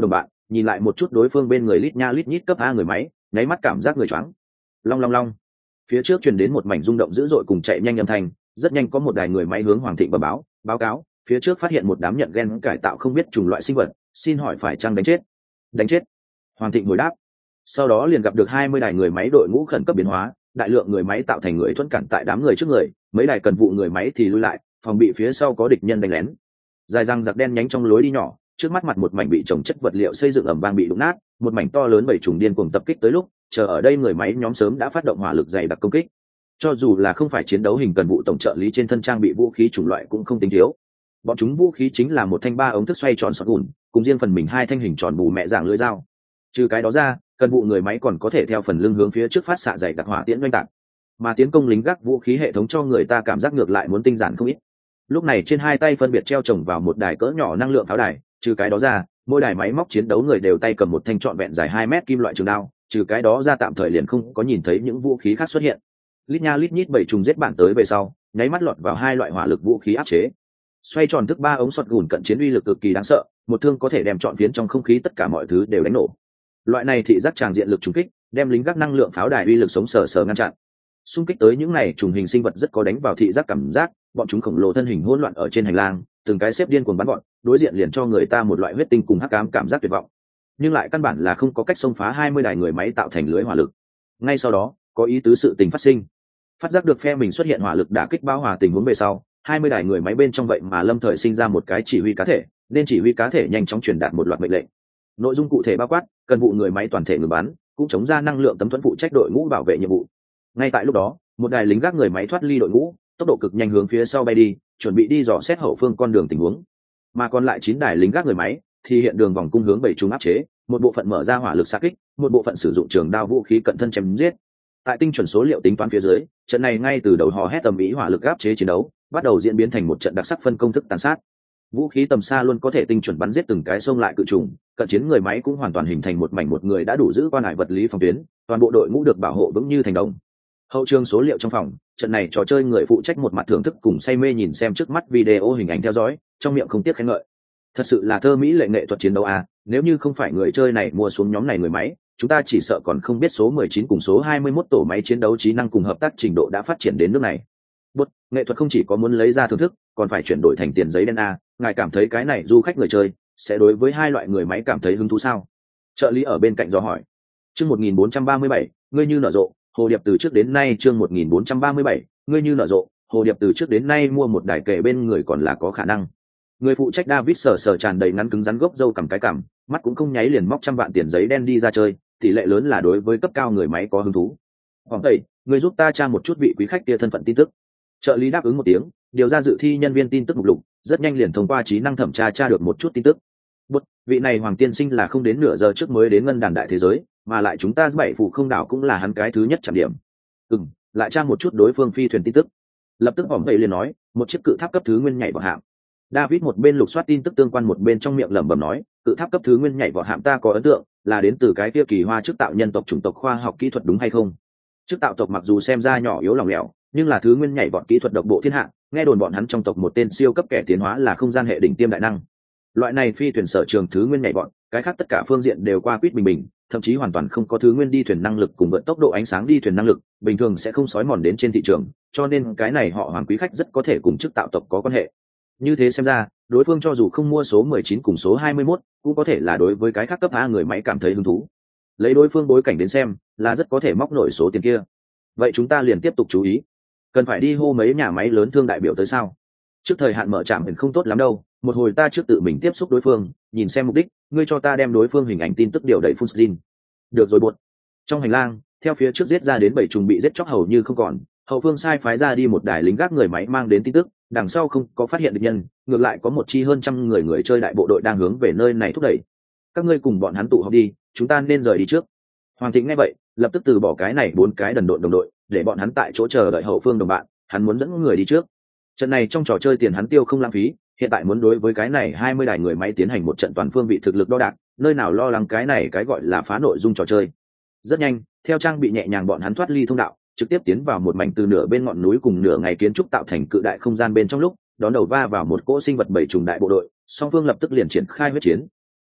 A: nhìn lại một chút đối phương bên người lít nha lít nhít cấp a người máy, nháy mắt cảm giác người choáng. Long long long, phía trước truyền đến một mảnh rung động dữ dội cùng chạy nhanh âm thanh, rất nhanh có một đài người máy hướng Hoàng Thịnh bẩm báo báo cáo, phía trước phát hiện một đám nhận gen cải tạo không biết chủng loại sinh vật, xin hỏi phải chăng đánh chết? Đánh chết. Hoàng Thịnh hồi đáp. Sau đó liền gặp được hai mươi đài người máy đội ngũ khẩn cấp biến hóa, đại lượng người máy tạo thành người thuẫn cản tại đám người trước người, mấy đài cần vụ người máy thì lui lại, phòng bị phía sau có địch nhân đánh lén. Dài răng giặc đen nhánh trong lối đi nhỏ, trước mắt mặt một mảnh bị trồng chất vật liệu xây dựng ẩm vang bị đụng nát, một mảnh to lớn bảy trùng điên cuồng tập kích tới lúc, chờ ở đây người máy nhóm sớm đã phát động hỏa lực dày đặc công kích. Cho dù là không phải chiến đấu hình cần vụ tổng trợ lý trên thân trang bị vũ khí chủng loại cũng không tính thiếu. Bọn chúng vũ khí chính là một thanh ba ống thức xoay tròn sọt gùn, cùng riêng phần mình hai thanh hình tròn bù mẹ dạng lưỡi dao. Trừ cái đó ra, cần vụ người máy còn có thể theo phần lưng hướng phía trước phát xạ dày đặc hỏa tiễn doanh tạc, mà tiến công lính gác vũ khí hệ thống cho người ta cảm giác ngược lại muốn tinh giản không ít. Lúc này trên hai tay phân biệt treo chồng vào một đài cỡ nhỏ năng lượng pháo đài, trừ cái đó ra, mỗi đài máy móc chiến đấu người đều tay cầm một thanh trọn vẹn dài hai mét kim loại trường đao, trừ cái đó ra tạm thời liền không có nhìn thấy những vũ khí khác xuất hiện. Lít nha lít nhít bảy trùng giết bản tới về sau, nháy mắt lọt vào hai loại hỏa lực vũ khí áp chế. Xoay tròn thức ba ống sọt gùn cận chiến uy lực cực kỳ đáng sợ, một thương có thể đem trọn phiến trong không khí tất cả mọi thứ đều đánh nổ. Loại này thị giác tràng diện lực trùng kích, đem lính gác năng lượng pháo đài uy lực sống sờ sờ ngăn chặn. Xung kích tới những này trùng hình sinh vật rất có đánh vào thị giác cảm giác, bọn chúng khổng lồ thân hình hỗn loạn ở trên hành lang, từng cái xếp điên cuồng bắn gọn, đối diện liền cho người ta một loại huyết tinh cùng hắc ám cảm giác tuyệt vọng. Nhưng lại căn bản là không có cách xông phá hai mươi đài người máy tạo thành lưới hỏa lực. Ngay sau đó, có ý tứ sự tình phát sinh. Phát giác được phe mình xuất hiện hỏa lực đả kích bao hòa tình huống về sau, hai mươi đài người máy bên trong vậy mà lâm thời sinh ra một cái chỉ huy cá thể, nên chỉ huy cá thể nhanh chóng truyền đạt một loạt mệnh lệnh. Nội dung cụ thể bao quát, cần vụ người máy toàn thể ngừng bắn, cũng chống ra năng lượng tấm thuẫn phụ trách đội ngũ bảo vệ nhiệm vụ. Ngay tại lúc đó, một đài lính gác người máy thoát ly đội ngũ, tốc độ cực nhanh hướng phía sau bay đi, chuẩn bị đi dò xét hậu phương con đường tình huống. Mà còn lại chín đài lính gác người máy thì hiện đường vòng cung hướng bảy chúng áp chế, một bộ phận mở ra hỏa lực xạ kích, một bộ phận sử dụng trường đao vũ khí cận thân chém giết. Tại tinh chuẩn số liệu tính toán phía dưới, trận này ngay từ đầu hò hét tầm ý hỏa lực áp chế chiến đấu, bắt đầu diễn biến thành một trận đặc sắc phân công thức tàn sát. Vũ khí tầm xa luôn có thể tinh chuẩn bắn giết từng cái xông lại cự trùng, cận chiến người máy cũng hoàn toàn hình thành một mảnh một người đã đủ giữ quan hải vật lý phòng tuyến, toàn bộ đội ngũ được bảo hộ vững như thành đồng. Hậu trường số liệu trong phòng, trận này trò chơi người phụ trách một mặt thưởng thức cùng say mê nhìn xem trước mắt video hình ảnh theo dõi, trong miệng không tiếc khen ngợi. Thật sự là thơ mỹ lệ nghệ thuật chiến đấu à, nếu như không phải người chơi này mua xuống nhóm này người máy, chúng ta chỉ sợ còn không biết số mười chín cùng số hai mươi mốt tổ máy chiến đấu trí năng cùng hợp tác trình độ đã phát triển đến nước này. Bút, nghệ thuật không chỉ có muốn lấy ra thưởng thức, còn phải chuyển đổi thành tiền giấy đen a, ngài cảm thấy cái này du khách người chơi sẽ đối với hai loại người máy cảm thấy hứng thú sao? Trợ lý ở bên cạnh do hỏi. Chương một nghìn bốn trăm ba mươi bảy, ngươi như nở rộ, Hồ Điệp từ trước đến nay chương một nghìn bốn trăm ba mươi bảy, ngươi như nở rộ, Hồ Điệp từ trước đến nay mua một đài kề bên người còn là có khả năng. Người phụ trách David sờ sờ tràn đầy ngắn cứng rắn gốc râu cầm cái cằm, mắt cũng không nháy liền móc trăm vạn tiền giấy đen đi ra chơi, tỷ lệ lớn là đối với cấp cao người máy có hứng thú. Hoàng tẩy, người giúp ta tra một chút vị quý khách kia thân phận tin tức. Trợ lý đáp ứng một tiếng, điều ra dự thi nhân viên tin tức mục lục, rất nhanh liền thông qua trí năng thẩm tra tra được một chút tin tức. Bút, vị này Hoàng tiên sinh là không đến nửa giờ trước mới đến ngân đàn đại thế giới, mà lại chúng ta bảy phụ không đảo cũng là hắn cái thứ nhất chạm điểm. Ừm, lại tra một chút đối phương phi thuyền tin tức. Lập tức Hoàng tẩy liền nói, một chiếc cự tháp cấp thứ nguyên nhảy vào hạm. David một bên lục soát tin tức tương quan một bên trong miệng lẩm bẩm nói, cự tháp cấp thứ nguyên nhảy vào hạm ta có ấn tượng, là đến từ cái kia kỳ hoa chức tạo nhân tộc chủng tộc khoa học kỹ thuật đúng hay không? Chức tạo tộc mặc dù xem ra nhỏ yếu lỏng lẻo, nhưng là thứ nguyên nhảy vọt kỹ thuật độc bộ thiên hạ, nghe đồn bọn hắn trong tộc một tên siêu cấp kẻ tiến hóa là không gian hệ đỉnh tiêm đại năng. Loại này phi thuyền sở trường thứ nguyên nhảy vọt, cái khác tất cả phương diện đều qua quýt bình bình, thậm chí hoàn toàn không có thứ nguyên đi thuyền năng lực cùng vận tốc độ ánh sáng đi thuyền năng lực, bình thường sẽ không sói mòn đến trên thị trường, cho nên cái này họ Hoàng quý khách rất có thể cùng chức tạo tộc có quan hệ. Như thế xem ra, đối phương cho dù không mua số mười chín cùng số hai mươi mốt, cũng có thể là đối với cái khác cấp A người máy cảm thấy hứng thú. Lấy đối phương bối cảnh đến xem, là rất có thể móc nổi số tiền kia. Vậy chúng ta liền tiếp tục chú ý, cần phải đi hô mấy nhà máy lớn thương đại biểu tới sao? Trước thời hạn mở trạm mình không tốt lắm đâu, một hồi ta trước tự mình tiếp xúc đối phương, nhìn xem mục đích, ngươi cho ta đem đối phương hình ảnh tin tức điều đẩy Funstin. Được rồi buột. Trong hành lang, theo phía trước giết ra đến bảy trùng bị giết chóc hầu như không còn, hậu phương sai phái ra đi một đài lính gác người máy mang đến tin tức, đằng sau không có phát hiện địch nhân, ngược lại có một chi hơn trăm người người chơi đại bộ đội đang hướng về nơi này thúc đẩy. Các ngươi cùng bọn hắn tụ họp đi, chúng ta nên rời đi trước. Hoàng Thịnh nghe vậy, lập tức từ bỏ cái này bốn cái đần độn đồng đội, để bọn hắn tại chỗ chờ đợi hậu phương đồng bạn, hắn muốn dẫn người đi trước. Trận này trong trò chơi tiền hắn tiêu không lãng phí, hiện tại muốn đối với cái này hai mươi đài người máy tiến hành một trận toàn phương vị thực lực đo đạc, nơi nào lo lắng cái này cái gọi là phá nội dung trò chơi. Rất nhanh, theo trang bị nhẹ nhàng bọn hắn thoát ly thông đạo, trực tiếp tiến vào một mảnh từ nửa bên ngọn núi cùng nửa ngày kiến trúc tạo thành cự đại không gian bên trong lúc, đón đầu va vào một cỗ sinh vật bảy trùng đại bộ đội, song phương lập tức liền triển khai huyết chiến.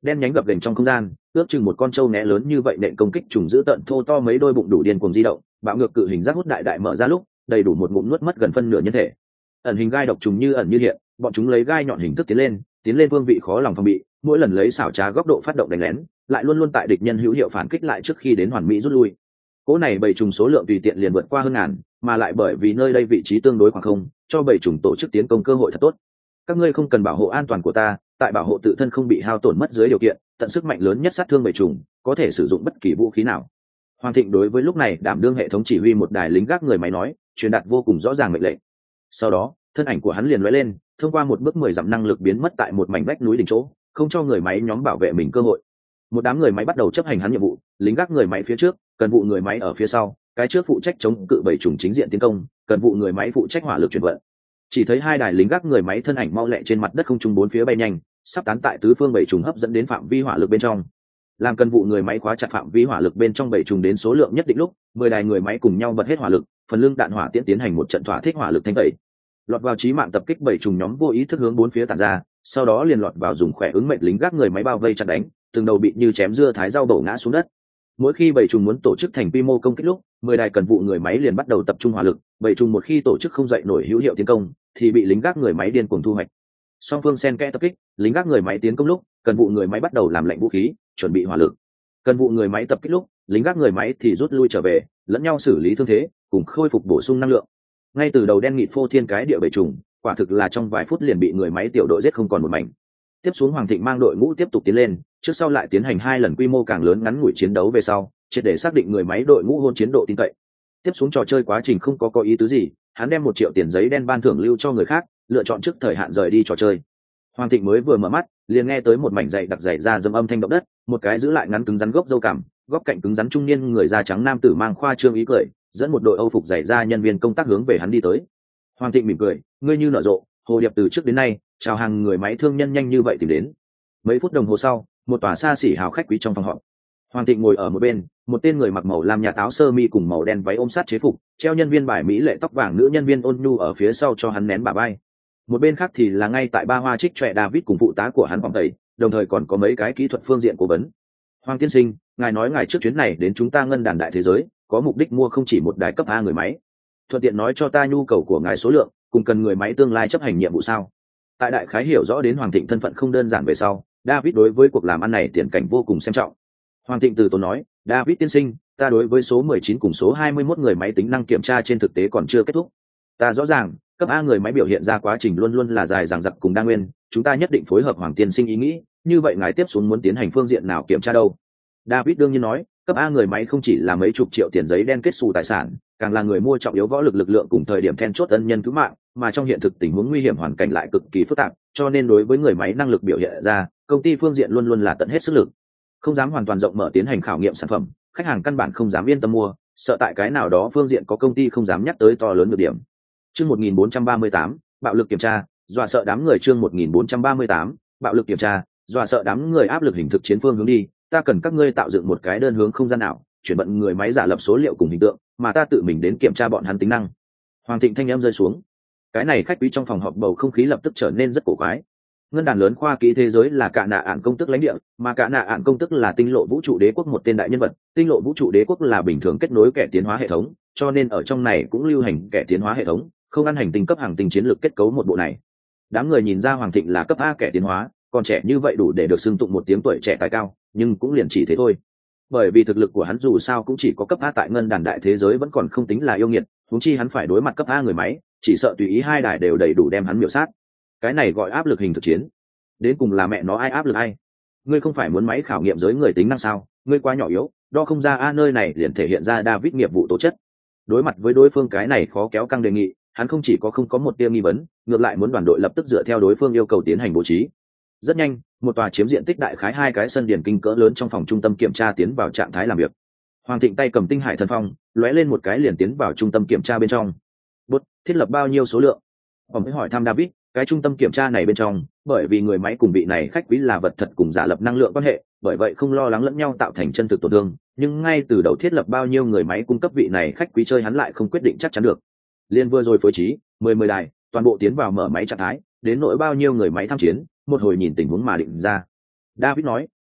A: đen nhánh gập ghềnh trong không gian, ước chừng một con trâu né lớn như vậy nện công kích trùng giữ tận thô to mấy đôi bụng đủ điên cuồng di động, bạo ngược cự hình giác hút đại đại mở ra lúc đầy đủ một ngụm nuốt mất gần phân nửa nhân thể. Ẩn hình gai độc trùng như ẩn như hiện, bọn chúng lấy gai nhọn hình thức tiến lên, tiến lên phương vị khó lòng phòng bị, mỗi lần lấy xảo trá góc độ phát động đánh lén, lại luôn luôn tại địch nhân hữu hiệu phản kích lại trước khi đến hoàn mỹ rút lui. Cỗ này bầy trùng số lượng tùy tiện liền vượt qua hơn ngàn, mà lại bởi vì nơi đây vị trí tương đối khoảng không, cho bầy trùng tổ chức tiến công cơ hội thật tốt. Các ngươi không cần bảo hộ an toàn của ta, tại bảo hộ tự thân không bị hao tổn mất dưới điều kiện, tận sức mạnh lớn nhất sát thương bầy trùng, có thể sử dụng bất kỳ vũ khí nào. Hoàng Thịnh đối với lúc này đảm đương hệ thống chỉ huy một đài lính gác người máy nói, truyền đạt vô cùng rõ ràng mệnh lệnh. Sau đó, thân ảnh của hắn liền lóe lên, thông qua một bước mười dặm năng lực biến mất tại một mảnh vách núi đỉnh chỗ, không cho người máy nhóm bảo vệ mình cơ hội. Một đám người máy bắt đầu chấp hành hắn nhiệm vụ, lính gác người máy phía trước, cần vụ người máy ở phía sau, cái trước phụ trách chống cự bầy trùng chính diện tiến công, cần vụ người máy phụ trách hỏa lực chuyển vận. Chỉ thấy hai đài lính gác người máy thân ảnh mau lẹ trên mặt đất không trung bốn phía bay nhanh, sắp tán tại tứ phương bầy trùng hấp dẫn đến phạm vi hỏa lực bên trong. Làm cần vụ người máy khóa chặt phạm vi hỏa lực bên trong bầy trùng đến số lượng nhất định lúc, mười đài người máy cùng nhau bật hết hỏa lực, phần lưng đạn hỏa tiễn tiến hành một trận thỏa thích hỏa lực thanh tẩy. Lọt vào chí mạng tập kích bầy trùng nhóm vô ý thức hướng bốn phía tản ra, sau đó liền lọt vào dùng khỏe ứng mệnh lính gác người máy bao vây chặt đánh, từng đầu bị như chém dưa thái rau đổ ngã xuống đất. Mỗi khi bầy trùng muốn tổ chức thành quy mô công kích lúc, mười đài cần vụ người máy liền bắt đầu tập trung hỏa lực, bầy trùng một khi tổ chức không dậy nổi hữu hiệu tiến công, thì bị lính gác người máy điên cuồng thu hoạch. Song phương xen kẽ tập kích, lính gác người máy tiến công lúc, cần vụ người máy bắt đầu làm lệnh vũ khí, chuẩn bị hỏa lực. Cần vụ người máy tập kích lúc, lính gác người máy thì rút lui trở về, lẫn nhau xử lý thương thế, cùng khôi phục bổ sung năng lượng. Ngay từ đầu đen nghịt phô thiên cái địa bầy trùng, quả thực là trong vài phút liền bị người máy tiểu đội giết không còn một mảnh. Tiếp xuống Hoàng Thịnh mang đội ngũ tiếp tục tiến lên, trước sau lại tiến hành hai lần quy mô càng lớn ngắn ngủi chiến đấu về sau, triệt để xác định người máy đội ngũ hôn chiến độ tin cậy. Tiếp xuống trò chơi quá trình không có có ý tứ gì, hắn đem một triệu tiền giấy đen ban thưởng lưu cho người khác, lựa chọn trước thời hạn rời đi trò chơi. Hoàng Thịnh mới vừa mở mắt, liền nghe tới một mảnh dày đặc dày ra dâm âm thanh động đất, một cái giữ lại ngắn cứng rắn gốc dâu cảm, góc cạnh cứng rắn trung niên người da trắng nam tử mang khoa trương ý cười, dẫn một đội âu phục dày ra nhân viên công tác hướng về hắn đi tới. Hoàng Thịnh mỉm cười, ngươi như nở rộ, hồ điệp từ trước đến nay, chào hàng người máy thương nhân nhanh như vậy tìm đến. Mấy phút đồng hồ sau, một tòa xa xỉ hào khách quý trong phòng họp. Hoàng Thịnh ngồi ở một bên, một tên người mặc màu lam nhạt áo sơ mi cùng màu đen váy ôm sát chế phục, treo nhân viên bài mỹ lệ tóc vàng nữ nhân viên ôn nhu ở phía sau cho hắn nén bả vai. Một bên khác thì là ngay tại ba hoa trích trẻ David cùng phụ tá của hắn phòng tẩy, đồng thời còn có mấy cái kỹ thuật phương diện cố vấn. Hoàng tiên sinh, ngài nói ngài trước chuyến này đến chúng ta ngân đàn đại thế giới, có mục đích mua không chỉ một đài cấp A người máy. Thuận tiện nói cho ta nhu cầu của ngài số lượng, cùng cần người máy tương lai chấp hành nhiệm vụ sao? Tại đại khái hiểu rõ đến Hoàng Thịnh thân phận không đơn giản về sau, David đối với cuộc làm ăn này tiền cảnh vô cùng xem trọng. Hoàng Thịnh từ tốn nói, David tiên sinh, ta đối với số mười chín cùng số hai mươi mốt người máy tính năng kiểm tra trên thực tế còn chưa kết thúc. Ta rõ ràng, cấp A người máy biểu hiện ra quá trình luôn luôn là dài dằng dặc cùng đa nguyên, chúng ta nhất định phối hợp Hoàng tiên sinh ý nghĩ, như vậy ngài tiếp xuống muốn tiến hành phương diện nào kiểm tra đâu? David đương nhiên nói, cấp A người máy không chỉ là mấy chục triệu tiền giấy đen kết xù tài sản, càng là người mua trọng yếu võ lực lực lượng cùng thời điểm then chốt ân nhân cứu mạng, mà trong hiện thực tình huống nguy hiểm hoàn cảnh lại cực kỳ phức tạp, cho nên đối với người máy năng lực biểu hiện ra, công ty phương diện luôn luôn là tận hết sức lực, không dám hoàn toàn rộng mở tiến hành khảo nghiệm sản phẩm, khách hàng căn bản không dám yên tâm mua, sợ tại cái nào đó phương diện có công ty không dám nhắc tới to lớn nhược điểm. Chương một nghìn bốn trăm ba mươi tám, bạo lực kiểm tra, dọa sợ đám người. Chương một nghìn bốn trăm ba mươi tám, bạo lực kiểm tra, dọa sợ đám người. Áp lực hình thực chiến phương hướng đi, ta cần các ngươi tạo dựng một cái đơn hướng không gian nào, chuyển vận người máy giả lập số liệu cùng hình tượng, mà ta tự mình đến kiểm tra bọn hắn tính năng. Hoàng Thịnh thanh âm rơi xuống, cái này khách quý trong phòng họp bầu không khí lập tức trở nên rất cổ quái. Ngân đàn lớn khoa kỹ thế giới là Cả Nạ Ản công tức lãnh địa, mà Cả Nạ Ản công tức là tinh lộ vũ trụ đế quốc một tên đại nhân vật. Tinh lộ vũ trụ đế quốc là bình thường kết nối kẻ tiến hóa hệ thống, cho nên ở trong này cũng lưu hành kẻ tiến hóa hệ thống, không ăn hành tinh cấp hàng tinh chiến lược kết cấu một bộ này. Đám người nhìn ra Hoàng Thịnh là cấp A kẻ tiến hóa, còn trẻ như vậy đủ để được xưng tụng một tiếng tuổi trẻ tài cao, nhưng cũng liền chỉ thế thôi. Bởi vì thực lực của hắn dù sao cũng chỉ có cấp A tại ngân đàn đại thế giới vẫn còn không tính là yêu nghiệt, huống chi hắn phải đối mặt cấp A người máy, chỉ sợ tùy ý hai đài đều đầy đủ đem hắn miểu sát. Cái này gọi áp lực hình thực chiến. Đến cùng là mẹ nó ai áp lực ai? Ngươi không phải muốn máy khảo nghiệm giới người tính năng sao? Ngươi quá nhỏ yếu, đo không ra a. Nơi này liền thể hiện ra David nghiệp vụ tố chất. Đối mặt với đối phương cái này khó kéo căng đề nghị, hắn không chỉ có không có một tia nghi vấn, ngược lại muốn đoàn đội lập tức dựa theo đối phương yêu cầu tiến hành bố trí. Rất nhanh, một tòa chiếm diện tích đại khái hai cái sân điển kinh cỡ lớn trong phòng trung tâm kiểm tra tiến vào trạng thái làm việc. Hoàng Thịnh tay cầm tinh hải thần phong, lóe lên một cái liền tiến vào trung tâm kiểm tra bên trong. Bút, thiết lập bao nhiêu số lượng? Ông mới hỏi thăm David, cái trung tâm kiểm tra này bên trong, bởi vì người máy cùng vị này khách quý là vật thật cùng giả lập năng lượng quan hệ, bởi vậy không lo lắng lẫn nhau tạo thành chân thực tổn thương, nhưng ngay từ đầu thiết lập bao nhiêu người máy cung cấp vị này khách quý chơi hắn lại không quyết định chắc chắn được. Liên vừa rồi phối trí, mười mười đài, toàn bộ tiến vào mở máy trạng thái, đến nỗi bao nhiêu người máy tham chiến, một hồi nhìn tình huống mà định ra. David nói,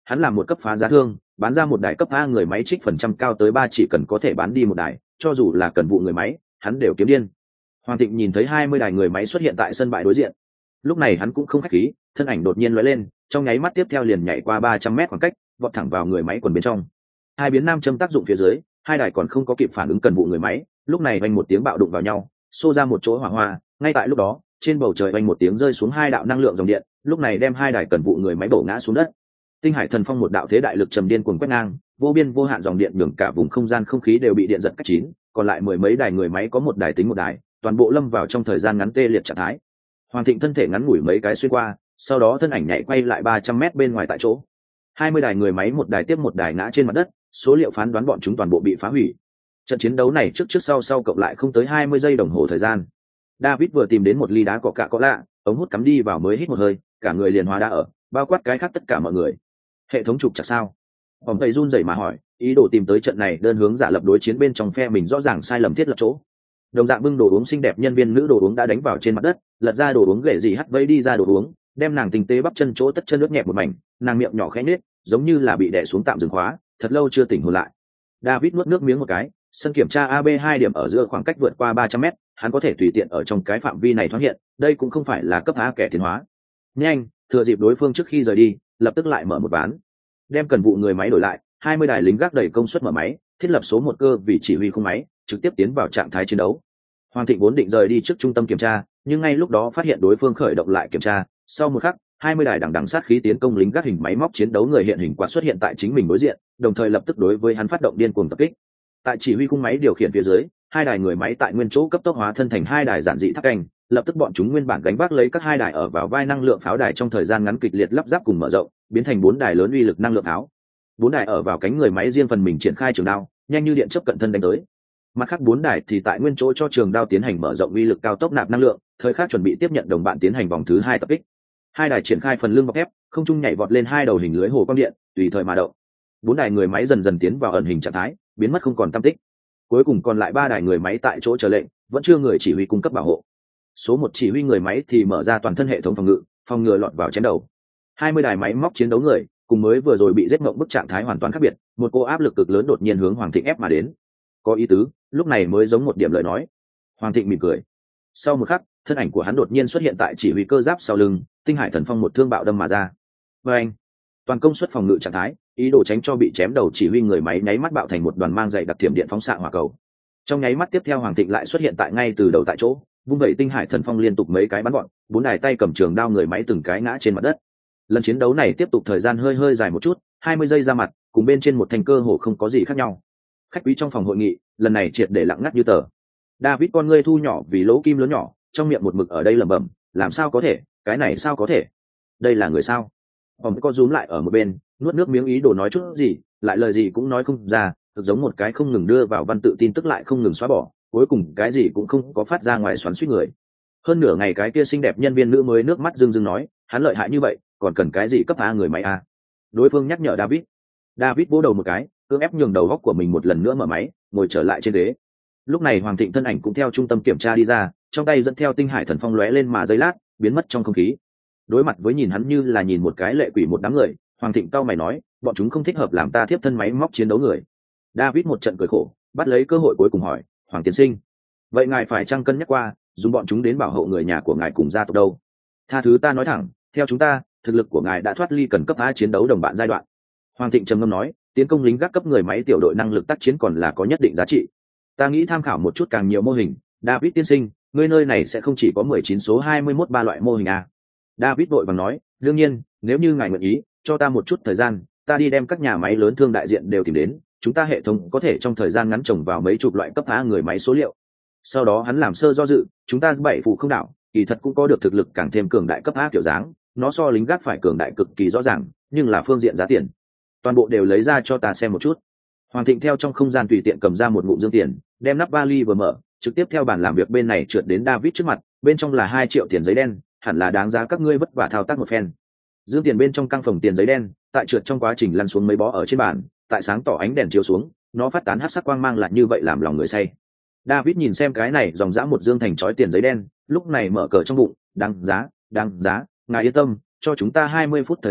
A: Hắn làm một cấp phá giá thương, bán ra một đài cấp A người máy trích phần trăm cao tới ba, chỉ cần có thể bán đi một đài, cho dù là cần vụ người máy, hắn đều kiếm điên. Hoàng Thịnh nhìn thấy hai mươi đài người máy xuất hiện tại sân bãi đối diện. Lúc này hắn cũng không khách khí, thân ảnh đột nhiên lóe lên, trong nháy mắt tiếp theo liền nhảy qua ba trăm mét khoảng cách, vọt thẳng vào người máy quần bên trong. Hai biến nam châm tác dụng phía dưới, hai đài còn không có kịp phản ứng cần vụ người máy, lúc này vang một tiếng bạo đụng vào nhau, xô ra một chỗ hỏa hoa, ngay tại lúc đó, trên bầu trời vang một tiếng rơi xuống hai đạo năng lượng dòng điện, lúc này đem hai đài cần vụ người máy đổ ngã xuống đất. Tinh Hải Thần Phong một đạo thế đại lực trầm điên cuồng quét ngang, vô biên vô hạn dòng điện nhường cả vùng không gian không khí đều bị điện giật cách chín, còn lại mười mấy đài người máy có một đài tính một đài, toàn bộ lâm vào trong thời gian ngắn tê liệt trạng thái. Hoàng Thịnh thân thể ngắn ngủi mấy cái xuyên qua, sau đó thân ảnh nhảy quay lại ba trăm mét bên ngoài tại chỗ. hai mươi đài người máy một đài tiếp một đài ngã trên mặt đất, số liệu phán đoán bọn chúng toàn bộ bị phá hủy. Trận chiến đấu này trước trước sau sau cộng lại không tới hai mươi giây đồng hồ thời gian. David vừa tìm đến một ly đá cọ cạ có lạ, ống hút cắm đi vào mới hít một hơi, cả người liền hóa đá ở, bao quát cái khác tất cả mọi người. Hệ thống trục chặt sao? Ông thầy run rẩy mà hỏi, ý đồ tìm tới trận này đơn hướng giả lập đối chiến bên trong phe mình rõ ràng sai lầm thiết lập chỗ. Đồng dạng bưng đồ uống xinh đẹp nhân viên nữ đồ uống đã đánh vào trên mặt đất, lật ra đồ uống ghệ gì hắt vây đi ra đồ uống, đem nàng tinh tế bắp chân chỗ tất chân nước nhẹ một mảnh, nàng miệng nhỏ khẽ nết, giống như là bị đè xuống tạm dừng khóa, thật lâu chưa tỉnh hồn lại. David nuốt nước miếng một cái, sân kiểm tra a bê hai điểm ở giữa khoảng cách vượt qua ba trăm mét, hắn có thể tùy tiện ở trong cái phạm vi này thoát hiện, đây cũng không phải là cấp A kẻ tiến hóa. Nhanh, thừa dịp đối phương trước khi rời đi, lập tức lại mở một ván. Đem cần vụ người máy đổi lại, hai mươi đài lính gác đầy công suất mở máy, thiết lập số một cơ vì chỉ huy khung máy, trực tiếp tiến vào trạng thái chiến đấu. Hoàng Thịnh vốn định rời đi trước trung tâm kiểm tra, nhưng ngay lúc đó phát hiện đối phương khởi động lại kiểm tra, sau một khắc, hai mươi đài đằng đằng sát khí tiến công lính gác hình máy móc chiến đấu người hiện hình quạt xuất hiện tại chính mình đối diện, đồng thời lập tức đối với hắn phát động điên cuồng tập kích. Tại chỉ huy khung máy điều khiển phía dưới, hai đài người máy tại nguyên chỗ cấp tốc hóa thân thành hai đài giản dị tháp canh, lập tức bọn chúng nguyên bản gánh vác lấy các hai đài ở vào vai năng lượng pháo đài trong thời gian ngắn kịch liệt lắp ráp cùng mở rộng, biến thành bốn đài lớn uy lực năng lượng pháo. Bốn đài ở vào cánh người máy riêng phần mình triển khai trường đao, nhanh như điện chớp cận thân đánh tới. Mặt khác bốn đài thì tại nguyên chỗ cho trường đao tiến hành mở rộng uy lực cao tốc nạp năng lượng, thời khắc chuẩn bị tiếp nhận đồng bạn tiến hành vòng thứ hai tập kích. Hai đài triển khai phần lưng bọc thép, không trung nhảy vọt lên hai đầu hình lưới hồ quang điện, tùy thời mà động. Bốn đài người máy dần dần tiến vào ẩn hình trạng thái, biến mất không còn tăm tích. Cuối cùng còn lại ba đài người máy tại chỗ chờ lệnh, vẫn chưa người chỉ huy cung cấp bảo hộ. Số một chỉ huy người máy thì mở ra toàn thân hệ thống phòng ngự, phòng ngừa lọt vào chém đầu. Hai mươi đài máy móc chiến đấu người, cùng mới vừa rồi bị giết mộng bức trạng thái hoàn toàn khác biệt, một cô áp lực cực lớn đột nhiên hướng Hoàng Thịnh ép mà đến. Có ý tứ, lúc này mới giống một điểm lời nói. Hoàng Thịnh mỉm cười. Sau một khắc, thân ảnh của hắn đột nhiên xuất hiện tại chỉ huy cơ giáp sau lưng, Tinh Hải Thần Phong một thương bạo đâm mà ra. Và anh, toàn công suất phòng ngự trạng thái, ý đồ tránh cho bị chém đầu chỉ huy người máy nháy mắt bạo thành một đoàn mang dày đặc thiểm điện phóng xạ hỏa cầu. Trong nháy mắt tiếp theo Hoàng Thịnh lại xuất hiện tại ngay từ đầu tại chỗ, vung vẩy Tinh Hải Thần Phong liên tục mấy cái bắn gọn, bốn đài tay cầm trường đao người máy từng cái ngã trên mặt đất. Lần chiến đấu này tiếp tục thời gian hơi hơi dài một chút, hai mươi giây ra mặt, cùng bên trên một thành cơ hồ không có gì khác nhau. Khách quý trong phòng hội nghị, lần này triệt để lặng ngắt như tờ. David con ngươi thu nhỏ vì lỗ kim lớn nhỏ, trong miệng một mực ở đây lẩm bẩm, làm sao có thể, cái này sao có thể? Đây là người sao? Ông có rúm lại ở một bên, nuốt nước miếng ý đồ nói chút gì, lại lời gì cũng nói không ra, thực giống một cái không ngừng đưa vào văn tự tin tức lại không ngừng xóa bỏ, cuối cùng cái gì cũng không có phát ra ngoài xoắn xuýt người. Hơn nửa ngày cái kia xinh đẹp nhân viên nữ mới nước mắt rưng rưng nói, hắn lợi hại như vậy, còn cần cái gì cấp A người máy a? Đối phương nhắc nhở David. David vỗ đầu một cái, cưỡng ép nhường đầu góc của mình một lần nữa mở máy, ngồi trở lại trên ghế. Lúc này Hoàng Thịnh thân ảnh cũng theo trung tâm kiểm tra đi ra, trong tay dẫn theo Tinh Hải Thần Phong lóe lên mà giây lát, biến mất trong không khí. Đối mặt với nhìn hắn như là nhìn một cái lệ quỷ một đám người, Hoàng Thịnh cau mày nói, bọn chúng không thích hợp làm ta tiếp thân máy móc chiến đấu người. David một trận cười khổ, bắt lấy cơ hội cuối cùng hỏi, Hoàng tiên sinh, vậy ngài phải chăng cân nhắc qua, dùng bọn chúng đến bảo hộ người nhà của ngài cùng gia tộc đâu? Tha thứ ta nói thẳng, theo chúng ta, thực lực của ngài đã thoát ly cần cấp A chiến đấu đồng bạn giai đoạn. Hoàng Thịnh trầm ngâm nói, tiến công lính gác cấp người máy tiểu đội năng lực tác chiến còn là có nhất định giá trị. Ta nghĩ tham khảo một chút càng nhiều mô hình. David tiên sinh, ngươi nơi này sẽ không chỉ có mười chín số hai mươi mốt ba loại mô hình à? David vội vàng nói, đương nhiên, nếu như ngài nguyện ý, cho ta một chút thời gian, ta đi đem các nhà máy lớn thương đại diện đều tìm đến, chúng ta hệ thống có thể trong thời gian ngắn trồng vào mấy chục loại cấp A người máy số liệu. Sau đó hắn làm sơ do dự, chúng ta bảy phụ không đảo, kỳ thật cũng có được thực lực càng thêm cường đại cấp A kiểu dáng, nó so lính gác phải cường đại cực kỳ rõ ràng, nhưng là phương diện giá tiền. Toàn bộ đều lấy ra cho ta xem một chút. Hoàng Thịnh theo trong không gian tùy tiện cầm ra một ngụm dương tiền, đem nắp vali vừa mở, trực tiếp theo bàn làm việc bên này trượt đến David trước mặt, bên trong là hai triệu tiền giấy đen, hẳn là đáng giá các ngươi vất vả thao tác một phen. Dương tiền bên trong căng phòng tiền giấy đen, tại trượt trong quá trình lăn xuống mấy bó ở trên bàn, tại sáng tỏ ánh đèn chiếu xuống, nó phát tán hắc sắc quang mang lại như vậy làm lòng người say. David nhìn xem cái này dòng dã một dương thành chói tiền giấy đen, lúc này mở cờ trong bụng, đáng giá, đáng giá, ngài yên tâm, cho chúng ta hai mươi phút thời gian,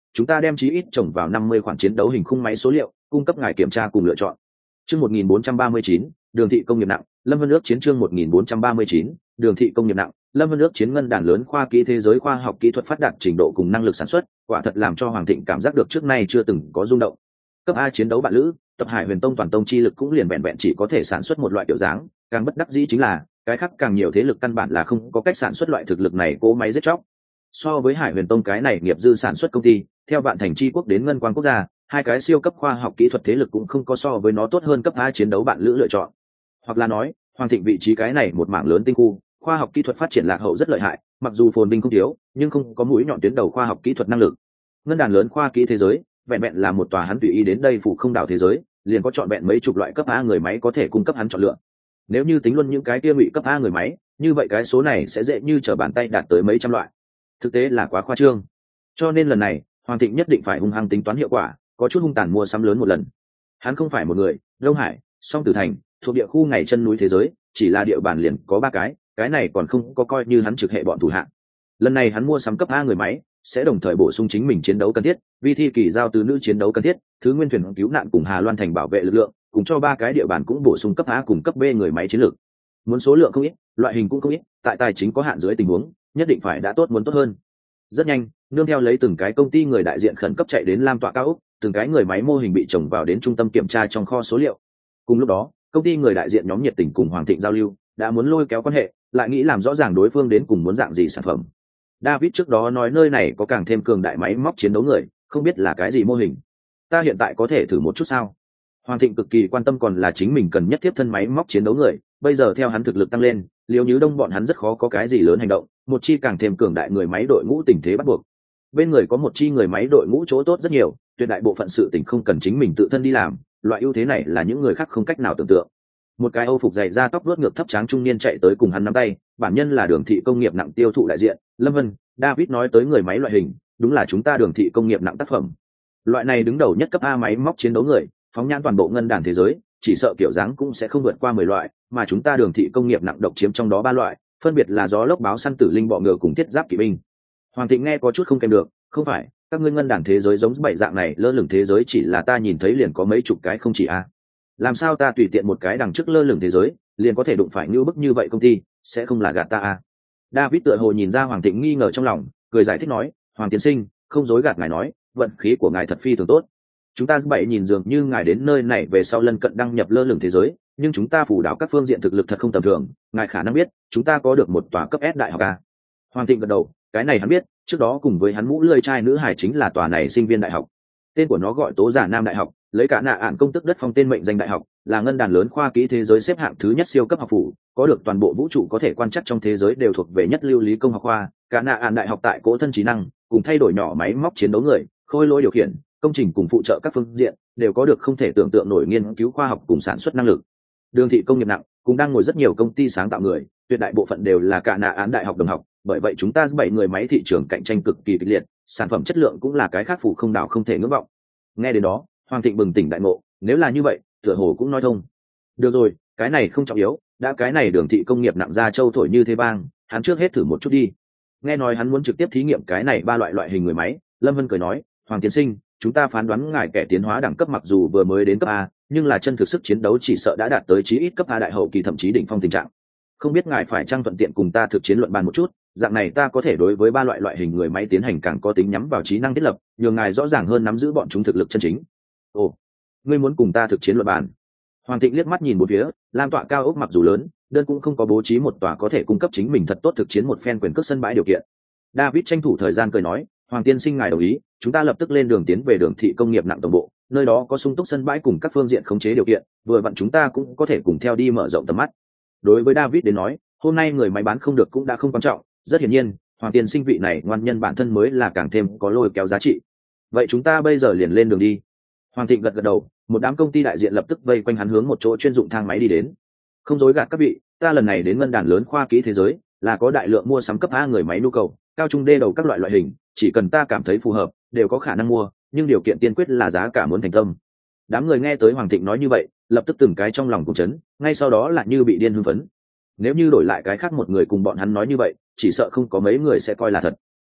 A: chúng ta đem chí ít trồng vào năm mươi khoản chiến đấu hình khung máy số liệu cung cấp ngài kiểm tra cùng lựa chọn. Chương một nghìn bốn trăm ba mươi chín, đường thị công nghiệp nặng, Lâm Vân ước chiến chương một nghìn bốn trăm ba mươi chín, đường thị công nghiệp nặng, Lâm Vân ước chiến ngân đàn lớn khoa kỹ thế giới khoa học kỹ thuật phát đạt trình độ cùng năng lực sản xuất, quả thật làm cho Hoàng Thịnh cảm giác được trước nay chưa từng có rung động. Cấp A chiến đấu bạn lữ, tập Hải Huyền Tông toàn tông chi lực cũng liền vẹn vẹn chỉ có thể sản xuất một loại kiểu dáng, càng bất đắc dĩ chính là, cái khác càng nhiều thế lực căn bản là không có cách sản xuất loại thực lực này cỗ máy giết chóc. So với Hải Huyền Tông cái này nghiệp dư sản xuất công ty, theo Vạn Thành Chi quốc đến Ngân Quang quốc gia, hai cái siêu cấp khoa học kỹ thuật thế lực cũng không có so với nó tốt hơn cấp A chiến đấu bạn lữ lựa chọn. Hoặc là nói, Hoàng Thịnh vị trí cái này một mảng lớn tinh khu, khoa học kỹ thuật phát triển lạc hậu rất lợi hại, mặc dù phồn vinh không thiếu, nhưng không có mũi nhọn tuyến đầu khoa học kỹ thuật năng lực. Ngân đàn lớn khoa kỹ thế giới, vẹn vẹn là một tòa hắn tùy ý đến đây phủ không đảo thế giới, liền có chọn vẹn mấy chục loại cấp A người máy có thể cung cấp hắn chọn lựa. Nếu như tính luôn những cái kia ngụy cấp A người máy, như vậy cái số này sẽ dễ như trở bàn tay đạt tới mấy trăm loại. Thực tế là quá khoa trương. Cho nên lần này, Hoàng Thịnh nhất định phải hung hăng tính toán hiệu quả, có chút hung tàn mua sắm lớn một lần. Hắn không phải một người, Đông Hải, Song Tử Thành, thuộc địa khu ngày chân núi thế giới, chỉ là địa bàn liền có ba cái, cái này còn không có coi như hắn trực hệ bọn thủ hạng. Lần này hắn mua sắm cấp A người máy, sẽ đồng thời bổ sung chính mình chiến đấu cần thiết, vi thi kỳ giao từ nữ chiến đấu cần thiết, thứ nguyên thuyền cứu nạn cùng Hà Loan thành bảo vệ lực lượng, cùng cho ba cái địa bàn cũng bổ sung cấp A cùng cấp B người máy chiến lược. Muốn số lượng không ít, loại hình cũng không ít, tại tài chính có hạn dưới tình huống, nhất định phải đã tốt muốn tốt hơn. Rất nhanh, nương theo lấy từng cái công ty người đại diện khẩn cấp chạy đến Lam tọa cao ốc, từng cái người máy mô hình bị trồng vào đến trung tâm kiểm tra trong kho số liệu. Cùng lúc đó, công ty người đại diện nhóm nhiệt tình cùng Hoàng Thịnh giao lưu, đã muốn lôi kéo quan hệ, lại nghĩ làm rõ ràng đối phương đến cùng muốn dạng gì sản phẩm. David trước đó nói nơi này có càng thêm cường đại máy móc chiến đấu người, không biết là cái gì mô hình. Ta hiện tại có thể thử một chút sao? Hoàng Thịnh cực kỳ quan tâm còn là chính mình cần nhất tiếp thân máy móc chiến đấu người, bây giờ theo hắn thực lực tăng lên, Liêu Như Đông bọn hắn rất khó có cái gì lớn hành động, một chi càng thêm cường đại người máy đội ngũ tình thế bắt buộc. Bên người có một chi người máy đội ngũ chỗ tốt rất nhiều, tuyệt đại bộ phận sự tình không cần chính mình tự thân đi làm, loại ưu thế này là những người khác không cách nào tưởng tượng. Một cái Âu phục dày da tóc vuốt ngược thấp tráng trung niên chạy tới cùng hắn nắm tay, bản nhân là Đường thị công nghiệp nặng tiêu thụ đại diện, Lâm Vân. David nói tới người máy loại hình, đúng là chúng ta Đường thị công nghiệp nặng tác phẩm. Loại này đứng đầu nhất cấp A máy móc chiến đấu người, phóng nhãn toàn bộ ngân đàn thế giới, chỉ sợ kiểu dáng cũng sẽ không vượt qua mười loại, mà chúng ta Đường thị công nghiệp nặng độc chiếm trong đó ba loại, phân biệt là gió lốc báo săn tử linh bọ ngựa cùng thiết giáp kỵ binh. Hoàng Thịnh nghe có chút không kèm được, không phải, các ngươi ngân đàn thế giới giống bảy dạng này lơ lửng thế giới chỉ là ta nhìn thấy liền có mấy chục cái không chỉ a. Làm sao ta tùy tiện một cái đằng trước lơ lửng thế giới, liền có thể đụng phải như bức như vậy công ty, sẽ không là gạt ta a. David tựa hồ nhìn ra Hoàng Thịnh nghi ngờ trong lòng, cười giải thích nói, Hoàng tiên sinh, không dối gạt ngài nói, vận khí của ngài thật phi thường tốt. Chúng ta bảy nhìn dường như ngài đến nơi này về sau lân cận đăng nhập lơ lửng thế giới, nhưng chúng ta phủ đảo các phương diện thực lực thật không tầm thường, ngài khả năng biết, chúng ta có được một tòa cấp S đại học a. Hoàng Thịnh gật đầu, cái này hắn biết, trước đó cùng với hắn mũ lưỡi trai nữ hải chính là tòa này sinh viên đại học. Tên của nó gọi Tố Giả Nam Đại học, lấy cả nạ ạn công tức đất phong tên mệnh danh đại học, là ngân đàn lớn khoa kỹ thế giới xếp hạng thứ nhất siêu cấp học phủ, có được toàn bộ vũ trụ có thể quan trắc trong thế giới đều thuộc về nhất lưu lý công học khoa. Cả nạ ạn đại học tại cố thân trí năng, cùng thay đổi nhỏ máy móc chiến đấu người, khôi lỗi điều khiển, công trình cùng phụ trợ các phương diện, đều có được không thể tưởng tượng nổi nghiên cứu khoa học cùng sản xuất năng lực. Đường thị công nghiệp nặng cũng đang ngồi rất nhiều công ty sáng tạo người, tuyệt đại bộ phận đều là cả nạ án đại học đồng học, bởi vậy chúng ta bảy người máy thị trường cạnh tranh cực kỳ kịch liệt, sản phẩm chất lượng cũng là cái khác phủ không đảo không thể ngưỡng vọng. Nghe đến đó, Hoàng Thịnh bừng tỉnh đại ngộ, nếu là như vậy, tựa hồ cũng nói thông. Được rồi, cái này không trọng yếu, đã cái này Đường thị công nghiệp nặng ra châu thổi như thế bang, hắn trước hết thử một chút đi. Nghe nói hắn muốn trực tiếp thí nghiệm cái này ba loại loại hình người máy, Lâm Vân cười nói, Hoàng tiên sinh, chúng ta phán đoán ngài kẻ tiến hóa đẳng cấp mặc dù vừa mới đến cấp A, nhưng là chân thực sức chiến đấu chỉ sợ đã đạt tới chí ít cấp A đại hậu kỳ thậm chí đỉnh phong tình trạng. Không biết ngài phải trang thuận tiện cùng ta thực chiến luận bàn một chút, dạng này ta có thể đối với ba loại loại hình người máy tiến hành càng có tính nhắm vào trí năng thiết lập, nhường ngài rõ ràng hơn nắm giữ bọn chúng thực lực chân chính. Ồ, ngươi muốn cùng ta thực chiến luận bàn? Hoàng Thịnh liếc mắt nhìn một phía, Lam tọa cao ốc mặc dù lớn, đơn cũng không có bố trí một tòa có thể cung cấp chính mình thật tốt thực chiến một phen quyền cước sân bãi điều kiện. David tranh thủ thời gian cười nói, Hoàng tiên sinh ngài đồng ý, chúng ta lập tức lên đường tiến về Đường thị công nghiệp nặng tổng bộ, nơi đó có sung túc sân bãi cùng các phương diện khống chế điều kiện, vừa vặn chúng ta cũng có thể cùng theo đi mở rộng tầm mắt. Đối với David đến nói, hôm nay người máy bán không được cũng đã không quan trọng, rất hiển nhiên, Hoàng tiên sinh vị này ngoan nhân bản thân mới là càng thêm có lôi kéo giá trị. Vậy chúng ta bây giờ liền lên đường đi. Hoàng Thịnh gật gật đầu, một đám công ty đại diện lập tức vây quanh hắn hướng một chỗ chuyên dụng thang máy đi đến. Không dối gạt các vị, ta lần này đến ngân đàn lớn khoa kỹ thế giới, là có đại lượng mua sắm cấp A người máy nhu cầu, cao trung đê đầu các loại loại hình, chỉ cần ta cảm thấy phù hợp, đều có khả năng mua, nhưng điều kiện tiên quyết là giá cả muốn thành tâm. Đám người nghe tới Hoàng Thịnh nói như vậy, lập tức từng cái trong lòng cùng chấn, ngay sau đó là như bị điên hưng phấn. Nếu như đổi lại cái khác một người cùng bọn hắn nói như vậy, chỉ sợ không có mấy người sẽ coi là thật.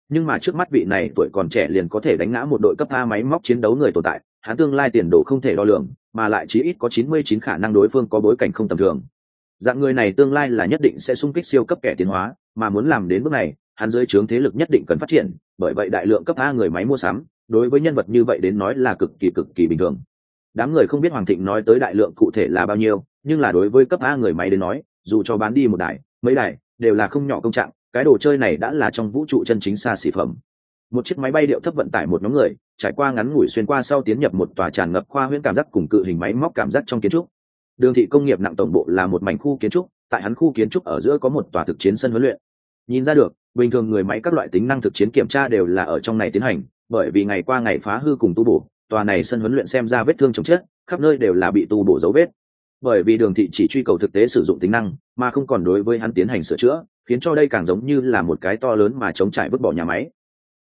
A: Nhưng mà trước mắt vị này tuổi còn trẻ liền có thể đánh ngã một đội cấp A máy móc chiến đấu người tồn tại, hắn tương lai tiền đồ không thể đo lường, mà lại chí ít có chín mươi chín khả năng đối phương có bối cảnh không tầm thường. Dạng người này tương lai là nhất định sẽ xung kích siêu cấp kẻ tiến hóa, mà muốn làm đến bước này, hắn dưới trướng thế lực nhất định cần phát triển, bởi vậy đại lượng cấp A người máy mua sắm, đối với nhân vật như vậy đến nói là cực kỳ cực kỳ bình thường. Đám người không biết Hoàng Thịnh nói tới đại lượng cụ thể là bao nhiêu, nhưng là đối với cấp A người máy đến nói, dù cho bán đi một đài, mấy đài, đều là không nhỏ công trạng, cái đồ chơi này đã là trong vũ trụ chân chính xa xỉ phẩm. Một chiếc máy bay điệu thấp vận tải một nhóm người, trải qua ngắn ngủi xuyên qua sau tiến nhập một tòa tràn ngập khoa huyễn cảm giác cùng cự hình máy móc cảm giác trong kiến trúc. Đường thị công nghiệp nặng tổng bộ là một mảnh khu kiến trúc, tại hắn khu kiến trúc ở giữa có một tòa thực chiến sân huấn luyện. Nhìn ra được, bình thường người máy các loại tính năng thực chiến kiểm tra đều là ở trong này tiến hành, bởi vì ngày qua ngày phá hư cùng tu bổ, tòa này sân huấn luyện xem ra vết thương chồng chết, khắp nơi đều là bị tu bổ dấu vết. Bởi vì Đường thị chỉ truy cầu thực tế sử dụng tính năng, mà không còn đối với hắn tiến hành sửa chữa, khiến cho đây càng giống như là một cái to lớn mà chống trải vứt bỏ nhà máy,